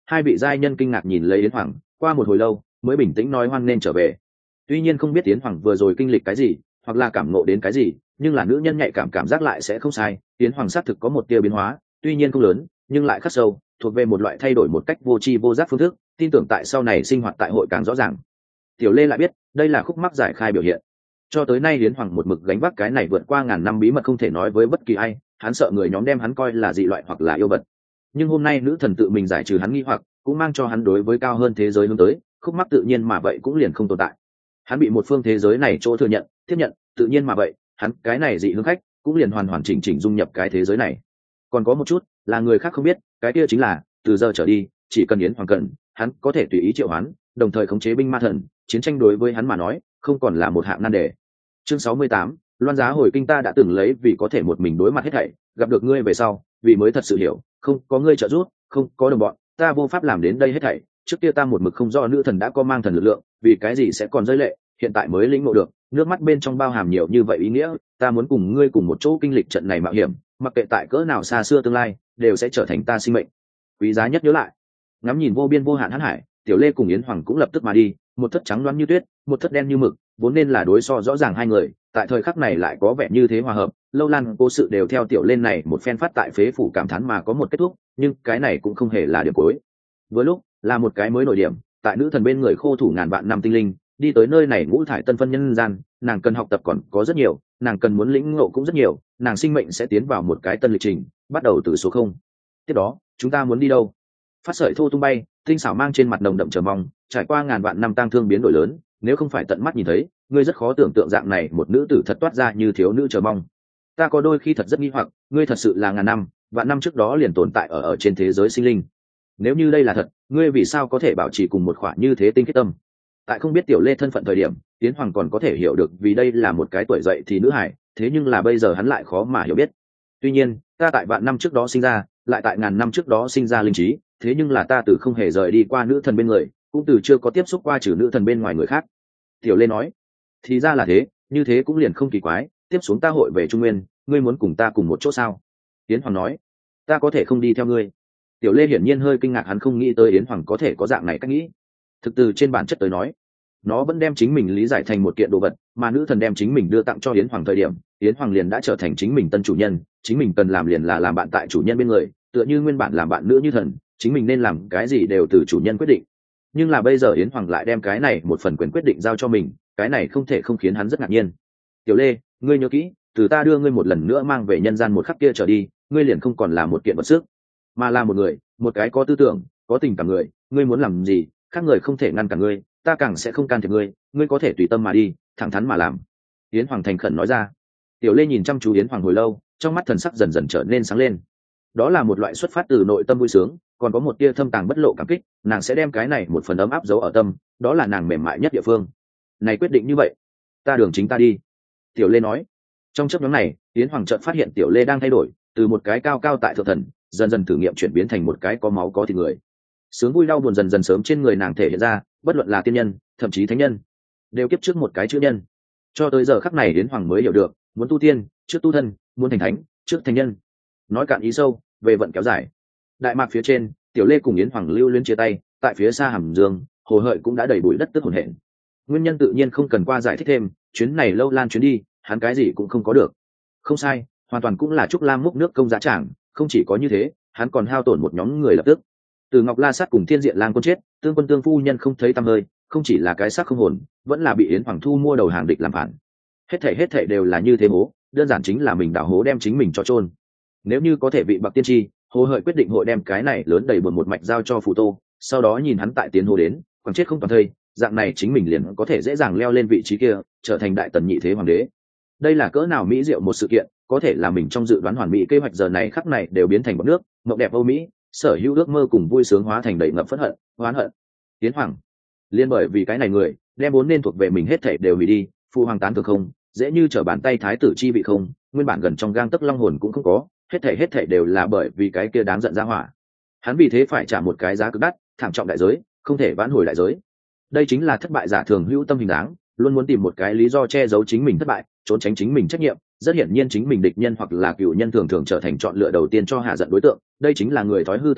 Hai vị giai nhân kinh ngạc nhìn lấy Yến Hoàng, qua một hồi lâu mới bình tĩnh nói hoan nên trở về. Tuy nhiên không biết Yến Hoàng vừa rồi kinh lịch cái gì, hoặc là cảm ngộ đến cái gì, nhưng là nữ nhân nhạy cảm cảm giác lại sẽ không sai. Yến Hoàng xác thực có một tia biến hóa, tuy nhiên không lớn, nhưng lại khắc sâu, thuộc về một loại thay đổi một cách vô tri vô giác phương thức, tin tưởng tại sau này sinh hoạt tại hội càng rõ ràng. Tiểu Lê lại biết, đây là khúc mắc giải khai biểu hiện. Cho tới nay Yến Hoàng một mực gánh vác cái này vượt qua ngàn năm bí mật không thể nói với bất kỳ ai, hắn sợ người nhóm đem hắn coi là dị loại hoặc là yêu vật. Nhưng hôm nay nữ thần tự mình giải trừ hắn nghi hoặc, cũng mang cho hắn đối với cao hơn thế giới hướng tới, khúc mắc tự nhiên mà vậy cũng liền không tồn tại. Hắn bị một phương thế giới này chỗ thừa nhận, tiếp nhận, tự nhiên mà vậy, hắn cái này dị hướng khách cũng liền hoàn hoàn chỉnh chỉnh dung nhập cái thế giới này. Còn có một chút là người khác không biết, cái kia chính là từ giờ trở đi, chỉ cần Yến Hoàng cần, hắn có thể tùy ý triệu hoán, đồng thời khống chế binh ma thần, chiến tranh đối với hắn mà nói không còn là một hạng nan đề. Chương sáu mươi tám, Loan Giá hồi kinh ta đã từng lấy vì có thể một mình đối mặt hết thảy, gặp được ngươi về sau, vì mới thật sự hiểu, không có ngươi trợ giúp, không có đồng bọn, ta vô pháp làm đến đây hết thảy. Trước kia ta một mực không do nữ thần đã có mang thần lực lượng, vì cái gì sẽ còn rơi lệ, hiện tại mới lĩnh ngộ được, nước mắt bên trong bao hàm nhiều như vậy ý nghĩa, ta muốn cùng ngươi cùng một chỗ kinh lịch trận này mạo hiểm, mặc kệ tại cỡ nào xa xưa tương lai, đều sẽ trở thành ta sinh mệnh quý giá nhất nhớ lại. Ngắm nhìn vô biên vô hạn hãn hải, Tiểu Lê cùng Yến Hoàng cũng lập tức mà đi, một thất trắng loáng như tuyết, một thất đen như mực, vốn nên là đối so rõ ràng hai người, tại thời khắc này lại có vẻ như thế hòa hợp. Lâu lan cố sự đều theo Tiểu Lên này một phen phát tại phế phủ cảm thán mà có một kết thúc, nhưng cái này cũng không hề là điểm cuối. Vừa lúc là một cái mới nổi điểm, tại nữ thần bên người khô thủ ngàn vạn năm tinh linh, đi tới nơi này ngũ thải tân phân nhân gian, nàng cần học tập còn có rất nhiều, nàng cần muốn lĩnh ngộ cũng rất nhiều, nàng sinh mệnh sẽ tiến vào một cái tân lịch trình, bắt đầu từ số không. Tiếp đó, chúng ta muốn đi đâu? Phát sợi thô tung bay, tinh xảo mang trên mặt nồng đậm chờ mong, trải qua ngàn vạn năm tang thương biến đổi lớn, nếu không phải tận mắt nhìn thấy, ngươi rất khó tưởng tượng dạng này một nữ tử thật toát ra như thiếu nữ chờ mong. Ta có đôi khi thật rất nghi hoặc, ngươi thật sự là ngàn năm, vạn năm trước đó liền tồn tại ở ở trên thế giới sinh linh. Nếu như đây là thật, ngươi vì sao có thể bảo trì cùng một khoản như thế tinh khiết tâm? Tại không biết Tiểu Lê thân phận thời điểm, Tiến Hoàng còn có thể hiểu được vì đây là một cái tuổi dậy thì nữ hải, thế nhưng là bây giờ hắn lại khó mà hiểu biết. Tuy nhiên, ta tại vạn năm trước đó sinh ra, lại tại ngàn năm trước đó sinh ra linh trí, thế nhưng là ta từ không hề rời đi qua nữ thần bên người, cũng từ chưa có tiếp xúc qua trừ nữ thần bên ngoài người khác. Tiểu Lê nói, thì ra là thế, như thế cũng liền không kỳ quái, tiếp xuống ta hội về Trung Nguyên, ngươi muốn cùng ta cùng một chỗ sao? Yến Hoàng nói, ta có thể không đi theo ngươi. Tiểu Lê hiển nhiên hơi kinh ngạc, hắn không nghĩ tới Yến Hoàng có thể có dạng này cách nghĩ. Thực từ trên bản chất tới nói, nó vẫn đem chính mình lý giải thành một kiện đồ vật, mà nữ thần đem chính mình đưa tặng cho Yến Hoàng thời điểm, Yến Hoàng liền đã trở thành chính mình tân chủ nhân, chính mình cần làm liền là làm bạn tại chủ nhân bên người, tựa như nguyên bản làm bạn nữ như thần, chính mình nên làm cái gì đều từ chủ nhân quyết định. Nhưng là bây giờ Yến Hoàng lại đem cái này một phần quyền quyết định giao cho mình, cái này không thể không khiến hắn rất ngạc nhiên. Tiểu Lê, ngươi nhớ kỹ, từ ta đưa ngươi một lần nữa mang về nhân gian một khắc kia trở đi, ngươi liền không còn là một kiện vật sức, mà là một người, một cái có tư tưởng, có tình cảm người, ngươi muốn làm gì, khác người không thể ngăn cản ngươi, ta càng sẽ không can thiệp ngươi, ngươi có thể tùy tâm mà đi, thẳng thắn mà làm. Yến Hoàng thành khẩn nói ra. Tiểu Lê nhìn chăm chú Yến Hoàng hồi lâu, trong mắt thần sắc dần dần trở nên sáng lên. Đó là một loại xuất phát từ nội tâm vui sướng, còn có một tia thâm tàng bất lộ cảm kích, nàng sẽ đem cái này một phần ấm áp giấu ở tâm, đó là nàng mềm mại nhất địa phương. Này quyết định như vậy, ta đường chính ta đi. Tiểu Lê nói. Trong chớp nhoáng này, Yến Hoàng chợt phát hiện Tiểu Lê đang thay đổi, từ một cái cao cao tại thượng thần, dần dần thử nghiệm chuyển biến thành một cái có máu có thịt người. Sướng vui đau buồn dần dần sớm trên người nàng thể hiện ra, bất luận là tiên nhân, thậm chí thánh nhân, đều kiếp trước một cái chữ nhân. Cho tới giờ khắc này Yến Hoàng mới hiểu được, muốn tu tiên, trước tu thân, muốn thành thánh, trước thành nhân. Nói cạn ý sâu, về vận kéo dài. Đại mạc phía trên, Tiểu Lê cùng Yến Hoàng lưu luyến chia tay, tại phía xa Hàm Dương, Hồ Hợi cũng đã đầy bụi đất tức hồn hển. Nguyên nhân tự nhiên không cần qua giải thích thêm, chuyến này lâu lan chuyến đi, hắn cái gì cũng không có được. Không sai, hoàn toàn cũng là Trúc Lam múc nước công giá trảng, không chỉ có như thế, hắn còn hao tổn một nhóm người lập tức. Từ Ngọc La Sát cùng Thiên Diện Lang quân chết, Tương Quân Tương phu nhân không thấy tăm hơi, không chỉ là cái xác không hồn, vẫn là bị Yến Hoàng thu mua đầu hàng địch làm phản. Hết thảy hết thảy đều là như thế hố, đơn giản chính là mình đào hố đem chính mình cho chôn. Nếu như có thể vị bậc tiên tri, Hồ Hợi quyết định hội đem cái này lớn đầy buồn một mạch giao cho Phù Tô, sau đó nhìn hắn tại tiến hồ đến, còn chết không toàn thây, dạng này chính mình liền có thể dễ dàng leo lên vị trí kia, trở thành đại tần nhị thế hoàng đế. Đây là cỡ nào mỹ diệu một sự kiện, có thể là mình trong dự đoán hoàn mỹ kế hoạch giờ này khắc này đều biến thành bọt nước, mộng đẹp Âu Mỹ, sở hữu ước mơ cùng vui sướng hóa thành đầy ngập phẫn hận, oán hận. Tiến Hoàng, liên bởi vì cái này người, đem vốn nên thuộc về mình hết thảy đều hủy đi, phụ hoàng tán thường không, dễ như trở bàn tay thái tử chi vị không, nguyên bản gần trong gang tấc long hồn cũng không có, hết thảy hết thảy đều là bởi vì cái kia đáng giận ra hỏa. Hắn vì thế phải trả một cái giá cực đắt, thảm trọng đại giới, không thể vãn hồi đại giới. Đây chính là thất bại giả thường hữu tâm hình dáng, luôn muốn tìm một cái lý do che giấu chính mình thất bại, trốn tránh chính mình trách nhiệm. Rất hiển nhiên chính mình địch nhân hoặc là cựu nhân thường thường trở thành chọn lựa đầu tiên cho hạ giận đối tượng, đây chính là người thói hư tật xấu,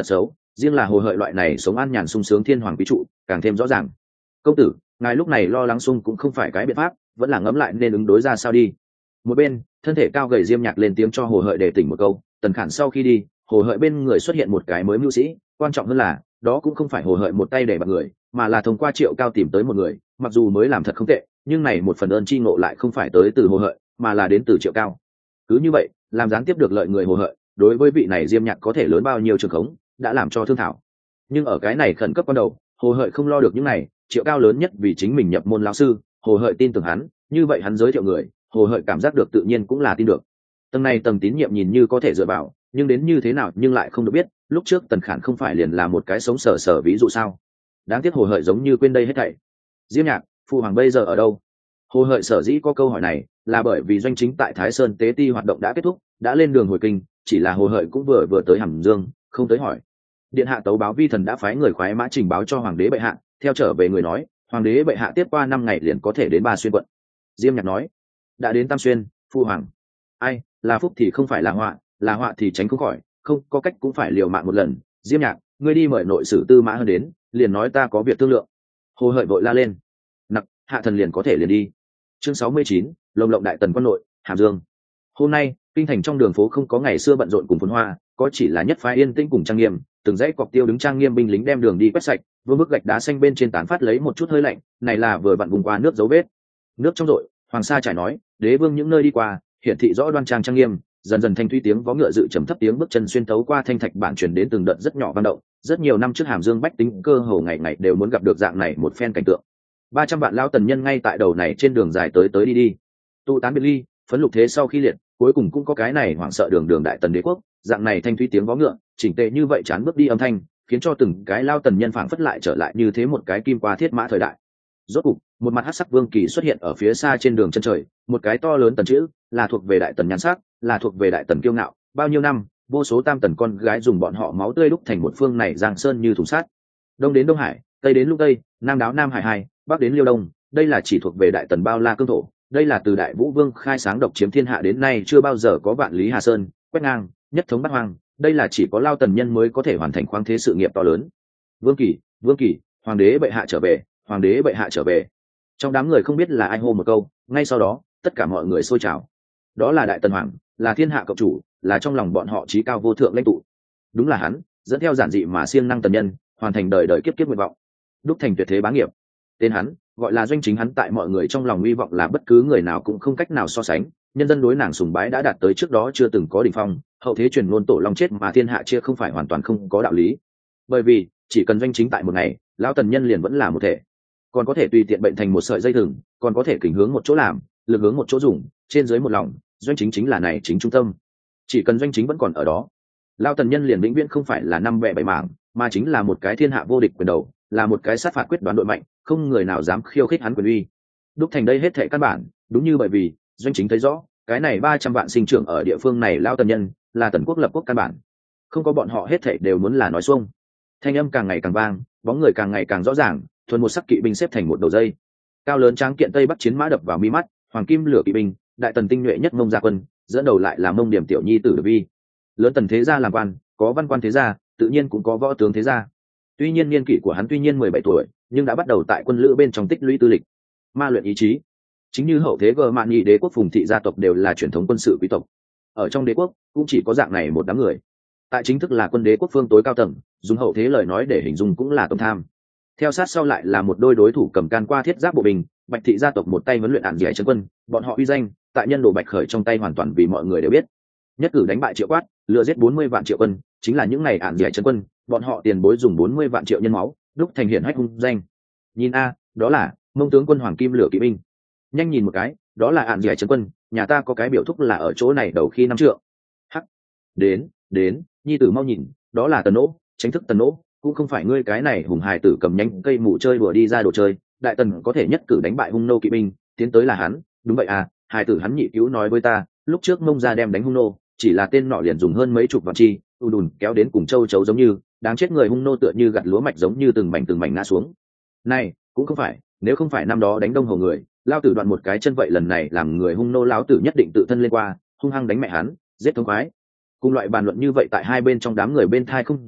riêng là hồ hợi loại này sống an nhàn sung sướng thiên hoàng quý trụ càng thêm rõ ràng. Công tử, ngài lúc này lo lắng sung cũng không phải cái biện pháp, vẫn là ngẫm lại nên ứng đối ra sao đi. Một bên thân thể cao gầy Diêm Nhạc lên tiếng cho hồ hợi để tỉnh một câu. Tần Khản sau khi đi, hồ hợi bên người xuất hiện một cái mới mưu sĩ, quan trọng hơn là đó cũng không phải hồ hợi một tay để bạt người, mà là thông qua Triệu Cao tìm tới một người, mặc dù mới làm thật không tệ, nhưng này một phần ơn chi ngộ lại không phải tới từ hồ hợi, mà là đến từ Triệu Cao. Cứ như vậy, làm gián tiếp được lợi người hồ hợi, đối với vị này Diêm Nhạc có thể lớn bao nhiêu trường khống, đã làm cho thương thảo. Nhưng ở cái này khẩn cấp ban đầu, hồ hợi không lo được những này, Triệu Cao lớn nhất vì chính mình nhập môn lão sư, hồ hợi tin tưởng hắn, như vậy hắn giới thiệu người, hồ hợi cảm giác được tự nhiên cũng là tin được. Tầng này tầng tín nhiệm nhìn như có thể dựa vào, nhưng đến như thế nào nhưng lại không được biết. Lúc trước Tần Khản không phải liền là một cái sống sờ sờ ví dụ sao? Đáng tiếc hồ hợi giống như quên đây hết thảy. Diêm Nhạc, phụ hoàng bây giờ ở đâu? Hồ hợi sở dĩ có câu hỏi này là bởi vì doanh chính tại Thái Sơn tế ti hoạt động đã kết thúc, đã lên đường hồi kinh, chỉ là hồ hợi cũng vừa vừa tới Hàm Dương, không tới hỏi. Điện hạ tấu báo vi thần đã phái người khoái mã trình báo cho hoàng đế bệ hạ, theo trở về người nói, hoàng đế bệ hạ tiếp qua năm ngày liền có thể đến Ba Xuyên quận. Diêm Nhạc nói, đã đến Tam Xuyên, phu hoàng. Ai, là phúc thì không phải là họa, là họa thì tránh không khỏi, không có cách cũng phải liều mạng một lần. Diêm Nhạc, ngươi đi mời nội sử Tư Mã Hơn đến, liền nói ta có việc thương lượng. Hồ hợi vội la lên, nặc, hạ thần liền có thể liền đi. Chương sáu mươi chín, lồng lộng đại tần quân nội, Hàm Dương. Hôm nay kinh thành trong đường phố không có ngày xưa bận rộn cùng phồn hoa, có chỉ là nhất phái yên tĩnh cùng trang nghiêm. Từng dãy cọc tiêu đứng trang nghiêm binh lính đem đường đi quét sạch, vương bức gạch đá xanh bên trên tán phát lấy một chút hơi lạnh, này là vừa vặn vùng qua nước dấu vết. Nước trong rội, hoàng sa trải nói, đế vương những nơi đi qua, hiển thị rõ đoan trang trang nghiêm. Dần dần thanh thúy tiếng vó ngựa dự trầm thấp tiếng bước chân xuyên tấu qua thanh thạch bản truyền đến từng đợt rất nhỏ vang động. Rất nhiều năm trước Hàm Dương bách tính cơ hồ ngày ngày đều muốn gặp được dạng này một phen cảnh tượng. Ba trăm vạn lao tần nhân ngay tại đầu này trên đường dài tới tới đi đi, tụ tán biệt ly, phấn lục thế sau khi liệt, cuối cùng cũng có cái này hoảng sợ đường đường đại tần đế quốc. Dạng này thanh thúy tiếng vó ngựa chỉnh tề như vậy chán bước đi âm thanh, khiến cho từng cái lao tần nhân phảng phất lại trở lại như thế một cái kim qua thiết mã thời đại. Rốt cục một mặt hắc sắc vương kỳ xuất hiện ở phía xa trên đường chân trời, một cái to lớn tần chữ, là thuộc về đại tần nhan sắc, là thuộc về đại tần kiêu ngạo. Bao nhiêu năm, vô số tam tần con gái dùng bọn họ máu tươi đúc thành một phương này giang sơn như thùng sắt. Đông đến Đông Hải, tây đến Lục Tây, nam đáo Nam Hải hai, bắc đến Liêu Đông, đây là chỉ thuộc về đại tần bao la cương thổ. Đây là từ đại vũ vương khai sáng độc chiếm thiên hạ đến nay chưa bao giờ có vạn lý Hà Sơn quét ngang nhất thống bát hoang. Đây là chỉ có lao tần nhân mới có thể hoàn thành khoáng thế sự nghiệp to lớn. Vương kỳ, vương kỳ, hoàng đế bệ hạ trở về, hoàng đế bệ hạ trở về. Trong đám người không biết là ai hô một câu, ngay sau đó tất cả mọi người xôi trào. Đó là đại tần hoàng, là thiên hạ cộng chủ, là trong lòng bọn họ trí cao vô thượng lãnh tụ. Đúng là hắn, dẫn theo giản dị mà siêng năng tần nhân, hoàn thành đời đời kiếp kiếp nguyện vọng, đúc thành tuyệt thế bá nghiệp. Tên hắn gọi là doanh chính, hắn tại mọi người trong lòng hy vọng là bất cứ người nào cũng không cách nào so sánh. Nhân dân đối nàng sùng bái đã đạt tới trước đó chưa từng có đỉnh phong, hậu thế truyền ngôn tổ long chết mà thiên hạ chia không phải hoàn toàn không có đạo lý. Bởi vì chỉ cần doanh chính tại một ngày, lão tần nhân liền vẫn là một thể, còn có thể tùy tiện bệnh thành một sợi dây thừng, còn có thể kình hướng một chỗ làm, lực hướng một chỗ dùng, trên dưới một lòng, doanh chính chính là này chính trung tâm. Chỉ cần doanh chính vẫn còn ở đó, lão tần nhân liền vĩnh viễn không phải là năm bè bảy mảng, mà chính là một cái thiên hạ vô địch quyền đầu, là một cái sát phạt quyết đoán đội mạnh, không người nào dám khiêu khích hắn quyền uy. Đúc thành đây hết thệ căn bản, đúng như bởi vì doanh chính thấy rõ, cái này ba trăm vạn sinh trưởng ở địa phương này lao tần nhân, là tần quốc lập quốc căn bản. Không có bọn họ hết thệ đều muốn là nói xuông. Thanh âm càng ngày càng vang, bóng người càng ngày càng rõ ràng, thuần một sắc kỵ binh xếp thành một đầu dây. Cao lớn tráng kiện tây bắc chiến mã đập vào mi mắt, hoàng kim lửa kỵ binh, đại tần tinh nhuệ nhất Mông gia quân, dẫn đầu lại là Mông Điểm tiểu nhi tử Được Vi. Lớn tần thế gia làm quan, có văn quan thế gia, tự nhiên cũng có võ tướng thế gia. Tuy nhiên niên kỷ của hắn tuy nhiên mười bảy tuổi, nhưng đã bắt đầu tại quân lữ bên trong tích lũy tư lịch, ma luyện ý chí. Chính như hậu thế Gơ Mạn Nhị đế quốc Phùng thị gia tộc đều là truyền thống quân sự quý tộc, ở trong đế quốc cũng chỉ có dạng này một đám người. Tại chính thức là quân đế quốc phương tối cao tầng, dùng hậu thế lời nói để hình dung cũng là tổng tham. Theo sát sau lại là một đôi đối thủ cầm can qua thiết giáp bộ binh, Bạch thị gia tộc một tay huấn luyện ản dẻ chân quân, bọn họ uy danh tại nhân đồ Bạch khởi trong tay hoàn toàn vì mọi người đều biết. Nhất cử đánh bại Triệu Quát, lừa giết bốn mươi vạn Triệu quân, chính là những ngày ản dẻ chân quân, bọn họ tiền bối dùng bốn mươi vạn triệu nhân máu, đúc thành hiển hách hung danh. Nhìn a, đó là Mông tướng quân hoàng kim lửa kỵ binh. Nhanh nhìn một cái, đó là ản dẻ chân quân, nhà ta có cái biểu thúc là ở chỗ này đầu khi năm trượng. Hắc, đến, đến, nhi tử mau nhìn, đó là Tần Nỗ, tránh thức Tần Nỗ, cũng không phải ngươi cái này hùng hài tử cầm nhánh cây mù chơi đùa đi ra đồ chơi. Đại tần có thể nhất cử đánh bại hung nô kỵ binh, tiến tới là hắn. Đúng vậy à, hài tử hắn nhị cứu nói với ta, lúc trước Mông gia đem đánh hung nô, chỉ là tên nọ liền dùng hơn mấy chục vạn chi, u đùn kéo đến cùng châu chấu giống như, đáng chết người hung nô tựa như gặt lúa mạch giống như từng mảnh từng mảnh ngã xuống. Này cũng không phải, nếu không phải năm đó đánh đông hồ người, lao tử đoạn một cái chân vậy lần này làm người hung nô lão tử nhất định tự thân lên qua, hung hăng đánh mẹ hắn, giết thống khoái. Cùng loại bàn luận như vậy tại hai bên trong đám người bên thai không dứt,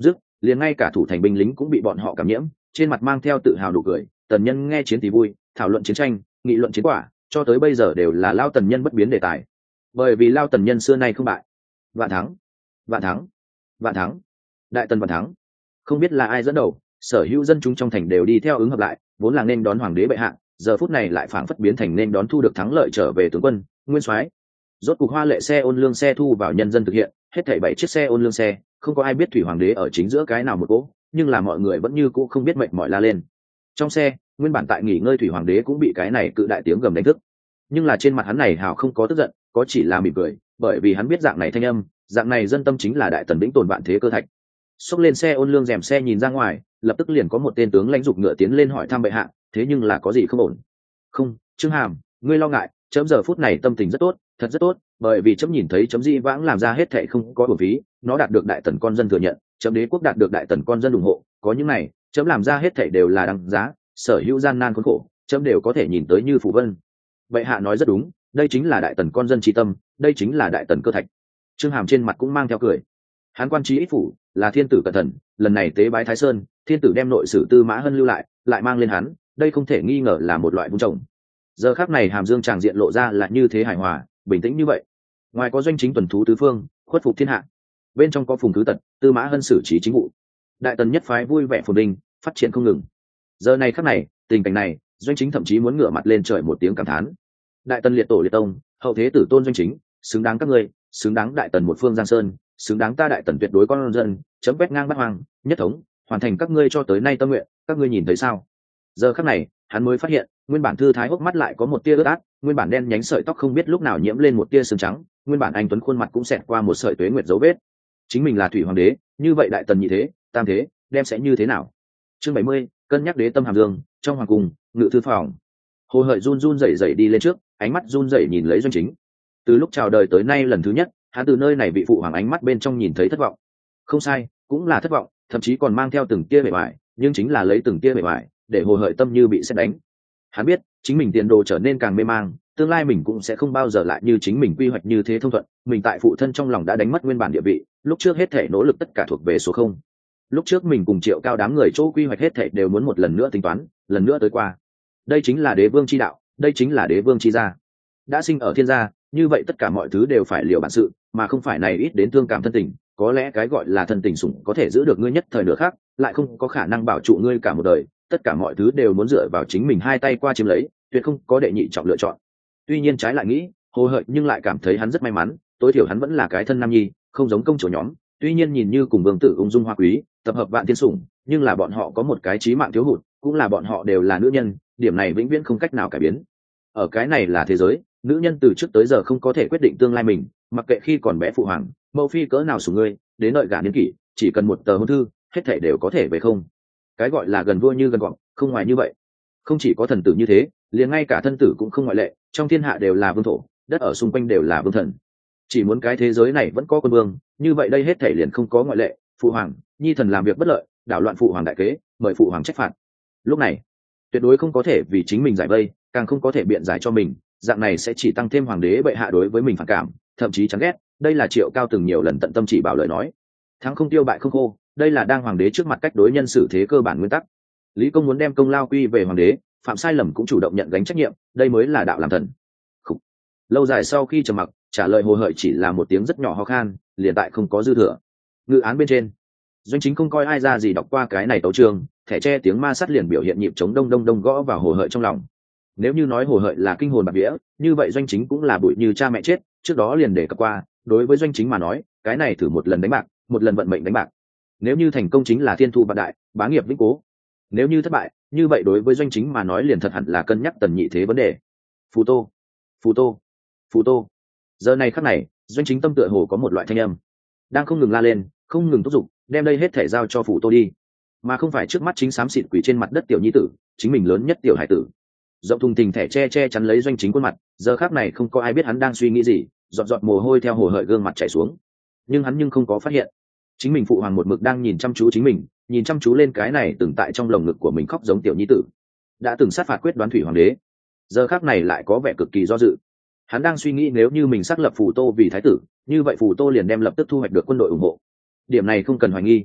liền ngay cả thủ thành binh lính cũng bị bọn họ cảm nhiễm, trên mặt mang theo tự hào đủ cười. Tần nhân nghe chiến thì vui, thảo luận chiến tranh, nghị luận chiến quả, cho tới bây giờ đều là Lao Tần nhân bất biến đề tài. Bởi vì Lao Tần nhân xưa nay không bại. Vạn thắng, vạn thắng, vạn thắng, đại tần vạn thắng. Không biết là ai dẫn đầu, sở hữu dân chúng trong thành đều đi theo ứng hợp lại, vốn là nên đón hoàng đế bệ hạ, giờ phút này lại phảng phất biến thành nên đón thu được thắng lợi trở về tướng quân, nguyên soái. Rốt cuộc hoa lệ xe ôn lương xe thu vào nhân dân thực hiện, hết thảy bảy chiếc xe ôn lương xe, không có ai biết thủy hoàng đế ở chính giữa cái nào một cỗ, nhưng là mọi người vẫn như cũ không biết mệt mỏi la lên. Trong xe, nguyên bản tại nghỉ ngơi thủy hoàng đế cũng bị cái này cự đại tiếng gầm đánh thức, nhưng là trên mặt hắn này hào không có tức giận, có chỉ là mỉm cười, bởi vì hắn biết dạng này thanh âm, dạng này dân tâm chính là đại tần vĩnh tồn vạn thế cơ thạch. Xốc lên xe ôn lương rèm xe nhìn ra ngoài, lập tức liền có một tên tướng lãnh dục ngựa tiến lên hỏi thăm bệ hạ, thế nhưng là có gì không ổn? Không, Trương Hàm, ngươi lo ngại, chấm giờ phút này tâm tình rất tốt, thật rất tốt, bởi vì chấm nhìn thấy chấm di vãng làm ra hết thệ không có bổ phí, nó đạt được đại tần con dân thừa nhận, chấm đế quốc đạt được đại tần con dân ủng hộ, có những này, chấm làm ra hết thệ đều là đăng giá, sở hữu gian nan khốn khổ, chấm đều có thể nhìn tới như phù vân. Bệ hạ nói rất đúng, đây chính là đại tần con dân tri tâm, đây chính là đại tần cơ thạch. Trương Hàm trên mặt cũng mang theo cười. Hán quan trí ít phủ là thiên tử cẩn thận, lần này tế bái Thái Sơn, thiên tử đem nội sử Tư Mã Hân lưu lại, lại mang lên hắn, đây không thể nghi ngờ là một loại vun trồng. Giờ khắc này Hàm Dương tràng diện lộ ra là như thế hài hòa, bình tĩnh như vậy. Ngoài có doanh chính tuần thú tứ phương, khuất phục thiên hạ, bên trong có Phùng Thứ Tật, Tư Mã Hân xử trí chính vụ, đại tần nhất phái vui vẻ phồn vinh, phát triển không ngừng. Giờ này khắc này, tình cảnh này, doanh chính thậm chí muốn ngửa mặt lên trời một tiếng cảm thán. Đại tần liệt tổ liệt tông, hậu thế tử tôn doanh chính, xứng đáng các ngươi, xứng đáng đại tần một phương giang sơn, xứng đáng ta đại tần tuyệt đối con dân, chấm quét ngang bát hoang, nhất thống, hoàn thành các ngươi cho tới nay tâm nguyện, các ngươi nhìn thấy sao? Giờ khắc này, hắn mới phát hiện, nguyên bản thư thái hốc mắt lại có một tia ướt át, nguyên bản đen nhánh sợi tóc không biết lúc nào nhiễm lên một tia sương trắng, nguyên bản anh tuấn khuôn mặt cũng xẹt qua một sợi tuế nguyệt dấu vết. Chính mình là thủy hoàng đế, như vậy đại tần nhị thế, tam thế, đem sẽ như thế nào? Chương bảy mươi, cân nhắc đế tâm Hàm Dương, trong hoàng cung, ngự thư phòng. Hồ Hợi run run rẩy rẩy đi lên trước, ánh mắt run rẩy nhìn lấy doanh chính. Từ lúc chào đời tới nay lần thứ nhất, hắn từ nơi này vị phụ hoàng ánh mắt bên trong nhìn thấy thất vọng. Không sai, cũng là thất vọng, thậm chí còn mang theo từng tia bề ngoài, nhưng chính là lấy từng tia bề ngoài để Hồ Hợi tâm như bị sét đánh. Hắn biết, chính mình tiền đồ trở nên càng mê mang, tương lai mình cũng sẽ không bao giờ lại như chính mình quy hoạch như thế thông thuận, mình tại phụ thân trong lòng đã đánh mất nguyên bản địa vị, lúc trước hết thể nỗ lực tất cả thuộc về số không. Lúc trước mình cùng Triệu Cao đám người chỗ quy hoạch hết thể đều muốn một lần nữa tính toán, lần nữa tới qua. Đây chính là đế vương chi đạo, đây chính là đế vương chi gia. Đã sinh ở thiên gia, như vậy tất cả mọi thứ đều phải liều bản sự, mà không phải này ít đến thương cảm thân tình, có lẽ cái gọi là thân tình sủng có thể giữ được ngươi nhất thời nửa khác, lại không có khả năng bảo trụ ngươi cả một đời, tất cả mọi thứ đều muốn dựa vào chính mình hai tay qua chiếm lấy, tuyệt không có đệ nhị trọng lựa chọn. Tuy nhiên trái lại nghĩ, Hồ Hợi nhưng lại cảm thấy hắn rất may mắn, tối thiểu hắn vẫn là cái thân nam nhi, không giống công chủ nhóm, tuy nhiên nhìn như cùng vương tử ung dung hoa quý, tập hợp vạn thiên sủng, nhưng là bọn họ có một cái chí mạng thiếu hụt, cũng là bọn họ đều là nữ nhân, điểm này vĩnh viễn không cách nào cải biến. Ở cái này là thế giới, nữ nhân từ trước tới giờ không có thể quyết định tương lai mình, mặc kệ khi còn bé phụ hoàng, mẫu phi cỡ nào sủng ngươi, đến đợi gả niên kỷ, chỉ cần một tờ hôn thư, hết thảy đều có thể về không. Cái gọi là gần vua như gần gọn, không ngoài như vậy. Không chỉ có thần tử như thế, liền ngay cả thân tử cũng không ngoại lệ, trong thiên hạ đều là vương thổ, đất ở xung quanh đều là vương thần. Chỉ muốn cái thế giới này vẫn có quân vương, như vậy đây hết thảy liền không có ngoại lệ, phụ hoàng, nhi thần làm việc bất lợi, đảo loạn phụ hoàng đại kế, mời phụ hoàng trách phạt. Lúc này, tuyệt đối không có thể vì chính mình giải vây, càng không có thể biện giải cho mình, dạng này sẽ chỉ tăng thêm hoàng đế bệ hạ đối với mình phản cảm, thậm chí chán ghét. Đây là Triệu Cao từng nhiều lần tận tâm chỉ bảo lời nói, thắng không tiêu bại không khô, đây là đang hoàng đế trước mặt cách đối nhân xử thế cơ bản nguyên tắc. Lý Công muốn đem công lao quy về hoàng đế, phạm sai lầm cũng chủ động nhận gánh trách nhiệm, đây mới là đạo làm thần. Khủ. Lâu dài sau khi trầm mặc, trả lời Hồ Hợi chỉ là một tiếng rất nhỏ ho khan, liền tại không có dư thừa. Ngự án bên trên, doanh chính không coi ai ra gì đọc qua cái này tấu chương, thẻ tre tiếng ma sắt liền biểu hiện nhịp chống đông đông đông gõ vào Hồ Hợi trong lòng. Nếu như nói Hồ Hợi là kinh hồn bạt vía, như vậy doanh chính cũng là bụi như cha mẹ chết, trước đó liền để cập qua, đối với doanh chính mà nói, cái này thử một lần đánh bạc, một lần vận mệnh đánh bạc. Nếu như thành công chính là thiên thu vạn đại, bá nghiệp vĩnh cố. Nếu như thất bại, như vậy đối với doanh chính mà nói liền thật hẳn là cân nhắc tần nhị thế vấn đề. Phù Tô, Phù Tô, Phù Tô. Giờ này khắc này, doanh chính tâm tựa hồ có một loại thanh âm đang không ngừng la lên, không ngừng thúc giục, đem đây hết thể giao cho Phù Tô đi, mà không phải trước mắt chính xám xịt quỷ trên mặt đất tiểu nhi tử, chính mình lớn nhất tiểu hải tử. Rộng thùng thình thẻ che che chắn lấy doanh chính khuôn mặt, giờ khắc này không có ai biết hắn đang suy nghĩ gì, giọt giọt mồ hôi theo Hồ Hợi gương mặt chảy xuống, nhưng hắn nhưng không có phát hiện chính mình phụ hoàng một mực đang nhìn chăm chú chính mình, nhìn chăm chú lên cái này từng tại trong lồng ngực của mình khóc giống tiểu nhi tử, đã từng sát phạt quyết đoán thủy hoàng đế, giờ khắc này lại có vẻ cực kỳ do dự. Hắn đang suy nghĩ nếu như mình xác lập Phù Tô vì thái tử, như vậy Phù Tô liền đem lập tức thu hoạch được quân đội ủng hộ, điểm này không cần hoài nghi.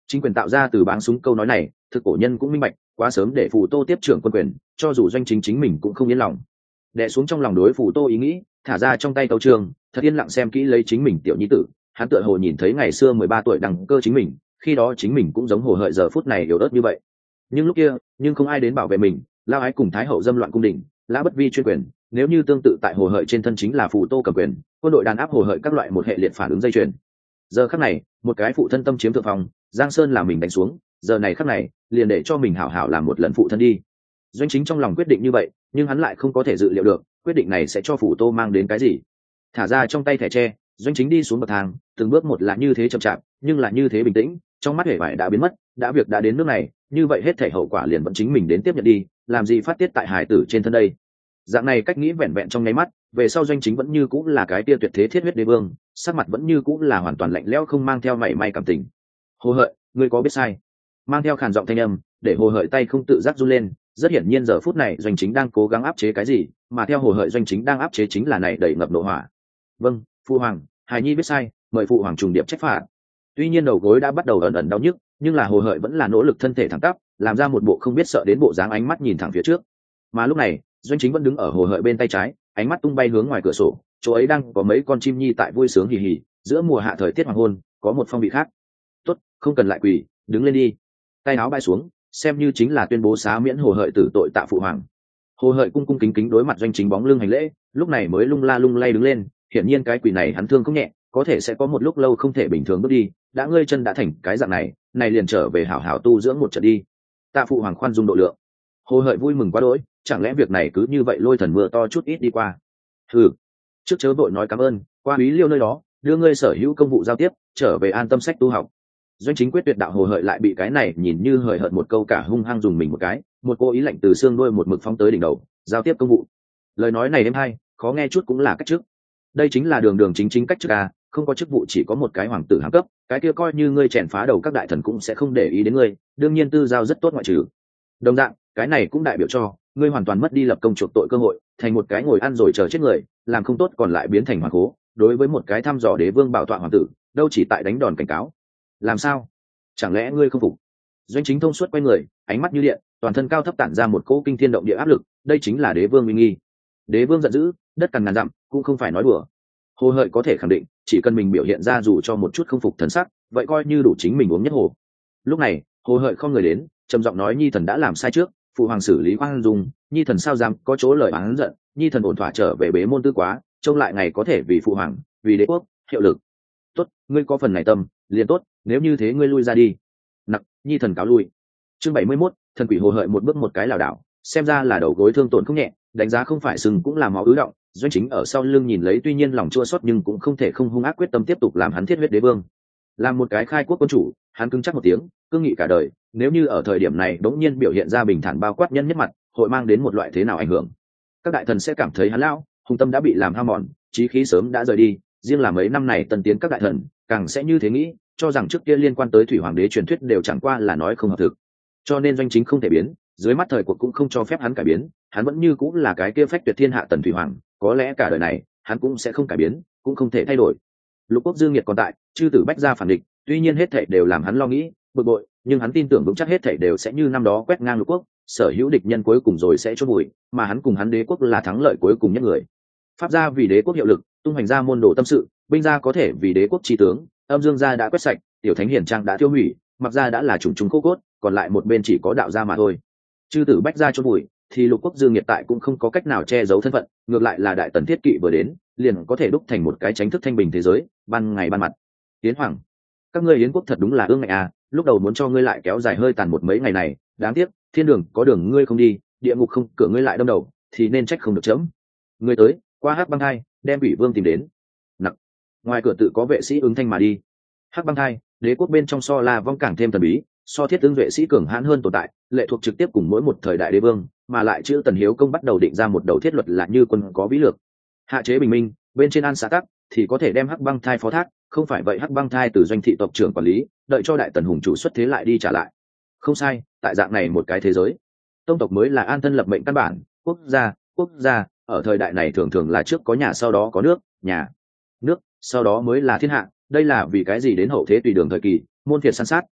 Chính quyền tạo ra từ báng súng câu nói này, thực cổ nhân cũng minh bạch, quá sớm để Phù Tô tiếp trưởng quân quyền, cho dù doanh chính chính mình cũng không yên lòng. Đè xuống trong lòng đối Phù Tô ý nghĩ, thả ra trong tay tấu trường, thật yên lặng xem kỹ lấy chính mình tiểu nhi tử. Hắn tựa hồ nhìn thấy ngày xưa mười ba tuổi đăng cơ chính mình, khi đó chính mình cũng giống hồ hợi giờ phút này yếu ớt như vậy. Nhưng lúc kia, nhưng không ai đến bảo vệ mình, lao ái cùng thái hậu dâm loạn cung đình, lã bất vi chuyên quyền, nếu như tương tự tại hồ hợi trên thân chính là Phù Tô cầm quyền, quân đội đàn áp hồ hợi các loại một hệ liệt phản ứng dây chuyền. Giờ khắc này, một cái phụ thân tâm chiếm thượng phong, Giang Sơn là mình đánh xuống, giờ này khắc này, liền để cho mình hảo hảo làm một lần phụ thân đi. Doanh chính trong lòng quyết định như vậy, nhưng hắn lại không có thể dự liệu được, quyết định này sẽ cho Phù Tô mang đến cái gì. Thả ra trong tay thẻ tre, doanh chính đi xuống bậc thang, từng bước một là như thế chậm chạp, nhưng là như thế bình tĩnh, trong mắt hề vải đã biến mất, đã việc đã đến nước này, như vậy hết thảy hậu quả liền vẫn chính mình đến tiếp nhận đi, làm gì phát tiết tại hải tử trên thân đây. Dạng này cách nghĩ vẹn vẹn trong nháy mắt, về sau doanh chính vẫn như cũng là cái tia tuyệt thế thiết huyết đế vương, sắc mặt vẫn như cũng là hoàn toàn lạnh lẽo, không mang theo mảy may cảm tình. Hồ hợi, ngươi có biết sai? Mang theo khàn giọng thanh âm, để hồ hợi tay không tự giác run lên. Rất hiển nhiên giờ phút này doanh chính đang cố gắng áp chế cái gì, mà theo hồ hợi doanh chính đang áp chế chính là này đầy ngập nộ hỏa. Vâng, phụ hoàng, hài nhi biết sai, mời phụ hoàng trùng điệp trách phạt. Tuy nhiên đầu gối đã bắt đầu ẩn ẩn đau nhức, nhưng là hồ hợi vẫn là nỗ lực thân thể thẳng tắp, làm ra một bộ không biết sợ đến bộ dáng, ánh mắt nhìn thẳng phía trước. Mà lúc này doanh chính vẫn đứng ở hồ hợi bên tay trái, ánh mắt tung bay hướng ngoài cửa sổ, chỗ ấy đang có mấy con chim nhi tại vui sướng hì hì, giữa mùa hạ thời tiết hoàng hôn, có một phong vị khác. Tốt, không cần lại quỳ, đứng lên đi. Tay áo bay xuống, xem như chính là tuyên bố xá miễn hồ hợi tử tội tạ phụ hoàng. Hồ hợi cung cung kính kính đối mặt doanh chính bóng lưng hành lễ, lúc này mới lung la lung lay đứng lên. Hiển nhiên cái quỳ này hắn thương không nhẹ, có thể sẽ có một lúc lâu không thể bình thường bước đi, đã ngươi chân đã thành cái dạng này, này liền trở về hảo hảo tu dưỡng một trận đi. Tạ phụ hoàng khoan dung độ lượng. Hồ hợi vui mừng quá đỗi, chẳng lẽ việc này cứ như vậy lôi thần mưa to chút ít đi qua. Ừ, trước chớ vội nói cảm ơn, qua úy liêu nơi đó đưa ngươi sở hữu công vụ giao tiếp, trở về an tâm sách tu học. Doanh chính quyết tuyệt đạo hồ hợi lại bị cái này nhìn như hời hợt một câu cả hung hăng dùng mình một cái, một cô ý lạnh từ xương đôi một mực phóng tới đỉnh đầu, giao tiếp công vụ. Lời nói này êm hay, khó nghe chút cũng là cách trước. Đây chính là đường đường chính chính cách trước à, không có chức vụ chỉ có một cái hoàng tử hạng cấp, cái kia coi như ngươi chèn phá đầu các đại thần cũng sẽ không để ý đến ngươi, đương nhiên tư giao rất tốt ngoại trừ. Đồng dạng, cái này cũng đại biểu cho ngươi hoàn toàn mất đi lập công chuộc tội cơ hội, thành một cái ngồi ăn rồi chờ chết người, làm không tốt còn lại biến thành hoàng cố. Đối với một cái thăm dò đế vương bảo tọa hoàng tử, đâu chỉ tại đánh đòn cảnh cáo. Làm sao? Chẳng lẽ ngươi không phục? Doanh chính thông suốt quay người, ánh mắt như điện, toàn thân cao thấp tản ra một cỗ kinh thiên động địa áp lực, đây chính là đế vương uy nghi. Đế vương giận dữ, đất cằn ngàn dặm, cũng không phải nói đùa. Hồ hợi có thể khẳng định, chỉ cần mình biểu hiện ra dù cho một chút không phục thần sắc, vậy coi như đủ chính mình uống nhất hồ. Lúc này, hồ hợi không người đến, trầm giọng nói nhi thần đã làm sai trước, phụ hoàng xử lý khoan dung, nhi thần sao dám có chỗ lời oán giận, nhi thần ổn thỏa trở về bế môn tư quá, trông lại ngày có thể vì phụ hoàng, vì đế quốc hiệu lực. Tốt, ngươi có phần này tâm, liền tốt, nếu như thế ngươi lui ra đi. Nặc, nhi thần cáo lui. Chương bảy mươi mốt, thần quỷ hồ hợi một bước một cái lảo đảo, xem ra là đầu gối thương tổn không nhẹ, đánh giá không phải sừng cũng là máu ứ động. Doanh chính ở sau lưng nhìn lấy, tuy nhiên lòng chua xót nhưng cũng không thể không hung ác quyết tâm tiếp tục làm hắn thiết huyết đế vương. Làm một cái khai quốc quân chủ, hắn cứng chắc một tiếng, cương nghị cả đời, nếu như ở thời điểm này đống nhiên biểu hiện ra bình thản bao quát nhân nhất mặt, hội mang đến một loại thế nào ảnh hưởng. Các đại thần sẽ cảm thấy hắn lão hùng tâm đã bị làm hao mòn, chí khí sớm đã rời đi, riêng là mấy năm này tân tiến các đại thần càng sẽ như thế nghĩ, cho rằng trước kia liên quan tới thủy hoàng đế truyền thuyết đều chẳng qua là nói không hợp thực. Cho nên doanh chính không thể biến, dưới mắt thời cuộc cũng không cho phép hắn cải biến, hắn vẫn như cũng là cái kia phách tuyệt thiên hạ tần thủy hoàng, có lẽ cả đời này hắn cũng sẽ không cải biến, cũng không thể thay đổi. Lục quốc dương nhiệt còn tại, chư tử bách gia phản địch, tuy nhiên hết thảy đều làm hắn lo nghĩ, bực bội, nhưng hắn tin tưởng vững chắc hết thảy đều sẽ như năm đó quét ngang lục quốc, sở hữu địch nhân cuối cùng rồi sẽ chôn bụi, mà hắn cùng hắn đế quốc là thắng lợi cuối cùng nhất người. Pháp gia vì đế quốc hiệu lực, tung hành ra môn đồ tâm sự, binh gia có thể vì đế quốc chi tướng, âm dương gia đã quét sạch, tiểu thánh hiển trang đã tiêu hủy, mặc gia đã là chủng chúng khô cốt, còn lại một bên chỉ có đạo gia mà thôi. Chư tử bách gia chôn bụi, thì lục quốc dương nhiệt tại cũng không có cách nào che giấu thân phận, ngược lại là đại tần thiết kỵ vừa đến, liền có thể đúc thành một cái chính thức thanh bình thế giới, ban ngày ban mặt. Yến Hoàng, các ngươi Yến quốc thật đúng là ương ngạnh à, lúc đầu muốn cho ngươi lại kéo dài hơi tàn một mấy ngày này, đáng tiếc, thiên đường có đường ngươi không đi, địa ngục không cửa ngươi lại đâm đầu, thì nên trách không được chấm. Ngươi tới, qua Hắc Băng Thai, đem Ủy Vương tìm đến. Nặc. Ngoài cửa tự có vệ sĩ ứng thanh mà đi. Hắc Băng Thai, đế quốc bên trong so La Vong càng thêm thần bí, so thiết tướng vệ sĩ cường hãn hơn tồn tại, lệ thuộc trực tiếp cùng mỗi một thời đại đế vương, mà lại chữ Tần Hiếu công bắt đầu định ra một đầu thiết luật là như quân có vĩ lược. Hạ chế bình minh, bên trên an xã tắc thì có thể đem Hắc Băng Thai phó thác, không phải vậy Hắc Băng Thai từ doanh thị tộc trưởng quản lý, đợi cho đại tần hùng chủ xuất thế lại đi trả lại. Không sai, tại dạng này một cái thế giới, tông tộc mới là an thân lập mệnh căn bản, quốc gia, quốc gia ở thời đại này thường thường là trước có nhà sau đó có nước, nhà, nước, sau đó mới là thiên hạ. Đây là vì cái gì đến hậu thế tùy đường thời kỳ, môn phiệt san sát,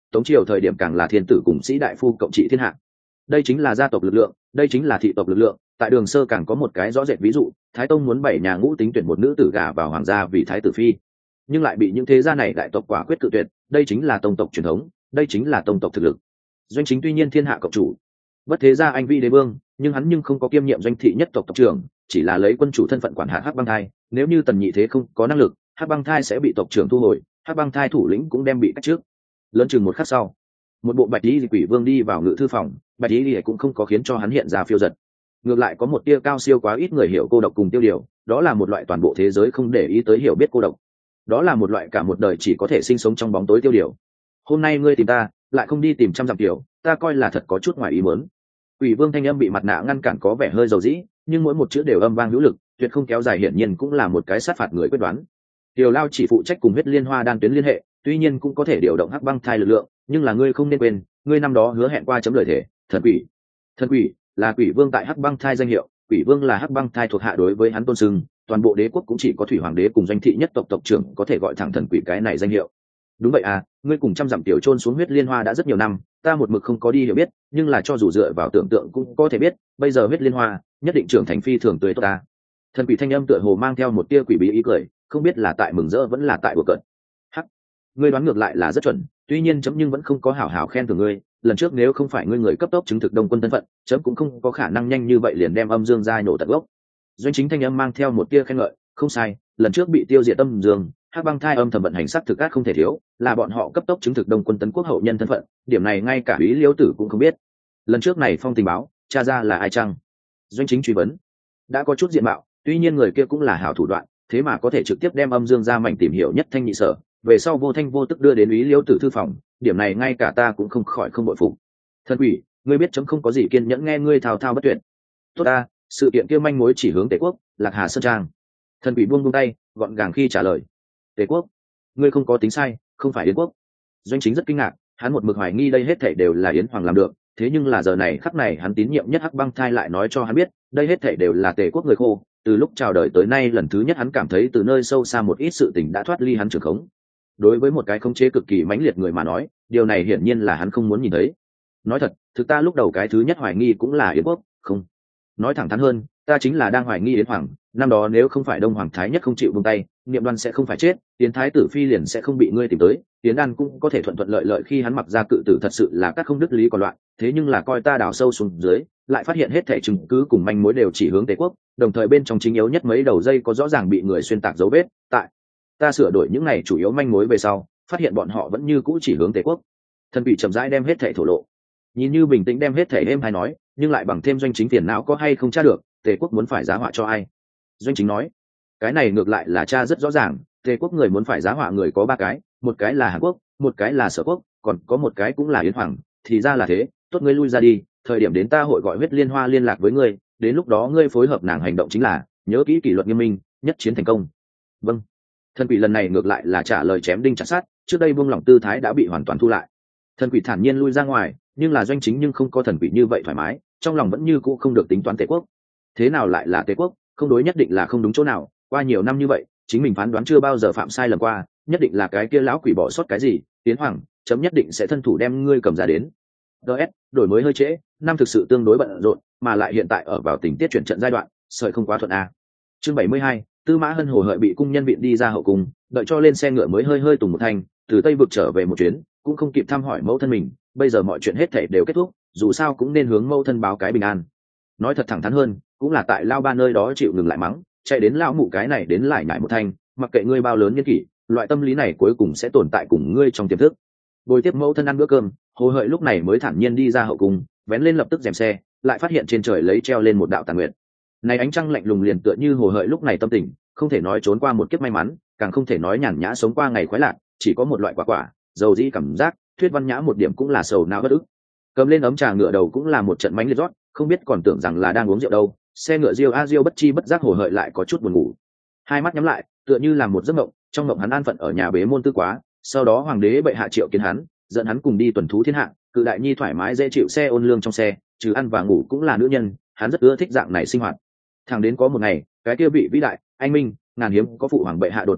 tống triều thời điểm càng là thiên tử cùng sĩ đại phu cộng trị thiên hạ. Đây chính là gia tộc lực lượng, đây chính là thị tộc lực lượng. Tại Đường Sơ càng có một cái rõ rệt ví dụ, Thái Tông muốn bảy nhà ngũ tính tuyển một nữ tử gả vào hoàng gia vì thái tử phi, nhưng lại bị những thế gia này đại tộc quả quyết cự tuyệt. Đây chính là tông tộc truyền thống, đây chính là tông tộc thực lực. Doanh Chính tuy nhiên thiên hạ cộng chủ, bất thế gia anh vi đế vương, nhưng hắn nhưng không có kiêm nhiệm doanh thị nhất tộc tộc trưởng, chỉ là lấy quân chủ thân phận quản hạt Hắc Băng Thai. Nếu như Tần Nhị Thế không có năng lực, Hắc Băng Thai sẽ bị tộc trưởng thu hồi, Hắc Băng Thai thủ lĩnh cũng đem bị cách trước. Lớn chừng một khắc sau, một bộ bạch y quỷ vương đi vào ngự thư phòng, bạch y cũng không có khiến cho hắn hiện ra phiêu giật, ngược lại có một tia cao siêu quá ít người hiểu cô độc cùng tiêu điều. Đó là một loại toàn bộ thế giới không để ý tới hiểu biết cô độc, đó là một loại cả một đời chỉ có thể sinh sống trong bóng tối tiêu điều. Hôm nay ngươi tìm ta, lại không đi tìm trăm dặm tiểu, ta coi là thật có chút ngoài ý muốn. Quỷ vương thanh âm bị mặt nạ ngăn cản, có vẻ hơi dầu dĩ, nhưng mỗi một chữ đều âm vang hữu lực, tuyệt không kéo dài, hiển nhiên cũng là một cái sát phạt người quyết đoán. Tiểu Lao chỉ phụ trách cùng huyết liên hoa đan tuyến liên hệ, tuy nhiên cũng có thể điều động Hắc Băng Thai lực lượng, nhưng là ngươi không nên quên, ngươi năm đó hứa hẹn qua chấm lời thể. Thần quỷ, thần quỷ là quỷ vương tại Hắc Băng Thai danh hiệu, quỷ vương là Hắc Băng Thai thuộc hạ đối với hắn tôn sưng, toàn bộ đế quốc cũng chỉ có thủy hoàng đế cùng doanh thị nhất tộc tộc trưởng có thể gọi thẳng thần quỷ cái này danh hiệu. Đúng vậy à, ngươi cùng trăm dặm tiểu chôn xuống huyết liên hoa đã rất nhiều năm, ta một mực không có đi hiểu biết, nhưng là cho dù dựa vào tưởng tượng cũng có thể biết, bây giờ huyết liên hoa nhất định trưởng thành phi thường tươi tốt ta. Thần quỷ thanh âm tựa hồ mang theo một tia quỷ bí ý cười, không biết là tại mừng rỡ vẫn là tại đùa cợt. Hắc, ngươi đoán ngược lại là rất chuẩn, tuy nhiên chấm nhưng vẫn không có hảo hảo khen thưởng ngươi. Lần trước nếu không phải ngươi người cấp tốc chứng thực Đông quân thân phận, chấm cũng không có khả năng nhanh như vậy liền đem Âm Dương gia nhổ tận gốc. Doanh Chính thanh âm mang theo một tia khen ngợi, không sai, lần trước bị tiêu diệt Âm Dương, Hắc Băng Thai âm thầm vận hành sắc thực ác không thể thiếu, là bọn họ cấp tốc chứng thực Đông quân tấn quốc hậu nhân thân phận, điểm này ngay cả Úy Liêu Tử cũng không biết. Lần trước này phong tình báo, tra ra là ai chăng? Doanh Chính truy vấn. Đã có chút diện mạo, tuy nhiên người kia cũng là hảo thủ đoạn, thế mà có thể trực tiếp đem Âm Dương gia mảnh tìm hiểu nhất thanh nhị sở, về sau vô thanh vô tức đưa đến Úy Liêu Tử thư phòng, điểm này ngay cả ta cũng không khỏi không bội phục. Thần quỷ, ngươi biết chấm không có gì kiên nhẫn nghe ngươi thao thao bất tuyệt. Tốt ta, sự kiện kia manh mối chỉ hướng Tề quốc, Lạc Hà Sơn Trang. Thần quỷ buông buông tay, gọn gàng khi trả lời. Tề quốc, ngươi không có tính sai, không phải Yến quốc. Doanh Chính rất kinh ngạc, hắn một mực hoài nghi đây hết thảy đều là Yến Hoàng làm được, thế nhưng là giờ này khắc này hắn tín nhiệm nhất Hắc Băng Thai lại nói cho hắn biết, đây hết thảy đều là Tề quốc người khô. Từ lúc chào đời tới nay lần thứ nhất hắn cảm thấy từ nơi sâu xa một ít sự tình đã thoát ly hắn trường khống. Đối với một cái khống chế cực kỳ mãnh liệt người mà nói, điều này hiển nhiên là hắn không muốn nhìn thấy. Nói thật, thực ta lúc đầu cái thứ nhất hoài nghi cũng là Yến quốc, không. Nói thẳng thắn hơn, ta chính là đang hoài nghi Yến Hoàng, năm đó nếu không phải Đông Hoàng Thái Nhất không chịu buông tay, Niệm Đoan sẽ không phải chết, Yến Thái tử phi liền sẽ không bị ngươi tìm tới, Yến Đan cũng có thể thuận thuận lợi lợi khi hắn mặc ra cự tử thật sự là các không đứt lý còn loạn, thế nhưng là coi ta đào sâu xuống dưới, lại phát hiện hết thảy chứng cứ cùng manh mối đều chỉ hướng Tề quốc, đồng thời bên trong chính yếu nhất mấy đầu dây có rõ ràng bị người xuyên tạc dấu vết, tại ta sửa đổi những này chủ yếu manh mối về sau, phát hiện bọn họ vẫn như cũ chỉ hướng Tề quốc. Thần quỷ chậm rãi đem hết thảy thổ lộ, nhìn như bình tĩnh đem hết thảy êm hay nói, nhưng lại bằng thêm Doanh Chính tiền não có hay không tra được, Tề quốc muốn phải giá họa cho ai. Doanh Chính nói, cái này ngược lại là tra rất rõ ràng, Tề quốc người muốn phải giá họa người có ba cái, một cái là Hàn Quốc, một cái là Sở quốc, còn có một cái cũng là Yến Hoàng, thì ra là thế, tốt ngươi lui ra đi, thời điểm đến ta hội gọi huyết liên hoa liên lạc với ngươi, đến lúc đó ngươi phối hợp nàng hành động chính là, nhớ kỹ kỷ luật nghiêm minh, nhất chiến thành công. Vâng. Thần quỷ lần này ngược lại là trả lời chém đinh chặt sắt, trước đây buông lỏng tư thái đã bị hoàn toàn thu lại. Thần quỷ thản nhiên lui ra ngoài, nhưng là Doanh Chính nhưng không có thần quỷ như vậy thoải mái, trong lòng vẫn như cũ không được tính toán Tề quốc. Thế nào lại là Tề quốc, không đối nhất định là không đúng chỗ nào, qua nhiều năm như vậy, chính mình phán đoán chưa bao giờ phạm sai lầm qua, nhất định là cái kia lão quỷ bỏ sót cái gì, Tiến Hoàng, chấm nhất định sẽ thân thủ đem ngươi cầm ra đến. đê ét, đổi mới hơi trễ, năm thực sự tương đối bận rộn, mà lại hiện tại ở vào tình tiết chuyển trận giai đoạn, sợi không quá thuận a. Chương bảy mươi hai, Tư Mã Hân hồ hợi bị cung nhân viện đi ra hậu cung, đợi cho lên xe ngựa mới hơi hơi tùng một thanh, từ Tây vực trở về một chuyến, cũng không kịp thăm hỏi mẫu thân mình, bây giờ mọi chuyện hết thảy đều kết thúc, dù sao cũng nên hướng mẫu thân báo cái bình an. Nói thật thẳng thắn hơn, cũng là tại lao ba nơi đó chịu ngừng lại mắng, chạy đến lão mụ cái này đến lại nhải một thanh, mặc kệ ngươi bao lớn niên kỷ, loại tâm lý này cuối cùng sẽ tồn tại cùng ngươi trong tiềm thức. Bồi tiếp mẫu thân ăn bữa cơm, hồ hợi lúc này mới thản nhiên đi ra hậu cung, vén lên lập tức rèm xe, lại phát hiện trên trời lấy treo lên một đạo tàn nguyệt. Này ánh trăng lạnh lùng liền tựa như hồ hợi lúc này tâm tình, không thể nói trốn qua một kiếp may mắn, càng không thể nói nhàn nhã sống qua ngày khoái lạc, chỉ có một loại quả quả, dầu dĩ cảm giác, thuyết văn nhã một điểm cũng là sầu não bất ức. Cầm lên ấm trà ngựa đầu cũng là một trận mánh liệt rót, không biết còn tưởng rằng là đang uống rượu đâu. Xe ngựa riêu a riêu bất chi bất giác hồ hợi lại có chút buồn ngủ, hai mắt nhắm lại, tựa như là một giấc mộng. Trong mộng hắn an phận ở nhà bế môn tư quá, sau đó hoàng đế bệ hạ triệu kiến hắn, dẫn hắn cùng đi tuần thú thiên hạ, cự đại nhi thoải mái dễ chịu xe ôn lương trong xe, trừ ăn và ngủ cũng là nữ nhân, hắn rất ưa thích dạng này sinh hoạt. Thẳng đến có một ngày, cái kia vị vĩ đại anh minh ngàn hiếm có phụ hoàng bệ hạ đột nhiên chết,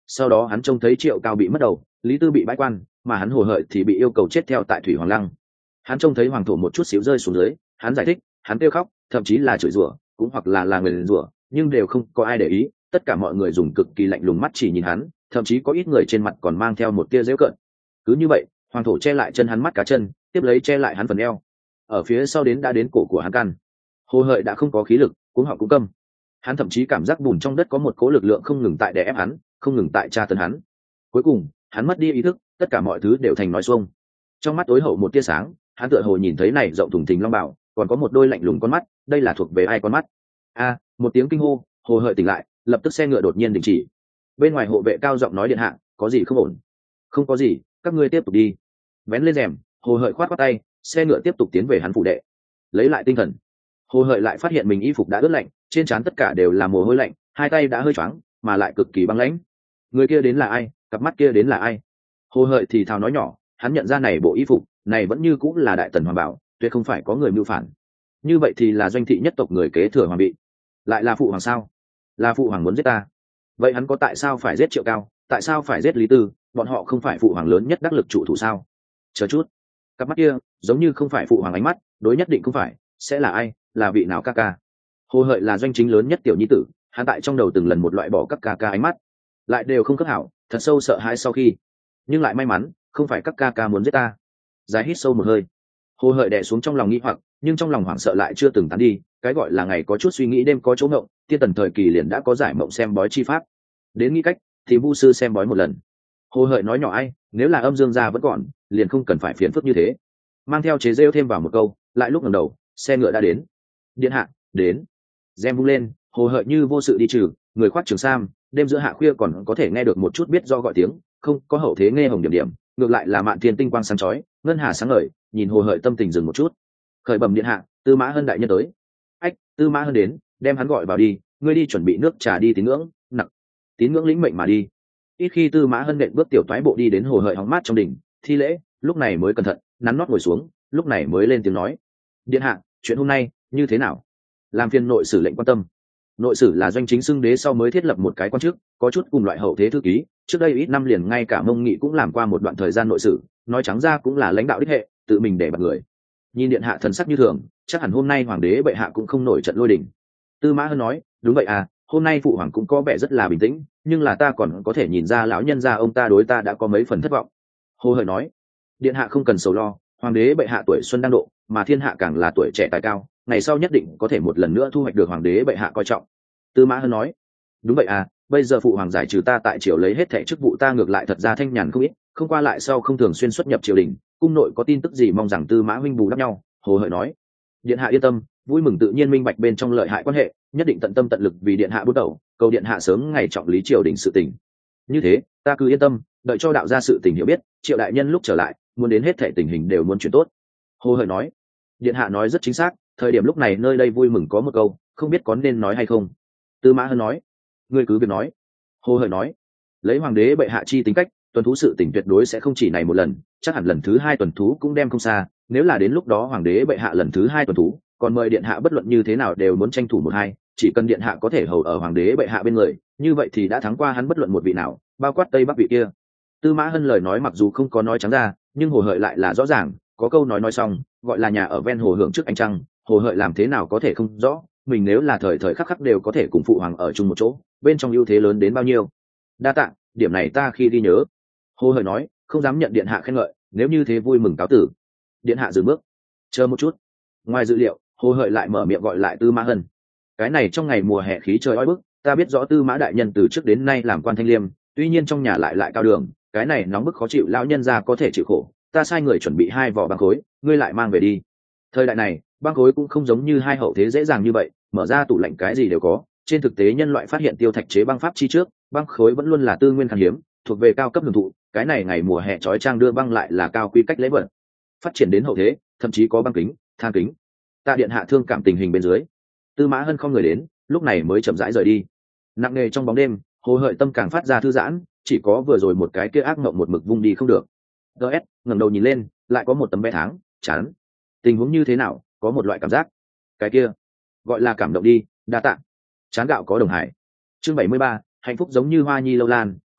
sau đó hắn trông thấy Triệu Cao bị mất đầu, Lý Tư bị bãi quan, mà hắn Hồ Hợi thì bị yêu cầu chết theo tại Thủy Hoàng Lăng. Hắn trông thấy hoàng thổ một chút xíu rơi xuống dưới, hắn giải thích, hắn kêu khóc, thậm chí là chửi rủa, cũng hoặc là là người liền rủa, nhưng đều không có ai để ý. Tất cả mọi người dùng cực kỳ lạnh lùng mắt chỉ nhìn hắn, thậm chí có ít người trên mặt còn mang theo một tia giễu cợt. Cứ như vậy, hoàng thổ che lại chân hắn mắt cá chân, tiếp lấy che lại hắn phần eo. Ở phía sau đến đã đến cổ của hắn căn. Hồ Hợi đã không có khí lực, cuống họng cũng câm. Hắn thậm chí cảm giác bùn trong đất có một cố lực lượng không ngừng tại đè ép hắn, không ngừng tại tra tấn hắn. Cuối cùng, hắn mất đi ý thức, tất cả mọi thứ đều thành nói xuông. Trong mắt tối hậu một tia sáng, hắn tựa hồ nhìn thấy này rộng thùng thình long bảo, còn có một đôi lạnh lùng con mắt, đây là thuộc về ai con mắt? A, một tiếng kinh hô, Hồ Hợi tỉnh lại, lập tức xe ngựa đột nhiên đình chỉ. Bên ngoài hộ vệ cao giọng nói điện hạ, có gì không ổn? Không có gì, các ngươi tiếp tục đi. Vén lên rèm, Hồ Hợi khoát khoát tay, xe ngựa tiếp tục tiến về hắn phủ đệ. Lấy lại tinh thần, Hồ Hợi lại phát hiện mình y phục đã ướt lạnh, trên trán tất cả đều là mồ hôi lạnh, hai tay đã hơi choáng, mà lại cực kỳ băng lãnh. Người kia đến là ai? Cặp mắt kia đến là ai? Hồ Hợi thì thào nói nhỏ, hắn nhận ra này bộ y phục này vẫn như cũng là đại tần hoàng bảo, tuyệt không phải có người mưu phản. Như vậy thì là doanh thị nhất tộc người kế thừa hoàng bị, lại là phụ hoàng sao? Là phụ hoàng muốn giết ta? Vậy hắn có tại sao phải giết Triệu Cao, tại sao phải giết Lý Tư? Bọn họ không phải phụ hoàng lớn nhất đắc lực trụ thủ sao? Chờ chút, cặp mắt kia giống như không phải phụ hoàng ánh mắt, đối nhất định không phải, sẽ là ai? Là vị nào ca ca? Hồ Hợi là doanh chính lớn nhất tiểu nhi tử, hắn tại trong đầu từng lần một loại bỏ các ca ca ánh mắt, lại đều không cấp hảo, thật sâu sợ hãi sau khi, nhưng lại may mắn không phải các ca ca muốn giết ta. Dài hít sâu một hơi, Hồ Hợi đè xuống trong lòng nghi hoặc, nhưng trong lòng hoảng sợ lại chưa từng tán đi. Cái gọi là ngày có chút suy nghĩ đêm có chỗ ngộng, tiên tần thời kỳ liền đã có giải mộng xem bói chi pháp. Đến nghĩ cách thì vu sư xem bói một lần. Hồ Hợi nói nhỏ, ai nếu là âm dương gia vẫn còn, liền không cần phải phiền phức như thế. Mang theo chế rêu thêm vào một câu, lại lúc ngẩng đầu, xe ngựa đã đến. Điện hạ đến. Rèm vung lên, Hồ Hợi như vô sự đi trừ, người khoác trường sam, đêm giữa hạ khuya còn có thể nghe được một chút biết do gọi tiếng, không có hậu thế nghe hồng điểm điểm, ngược lại là mạn thiên tinh quang sáng chói, ngân hà sáng ngời, nhìn Hồ Hợi tâm tình dừng một chút. Khởi bẩm điện hạ, Tư Mã Hân đại nhân tới. Ách, Tư Mã Hân đến, đem hắn gọi vào đi, ngươi đi chuẩn bị nước trà đi tín ngưỡng. Nặng, tín ngưỡng lĩnh mệnh mà đi. Ít khi Tư Mã Hân nện bước tiểu toái bộ đi đến Hồ Hợi hóng mát trong đỉnh, thi lễ, lúc này mới cẩn thận nắn nót ngồi xuống, lúc này mới lên tiếng nói, điện hạ, chuyện hôm nay như thế nào? Làm phiền nội sử lệnh quan tâm. Nội sử là doanh chính xưng đế sau mới thiết lập một cái quan chức, có chút cùng loại hậu thế thư ký, trước đây ít năm liền ngay cả Mông Nghị cũng làm qua một đoạn thời gian nội sử, nói trắng ra cũng là lãnh đạo đích hệ, tự mình để bạt người. Nhìn điện hạ thần sắc như thường, chắc hẳn hôm nay hoàng đế bệ hạ cũng không nổi trận lôi đình. Tư Mã Hân nói, đúng vậy à, hôm nay phụ hoàng cũng có vẻ rất là bình tĩnh, nhưng là ta còn có thể nhìn ra lão nhân gia ông ta đối ta đã có mấy phần thất vọng. Hồ Hợi nói, điện hạ không cần sầu lo, hoàng đế bệ hạ tuổi xuân đang độ, mà thiên hạ càng là tuổi trẻ tài cao, ngày sau nhất định có thể một lần nữa thu hoạch được hoàng đế bệ hạ coi trọng. Tư Mã Hân nói, đúng vậy à, bây giờ phụ hoàng giải trừ ta tại triều lấy hết thẻ chức vụ, ta ngược lại thật ra thanh nhàn không ít, không qua lại sau không thường xuyên xuất nhập triều đình, cung nội có tin tức gì mong rằng Tư Mã huynh bù đắp nhau. Hồ Hợi nói, điện hạ yên tâm, vui mừng tự nhiên minh bạch bên trong lợi hại quan hệ, nhất định tận tâm tận lực vì điện hạ bút đầu, cầu điện hạ sớm ngày trọng lý triều đình sự tình. Như thế ta cứ yên tâm, đợi cho đạo gia sự tình hiểu biết, Triệu đại nhân lúc trở lại muốn đến hết thẻ tình hình đều muốn chuyển tốt. Hồ Hợi nói, điện hạ nói rất chính xác, thời điểm lúc này nơi đây vui mừng có một câu, không biết có nên nói hay không. Tư Mã Hân nói, ngươi cứ việc nói. Hồ Hợi nói, lấy hoàng đế bệ hạ chi tính cách, tuần thú sự tình tuyệt đối sẽ không chỉ này một lần, chắc hẳn lần thứ hai tuần thú cũng đem không xa, nếu là đến lúc đó hoàng đế bệ hạ lần thứ hai tuần thú, còn mời điện hạ bất luận như thế nào đều muốn tranh thủ một hai, chỉ cần điện hạ có thể hầu ở hoàng đế bệ hạ bên người, như vậy thì đã thắng qua hắn bất luận một vị nào, bao quát tây bắc vị kia. Tư Mã Hân lời nói mặc dù không có nói trắng ra, nhưng Hồ Hợi lại là rõ ràng, có câu nói nói xong, gọi là nhà ở ven hồ hưởng trước ánh trăng. Hồ Hợi làm thế nào có thể không rõ, mình nếu là thời thời khắc khắc đều có thể cùng phụ hoàng ở chung một chỗ, bên trong ưu thế lớn đến bao nhiêu. Đa tạ, điểm này ta khi ghi nhớ. Hồ Hợi nói, không dám nhận điện hạ khen ngợi, nếu như thế vui mừng cáo tử. Điện hạ dừng bước, chờ một chút. Ngoài dự liệu, Hồ Hợi lại mở miệng gọi lại Tư Mã Hân. Cái này trong ngày mùa hè khí trời oi bức, ta biết rõ Tư Mã đại nhân từ trước đến nay làm quan thanh liêm, tuy nhiên trong nhà lại lại cao đường, cái này nóng bức khó chịu, lão nhân gia có thể chịu khổ, ta sai người chuẩn bị hai vỏ băng khối, ngươi lại mang về đi. Thời đại này, băng khối cũng không giống như hai hậu thế dễ dàng như vậy, mở ra tủ lạnh cái gì đều có. Trên thực tế nhân loại phát hiện tiêu thạch chế băng pháp chi trước, băng khối vẫn luôn là tư nguyên khan hiếm, thuộc về cao cấp hưởng thụ, cái này ngày mùa hè chói chang đưa băng lại là cao quy cách lễ vật. Phát triển đến hậu thế, thậm chí có băng kính, than kính. Tạ điện hạ thương cảm tình hình bên dưới. Tư Mã Hân không người đến, lúc này mới chậm rãi rời đi. Nặng nề trong bóng đêm, Hồ Hợi tâm càng phát ra thư giãn, chỉ có vừa rồi một cái kia ác mộng một mực vung đi không được. ds ngẩng đầu nhìn lên, lại có một tấm vé tháng, chán. Tình huống như thế nào, có một loại cảm giác. Cái kia gọi là cảm động đi, đa tạ. Chán gạo có đồng hải. Chương bảy mươi ba, hạnh phúc giống như hoa nhi lâu lan,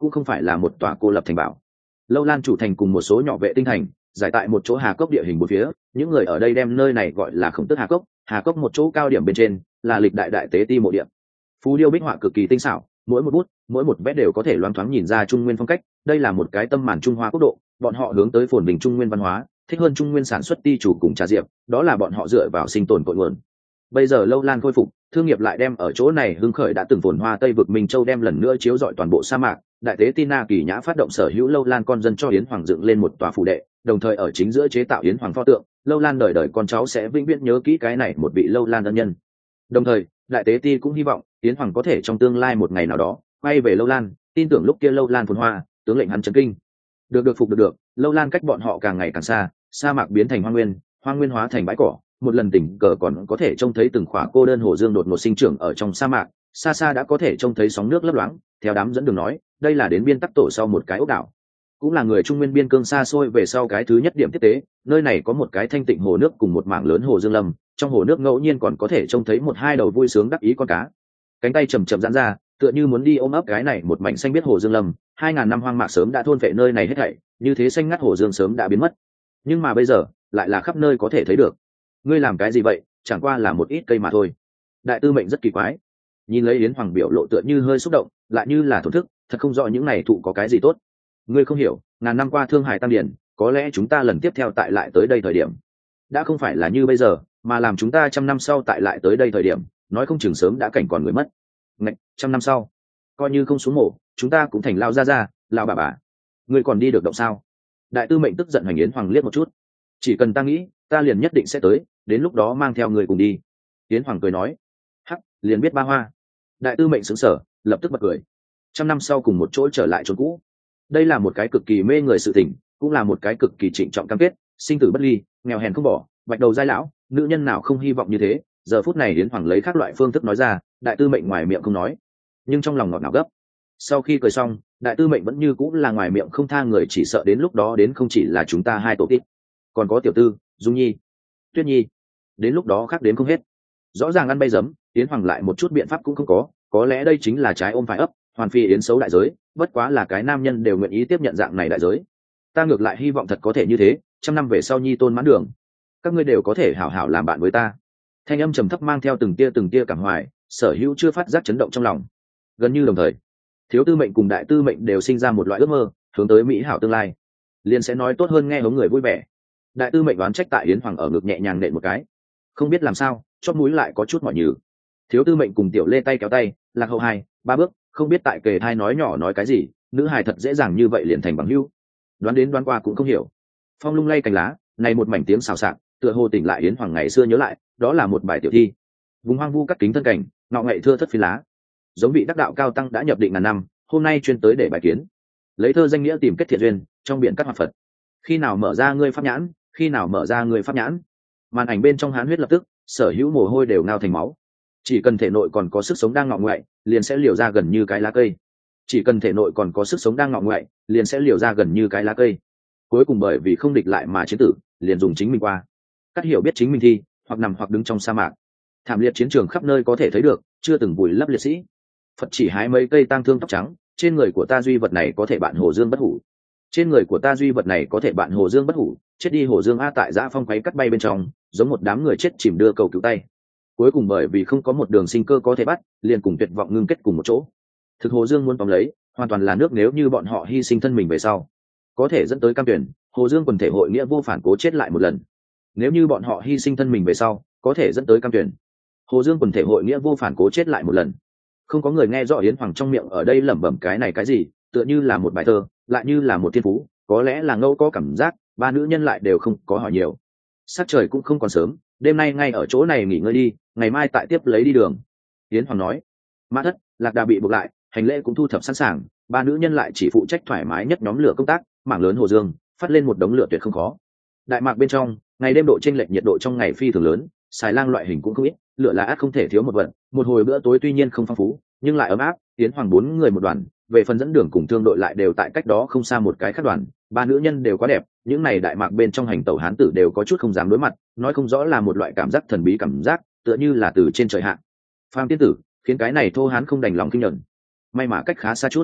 cũng không phải là một tòa cô lập thành bảo. Lâu Lan chủ thành cùng một số nhỏ vệ tinh thành giải tại một chỗ hà cốc địa hình bốn phía, những người ở đây đem nơi này gọi là Khổng Tước Hà Cốc. Hà Cốc một chỗ cao điểm bên trên là lịch đại đại tế ti mộ địa. Phú điêu bích họa cực kỳ tinh xảo, mỗi một bút mỗi một vẽ đều có thể loáng thoáng nhìn ra Trung Nguyên phong cách. Đây là một cái tâm màn Trung Hoa quốc độ, bọn họ hướng tới phồn bình Trung Nguyên văn hóa, thích hơn Trung Nguyên sản xuất ti chủ cùng trà diệp, đó là bọn họ dựa vào sinh tồn cội nguồn. Bây giờ Lâu Lan khôi phục, thương nghiệp lại đem ở chỗ này hưng khởi đã từng phồn hoa Tây vực Minh Châu đem lần nữa chiếu rọi toàn bộ sa mạc. Đại tế Tina Kỳ Nhã phát động sở hữu Lâu Lan con dân cho Yến Hoàng dựng lên một tòa phủ đệ, đồng thời ở chính giữa chế tạo Yến Hoàng pho tượng. Lâu Lan đời đời con cháu sẽ vĩnh viễn nhớ kỹ cái này một vị Lâu Lan ân nhân. Đồng thời, đại tế ti cũng hy vọng Yến Hoàng có thể trong tương lai một ngày nào đó quay về Lâu Lan, tin tưởng lúc kia Lâu Lan phồn hoa, tướng lệnh hắn chấn kinh. Được được phục được được, Lâu Lan cách bọn họ càng ngày càng xa, sa mạc biến thành hoang nguyên, hoang nguyên hóa thành bãi cỏ. Một lần tình cờ còn có thể trông thấy từng khỏa cô đơn hồ dương đột ngột sinh trưởng ở trong sa mạc, xa xa đã có thể trông thấy sóng nước lấp loáng. Theo đám dẫn đường nói, đây là đến biên tắc tổ sau một cái ốc đảo, cũng là người Trung Nguyên biên cương xa xôi về sau cái thứ nhất điểm tiếp tế. Nơi này có một cái thanh tịnh hồ nước cùng một mảng lớn hồ dương lâm, trong hồ nước ngẫu nhiên còn có thể trông thấy một hai đầu vui sướng đắc ý con cá, cánh tay chầm chậm giãn ra, tựa như muốn đi ôm ấp cái này một mảnh xanh biết hồ dương lâm. Hai ngàn năm hoang mạc sớm đã thôn phệ nơi này hết thảy, như thế xanh ngắt hồ dương sớm đã biến mất, nhưng mà bây giờ lại là khắp nơi có thể thấy được. Ngươi làm cái gì vậy? Chẳng qua là một ít cây mà thôi. Đại tư mệnh rất kỳ quái, nhìn lấy Yến Hoàng biểu lộ tựa như hơi xúc động, lại như là thổn thức, thật không rõ những này thụ có cái gì tốt. Ngươi không hiểu, ngàn năm qua thương hải tăng điển, có lẽ chúng ta lần tiếp theo tại lại tới đây thời điểm đã không phải là như bây giờ, mà làm chúng ta trăm năm sau tại lại tới đây thời điểm, nói không chừng sớm đã cảnh còn người mất. Ngạch, trăm năm sau coi như không xuống mổ, chúng ta cũng thành lao ra ra, lao bà bà. Ngươi còn đi được động sao? Đại tư mệnh tức giận hoành Yến Hoàng liếc một chút. Chỉ cần ta nghĩ, ta liền nhất định sẽ tới, đến lúc đó mang theo người cùng đi. Yến Hoàng cười nói, hắc, liền biết ba hoa. Đại tư mệnh sững sờ, lập tức bật cười. Trăm năm sau cùng một chỗ trở lại chốn cũ, đây là một cái cực kỳ mê người sự tình, cũng là một cái cực kỳ trịnh trọng cam kết, sinh tử bất ly, nghèo hèn không bỏ, bạch đầu giai lão, nữ nhân nào không hy vọng như thế. Giờ phút này Yến Hoàng lấy các loại phương thức nói ra, đại tư mệnh ngoài miệng không nói, nhưng trong lòng ngọt ngào gấp. Sau khi cười xong, đại tư mệnh vẫn như cũng là ngoài miệng không tha người, chỉ sợ đến lúc đó đến không chỉ là chúng ta hai tổ tít, còn có tiểu tư, Dung Nhi, Tuyết Nhi, đến lúc đó khác đến không hết. Rõ ràng ăn bay giấm, Yến Hoàng lại một chút biện pháp cũng không có, có lẽ đây chính là trái ôm phải ấp, hoàn phi yến xấu đại giới, bất quá là cái nam nhân đều nguyện ý tiếp nhận dạng này đại giới. Ta ngược lại hy vọng thật có thể như thế, trăm năm về sau Nhi tôn mãn đường, các ngươi đều có thể hảo hảo làm bạn với ta. Thanh âm trầm thấp mang theo từng tia từng tia cảm hoài, sở hữu chưa phát giác chấn động trong lòng. Gần như đồng thời, thiếu tư mệnh cùng đại tư mệnh đều sinh ra một loại ước mơ, hướng tới mỹ hảo tương lai, liền sẽ nói tốt hơn nghe hống người vui vẻ. Đại tư mệnh đoán trách tại Yến Hoàng ở ngực nhẹ nhàng nện một cái, không biết làm sao chót mũi lại có chút mỏi nhừ. Thiếu tư mệnh cùng tiểu lê tay kéo tay, lạc hậu hai ba bước, không biết tại kề thai nói nhỏ nói cái gì, nữ hài thật dễ dàng như vậy liền thành bằng hữu. Đoán đến đoán qua cũng không hiểu. Phong lung lay cành lá, này một mảnh tiếng xào xạc, tựa hồ tỉnh lại Yến Hoàng ngày xưa nhớ lại, đó là một bài tiểu thi. Vùng hoang vu cắt kính thân cảnh, ngọ ngậy thưa thất phi lá, giống vị đắc đạo cao tăng đã nhập định ngàn năm, hôm nay chuyên tới để bài kiến, lấy thơ danh nghĩa tìm kết thiện duyên, trong biển cắt hoạt Phật. Khi nào mở ra ngươi pháp nhãn, khi nào mở ra ngươi pháp nhãn. Màn ảnh bên trong hán huyết lập tức, sở hữu mồ hôi đều ngao thành máu. Chỉ cần thể nội còn có sức sống đang ngọ ngoại, liền sẽ liều ra gần như cái lá cây. Chỉ cần thể nội còn có sức sống đang ngọ ngoại, liền sẽ liều ra gần như cái lá cây. Cuối cùng bởi vì không địch lại mà chiến tử, liền dùng chính mình qua. Cắt hiểu biết chính mình thi, hoặc nằm hoặc đứng trong sa mạc. Thảm liệt chiến trường khắp nơi có thể thấy được, chưa từng vùi lấp liệt sĩ. Phật chỉ hái mấy cây tang thương tóc trắng, trên người của ta duy vật này có thể bạn hồ dương bất hủ. Trên người của ta duy vật này có thể bạn hồ dương bất hủ, chết đi hồ dương a tại dã phong quấy cắt bay bên trong, giống một đám người chết chìm đưa cầu cứu tay. Cuối cùng bởi vì không có một đường sinh cơ có thể bắt, liền cùng tuyệt vọng ngưng kết cùng một chỗ. Thực hồ dương muốn tóm lấy, hoàn toàn là nước, nếu như bọn họ hy sinh thân mình về sau, có thể dẫn tới cam tuyển, hồ dương quần thể hội nghĩa vô phản cố chết lại một lần. Nếu như bọn họ hy sinh thân mình về sau, có thể dẫn tới cam tuyển, hồ dương quần thể hội nghĩa vô phản cố chết lại một lần. Không có người nghe rõ Yến Hoàng trong miệng ở đây lẩm bẩm cái này cái gì, tựa như là một bài thơ, lại như là một thiên phú, có lẽ là ngẫu có cảm giác. Ba nữ nhân lại đều không có hỏi nhiều. Sắc trời cũng không còn sớm, đêm nay ngay ở chỗ này nghỉ ngơi đi, ngày mai tại tiếp lấy đi đường. Yến Hoàng nói. Mã Thất, Lạc Đà bị buộc lại, hành lễ cũng thu thập sẵn sàng, ba nữ nhân lại chỉ phụ trách thoải mái nhất nhóm lửa công tác, mảng lớn hồ dương phát lên một đống lửa tuyệt không khó. Đại mạc bên trong, ngày đêm độ chênh lệch nhiệt độ trong ngày phi thường lớn, xài lang loại hình cũng không ít, lửa là ác không thể thiếu một vật. Một hồi bữa tối tuy nhiên không phong phú, nhưng lại ấm áp. Yến Hoàng bốn người một đoàn, về phần dẫn đường cùng thương đội lại đều tại cách đó không xa một cái khác đoàn. Ba nữ nhân đều quá đẹp, những này đại mạc bên trong hành tẩu hán tử đều có chút không dám đối mặt, nói không rõ là một loại cảm giác thần bí cảm giác, tựa như là từ trên trời hạ phàm tiên tử, khiến cái này thô hán không đành lòng kinh nhẫn. May mà cách khá xa chút.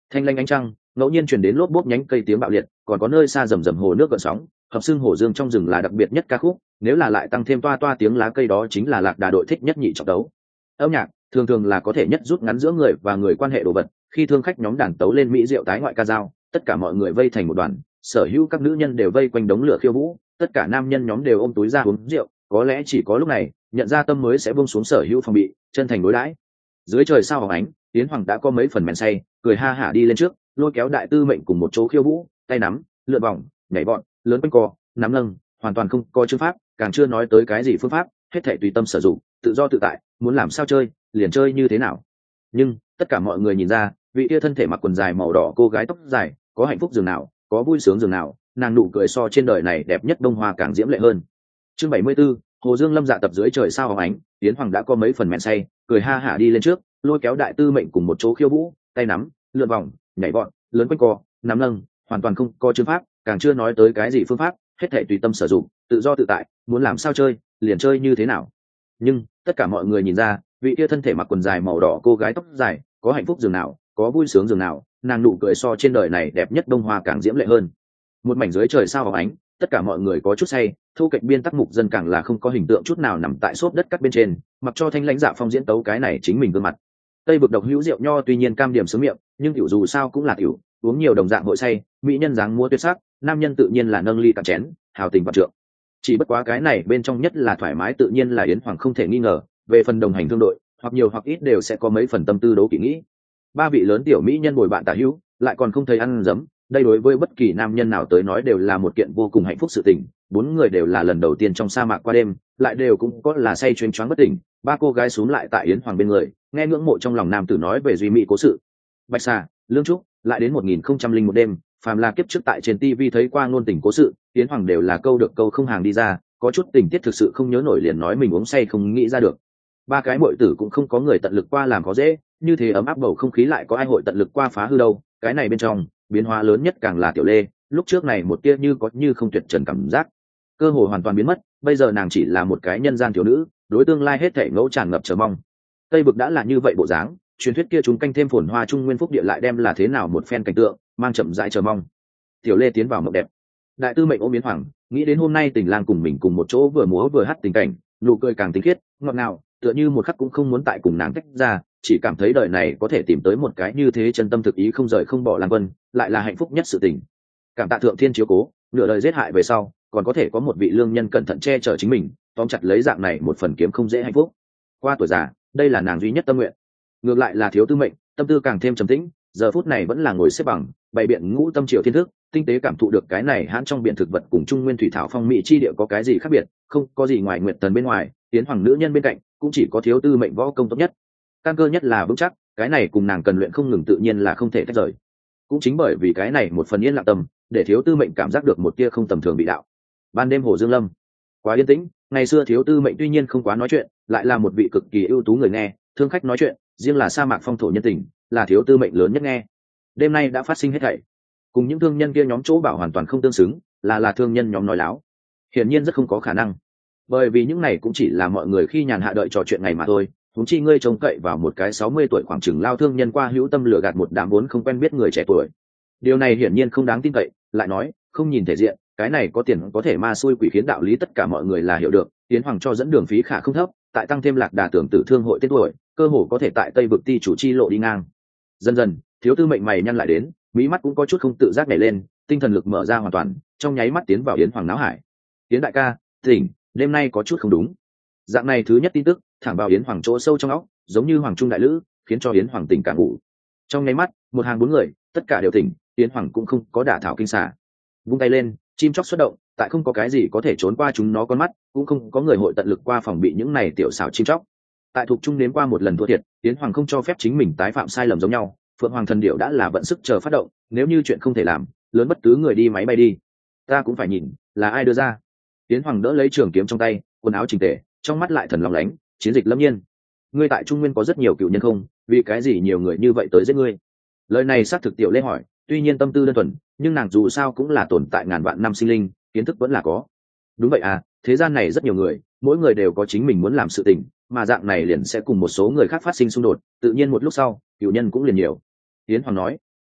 Thanh lanh ánh trăng ngẫu nhiên truyền đến lốp bốp nhánh cây tiếng bạo liệt, còn có nơi xa rầm rầm hồ nước gợn sóng. Hợp xương hồ dương trong rừng là đặc biệt nhất ca khúc, nếu là lại tăng thêm toa toa tiếng lá cây đó chính là lạc đà đội thích nhất nhị trọng đấu. Âm nhạc thường thường là có thể nhất rút ngắn giữa người và người quan hệ đồ vật. Khi thương khách nhóm đàn tấu lên mỹ rượu tái ngoại ca dao, tất cả mọi người vây thành một đoàn, sở hữu các nữ nhân đều vây quanh đống lửa khiêu vũ, tất cả nam nhân nhóm đều ôm túi ra uống rượu. Có lẽ chỉ có lúc này nhận ra tâm mới sẽ buông xuống sở hữu phòng bị, chân thành đối đãi. Dưới trời sao hồng ánh, Tiến Hoàng đã có mấy phần men say, cười ha hả đi lên trước, lôi kéo đại tư mệnh cùng một chỗ khiêu vũ, tay nắm lượn vòng nhảy bọn lớn quanh co nắm nâng, hoàn toàn không có chữ pháp, càng chưa nói tới cái gì phương pháp, hết thảy tùy tâm sử dụng, tự do tự tại, muốn làm sao chơi liền chơi như thế nào. Nhưng tất cả mọi người nhìn ra, vị kia thân thể mặc quần dài màu đỏ cô gái tóc dài, có hạnh phúc dường nào, có vui sướng dường nào, nàng nụ cười so trên đời này đẹp nhất đông hoa càng diễm lệ hơn. Chương bảy mươi 74, Hồ Dương Lâm dạ tập dưới trời sao hồng ánh, Tiến Hoàng đã có mấy phần men say, cười ha hả đi lên trước, lôi kéo đại tư mệnh cùng một chỗ khiêu vũ, tay nắm lượn vòng nhảy bọn lớn quanh co nắm nâng, hoàn toàn không có chương pháp, càng chưa nói tới cái gì phương pháp, hết thảy tùy tâm sử dụng, tự do tự tại, muốn làm sao chơi liền chơi như thế nào. Nhưng tất cả mọi người nhìn ra, vị kia thân thể mặc quần dài màu đỏ cô gái tóc dài, có hạnh phúc dường nào, có vui sướng dường nào, nàng nụ cười so trên đời này đẹp nhất đông hoa càng diễm lệ hơn. Một mảnh dưới trời sao hồng ánh, tất cả mọi người có chút say, thu kịch biên tắc mục dân càng là không có hình tượng chút nào nằm tại xốp đất cắt bên trên, mặc cho thanh lãnh dạ phong diễn tấu cái này chính mình gương mặt. Tây vực độc hữu rượu nho tuy nhiên cam điểm sướng miệng, nhưng tiểu dù sao cũng là tiểu, uống nhiều đồng dạng hội say, mỹ nhân dáng múa tuyệt sắc, nam nhân tự nhiên là nâng ly cạn chén, hào tình vạn trượng. Chỉ bất quá cái này bên trong nhất là thoải mái tự nhiên là Yến Hoàng không thể nghi ngờ, về phần đồng hành thương đội, hoặc nhiều hoặc ít đều sẽ có mấy phần tâm tư đấu kỹ nghĩ. Ba vị lớn tiểu mỹ nhân bồi bạn tả hữu, lại còn không thấy ăn dấm, đây đối với bất kỳ nam nhân nào tới nói đều là một kiện vô cùng hạnh phúc sự tình. Bốn người đều là lần đầu tiên trong sa mạc qua đêm, lại đều cũng có là say chuyên choáng bất tỉnh. Ba cô gái xuống lại tại Yến Hoàng bên người, nghe ngưỡng mộ trong lòng nam tử nói về duy mỹ cố sự. Bạch Xà, Lương Trúc, lại đến một nghìn không trăm linh một đêm, phàm là kiếp trước tại trên tivi thấy qua ngôn tình cố sự, Yến Hoàng đều là câu được câu không hàng đi ra, có chút tình tiết thực sự không nhớ nổi liền nói mình uống say không nghĩ ra được. Ba cái muội tử cũng không có người tận lực qua làm khó dễ, như thế ấm áp bầu không khí lại có ai hội tận lực qua phá hư đâu. Cái này bên trong biến hóa lớn nhất càng là Tiểu Lê, lúc trước này một tia như có như không tuyệt trần cảm giác, cơ hội hoàn toàn biến mất, bây giờ nàng chỉ là một cái nhân gian thiếu nữ, đối tương lai hết thảy ngẫu tràn ngập chờ mong. Tây vực đã là như vậy bộ dáng, truyền thuyết kia chúng canh thêm phồn hoa trung nguyên phúc địa lại đem là thế nào một phen cảnh tượng, mang chậm rãi chờ mong. Tiểu Lê tiến vào mộng đẹp. Đại tư mệnh ôm Yến Hoàng, nghĩ đến hôm nay tình lang cùng mình cùng một chỗ vừa múa vừa hát tình cảnh, nụ cười càng tinh khiết, ngọt ngào, tựa như một khắc cũng không muốn tại cùng nàng tách ra, chỉ cảm thấy đời này có thể tìm tới một cái như thế chân tâm thực ý không rời không bỏ Lang Vân, lại là hạnh phúc nhất sự tình. Cảm tạ thượng thiên chiếu cố, nửa đời giết hại về sau, còn có thể có một vị lương nhân cẩn thận che chở chính mình, tóm chặt lấy dạng này một phần kiếm không dễ hạnh phúc. Qua tuổi già, đây là nàng duy nhất tâm nguyện. Ngược lại là Thiếu Tư Mệnh, tâm tư càng thêm trầm tĩnh, giờ phút này vẫn là ngồi xếp bằng, bày biện ngũ tâm triều thiên thức, tinh tế cảm thụ được cái này hãn trong biển thực vật cùng trung nguyên thủy thảo phong mỹ chi địa có cái gì khác biệt, không có gì ngoài nguyện tần bên ngoài, Tiến Hoàng nữ nhân bên cạnh, cũng chỉ có Thiếu Tư Mệnh võ công tốt nhất, căn cơ nhất là vững chắc, cái này cùng nàng cần luyện không ngừng tự nhiên là không thể tách rời. Cũng chính bởi vì cái này một phần yên lặng tâm, để Thiếu Tư Mệnh cảm giác được một tia không tầm thường bị đạo. Ban đêm Hồ Dương Lâm quá yên tĩnh, ngày xưa Thiếu Tư Mệnh tuy nhiên không quá nói chuyện, lại là một vị cực kỳ ưu tú người nghe, thương khách nói chuyện, riêng là sa mạc phong thổ nhân tình, là Thiếu Tư Mệnh lớn nhất nghe. Đêm nay đã phát sinh hết thảy, cùng những thương nhân kia nhóm chỗ bảo hoàn toàn không tương xứng, là là thương nhân nhóm nói láo, hiển nhiên rất không có khả năng, bởi vì những này cũng chỉ là mọi người khi nhàn hạ đợi trò chuyện ngày mà thôi. Huống chi ngươi trông cậy vào một cái sáu mươi tuổi khoảng chừng lao thương nhân qua hữu tâm lừa gạt một đám vốn không quen biết người trẻ tuổi, điều này hiển nhiên không đáng tin cậy. Lại nói không nhìn thể diện, cái này có tiền có thể ma xui quỷ khiến đạo lý tất cả mọi người là hiểu được. Tiến Hoàng cho dẫn đường phí khả không thấp, tại tăng thêm lạc đà tưởng tử thương hội tên tuổi, cơ hồ có thể tại Tây vực ti chủ chi lộ đi ngang. Dần dần Thiếu Tư Mệnh mày nhăn lại đến, mí mắt cũng có chút không tự giác nhảy lên, tinh thần lực mở ra hoàn toàn, trong nháy mắt tiến vào Yến Hoàng não hải. Tiến đại ca, tỉnh, đêm nay có chút không đúng. Dạng này thứ nhất tin tức thẳng vào Yến Hoàng chỗ sâu trong óc, giống như hoàng trung đại lữ, khiến cho Yến Hoàng tỉnh cả ngủ. Trong nháy mắt một hàng bốn người tất cả đều tỉnh, Yến Hoàng cũng không có đả thảo kinh xà, vung tay lên, chim chóc xuất động, tại không có cái gì có thể trốn qua chúng nó con mắt, cũng không có người hội tận lực qua phòng bị những này tiểu xảo chim chóc. Tại thuộc trung nếm qua một lần thua thiệt, Yến Hoàng không cho phép chính mình tái phạm sai lầm giống nhau. Phượng Hoàng thần điệu đã là vận sức chờ phát động, nếu như chuyện không thể làm, lớn bất tứ người đi máy bay đi, ta cũng phải nhìn là ai đưa ra. Yến Hoàng đỡ lấy trường kiếm trong tay, quần áo chỉnh tề, trong mắt lại thần lòng lánh, chiến dịch lâm nhiên. Ngươi tại trung nguyên có rất nhiều cựu nhân không, vì cái gì nhiều người như vậy tới giết ngươi? Lời này xác thực Tiểu Lê hỏi, tuy nhiên tâm tư đơn thuần, nhưng nàng dù sao cũng là tồn tại ngàn vạn năm sinh linh, kiến thức vẫn là có. Đúng vậy à, thế gian này rất nhiều người, mỗi người đều có chính mình muốn làm sự tình, mà dạng này liền sẽ cùng một số người khác phát sinh xung đột, tự nhiên một lúc sau cựu nhân cũng liền nhiều. Yến Hoàng nói,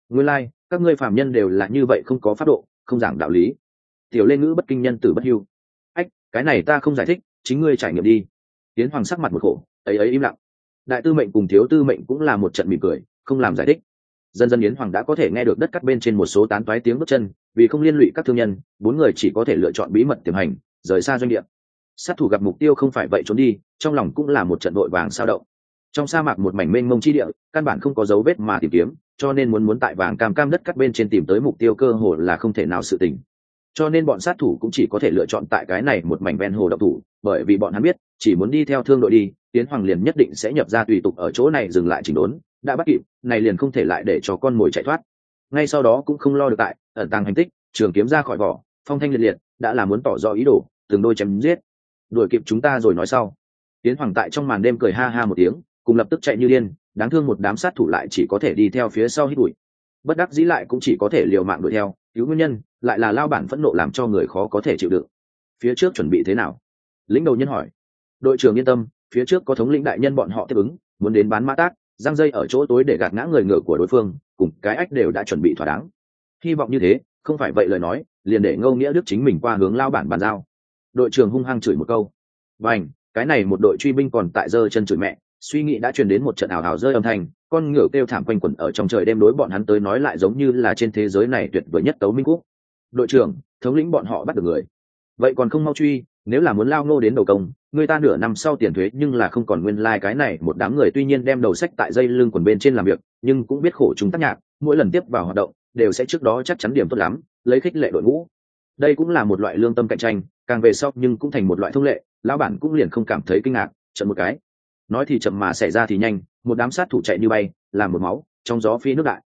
Nguyên lai các ngươi phàm nhân đều là như vậy, không có pháp độ, không giảng đạo lý. Tiểu Lê ngữ bất kinh nhân tử bất hưu. Ách, cái này ta không giải thích, chính ngươi trải nghiệm đi. Tiến Hoàng sắc mặt một khổ, ấy ấy im lặng. Đại tư mệnh cùng thiếu tư mệnh cũng là một trận mỉm cười, không làm giải thích. Dần dần Yến Hoàng đã có thể nghe được đất cắt bên trên một số tán toái tiếng bước chân, vì không liên lụy các thương nhân, bốn người chỉ có thể lựa chọn bí mật tiềm hành, rời xa doanh địa. Sát thủ gặp mục tiêu không phải vậy trốn đi, trong lòng cũng là một trận đội vàng sao động. Trong sa mạc một mảnh mênh mông chi địa, căn bản không có dấu vết mà tìm kiếm, cho nên muốn muốn tại vàng cam cam đất cắt bên trên tìm tới mục tiêu cơ hồ là không thể nào sự tình. Cho nên bọn sát thủ cũng chỉ có thể lựa chọn tại cái này một mảnh ven hồ động thủ, bởi vì bọn hắn biết, chỉ muốn đi theo thương đội đi, Yến Hoàng liền nhất định sẽ nhập ra tùy tục ở chỗ này dừng lại chỉnh đốn, đã bắt kịp, này liền không thể lại để cho con mồi chạy thoát. Ngay sau đó cũng không lo được tại, ẩn tàng hành tích, trường kiếm ra khỏi vỏ, phong thanh liệt liệt, đã là muốn tỏ rõ ý đồ, từng đôi chém giết. Đuổi kịp chúng ta rồi nói sau. Yến Hoàng tại trong màn đêm cười ha ha một tiếng, cùng lập tức chạy như điên, đáng thương một đám sát thủ lại chỉ có thể đi theo phía sau hít bụi. Bất đắc dĩ lại cũng chỉ có thể liều mạng đuổi theo, cứu nguyên nhân, lại là lao bản phẫn nộ làm cho người khó có thể chịu đựng. Phía trước chuẩn bị thế nào? Lĩnh đầu nhân hỏi. Đội trưởng yên tâm, phía trước có thống lĩnh đại nhân bọn họ tiếp ứng, muốn đến bán mã tác, giăng dây ở chỗ tối để gạt ngã người ngựa của đối phương, cùng cái ách đều đã chuẩn bị thỏa đáng. Hy vọng như thế, không phải vậy lời nói, liền để Ngô Nghĩa Đức chính mình qua hướng lao bản bàn giao. Đội trưởng hung hăng chửi một câu. Vành, cái này một đội truy binh còn tại giơ chân chửi mẹ, suy nghĩ đã truyền đến một trận ảo ảo rơi âm thanh, con ngựa kêu thảm quanh quẩn ở trong trời đêm, đối bọn hắn tới nói lại giống như là trên thế giới này tuyệt vời nhất tấu minh quốc. Đội trưởng, thống lĩnh bọn họ bắt được người, vậy còn không mau truy, nếu là muốn lao Ngô đến đầu công, người ta nửa năm sau tiền thuế nhưng là không còn nguyên lai like cái này một đám người tuy nhiên đem đầu sách tại dây lưng quần bên trên làm việc, nhưng cũng biết khổ chúng tác nhạc, mỗi lần tiếp vào hoạt động đều sẽ trước đó chắc chắn điểm tốt lắm, lấy khích lệ đội ngũ. Đây cũng là một loại lương tâm cạnh tranh, càng về sau nhưng cũng thành một loại thông lệ, lão bản cũng liền không cảm thấy kinh ngạc, chậm một cái. Nói thì chậm mà xảy ra thì nhanh, một đám sát thủ chạy như bay, làm một máu, trong gió phi nước đại.